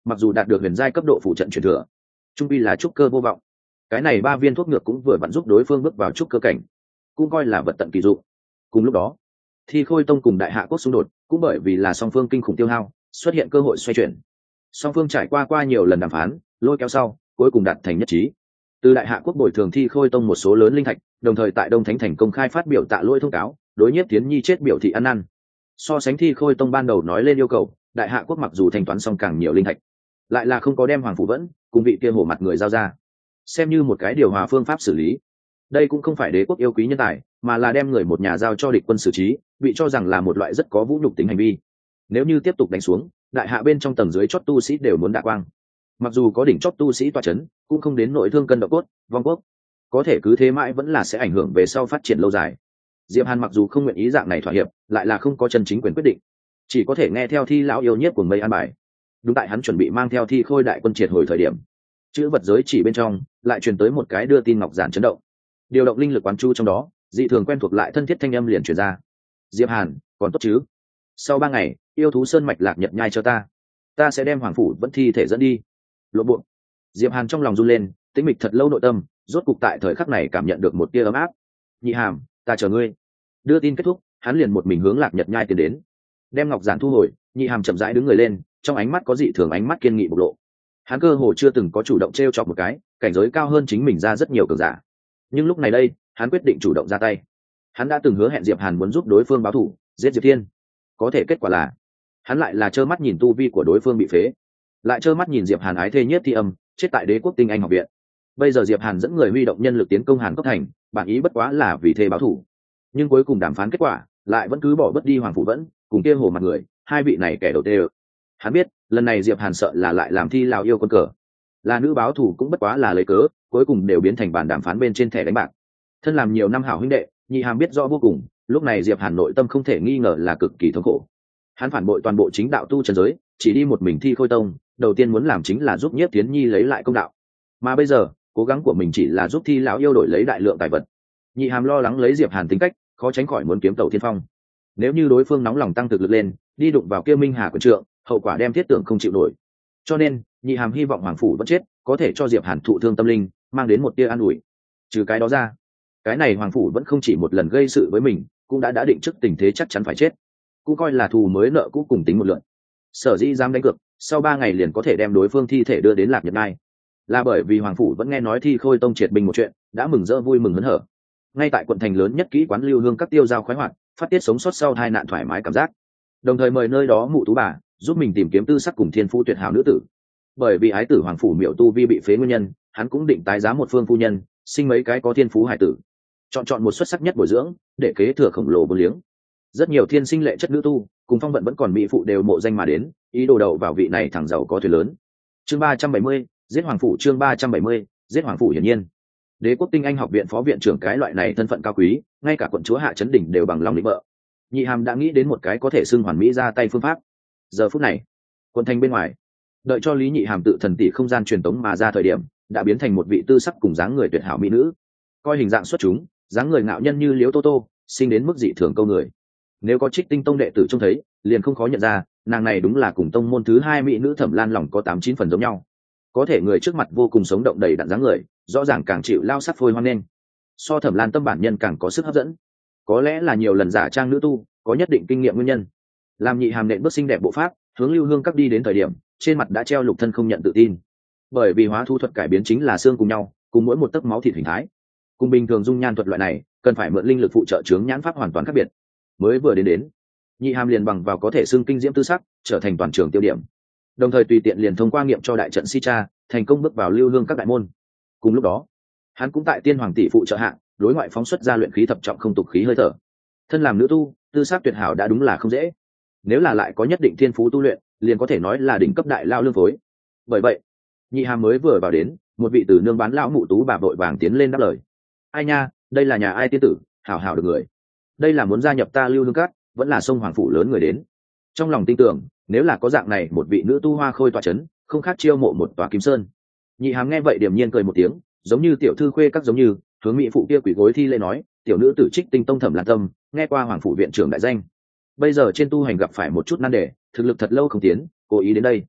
mặc dù đạt được huyền giai cấp độ phụ trận truyền thừa, trung pi là trúc cơ vô vọng. Cái này ba viên thuốc ngược cũng vừa vặn giúp đối phương bước vào trúc cơ cảnh, cũng coi là vật tận kỳ dụng. Cùng lúc đó, Thi Khôi Tông cùng Đại Hạ Quốc xung đột, cũng bởi vì là song phương kinh khủng tiêu hao, xuất hiện cơ hội xoay chuyển. Song phương trải qua qua nhiều lần đàm phán, lôi kéo sau, cuối cùng đạt thành nhất trí. Từ Đại Hạ Quốc bồi thường Thi Khôi Tông một số lớn linh thạch, đồng thời tại Đông Thánh Thành công khai phát biểu tạ lỗi thông cáo, đối Nhiếp Tiến Nhi chết biểu thị ăn năn. So sánh Thi Khôi Tông ban đầu nói lên yêu cầu, Đại Hạ Quốc mặc dù thanh toán xong càng nhiều linh thạch, lại là không có đem Hoàng Phủ Vẫn cùng vị kia hổ mặt người giao ra, xem như một cái điều hòa phương pháp xử lý. Đây cũng không phải đế quốc yêu quý nhân tài, mà là đem người một nhà giao cho địch quân xử trí, bị cho rằng là một loại rất có vũ nhục tính hành vi. Nếu như tiếp tục đánh xuống, Đại Hạ bên trong tầng dưới chót tu sĩ đều muốn đạ quang. Mặc dù có đỉnh chót tu sĩ tọa chấn, cũng không đến nội thương cân độ cốt, vong quốc. Có thể cứ thế mãi vẫn là sẽ ảnh hưởng về sau phát triển lâu dài. Diệp Hàn mặc dù không nguyện ý dạng này thỏa hiệp, lại là không có chân chính quyền quyết định, chỉ có thể nghe theo Thi lão yêu nhất của mây an bài. Đúng tại hắn chuẩn bị mang theo Thi Khôi đại quân triệt hồi thời điểm, chữ vật giới chỉ bên trong lại truyền tới một cái đưa tin ngọc giản chấn động. Điều động linh lực quán chu trong đó, dị thường quen thuộc lại thân thiết thanh âm liền truyền ra. Diệp Hàn, còn tốt chứ? Sau ba ngày, yêu thú sơn mạch lạc nhật nhai cho ta, ta sẽ đem Hoàng Phủ Vẫn thi thể dẫn đi. Lộ bộ. Diệp Hàn trong lòng run lên, tĩnh mịch thật lâu nội tâm, rốt cục tại thời khắc này cảm nhận được một tia ấm áp. Nhị Hàm, ta chờ ngươi. Đưa tin kết thúc, hắn liền một mình hướng lạc nhật nhai tiến đến. Đem ngọc giản thu hồi, Nhị Hàm chậm rãi đứng người lên, trong ánh mắt có dị thường ánh mắt kiên nghị bộc lộ. Hắn cơ hồ chưa từng có chủ động trêu chọc một cái cảnh giới cao hơn chính mình ra rất nhiều cường giả, nhưng lúc này đây hắn quyết định chủ động ra tay. Hắn đã từng hứa hẹn Diệp Hàn muốn giúp đối phương báo thù, giết Diệp Thiên. Có thể kết quả là hắn lại là trơ mắt nhìn tu vi của đối phương bị phế, lại trơ mắt nhìn Diệp Hàn ái thê Nhiếp Thi Âm chết tại Đế Quốc Tinh Anh học viện. Bây giờ Diệp Hàn dẫn người huy động nhân lực tiến công Hàn Cốc thành, bản ý bất quá là vì thê báo thù, nhưng cuối cùng đàm phán kết quả lại vẫn cứ bỏ bất đi Hoàng Phủ Vẫn cùng kia hồ mặt người, hai vị này kẻ đầu tê. Hắn biết lần này Diệp Hàn sợ là lại làm Thi lão yêu con cờ, là nữ báo thù cũng bất quá là lấy cớ, cuối cùng đều biến thành bàn đàm phán bên trên thẻ đánh bạc. Thân làm nhiều năm hảo huynh đệ, Nhị Hàm biết rõ vô cùng, lúc này Diệp Hàn nội tâm không thể nghi ngờ là cực kỳ thống khổ. Hắn phản bội toàn bộ chính đạo tu trần giới, chỉ đi một mình Thi Khôi Tông, đầu tiên muốn làm chính là giúp Nhiếp Tiến Nhi lấy lại công đạo, mà bây giờ cố gắng của mình chỉ là giúp Thi lão yêu đổi lấy đại lượng tài vật. Nhị Hàm lo lắng lấy Diệp Hàn tính cách, khó tránh khỏi muốn kiếm tàu thiên phong. Nếu như đối phương nóng lòng tăng thực lực lên, đi đụng vào kia Minh Hà quyền trượng, hậu quả đem thiết tưởng không chịu nổi. Cho nên Nhị Hàm hy vọng Hoàng Phủ Vẫn chết có thể cho Diệp Hàn thụ thương tâm linh, mang đến một tia an ủi. Trừ cái đó ra, cái này Hoàng Phủ Vẫn không chỉ một lần gây sự với mình, cũng đã đã định trước tình thế chắc chắn phải chết, cũng coi là thù mới nợ cũ cùng tính một lượt. Sở dĩ dám đánh cược sau ba ngày liền có thể đem đối phương thi thể đưa đến Lạc Nhật Ngai, là bởi vì Hoàng Phủ Vẫn nghe nói Thi Khôi Tông triệt binh một chuyện, đã mừng rỡ vui mừng hớn hở. Ngay tại quận thành lớn nhất kỹ quán lưu hương các tiêu giao khoái hoạt, phát tiết sống sót sau tai nạn thoải mái cảm giác, đồng thời mời nơi đó mụ tú bà giúp mình tìm kiếm tư sắc cùng thiên phú tuyệt hảo nữ tử. Bởi vì ái tử Hoàng Phủ Miểu tu vi bị phế nguyên nhân, hắn cũng định tái giá một phương phu nhân, sinh mấy cái có thiên phú hải tử, chọn chọn một xuất sắc nhất bồi dưỡng, để kế thừa khổng lồ vô liếng. Rất nhiều thiên sinh lệ chất nữ tu cùng phong vận vẫn còn mỹ phụ đều mộ danh mà đến, ý đồ đầu vào vị này thằng giàu có thuyền lớn. Chương ba trăm bảy mươi, giết Hoàng Phủ. Chương ba trăm bảy mươi, giết Hoàng Phủ. Hiển nhiên, Đế Quốc Tinh Anh học viện phó viện trưởng cái loại này thân phận cao quý, ngay cả quận chúa Hạ Chấn Đỉnh đều bằng lòng định vợ. Nhị Hàm đã nghĩ đến một cái có thể xưng hoàn mỹ ra tay phương pháp. Giờ phút này, quận thành bên ngoài, đợi cho Lý Nhị Hàm tự thần tỷ không gian truyền tống mà ra thời điểm, đã biến thành một vị tư sắc cùng dáng người tuyệt hảo mỹ nữ. Coi hình dạng xuất chúng, dáng người ngạo nhân như Liễu Tô Tô, sinh đến mức dị thường câu người. Nếu có Trích Tinh Tông đệ tử trông thấy, liền không khó nhận ra, nàng này đúng là cùng tông môn thứ hai mỹ nữ Thẩm Lan lòng có tám chín phần giống nhau. Có thể người trước mặt vô cùng sống động đầy đặn dáng người, rõ ràng càng chịu lao sắc phôi hoan nghênh. So Thẩm Lan tâm bản nhân càng có sức hấp dẫn. Có lẽ là nhiều lần giả trang nữ tu, có nhất định kinh nghiệm nguyên nhân. Làm Nhị Hàm nện bước xinh đẹp bộ pháp, hướng lưu hương các đi đến thời điểm, trên mặt đã treo lục thân không nhận tự tin. Bởi vì hóa thu thuật cải biến chính là xương cùng nhau, cùng mỗi một tấc máu thịt hình thái. Cùng bình thường dung nhan thuật loại này, cần phải mượn linh lực phụ trợ chướng nhãn pháp hoàn toàn khác biệt. Mới vừa đến đến, Nhị Hàm liền bằng vào có thể xương kinh diễm tư sắc, trở thành toàn trường tiêu điểm. Đồng thời tùy tiện liền thông qua nghiệm cho đại trận si cha, thành công bước vào lưu hương các đại môn. Cùng lúc đó, hắn cũng tại Tiên Hoàng tỷ phụ trợ hạ, đối ngoại phóng xuất ra luyện khí thập trọng không tục khí hơi thở. Thân làm nữ tu, tư sắc tuyệt hảo đã đúng là không dễ. Nếu là lại có nhất định thiên phú tu luyện, liền có thể nói là đỉnh cấp đại lao lương phối. Bởi vậy, Nhị Hàm mới vừa vào đến, một vị tử nương bán lão mụ tú bà vội vàng tiến lên đáp lời. Ai nha, đây là nhà ai tiên tử, hảo hảo được người. Đây là muốn gia nhập ta lưu hương cát, vẫn là sông Hoàng Phủ lớn người đến. Trong lòng tin tưởng, nếu là có dạng này một vị nữ tu hoa khôi tọa chấn, không khác chiêu mộ một tòa kim sơn. Nhị Hàm nghe vậy điềm nhiên cười một tiếng, giống như tiểu thư khuê các giống như, hướng mỹ phụ kia quỳ gối thi lễ nói, tiểu nữ tử Trích Tinh Tông Thẩm Lan Tâm, nghe qua Hoàng Phủ viện trưởng đại danh, bây giờ trên tu hành gặp phải một chút nan đề, thực lực thật lâu không tiến, cố ý đến đây.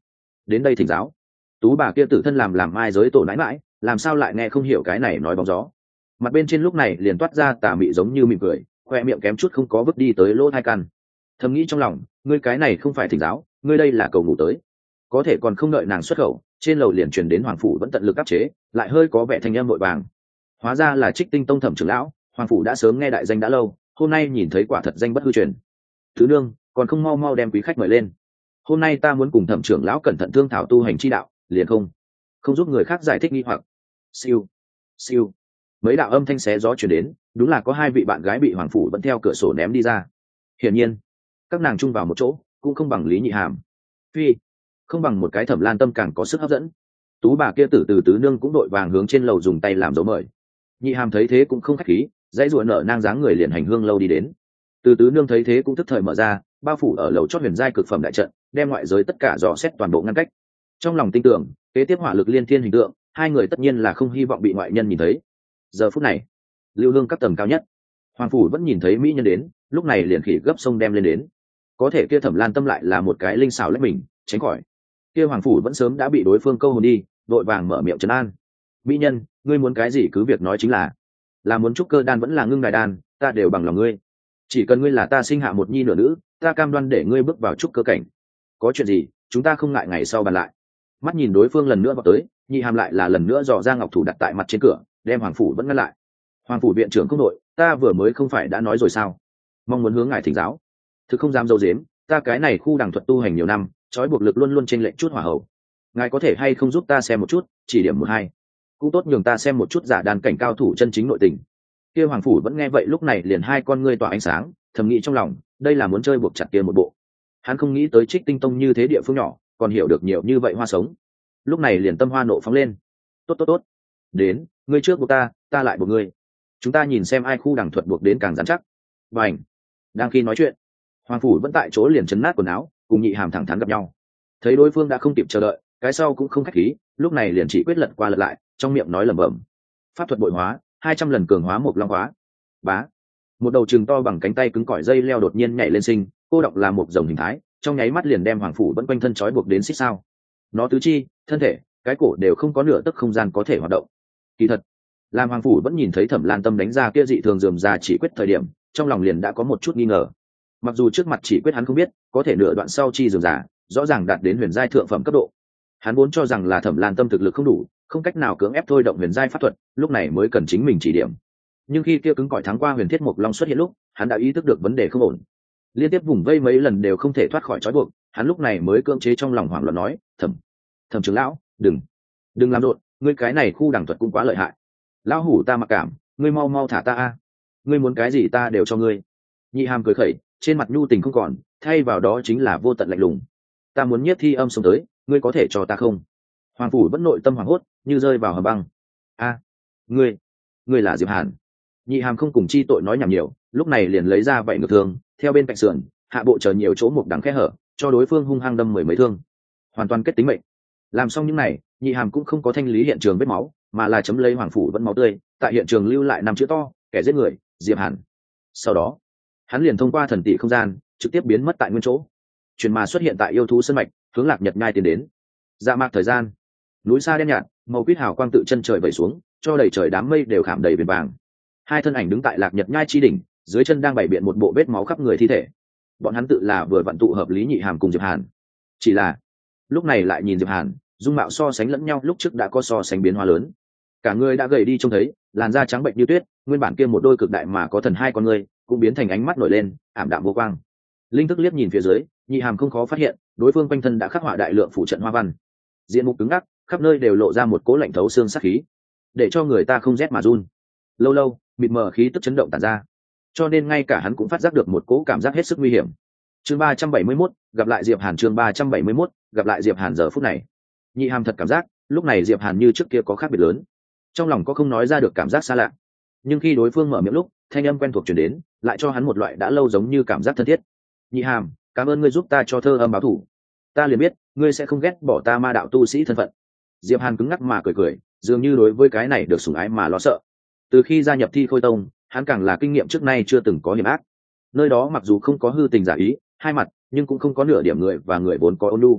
đến đây thỉnh giáo. Tú bà kia tự thân làm làm mai giới tổ nãi mãi, làm sao lại nghe không hiểu cái này nói bóng gió. Mặt bên trên lúc này liền toát ra tà mị giống như mỉm cười, khoe miệng kém chút không có vứt đi tới lỗ hai căn. Thầm nghĩ trong lòng, ngươi cái này không phải thỉnh giáo, ngươi đây là cầu ngủ tới. Có thể còn không đợi nàng xuất khẩu, trên lầu liền truyền đến hoàng phủ vẫn tận lực áp chế, lại hơi có vẻ thanh âm vội vàng. Hóa ra là Trích Tinh Tông Thẩm trưởng lão, hoàng phủ đã sớm nghe đại danh đã lâu, hôm nay nhìn thấy quả thật danh bất hư truyền. Thứ nương, còn không mau mau đem quý khách mời lên. Hôm nay ta muốn cùng Thẩm trưởng lão cẩn thận thương thảo tu hành chi đạo, liền không không giúp người khác giải thích nghi hoặc. Siêu, siêu. Mấy đạo âm thanh xé gió truyền đến, đúng là có hai vị bạn gái bị hoàng phủ vẫn theo cửa sổ ném đi ra. Hiển nhiên, các nàng chung vào một chỗ, cũng không bằng Lý Nhị Hàm. Phi, không bằng một cái Thẩm Lan Tâm càng có sức hấp dẫn. Tú bà kia tử từ tứ nương cũng đội vàng hướng trên lầu dùng tay làm dấu mời. Nhị Hàm thấy thế cũng không khách khí, dãy ruộng nở nang dáng người liền hành hương lâu đi đến. Từ tứ nương thấy thế cũng thức thời mở ra, bao phủ ở lầu chót huyền giai cực phẩm đại trận, đem ngoại giới tất cả dò xét toàn bộ ngăn cách. Trong lòng tin tưởng, kế tiếp hỏa lực liên thiên hình tượng, hai người tất nhiên là không hy vọng bị ngoại nhân nhìn thấy. Giờ phút này, lưu hương các tầng cao nhất, hoàng phủ vẫn nhìn thấy mỹ nhân đến, lúc này liền khỉ gấp sông đem lên đến. Có thể kia Thẩm Lan Tâm lại là một cái linh xảo lách mình tránh khỏi. Kia hoàng phủ vẫn sớm đã bị đối phương câu hồn đi, đội vàng mở miệng trấn an. Mỹ nhân, ngươi muốn cái gì cứ việc nói chính là, là muốn trúc cơ đan vẫn là ngưng đài đan, ta đều bằng lòng ngươi. Chỉ cần ngươi là ta sinh hạ một nhi nửa nữ, ta cam đoan để ngươi bước vào trúc cơ cảnh. Có chuyện gì, chúng ta không ngại ngày sau bàn lại. Mắt nhìn đối phương lần nữa vào tới, Nhị Hàm lại là lần nữa dò ra ngọc thủ đặt tại mặt trên cửa, đem hoàng phủ vẫn ngăn lại. Hoàng phủ viện trưởng công nội, ta vừa mới không phải đã nói rồi sao? Mong muốn hướng ngài thỉnh giáo. Thực không dám dâu dếm, ta cái này khu đẳng thuật tu hành nhiều năm, trói buộc lực luôn luôn trên lệnh chút hỏa hậu. Ngài có thể hay không giúp ta xem một chút, chỉ điểm một hai. Cũng tốt nhường ta xem một chút giả đàn cảnh cao thủ chân chính nội tình. Kia hoàng phủ vẫn nghe vậy lúc này liền hai con ngươi tỏa ánh sáng, thầm nghĩ trong lòng, đây là muốn chơi buộc chặt kia một bộ. Hắn không nghĩ tới Trích Tinh Tông như thế địa phương nhỏ, còn hiểu được nhiều như vậy hoa sống. Lúc này liền tâm hoa nộ phóng lên. Tốt tốt tốt, đến, ngươi trước buộc ta, ta lại buộc ngươi. Chúng ta nhìn xem ai khu đẳng thuật buộc đến càng rắn chắc. Bành. Đang khi nói chuyện, hoàng phủ vẫn tại chỗ liền chấn nát quần áo, cùng Nhị Hàm thẳng thắn gặp nhau. Thấy đối phương đã không kịp chờ đợi, cái sau cũng không khách khí, lúc này liền chỉ quyết lật qua lật lại, trong miệng nói lẩm bẩm. Pháp thuật bội hóa, hai trăm lần cường hóa một long hóa. Bá. Một đầu trừng to bằng cánh tay cứng cỏi dây leo đột nhiên nhảy lên sinh, cô độc là một rồng hình thái, trong nháy mắt liền đem hoàng phủ vẫn quanh thân trói buộc đến xích sao. Nó tứ chi, thân thể, cái cổ đều không có nửa tấc không gian có thể hoạt động. Kỳ thật, làm hoàng phủ vẫn nhìn thấy Thẩm Lan Tâm đánh ra kia dị thường rườm rà chỉ quyết thời điểm, trong lòng liền đã có một chút nghi ngờ. Mặc dù trước mặt chỉ quyết hắn không biết, có thể nửa đoạn sau chi rườm rà, rõ ràng đạt đến huyền giai thượng phẩm cấp độ. Hắn vốn cho rằng là Thẩm Lan Tâm thực lực không đủ, không cách nào cưỡng ép thôi động huyền giai pháp thuật, lúc này mới cần chính mình chỉ điểm. Nhưng khi kia cứng cỏi thắng qua huyền thiết mộc long xuất hiện lúc, hắn đã ý thức được vấn đề không ổn. Liên tiếp vùng vây mấy lần đều không thể thoát khỏi trói buộc, hắn lúc này mới cưỡng chế trong lòng hoảng loạn nói, thẩm thẩm trưởng lão, đừng đừng làm rộn, ngươi cái này khu đẳng thuật cũng quá lợi hại. Lão hủ ta mặc cảm, ngươi mau mau thả ta a, ngươi muốn cái gì ta đều cho ngươi. Nhị Hàm cười khẩy, trên mặt nhu tình không còn, thay vào đó chính là vô tận lạnh lùng. Ta muốn nhiếp thi âm sống tới, ngươi có thể cho ta không? Hoàng phủ vẫn nội tâm hoảng hốt, như rơi vào hầm băng. A, ngươi ngươi là Diệp Hàn. Nhị Hàm không cùng chi tội nói nhảm nhiều, lúc này liền lấy ra vậy ngược thương, theo bên cạnh sườn hạ bộ chờ nhiều chỗ một đằng khe hở, cho đối phương hung hăng đâm mười mấy thương, hoàn toàn kết tính mệnh. Làm xong những này, Nhị Hàm cũng không có thanh lý hiện trường vết máu, mà là chấm lấy hoàng phủ vẫn máu tươi, tại hiện trường lưu lại năm chữ to, kẻ giết người, Diệp Hàn. Sau đó, hắn liền thông qua thần tỷ không gian, trực tiếp biến mất tại nguyên chỗ, truyền mà xuất hiện tại yêu thú sơn mạch, hướng Lạc Nhật Nhai tiến đến. Dạ mạc thời gian, núi xa đen nhạt, màu quýt hào quang tự chân trời vẩy xuống, cho đầy trời đám mây đều khảm đầy biển vàng. Hai thân ảnh đứng tại Lạc Nhật Nhai chi đỉnh, dưới chân đang bày biện một bộ vết máu khắp người thi thể. Bọn hắn tự là vừa vận tụ hợp Lý Nhị Hàm cùng Diệp Hàn. Chỉ là lúc này lại nhìn Diệp Hàn, dung mạo so sánh lẫn nhau lúc trước đã có so sánh biến hóa lớn. Cả người đã gầy đi trông thấy, làn da trắng bệnh như tuyết, nguyên bản kia một đôi cực đại mà có thần hai con người, cũng biến thành ánh mắt nổi lên, ảm đạm vô quang. Linh thức liếc nhìn phía dưới, Nhị Hàm không khó phát hiện, đối phương quanh thân đã khắc họa đại lượng phụ trận hoa văn. Diện mục cứng ngắc, khắp nơi đều lộ ra một cố lạnh thấu xương sát khí, để cho người ta không rét mà run. Lâu lâu, mịt mờ khí tức chấn động tản ra, cho nên ngay cả hắn cũng phát giác được một cố cảm giác hết sức nguy hiểm. Chương ba trăm bảy mươi mốt, gặp lại Diệp Hàn. Chương ba trăm bảy mươi mốt, gặp lại Diệp Hàn. Giờ phút này, Nhị Hàm thật cảm giác, lúc này Diệp Hàn như trước kia có khác biệt lớn. Trong lòng có không nói ra được cảm giác xa lạ, nhưng khi đối phương mở miệng lúc, thanh âm quen thuộc truyền đến, lại cho hắn một loại đã lâu giống như cảm giác thân thiết. Nhị Hàm, cảm ơn ngươi giúp ta cho thơ âm báo thủ. Ta liền biết, ngươi sẽ không ghét bỏ ta ma đạo tu sĩ thân phận. Diệp Hàn cứng ngắc mà cười cười, dường như đối với cái này được sủng ái mà lo sợ. Từ khi gia nhập Thi Khôi Tông, hắn càng là kinh nghiệm trước nay chưa từng có hiểm ác. Nơi đó mặc dù không có hư tình giả ý, hai mặt, nhưng cũng không có nửa điểm người và người vốn có ôn nhu.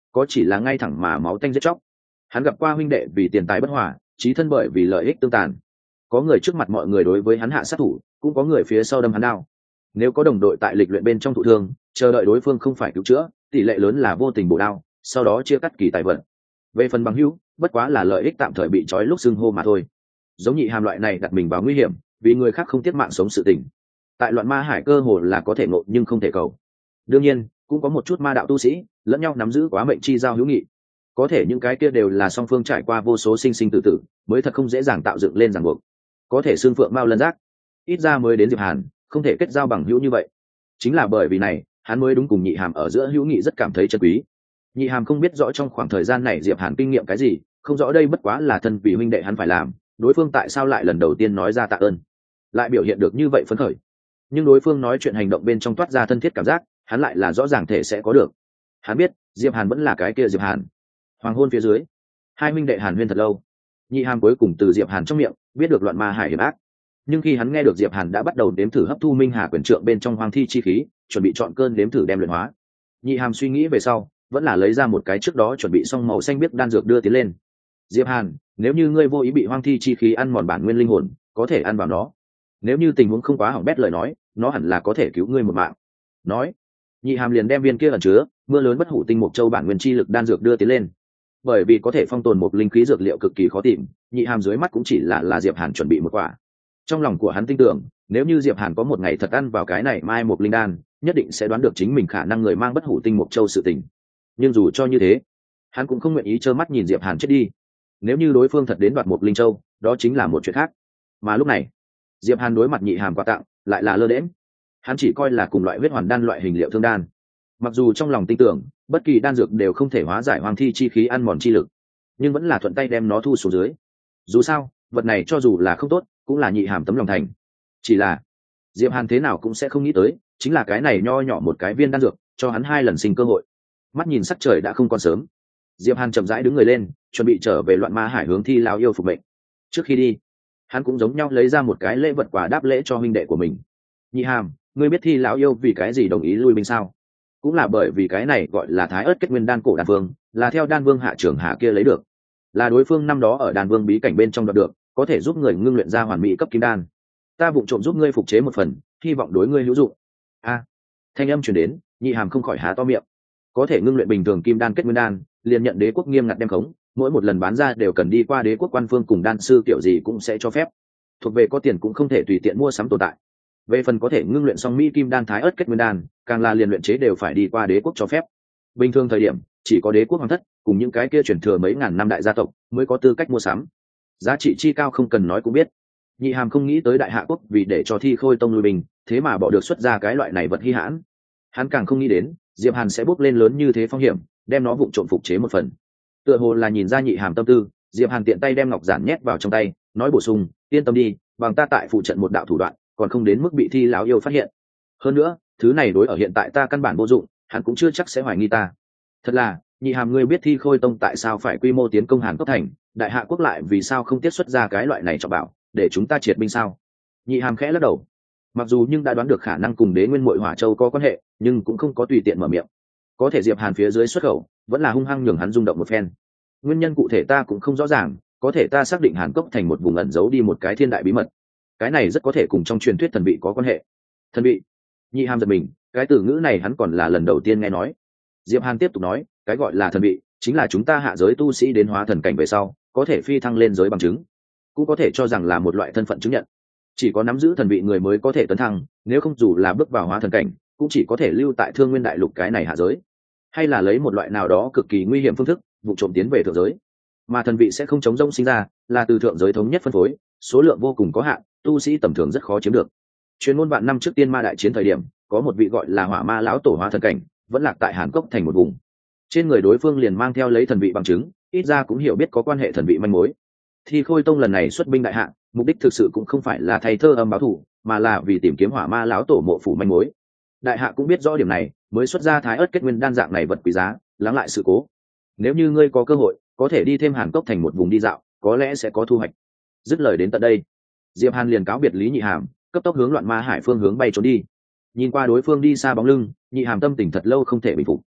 có chỉ là ngay thẳng mà máu tanh giết chóc. Hắn gặp qua huynh đệ vì tiền tài bất hòa, chí thân bởi vì lợi ích tương tàn. Có người trước mặt mọi người đối với hắn hạ sát thủ, cũng có người phía sau đâm hắn đao. Nếu có đồng đội tại lịch luyện bên trong thụ thương, chờ đợi đối phương không phải cứu chữa, tỷ lệ lớn là vô tình bổ đao, sau đó chia cắt kỳ tài vật. Về phần bằng hữu, bất quá là lợi ích tạm thời bị trói lúc xưng hô mà thôi. Giống Nhị Hàm loại này đặt mình vào nguy hiểm, vì người khác không tiếc mạng sống sự tình. Tại loạn ma hải cơ hồ là có thể ngộ nhưng không thể cầu. Đương nhiên, cũng có một chút ma đạo tu sĩ, lẫn nhau nắm giữ quá mệnh chi giao hữu nghị. Có thể những cái kia đều là song phương trải qua vô số sinh sinh tử tử, mới thật không dễ dàng tạo dựng lên ràng buộc. Có thể xương phượng mao lân giác, ít ra mới đến Diệp Hàn, không thể kết giao bằng hữu như vậy. Chính là bởi vì này, hắn mới đúng cùng Nhị Hàm ở giữa hữu nghị rất cảm thấy chân quý. Nhị Hàm không biết rõ trong khoảng thời gian này Diệp Hàn kinh nghiệm cái gì, không rõ đây bất quá là thân vì huynh đệ hắn phải làm, đối phương tại sao lại lần đầu tiên nói ra tạ ơn, lại biểu hiện được như vậy phấn khởi. Nhưng đối phương nói chuyện hành động bên trong toát ra thân thiết cảm giác, hắn lại là rõ ràng thể sẽ có được. Hắn biết Diệp Hàn vẫn là cái kia Diệp Hàn. Hoàng hôn phía dưới, hai huynh đệ Hàn huyên thật lâu. Nhị Hàm cuối cùng từ Diệp Hàn trong miệng biết được loạn ma hải hiểm ác. Nhưng khi hắn nghe được Diệp Hàn đã bắt đầu đếm thử hấp thu minh hà quyền trượng bên trong hoang thi chi khí, chuẩn bị chọn cơn đếm thử đem luyện hóa, Nhị Hàm suy nghĩ về sau, vẫn là lấy ra một cái trước đó chuẩn bị xong màu xanh biếc đan dược đưa tiến lên. Diệp Hàn, nếu như ngươi vô ý bị hoang thi chi khí ăn mòn bản nguyên linh hồn, có thể ăn vào nó. Nếu như tình huống không quá hỏng bét lời nói, nó hẳn là có thể cứu ngươi một mạng. Nói, Nhị Hàm liền đem viên kia ẩn chứa mưa lớn bất hủ tinh mục châu bản nguyên chi lực đan dược đưa tiến lên. Bởi vì có thể phong tồn một linh khí dược liệu cực kỳ khó tìm, Nhị Hàm dưới mắt cũng chỉ là là Diệp Hàn chuẩn bị một quả. Trong lòng của hắn tin tưởng, nếu như Diệp Hàn có một ngày thật ăn vào cái này mai một linh đan, nhất định sẽ đoán được chính mình khả năng người mang bất hủ tinh mục châu sự tình. Nhưng dù cho như thế, hắn cũng không nguyện ý trơ mắt nhìn Diệp Hàn chết đi. Nếu như đối phương thật đến đoạt một linh châu, đó chính là một chuyện khác. Mà lúc này, Diệp Hàn đối mặt Nhị Hàm quà tặng, lại là lơ đễnh. Hắn chỉ coi là cùng loại huyết hoàn đan loại hình liệu thương đan. Mặc dù trong lòng tin tưởng, bất kỳ đan dược đều không thể hóa giải hoang thi chi khí ăn mòn chi lực, nhưng vẫn là thuận tay đem nó thu xuống dưới. Dù sao, vật này cho dù là không tốt, cũng là Nhị Hàm tấm lòng thành. Chỉ là, Diệp Hàn thế nào cũng sẽ không nghĩ tới, chính là cái này nho nhỏ một cái viên đan dược, cho hắn hai lần sinh cơ hội. Mắt nhìn sắc trời đã không còn sớm, Diệp Hàn chậm rãi đứng người lên, chuẩn bị trở về loạn ma hải hướng Thi lão yêu phục mệnh. Trước khi đi, hắn cũng giống nhau lấy ra một cái lễ vật quà đáp lễ cho huynh đệ của mình. Nhị Hàm, ngươi biết Thi lão yêu vì cái gì đồng ý lui binh sao? Cũng là bởi vì cái này gọi là Thái Ức Kết Nguyên đan cổ đan vương, là theo đan vương hạ trưởng hạ kia lấy được, là đối phương năm đó ở đan vương bí cảnh bên trong đoạt được, có thể giúp người ngưng luyện ra hoàn mỹ cấp kim đan. Ta vụng trộm giúp ngươi phục chế một phần, hy vọng đối ngươi hữu dụng. A, thanh âm truyền đến, Nhị Hàm không khỏi há to miệng. Có thể ngưng luyện bình thường kim đan kết nguyên đan, liền nhận đế quốc nghiêm ngặt đem khống, mỗi một lần bán ra đều cần đi qua đế quốc quan phương cùng đan sư kiểu gì cũng sẽ cho phép. Thuộc về có tiền cũng không thể tùy tiện mua sắm tồn tại. Về phần có thể ngưng luyện xong mỹ kim đan thái ớt kết nguyên đan, càng là liền luyện chế đều phải đi qua đế quốc cho phép. Bình thường thời điểm, chỉ có đế quốc hoàng thất cùng những cái kia truyền thừa mấy ngàn năm đại gia tộc mới có tư cách mua sắm. Giá trị chi cao không cần nói cũng biết. Nhị Hàm không nghĩ tới đại hạ quốc vì để cho Thi Khôi tông lui bình, thế mà bỏ được xuất ra cái loại này vật hi hãn. Hắn càng không nghĩ đến Diệp Hàn sẽ bốc lên lớn như thế phong hiểm, đem nó vụng trộm phục chế một phần. Tựa hồ là nhìn ra Nhị Hàm tâm tư, Diệp Hàn tiện tay đem ngọc giản nhét vào trong tay, nói bổ sung, yên tâm đi, bằng ta tại phụ trận một đạo thủ đoạn, còn không đến mức bị Thi lão yêu phát hiện. Hơn nữa, thứ này đối ở hiện tại ta căn bản vô dụng, hắn cũng chưa chắc sẽ hoài nghi ta. Thật là, Nhị Hàm, ngươi biết Thi Khôi tông tại sao phải quy mô tiến công Hàn Cốc thành, đại hạ quốc lại vì sao không tiết xuất ra cái loại này cho bảo, để chúng ta triệt binh sao? Nhị Hàm khẽ lắc đầu. Mặc dù nhưng đã đoán được khả năng cùng Đế Nguyên Muội Hỏa Châu có quan hệ, nhưng cũng không có tùy tiện mở miệng. Có thể Diệp Hàn phía dưới xuất khẩu, vẫn là hung hăng nhường hắn rung động một phen. Nguyên nhân cụ thể ta cũng không rõ ràng, có thể ta xác định Hàn Cốc thành một vùng ẩn giấu đi một cái thiên đại bí mật. Cái này rất có thể cùng trong truyền thuyết thần vị có quan hệ. Thần vị? Nhị Hàm giật mình, cái từ ngữ này hắn còn là lần đầu tiên nghe nói. Diệp Hàn tiếp tục nói, cái gọi là thần vị, chính là chúng ta hạ giới tu sĩ đến hóa thần cảnh về sau, có thể phi thăng lên giới bằng chứng, cũng có thể cho rằng là một loại thân phận chứng nhận. Chỉ có nắm giữ thần vị người mới có thể tấn thăng, nếu không dù là bước vào hóa thần cảnh, cũng chỉ có thể lưu tại Thương Nguyên đại lục cái này hạ giới, hay là lấy một loại nào đó cực kỳ nguy hiểm phương thức vụ trộm tiến về thượng giới. Mà thần vị sẽ không chống rông sinh ra, là từ thượng giới thống nhất phân phối, số lượng vô cùng có hạn, tu sĩ tầm thường rất khó chiếm được. Truyền môn vạn năm trước tiên ma đại chiến thời điểm, có một vị gọi là Hỏa Ma lão tổ hóa thần cảnh, vẫn lạc tại Hàn Cốc thành một vùng. Trên người đối phương liền mang theo lấy thần vị bằng chứng, ít ra cũng hiểu biết có quan hệ thần vị manh mối. Thì Khôi tông lần này xuất binh đại hạ, mục đích thực sự cũng không phải là thay thơ âm báo thù, mà là vì tìm kiếm Hỏa Ma lão tổ mộ phủ manh mối. Đại hạ cũng biết rõ điểm này, mới xuất ra Thái Ức Kết Nguyên đan dạng này vật quý giá, lắng lại sự cố. Nếu như ngươi có cơ hội, có thể đi thêm Hàn Cốc thành một vùng đi dạo, có lẽ sẽ có thu hoạch. Dứt lời đến tận đây, Diệp Hàn liền cáo biệt Lý Nhị Hàm, cấp tốc hướng Loạn Ma Hải phương hướng bay trốn đi. Nhìn qua đối phương đi xa bóng lưng, Nhị Hàm tâm tình thật lâu không thể bình phục.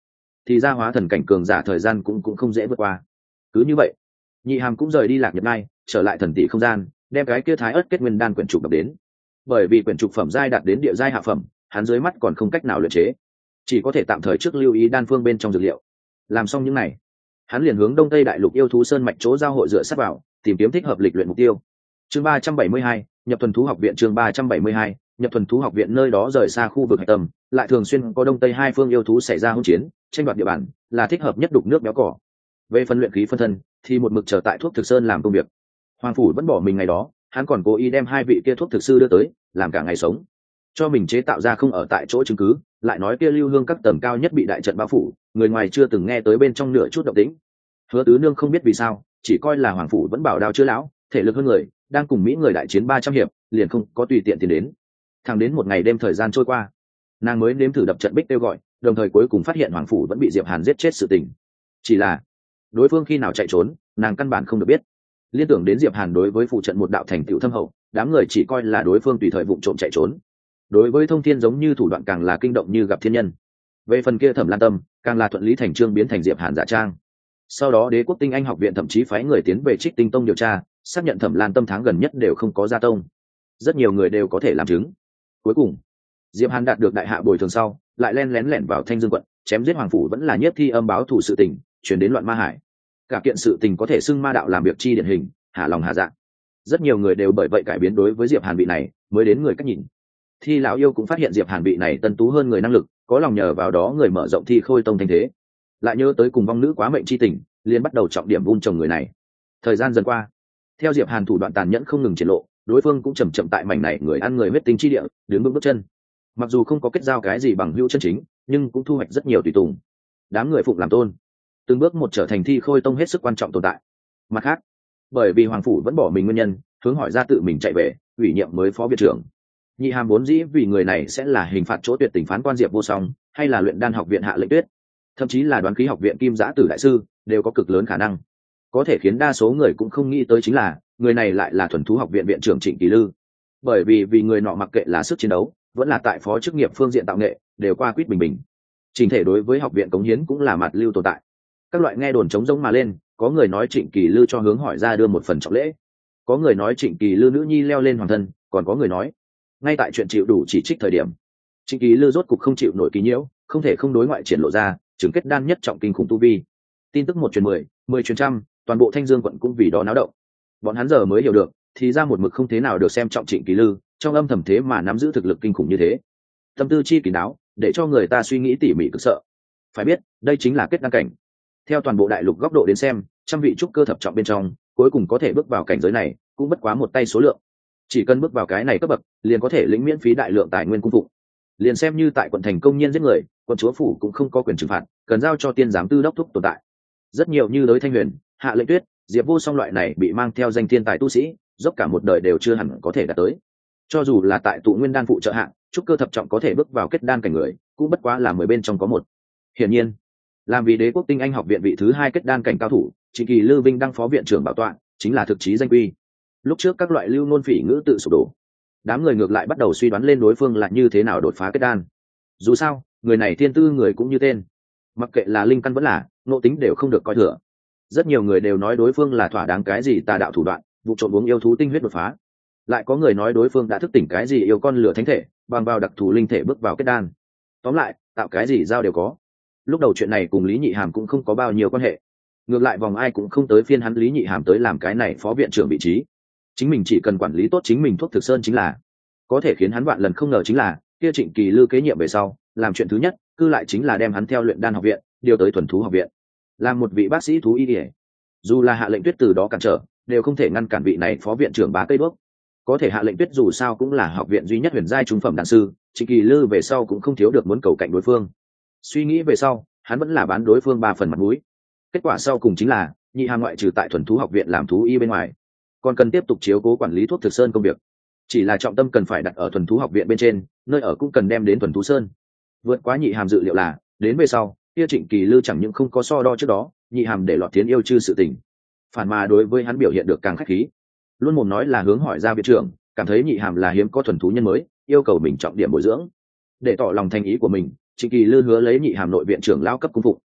thì ra hóa thần cảnh cường giả thời gian cũng cũng không dễ vượt qua. Cứ như vậy, nhị hàm cũng rời đi Lạc Nhật Ngai, trở lại thần tỷ không gian, đem cái kia thái ớt kết nguyên đan quyển trục đập đến. Bởi vì quyển trục phẩm giai đạt đến địa giai hạ phẩm, hắn dưới mắt còn không cách nào luyện chế, chỉ có thể tạm thời trước lưu ý đan phương bên trong dược liệu. Làm xong những này, hắn liền hướng đông tây đại lục yêu thú sơn mạch chỗ giao hội dựa sát vào, tìm kiếm thích hợp lịch luyện mục tiêu. Chương ba trăm bảy mươi hai, nhập thuần thú học viện. Chương ba trăm bảy mươi hai, nhập thuần thú học viện. Nơi đó rời xa khu vực hạch tâm, lại thường xuyên có đông tây hai phương yêu thú xảy ra hỗn chiến, tranh đoạt địa bàn, là thích hợp nhất đục nước béo cỏ. Về phân luyện khí phân thân, thì một mực chờ tại thuốc thực sơn làm công việc. Hoàng phủ vẫn bỏ mình ngày đó, hắn còn cố ý đem hai vị kia thuốc thực sư đưa tới, làm cả ngày sống, cho mình chế tạo ra không ở tại chỗ chứng cứ, lại nói kia lưu hương các tầng cao nhất bị đại trận bao phủ, người ngoài chưa từng nghe tới bên trong nửa chút động tĩnh. Hứa Tứ Nương không biết vì sao, chỉ coi là Hoàng phủ vẫn bảo đao chưa lão, thể lực hơn người, đang cùng mỹ người đại chiến ba trăm hiệp, liền không có tùy tiện tiến đến. Thẳng đến một ngày đêm thời gian trôi qua, nàng mới nếm thử đập trận bích kêu gọi, đồng thời cuối cùng phát hiện Hoàng phủ vẫn bị Diệp Hàn giết chết sự tình. Chỉ là đối phương khi nào chạy trốn, nàng căn bản không được biết. Liên tưởng đến Diệp Hàn đối với phụ trận một đạo thành tựu thâm hậu, đám người chỉ coi là đối phương tùy thời vụng trộm chạy trốn. Đối với Thông Thiên giống như thủ đoạn càng là kinh động như gặp thiên nhân. Về phần kia Thẩm Lan Tâm, càng là thuận lý thành trương biến thành Diệp Hàn giả trang. Sau đó Đế Quốc Tinh Anh học viện thậm chí phái người tiến về Trích Tinh Tông điều tra, xác nhận Thẩm Lan Tâm tháng gần nhất đều không có ra tông. Rất nhiều người đều có thể làm chứng. Cuối cùng, Diệp Hàn đạt được đại hạ bồi thường sau, lại len lén lẻn vào Thanh Dương quận, chém giết Hoàng phủ vẫn là nhất thi âm báo thủ sự tình, truyền đến Loạn Ma Hải. Cả kiện sự tình có thể xưng ma đạo làm việc chi điển hình, hạ lòng hạ dạ. Rất nhiều người đều bởi vậy cải biến đối với Diệp Hàn vị này, mới đến người cách nhìn. Thi lão yêu cũng phát hiện Diệp Hàn vị này tân tú hơn người năng lực, có lòng nhờ vào đó người mở rộng Thi Khôi Tông thành thế. Lại nhớ tới cùng vong nữ quá mệnh chi tình, liền bắt đầu trọng điểm vun trồng người này. Thời gian dần qua, theo Diệp Hàn thủ đoạn tàn nhẫn không ngừng triển lộ, đối phương cũng chậm chậm tại mảnh này người ăn người huyết tinh chi địa, đứng vững bước chân. Mặc dù không có kết giao cái gì bằng hữu chân chính, nhưng cũng thu hoạch rất nhiều tùy tùng. Đám người phụng làm tôn, từng bước một trở thành Thi Khôi Tông hết sức quan trọng tồn tại. Mặt khác, bởi vì Hoàng phủ vẫn bỏ mình nguyên nhân, hướng hỏi ra tự mình chạy về, ủy nhiệm mới phó viện trưởng. Nhị hàm vốn dĩ vì người này sẽ là hình phạt chỗ tuyệt tình phán quan Diệp Vô Song, hay là luyện đan học viện Hạ Lệnh Tuyết, thậm chí là đoán khí học viện Kim Giã Tử đại sư, đều có cực lớn khả năng. Có thể khiến đa số người cũng không nghĩ tới chính là, người này lại là thuần thú học viện viện trưởng Trịnh Kỳ Lư. Bởi vì vì người nọ mặc kệ là sức chiến đấu, vẫn là tại phó chức nghiệp phương diện tạo nghệ, đều qua quýt bình bình. Trình thể đối với học viện cống hiến cũng là mặt lưu tồn tại. Các loại nghe đồn chống rỗng mà lên, có người nói Trịnh Kỳ Lư cho hướng hỏi ra đưa một phần trọng lễ, có người nói Trịnh Kỳ Lư nữ nhi leo lên hoàng thân, còn có người nói ngay tại chuyện chịu đủ chỉ trích thời điểm, Trịnh Kỳ Lư rốt cục không chịu nổi ký nhiễu, không thể không đối ngoại triển lộ ra chứng kết đan nhất trọng kinh khủng tu vi. Tin tức một truyền mười, mười truyền trăm, toàn bộ Thanh Dương quận cũng vì đó náo động. Bọn hắn giờ mới hiểu được, thì ra một mực không thế nào được xem trọng Trịnh Kỳ Lư, trong âm thầm thế mà nắm giữ thực lực kinh khủng như thế. Tâm tư chi kỳ đáo, để cho người ta suy nghĩ tỉ mỉ cực sợ. Phải biết, đây chính là kết đan cảnh. Theo toàn bộ đại lục góc độ đến xem, trăm vị trúc cơ thập trọng bên trong, cuối cùng có thể bước vào cảnh giới này, cũng bất quá một tay số lượng. Chỉ cần bước vào cái này cấp bậc, liền có thể lĩnh miễn phí đại lượng tài nguyên cung phụng. Liền xem như tại quận thành công nhân giết người, quận chúa phủ cũng không có quyền trừng phạt, cần giao cho tiên giám tư đốc thúc tồn tại. Rất nhiều như đối Thanh Huyền, Hạ Lệnh Tuyết, Diệp Vô Song loại này bị mang theo danh thiên tài tu sĩ, dốc cả một đời đều chưa hẳn có thể đạt tới. Cho dù là tại tụ nguyên đan phụ trợ hạng, trúc cơ thập trọng có thể bước vào kết đan cảnh người, cũng bất quá là mười bên trong có một. Hiển nhiên, làm vì Đế Quốc Tinh Anh học viện vị thứ hai kết đan cảnh cao thủ, Trịnh Kỳ Lư Vinh đăng phó viện trưởng bảo tọa, chính là thực chí danh quy. Lúc trước các loại lưu ngôn phỉ ngữ tự sụp đổ, đám người ngược lại bắt đầu suy đoán lên đối phương là như thế nào đột phá kết đan. Dù sao, người này thiên tư người cũng như tên, mặc kệ là linh căn vẫn là ngộ tính đều không được coi thừa. Rất nhiều người đều nói đối phương là thỏa đáng cái gì tà đạo thủ đoạn, vụ trộm uống yêu thú tinh huyết đột phá. Lại có người nói đối phương đã thức tỉnh cái gì yêu con lửa thánh thể, bằng vào đặc thù linh thể bước vào kết đan. Tóm lại, tạo cái gì giao đều có. Lúc đầu chuyện này cùng Lý Nhị Hàm cũng không có bao nhiêu quan hệ. Ngược lại vòng ai cũng không tới phiên hắn Lý Nhị Hàm tới làm cái này phó viện trưởng vị trí. Chính mình chỉ cần quản lý tốt chính mình thuốc thực sơn chính là. Có thể khiến hắn vạn lần không ngờ chính là, kia Trịnh Kỳ Lư kế nhiệm về sau, làm chuyện thứ nhất, cư lại chính là đem hắn theo luyện đan học viện, điều tới thuần thú học viện. Làm một vị bác sĩ thú y y. Dù là Hạ Lệnh Tuyết từ đó cản trở, đều không thể ngăn cản vị này phó viện trưởng bá cây đuốc. Có thể Hạ Lệnh Tuyết dù sao cũng là học viện duy nhất huyền giai trung phẩm đan sư, Trịnh Kỳ Lư về sau cũng không thiếu được muốn cầu cạnh đối phương. Suy nghĩ về sau, hắn vẫn là bán đối phương ba phần mặt mũi. Kết quả sau cùng chính là, Nhị Hàm ngoại trừ tại thuần thú học viện làm thú y bên ngoài, còn cần tiếp tục chiếu cố quản lý thuốc thực sơn công việc. Chỉ là trọng tâm cần phải đặt ở thuần thú học viện bên trên, nơi ở cũng cần đem đến thuần thú sơn. Vượt quá Nhị Hàm dự liệu là, đến về sau, kia Trịnh Kỳ Lư chẳng những không có so đo trước đó, Nhị Hàm để lọt tiến yêu chư sự tình, phản mà đối với hắn biểu hiện được càng khách khí. Luôn mồm nói là hướng hỏi ra viện trưởng, cảm thấy Nhị Hàm là hiếm có thuần thú nhân mới, yêu cầu mình trọng điểm bồi dưỡng. Để tỏ lòng thành ý của mình, Trịnh Kỳ Lư hứa lấy Nhị Hàm nội viện trưởng lao cấp cung phụng.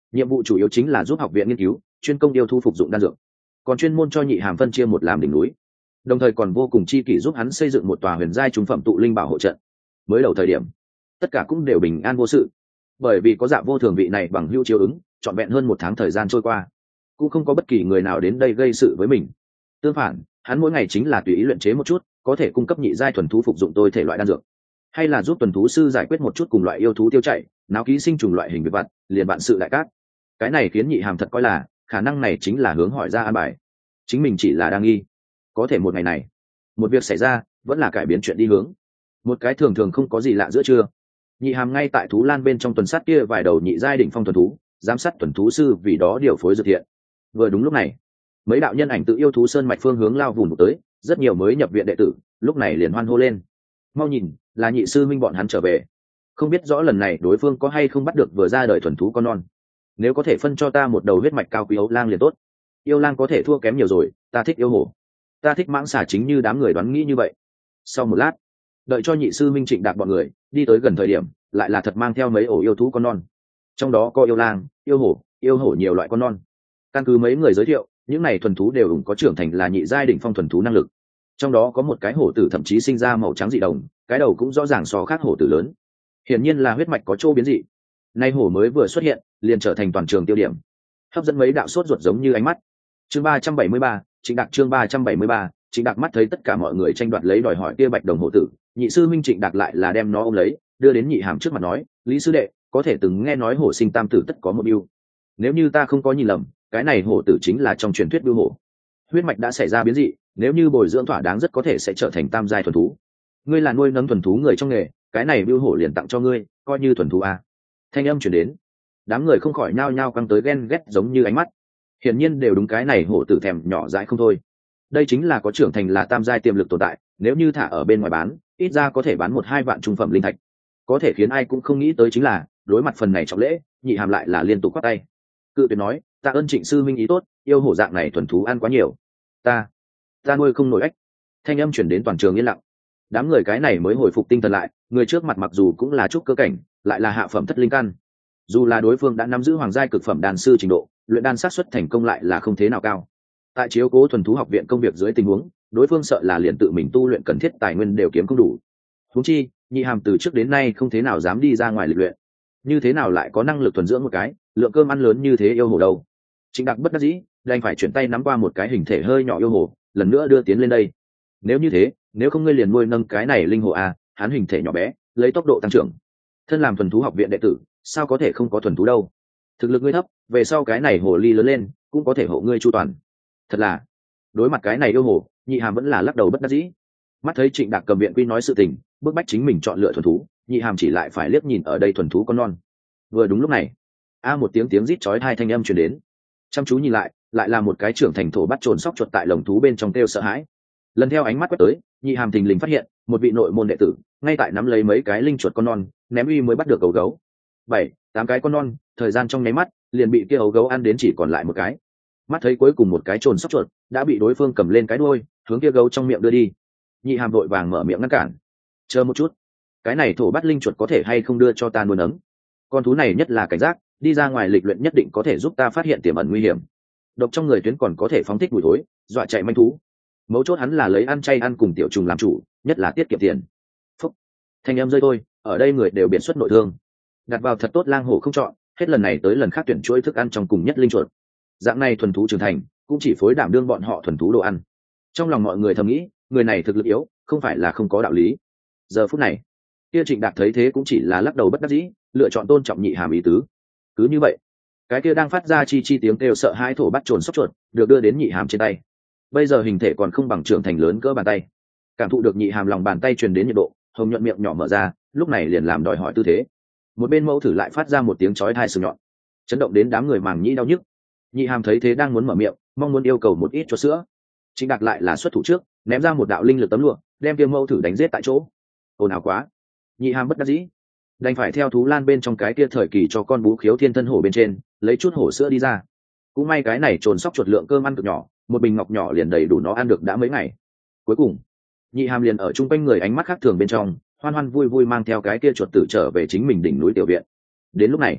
nhiệm vụ chủ yếu chính là giúp học viện nghiên cứu chuyên công yêu thú phục dụng đan dược, còn chuyên môn cho nhị hàm phân chia một làm đỉnh núi, đồng thời còn vô cùng chi kỷ giúp hắn xây dựng một tòa huyền giai trung phẩm tụ linh bảo hộ trận. Mới đầu thời điểm tất cả cũng đều bình an vô sự, bởi vì có Dạ Vô Thường vị này bằng hữu chiếu ứng, trọn vẹn hơn một tháng thời gian trôi qua cũng không có bất kỳ người nào đến đây gây sự với mình. Tương phản, hắn mỗi ngày chính là tùy ý luyện chế một chút có thể cung cấp nhị giai thuần thú phục dụng tôi thể loại đan dược, hay là giúp tuần thú sư giải quyết một chút cùng loại yêu thú tiêu chảy náo ký sinh trùng loại hình việc vặt, liền bạn sự đại cát. Cái này khiến nhị hàm thật coi là khả năng này chính là hướng hỏi ra an bài, chính mình chỉ là đang nghi. Có thể một ngày này một việc xảy ra vẫn là cải biến chuyện đi hướng. Một cái thường thường không có gì lạ giữa trưa, nhị hàm ngay tại thú lan bên trong tuần sát kia vài đầu nhị giai đỉnh phong tuần thú, giám sát tuần thú sư vì đó điều phối dược thiện. Vừa đúng lúc này, mấy đạo nhân ảnh tự yêu thú sơn mạch phương hướng lao vùng tới, rất nhiều mới nhập viện đệ tử lúc này liền hoan hô lên. Mau nhìn, là nhị sư minh bọn hắn trở về. Không biết rõ lần này đối phương có hay không bắt được vừa ra đời thuần thú con non. Nếu có thể phân cho ta một đầu huyết mạch cao quý ấu lang liền tốt. Yêu lang có thể thua kém nhiều rồi, ta thích yêu hổ, ta thích mãng xà, chính như đám người đoán nghĩ như vậy. Sau một lát, đợi cho nhị sư minh Trịnh Đạc bọn người đi tới gần thời điểm, lại là thật mang theo mấy ổ yêu thú con non, trong đó có yêu lang, yêu hổ, yêu hổ nhiều loại con non. Căn cứ mấy người giới thiệu, những này thuần thú đều ủng có trưởng thành là nhị giai đỉnh phong thuần thú năng lực. Trong đó có một cái hổ tử thậm chí sinh ra màu trắng dị đồng, cái đầu cũng rõ ràng so khác hổ tử lớn, hiển nhiên là huyết mạch có chỗ biến dị. Nay hổ mới vừa xuất hiện liền trở thành toàn trường tiêu điểm, hấp dẫn mấy đạo sốt ruột giống như ánh mắt. Chương ba trăm bảy mươi ba, Trịnh Đạc. Chương ba trăm bảy mươi ba, Trịnh Đạc. Mắt thấy tất cả mọi người tranh đoạt lấy đòi hỏi kia bạch đồng hổ tử, nhị sư minh Trịnh Đạc lại là đem nó ôm lấy, đưa đến nhị hàm trước mặt nói: Lý sư đệ, có thể từng nghe nói hổ sinh tam tử tất có một biêu. Nếu như ta không có nhìn lầm, cái này hổ tử chính là trong truyền thuyết biêu hổ. Huyết mạch đã xảy ra biến dị, nếu như bồi dưỡng thỏa đáng rất có thể sẽ trở thành tam giai thuần thú. Ngươi là nuôi nấng thuần thú người trong nghề, cái này biêu hổ liền tặng cho ngươi, coi như thuần thú a. Thanh âm truyền đến, đám người không khỏi nhao nhao căng tới ghen ghét giống như ánh mắt. Hiển nhiên đều đúng cái này hổ tử thèm nhỏ dãi không thôi. Đây chính là có trưởng thành là tam giai tiềm lực tồn tại, nếu như thả ở bên ngoài bán, ít ra có thể bán một hai vạn trung phẩm linh thạch. Có thể khiến ai cũng không nghĩ tới chính là, đối mặt phần này trọng lễ, nhị hàm lại là liên tục quát tay cự tuyệt nói: tạ ơn Trịnh sư minh ý tốt, yêu hổ dạng này thuần thú ăn quá nhiều, ta ta nuôi không nổi ếch. Thanh âm chuyển đến toàn trường yên lặng. Đám người cái này mới hồi phục tinh thần lại, người trước mặt mặc dù cũng là trúc cơ cảnh, lại là hạ phẩm thất linh căn. Dù là đối phương đã nắm giữ hoàng giai cực phẩm đan sư trình độ, luyện đan xác suất thành công lại là không thế nào cao. Tại chiếu cố thuần thú học viện công việc dưới tình huống, đối phương sợ là liền tự mình tu luyện cần thiết tài nguyên đều kiếm không đủ. Huống chi, nhị hàm từ trước đến nay không thế nào dám đi ra ngoài lịch luyện, như thế nào lại có năng lực thuần dưỡng một cái lượng cơm ăn lớn như thế yêu hổ đâu. Trịnh Đạc bất đắc dĩ đành phải chuyển tay nắm qua một cái hình thể hơi nhỏ yêu hổ, lần nữa đưa tiến lên đây. Nếu như thế, nếu không ngươi liền nuôi nâng cái này linh hổ a, hắn hình thể nhỏ bé, lấy tốc độ tăng trưởng, thân làm thuần thú học viện đệ tử, sao có thể không có thuần thú đâu. Thực lực ngươi thấp, về sau cái này hổ ly lớn lên cũng có thể hộ ngươi chu toàn. Thật là, đối mặt cái này yêu hổ, nhị hàm vẫn là lắc đầu bất đắc dĩ. Mắt thấy Trịnh Đạc cầm viện quy nói sự tình, bức bách chính mình chọn lựa thuần thú, nhị hàm chỉ lại phải liếc nhìn ở đây thuần thú con non. Vừa đúng lúc này, a một tiếng tiếng rít chói tai thanh âm truyền đến. Chăm chú nhìn lại, lại là một cái trưởng thành thổ bắt trồn sóc chuột tại lồng thú bên trong kêu sợ hãi. Lần theo ánh mắt quét tới, nhị hàm thình lình phát hiện một vị nội môn đệ tử ngay tại nắm lấy mấy cái linh chuột con non, ném uy mới bắt được gấu gấu. Bảy, tám cái con non, thời gian trong nháy mắt liền bị kia gấu gấu ăn đến chỉ còn lại một cái. Mắt thấy cuối cùng một cái trồn sóc chuột đã bị đối phương cầm lên cái đuôi, hướng kia gấu trong miệng đưa đi. Nhị hàm vội vàng mở miệng ngăn cản: chờ một chút, cái này thổ bắt linh chuột có thể hay không đưa cho ta nuôi nấng? Con thú này nhất là cảnh giác, đi ra ngoài lịch luyện nhất định có thể giúp ta phát hiện tiềm ẩn nguy hiểm. Độc trong người tuyến còn có thể phóng thích mùi thối, dọa chạy manh thú. Mấu chốt hắn là lấy ăn chay ăn cùng tiểu trùng làm chủ, nhất là tiết kiệm tiền. Phúc, thanh em rơi thôi, ở đây người đều biện xuất nội thương. Đặt vào thật tốt lang hổ không chọn, hết lần này tới lần khác tuyển chuỗi thức ăn trong cùng nhất linh chuột. Dạng này thuần thú trưởng thành, cũng chỉ phối đảm đương bọn họ thuần thú đồ ăn. Trong lòng mọi người thầm nghĩ, người này thực lực yếu, không phải là không có đạo lý. Giờ phút này, kia Trịnh Đạc thấy thế cũng chỉ là lắc đầu bất đắc dĩ, lựa chọn tôn trọng nhị hàm ý tứ. Cứ như vậy, cái kia đang phát ra chi chi tiếng kêu sợ hãi thổ bắt trồn sóc chuột được đưa đến nhị hàm trên tay. Bây giờ hình thể còn không bằng trưởng thành lớn cỡ bàn tay, cảm thụ được nhị hàm lòng bàn tay truyền đến nhiệt độ, hồng nhuận miệng nhỏ mở ra, lúc này liền làm đòi hỏi tư thế. Một bên mẫu thử lại phát ra một tiếng chói tai sừng nhọn, chấn động đến đám người màng nhĩ đau nhức. Nhị hàm thấy thế đang muốn mở miệng, mong muốn yêu cầu một ít chuột sữa. Trịnh Đạc lại là xuất thủ trước, ném ra một đạo linh lực tấm lụa, đem kia mẫu thử đánh giết tại chỗ. Ồn ào quá, nhị hàm bất đắc dĩ đành phải theo thú lan bên trong cái kia thời kỳ cho con bú khiếu thiên thân hổ bên trên lấy chút hổ sữa đi ra. Cũng may cái này trồn sóc chuột lượng cơm ăn cực nhỏ, một bình ngọc nhỏ liền đầy đủ nó ăn được đã mấy ngày. Cuối cùng, nhị hàm liền ở chung quanh người ánh mắt khác thường bên trong, hoan hoan vui vui mang theo cái kia chuột tử trở về chính mình đỉnh núi tiểu viện. Đến lúc này,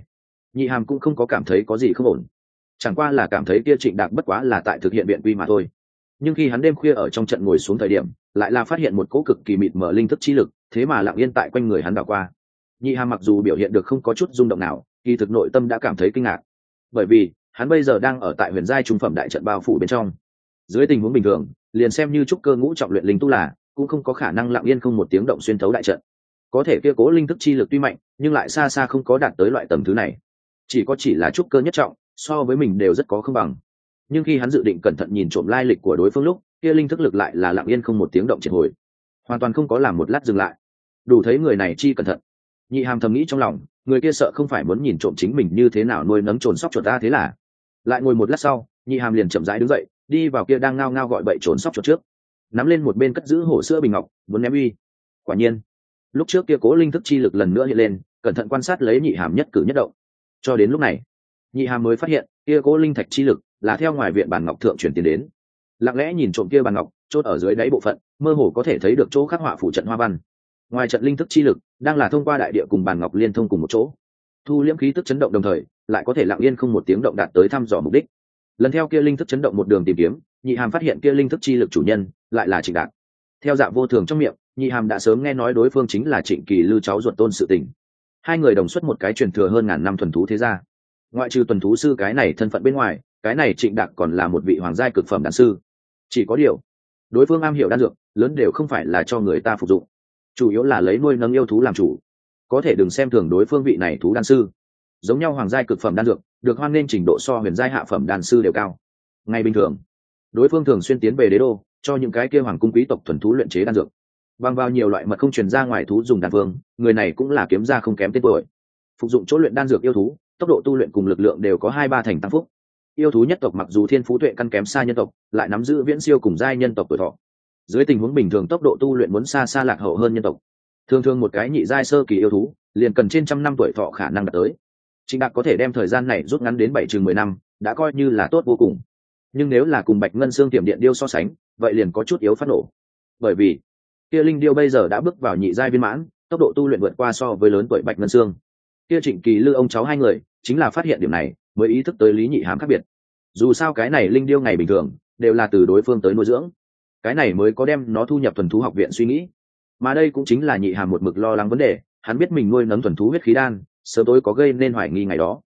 Nhị hàm cũng không có cảm thấy có gì không ổn, chẳng qua là cảm thấy kia Trịnh Đạc bất quá là tại thực hiện biện quy mà thôi. Nhưng khi hắn đêm khuya ở trong trận ngồi xuống thời điểm, lại là phát hiện một cỗ cực kỳ mịt mờ linh thức chi lực, thế mà lặng yên tại quanh người hắn đảo qua. Nhị hàm mặc dù biểu hiện được không có chút rung động nào, kỳ thực nội tâm đã cảm thấy kinh ngạc, bởi vì hắn bây giờ đang ở tại huyền giai trung phẩm đại trận bao phủ bên trong. Dưới tình huống bình thường, liền xem như trúc cơ ngũ trọng luyện linh tu là cũng không có khả năng lặng yên không một tiếng động xuyên thấu đại trận. Có thể kia cố linh thức chi lực tuy mạnh, nhưng lại xa xa không có đạt tới loại tầng thứ này. Chỉ có chỉ là trúc cơ nhất trọng, so với mình đều rất có không bằng. Nhưng khi hắn dự định cẩn thận nhìn trộm lai lịch của đối phương lúc, kia linh thức lực lại là lặng yên không một tiếng động triệt hồi, hoàn toàn không có làm một lát dừng lại. Đủ thấy người này chi cẩn thận. Nhị hàm thầm nghĩ trong lòng, người kia sợ không phải muốn nhìn trộm chính mình như thế nào nuôi nấng trồn sóc chuột ta, thế là lại ngồi một lát sau, nhị hàm liền chậm rãi đứng dậy, đi vào kia đang ngao ngao gọi bậy trồn sóc chuột trước, nắm lên một bên cất giữ hổ sữa bình ngọc, muốn ném uy. Quả nhiên, lúc trước kia cố linh thức chi lực lần nữa hiện lên, cẩn thận quan sát lấy nhị hàm nhất cử nhất động. Cho đến lúc này, nhị hàm mới phát hiện kia cố linh thạch chi lực là theo ngoài viện bàn ngọc thượng chuyển tiến đến. Lặng lẽ nhìn trộm kia bàn ngọc chốt ở dưới đáy bộ phận, mơ hồ có thể thấy được chỗ khắc họa phủ trận hoa văn. Ngoài trận linh thức chi lực đang là thông qua đại địa cùng bàn ngọc liên thông cùng một chỗ, thu liễm khí tức chấn động, đồng thời lại có thể lặng yên không một tiếng động đạt tới thăm dò mục đích. Lần theo kia linh thức chấn động một đường tìm kiếm, nhị hàm phát hiện kia linh thức chi lực chủ nhân lại là Trịnh Đạc. Theo Dạ Vô Thường trong miệng, nhị hàm đã sớm nghe nói đối phương chính là Trịnh Kỳ Lư cháu ruột tôn sự tình. Hai người đồng xuất một cái truyền thừa hơn ngàn năm thuần thú thế gia. Ngoại trừ tuần thú sư cái này thân phận bên ngoài, cái này Trịnh Đạc còn là một vị hoàng giai cực phẩm đan sư. Chỉ có điều, đối phương am hiểu đan dược, lớn đều không phải là cho người ta phục dụng, chủ yếu là lấy nuôi nấng yêu thú làm chủ. Có thể đừng xem thường đối phương vị này thú đan sư. Giống nhau hoàng giai cực phẩm đan dược, được hoan nghênh trình độ so huyền giai hạ phẩm đan sư đều cao. Ngay bình thường, đối phương thường xuyên tiến về đế đô, cho những cái kia hoàng cung quý tộc thuần thú luyện chế đan dược. Bằng vào nhiều loại mật không truyền ra ngoài thú dùng đan phương, người này cũng là kiếm ra không kém tên tuổi. Phục dụng chỗ luyện đan dược yêu thú, tốc độ tu luyện cùng lực lượng đều có hai ba thành tăng phúc. Yêu thú nhất tộc mặc dù thiên phú tuệ căn kém xa nhân tộc, lại nắm giữ viễn siêu cùng giai nhân tộc tuổi thọ. Dưới tình huống bình thường tốc độ tu luyện muốn xa xa lạc hậu hơn nhân tộc. Thường thường một cái nhị giai sơ kỳ yêu thú, liền cần trên trăm năm tuổi thọ khả năng đạt tới. Trịnh Đạc có thể đem thời gian này rút ngắn đến bảy chừng mười năm, đã coi như là tốt vô cùng. Nhưng nếu là cùng Bạch Ngân Xương Tiềm Điện Điêu so sánh, vậy liền có chút yếu phát nổ. Bởi vì kia linh điêu bây giờ đã bước vào nhị giai viên mãn, tốc độ tu luyện vượt qua so với lớn tuổi Bạch Ngân Xương. Kia Trịnh Kỳ Lư ông cháu hai người, chính là phát hiện điểm này, mới ý thức tới Lý Nhị Hàm khác biệt. Dù sao cái này linh điêu ngày bình thường đều là từ đối phương tới nuôi dưỡng, cái này mới có đem nó thu nhập thuần thú học viện suy nghĩ. Mà đây cũng chính là Nhị Hàm một mực lo lắng vấn đề, hắn biết mình nuôi nấng thuần thú huyết khí đan, sớm tối có gây nên hoài nghi ngày đó.